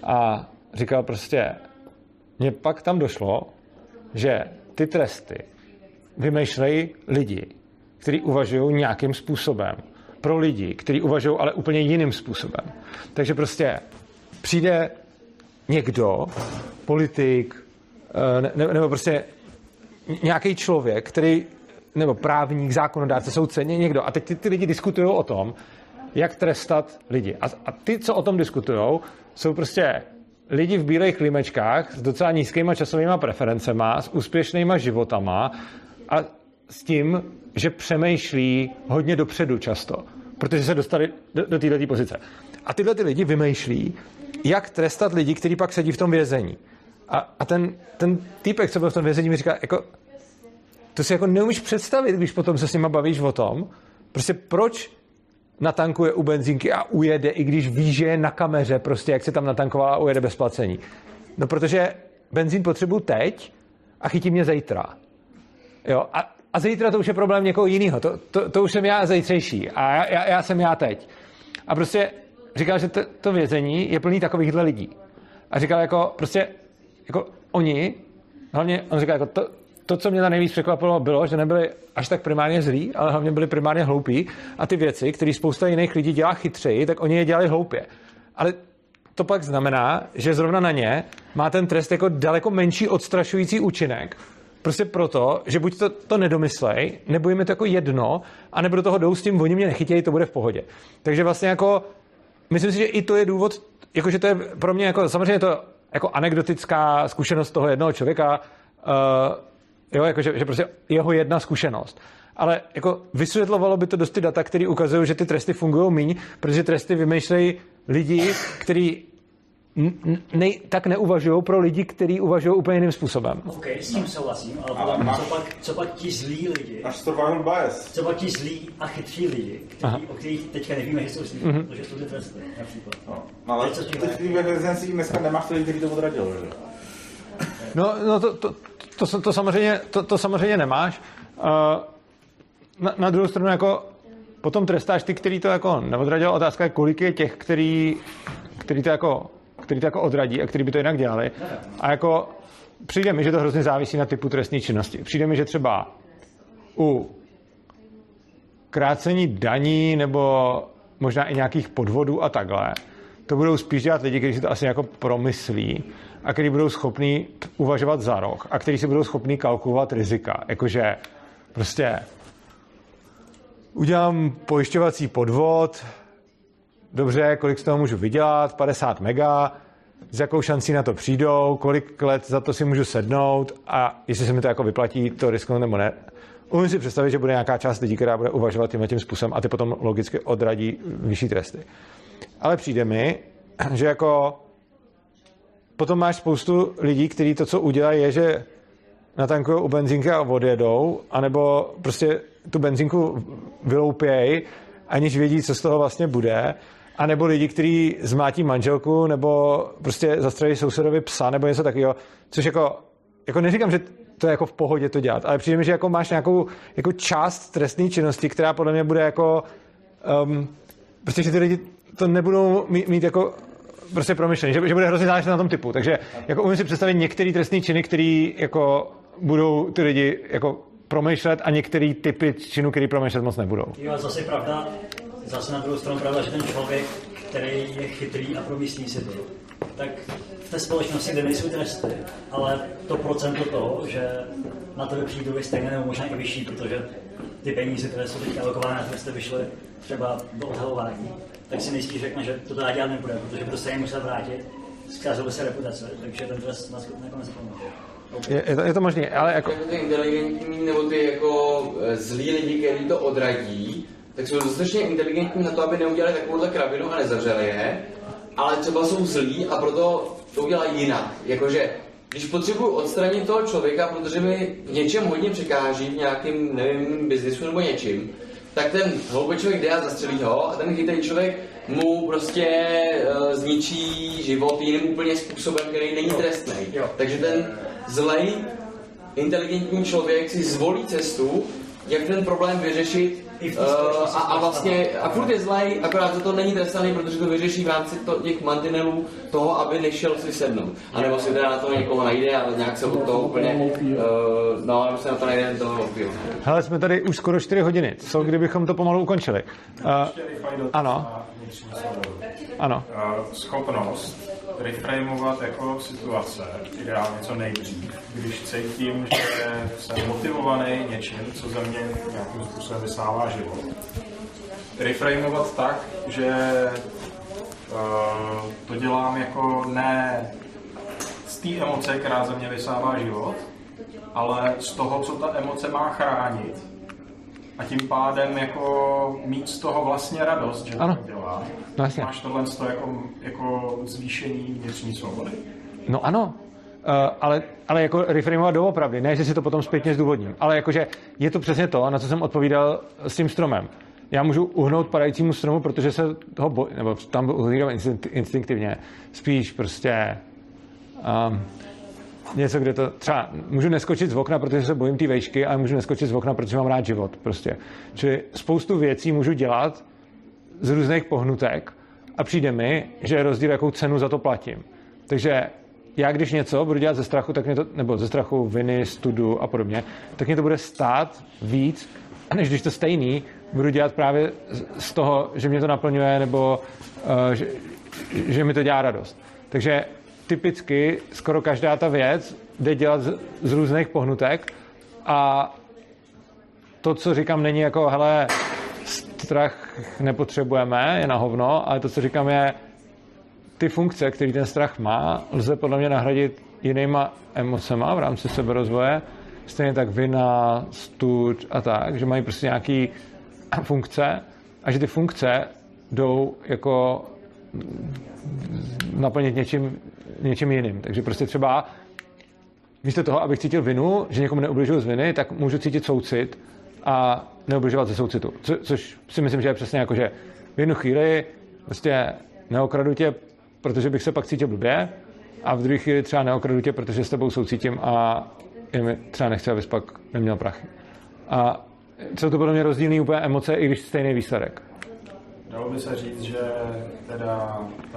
A říkal prostě, mně pak tam došlo, že ty tresty vymýšlejí lidi, kteří uvažují nějakým způsobem. Pro lidi, kteří uvažují ale úplně jiným způsobem. Takže prostě přijde někdo, politik, nebo prostě nějaký člověk, který, nebo právník, zákonodárce, soudce, někdo. A teď ty lidi diskutují o tom, jak trestat lidi. A ty, co o tom diskutují, jsou prostě lidi v bílých klimečkách s docela nízkýma časovýma preferencema, s úspěšnýma životama a s tím, že přemýšlí hodně dopředu často, protože se dostali do této pozice. A tyhle ty lidi vymýšlí, jak trestat lidi, kteří pak sedí v tom vězení. A ten týpek, co byl v tom vězení, mi říká, jako, to si jako neumíš představit, když potom se s nima bavíš o tom, prostě proč natankuje u benzínky a ujede, i když ví, že je na kameře, prostě jak se tam natankoval a ujede bez placení. No protože benzín potřebuju teď a chytí mě zítra. Jo, a zítra to už je problém někoho jiného. To už jsem já zítřejší a já jsem já teď. A prostě říkal, že to vězení je plný takovýchhle lidí. A říkal jako prostě jako oni, hlavně on říkal jako to, co mě na nejvíc překvapilo, bylo, že nebyli až tak primárně zlí, ale hlavně byli primárně hloupí a ty věci, které spousta jiných lidí dělá chytřeji, tak oni je dělali hloupě. Ale to pak znamená, že zrovna na ně má ten trest jako daleko menší odstrašující účinek. Prostě proto, že buď to nedomyslej, nebo jim je to jako jedno, anebo do toho jdou s tím, oni mě nechytějí, to bude v pohodě. Takže vlastně jako, myslím si, že i to je důvod, jakože to je pro mě jako, samozřejmě to jako anekdotická zkušenost toho jednoho člověka, jo, jako, že prostě jeho jedna zkušenost. Ale jako vysvětlovalo by to dost ty data, které ukazují, že ty tresty fungují míň, protože tresty vymýšlejí lidi, kteří tak neuvažují pro lidi, kteří uvažují úplně jiným způsobem. OK, s tím souhlasím, ale co pak ti zlí lidi? Až survival bias. Co pak ti zlí a chytří lidi, o kterých teďka nevíme, že jsou zlí, protože jsou ty tresty, například. No, ale teď ve vězenci dneska nemáš lidi, kteří to odradili, že? No to samozřejmě nemáš. Na druhou stranu jako potom trestáš ty, který to jako neodradil. Otázka je, kolik je těch, který to jako odradí a který by to jinak dělali. A jako přijde mi, že to hrozně závisí na typu trestné činnosti. Přijde mi, že třeba u krácení daní nebo možná i nějakých podvodů a takhle, to budou spíš dělat lidi, kteří si to asi jako promyslí a kteří budou schopní uvažovat za roh a kteří si budou schopní kalkulovat rizika. Jakože prostě udělám pojišťovací podvod, dobře, kolik z toho můžu vydělat, 50 mega, s jakou šancí na to přijdou, kolik let za to si můžu sednout a jestli se mi to jako vyplatí, to risknout nebo ne. Umím si představit, že bude nějaká část lidí, která bude uvažovat tím způsobem a ty potom logicky odradí vyšší tresty. Ale přijde mi, že jako potom máš spoustu lidí, kteří to, co udělají, je, že natankují u benzínky a odjedou, anebo prostě tu benzínku vyloupějí, aniž vědí, co z toho vlastně bude, anebo lidi, kteří zmátí manželku, nebo prostě zastřelí sousedovi psa, nebo něco takového, což jako neříkám, že to je jako v pohodě to dělat, ale přijde mi, že jako máš nějakou jako část trestné činnosti, která podle mě bude jako prostě, že ty lidi to nebudou mít jako prostě promyšlený, že bude hrozně záležet na tom typu. Takže jako umím si představit některé trestné činy, které jako budou ty lidi jako promýšlet a některé typy činů, které promýšlet moc nebudou. Jo, zase pravda, zase na druhou stranu pravda, že ten člověk, který je chytrý a promyslí si to, tak v té společnosti, kde nejsou tresty, ale to procento toho, že na to přijdou je stejné nebo možná i vyšší, protože ty peníze, které jsou teď alokované na tresty, vyšly třeba do odhalování, tak si nejspíš řekne, že to dá dělat nebude, protože by to stejně musel vrátit, zkázal by se reputace, takže ten trest nakonec nepomohl. Je to možné, ale jako... Ty inteligentní nebo ty jako zlí lidi, kteří to odradí, tak jsou dostatečně inteligentní na to, aby neudělali takovouhle kravinu a nezavřeli je, ale třeba jsou zlí a proto to udělají jinak. Jakože, když potřebuji odstranit toho člověka, protože mi v něčem hodně překáží, v nějakém, nevím, biznisu nebo něčím, tak ten hloupý člověk jde a zastřelí ho a ten chytrý člověk mu prostě zničí život jiným úplně způsobem, který není trestný. Takže ten zlej, inteligentní člověk si zvolí cestu, jak ten problém vyřešit a vlastně a furt je zlej, akorát za to není trestaný, protože to vyřeší v rámci těch mantinelů toho, aby nešel si sednout. A nebo si teda na toho někoho najde a nějak se od toho úplně nebo se na to najde toho opil. Hele, jsme tady už skoro 4 hodiny. Co kdybychom to pomalu ukončili? Ano. Ano. Schopnost reframovat jako situace, ideálně co nejdřív, když cítím, že jsem motivovaný něčím, co ze mě nějakým způsobem vysává život. Reframovat tak, že to dělám jako ne z té emoce, která ze mě vysává život, ale z toho, co ta emoce má chránit. A tím pádem jako mít z toho vlastně radost, že to dělá. Vlastně. Máš tohle jako zvýšení vnitřní svobody. No ano, ale jako reframovat doopravdy, ne, že si to potom zpětně zdůvodním, ale jakože je to přesně to, na co jsem odpovídal s tím stromem. Já můžu uhnout padajícímu stromu, protože se toho bojím, nebo tam uhlídám instinktivně, spíš prostě něco, kde to třeba můžu neskočit z okna, protože se bojím té vejšky, ale můžu neskočit z okna, protože mám rád život prostě. Čili spoustu věcí můžu dělat z různých pohnutek a přijde mi, že je rozdíl, jakou cenu za to platím. Takže já když něco budu dělat ze strachu, tak mě to, nebo ze strachu viny, studu a podobně, tak mě to bude stát víc, než když to stejný budu dělat právě z toho, že mě to naplňuje, nebo že mi to dělá radost. Takže typicky skoro každá ta věc jde dělat z různých pohnutek a to, co říkám, není jako, hele, strach nepotřebujeme, je na hovno, ale to, co říkám, je ty funkce, který ten strach má, lze podle mě nahradit jinýma emocema v rámci seberozvoje, stejně tak vina, stud a tak, že mají prostě nějaký funkce a že ty funkce jdou jako naplnit něčím jiným. Takže prostě třeba místo toho, abych cítil vinu, že někomu neubližuju z viny, tak můžu cítit soucit a neubližovat ze soucitu. Což si myslím, že je přesně jako, že v jednu chvíli prostě neokradu tě, protože bych se pak cítil blbě, a v druhé chvíli třeba neokradu tě, protože s tebou soucítím a mi třeba nechci, abys pak neměl prachy. A jsou to podle mě rozdílný úplně emoce, i když stejný výsledek. Dalo by se říct, že teda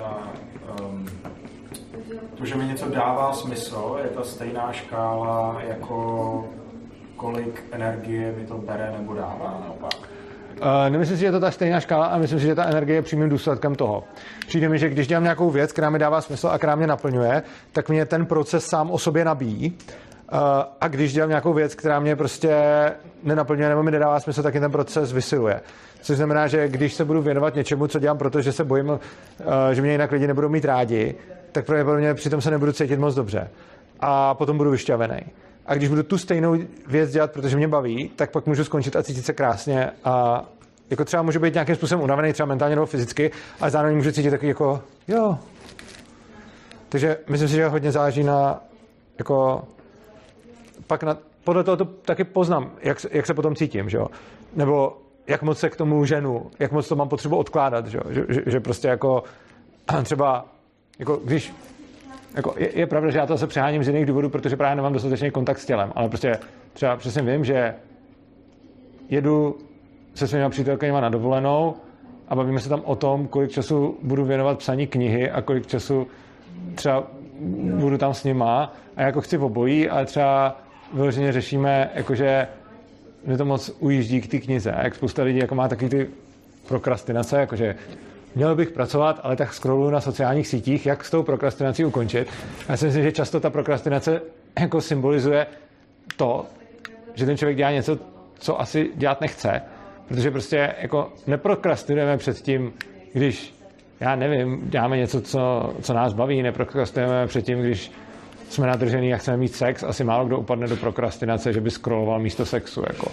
to, že mi něco dává smysl, je ta stejná škála, jako kolik energie mi to bere nebo dává naopak. Nemyslím si, že je to ta stejná škála a myslím si, že ta energie je přímým důsledkem toho. Přijde mi, že když dělám nějakou věc, která mi dává smysl a která mě naplňuje, tak mě ten proces sám o sobě nabíjí. A když dělám nějakou věc, která mě prostě nenaplňuje nebo mi nedává smysl, tak ten proces vysiluje. Což znamená, že když se budu věnovat něčemu, co dělám, protože se bojím, že mě jinak lidi nebudou mít rádi, tak pravděpodobně přitom se nebudu cítit moc dobře. A potom budu vyšťavený. A když budu tu stejnou věc dělat, protože mě baví, tak pak můžu skončit a cítit se krásně. A jako třeba můžu být nějakým způsobem unavený, třeba mentálně nebo fyzicky, ale zároveň můžu cítit takový jako jo. Takže myslím si, že hodně záleží na jako pak podle toho to taky poznám, jak se potom cítím, že jo? Nebo jak moc se k tomu ženu, jak moc to mám potřebu odkládat, že, že prostě jako třeba, jako když, jako je pravda, že já to se přeháním z jiných důvodů, protože právě nemám dostatečný kontakt s tělem, ale prostě třeba přesně vím, že jedu se svými přítelkyněma na dovolenou a bavíme se tam o tom, kolik času budu věnovat psaní knihy a kolik času třeba budu tam s nima a jako chci obojí, ale třeba vyloženě řešíme, jakože mě to moc ujíždí k té knize. A jak spousta lidí jako má takový ty prokrastinace, jakože měl bych pracovat, ale tak scrolluju na sociálních sítích, jak s tou prokrastinací ukončit. Já si myslím, že často ta prokrastinace jako symbolizuje to, že ten člověk dělá něco, co asi dělat nechce, protože prostě jako neprokrastinujeme před tím, když, já nevím, děláme něco, co nás baví, neprokrastinujeme před tím, když jsme nadržený a chceme mít sex, asi málo kdo upadne do prokrastinace, že by scrolloval místo sexu. Jako.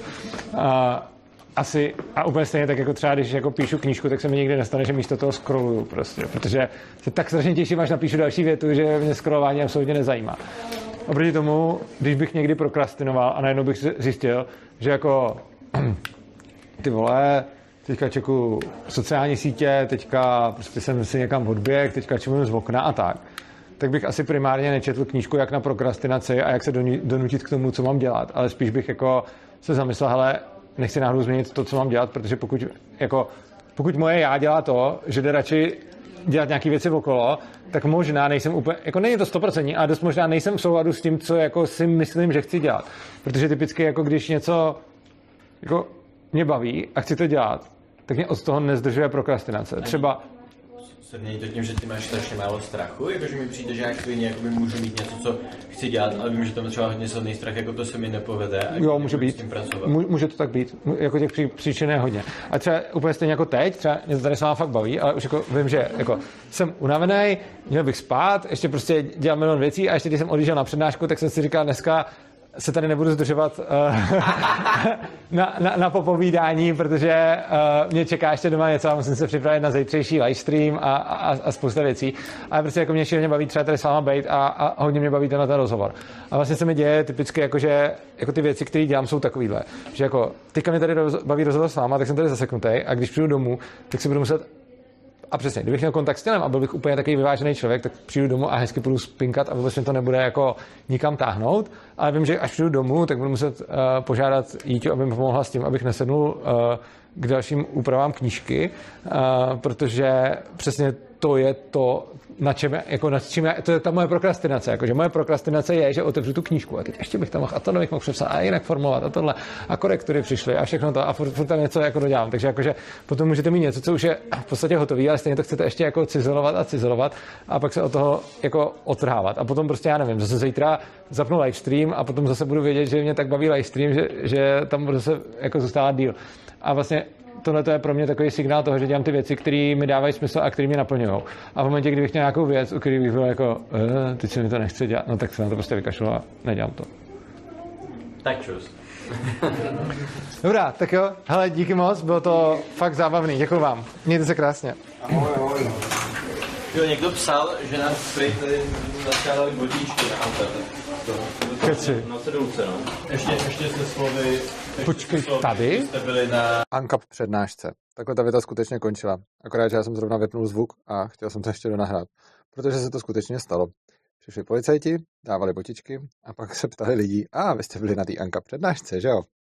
A úplně stejně tak, jako třeba, když jako píšu knížku, tak se mi nikdy nestane, že místo toho scrolluju prostě, protože se tak strašně těším, až napíšu další větu, že mě scrollování absolutně nezajímá. Oproti tomu, když bych někdy prokrastinoval a najednou bych zjistil, že jako ty vole, teďka čekuju sociální sítě, teďka prostě jsem si někam odběh, teďka čumuju z okna a tak bych asi primárně nečetl knížku jak na prokrastinaci a jak se donutit k tomu, co mám dělat, ale spíš bych jako se zamyslel, hele, nechci náhodou změnit to, co mám dělat, protože pokud moje já dělá to, že jde radši dělat nějaké věci okolo, tak možná nejsem úplně, jako není to 100%, ale dost možná nejsem v souladu s tím, co jako si myslím, že chci dělat. Protože typicky, jako když něco jako mě baví a chci to dělat, tak mě od toho nezdržuje prokrastinace. Třeba se mění to tím, že ty máš strašně málo strachu, jakože mi přijde, že jak klidně můžu mít něco, co chci dělat, ale vím, že tam třeba hodně silný strach, jako to se mi nepovede. Jo, může být. Může to tak být. Jako těch příčin je hodně. A třeba úplně stejně jako teď, třeba mě to tady se vám fakt baví, ale už jako vím, že jako jsem unavený, měl bych spát, ještě prostě dělám milion věcí a ještě když jsem odjížděl na přednášku, tak jsem si říkal dneska se tady nebudu zdržovat na popovídání, protože mě čeká ještě doma něco a musím se připravit na zítřejší livestream a spousta věcí. Ale prostě jako mě šíleně baví třeba tady s váma bejt a hodně mě baví ten rozhovor. A vlastně se mi děje typicky jako, že jako ty věci, které dělám, jsou takovýhle. Že jako teďka mě tady baví rozhovor s váma, tak jsem tady zaseknutý a když přijdu domů, tak si budu muset. A přesně, kdybych měl kontakt s tělem a byl bych úplně takový vyvážený člověk, tak přijdu domů a hezky půjdu spinkat a vůbec mě to nebude jako nikam táhnout. Ale vím, že až přijdu domů, tak budu muset požádat Jíťu, aby mi pomohla s tím, abych nesednul k dalším úpravám knížky, protože přesně to je to, to je ta moje prokrastinace. Jakože moje prokrastinace je, že otevřu tu knížku a teď ještě bych tam mohl a to bych mohl přepsat a jinak formulovat a tohle a korektury přišly a všechno to a furt tam něco jako dodělám. Takže jakože potom můžete mít něco, co už je v podstatě hotový, ale stejně to chcete ještě jako cizelovat a pak se od toho jako otrhávat. A potom prostě já nevím, zase zítra zapnu livestream a potom zase budu vědět, že mě tak baví livestream, že tam budu zase jako zůstávat díl. A vlastně tohle je pro mě takový signál toho, že dělám ty věci, které mi dávají smysl a které mě naplňují. A v momentě, kdybych měl nějakou věc, u které bych byl jako, teď se mi to nechce dělat, no tak se na to prostě vykašlu a nedělám to. Tak čus. Dobrá, tak jo, hele, díky moc, bylo to fakt zábavný, děkuji vám. Mějte se krásně. Ahoj. Jo, někdo psal, že nám tady naskádali botíčky na auta. Keci. No, cedulce, no. Ještě se slovy... Počkej, tady? Jste byli na... ANCAP přednášce. Takhle ta věta skutečně končila. Akorát, že já jsem zrovna vypnul zvuk a chtěl jsem to ještě donahrát. Protože se to skutečně stalo. Přišli policajti, dávali botičky a pak se ptali lidí, vy jste byli na té ANCAP přednášce, že jo?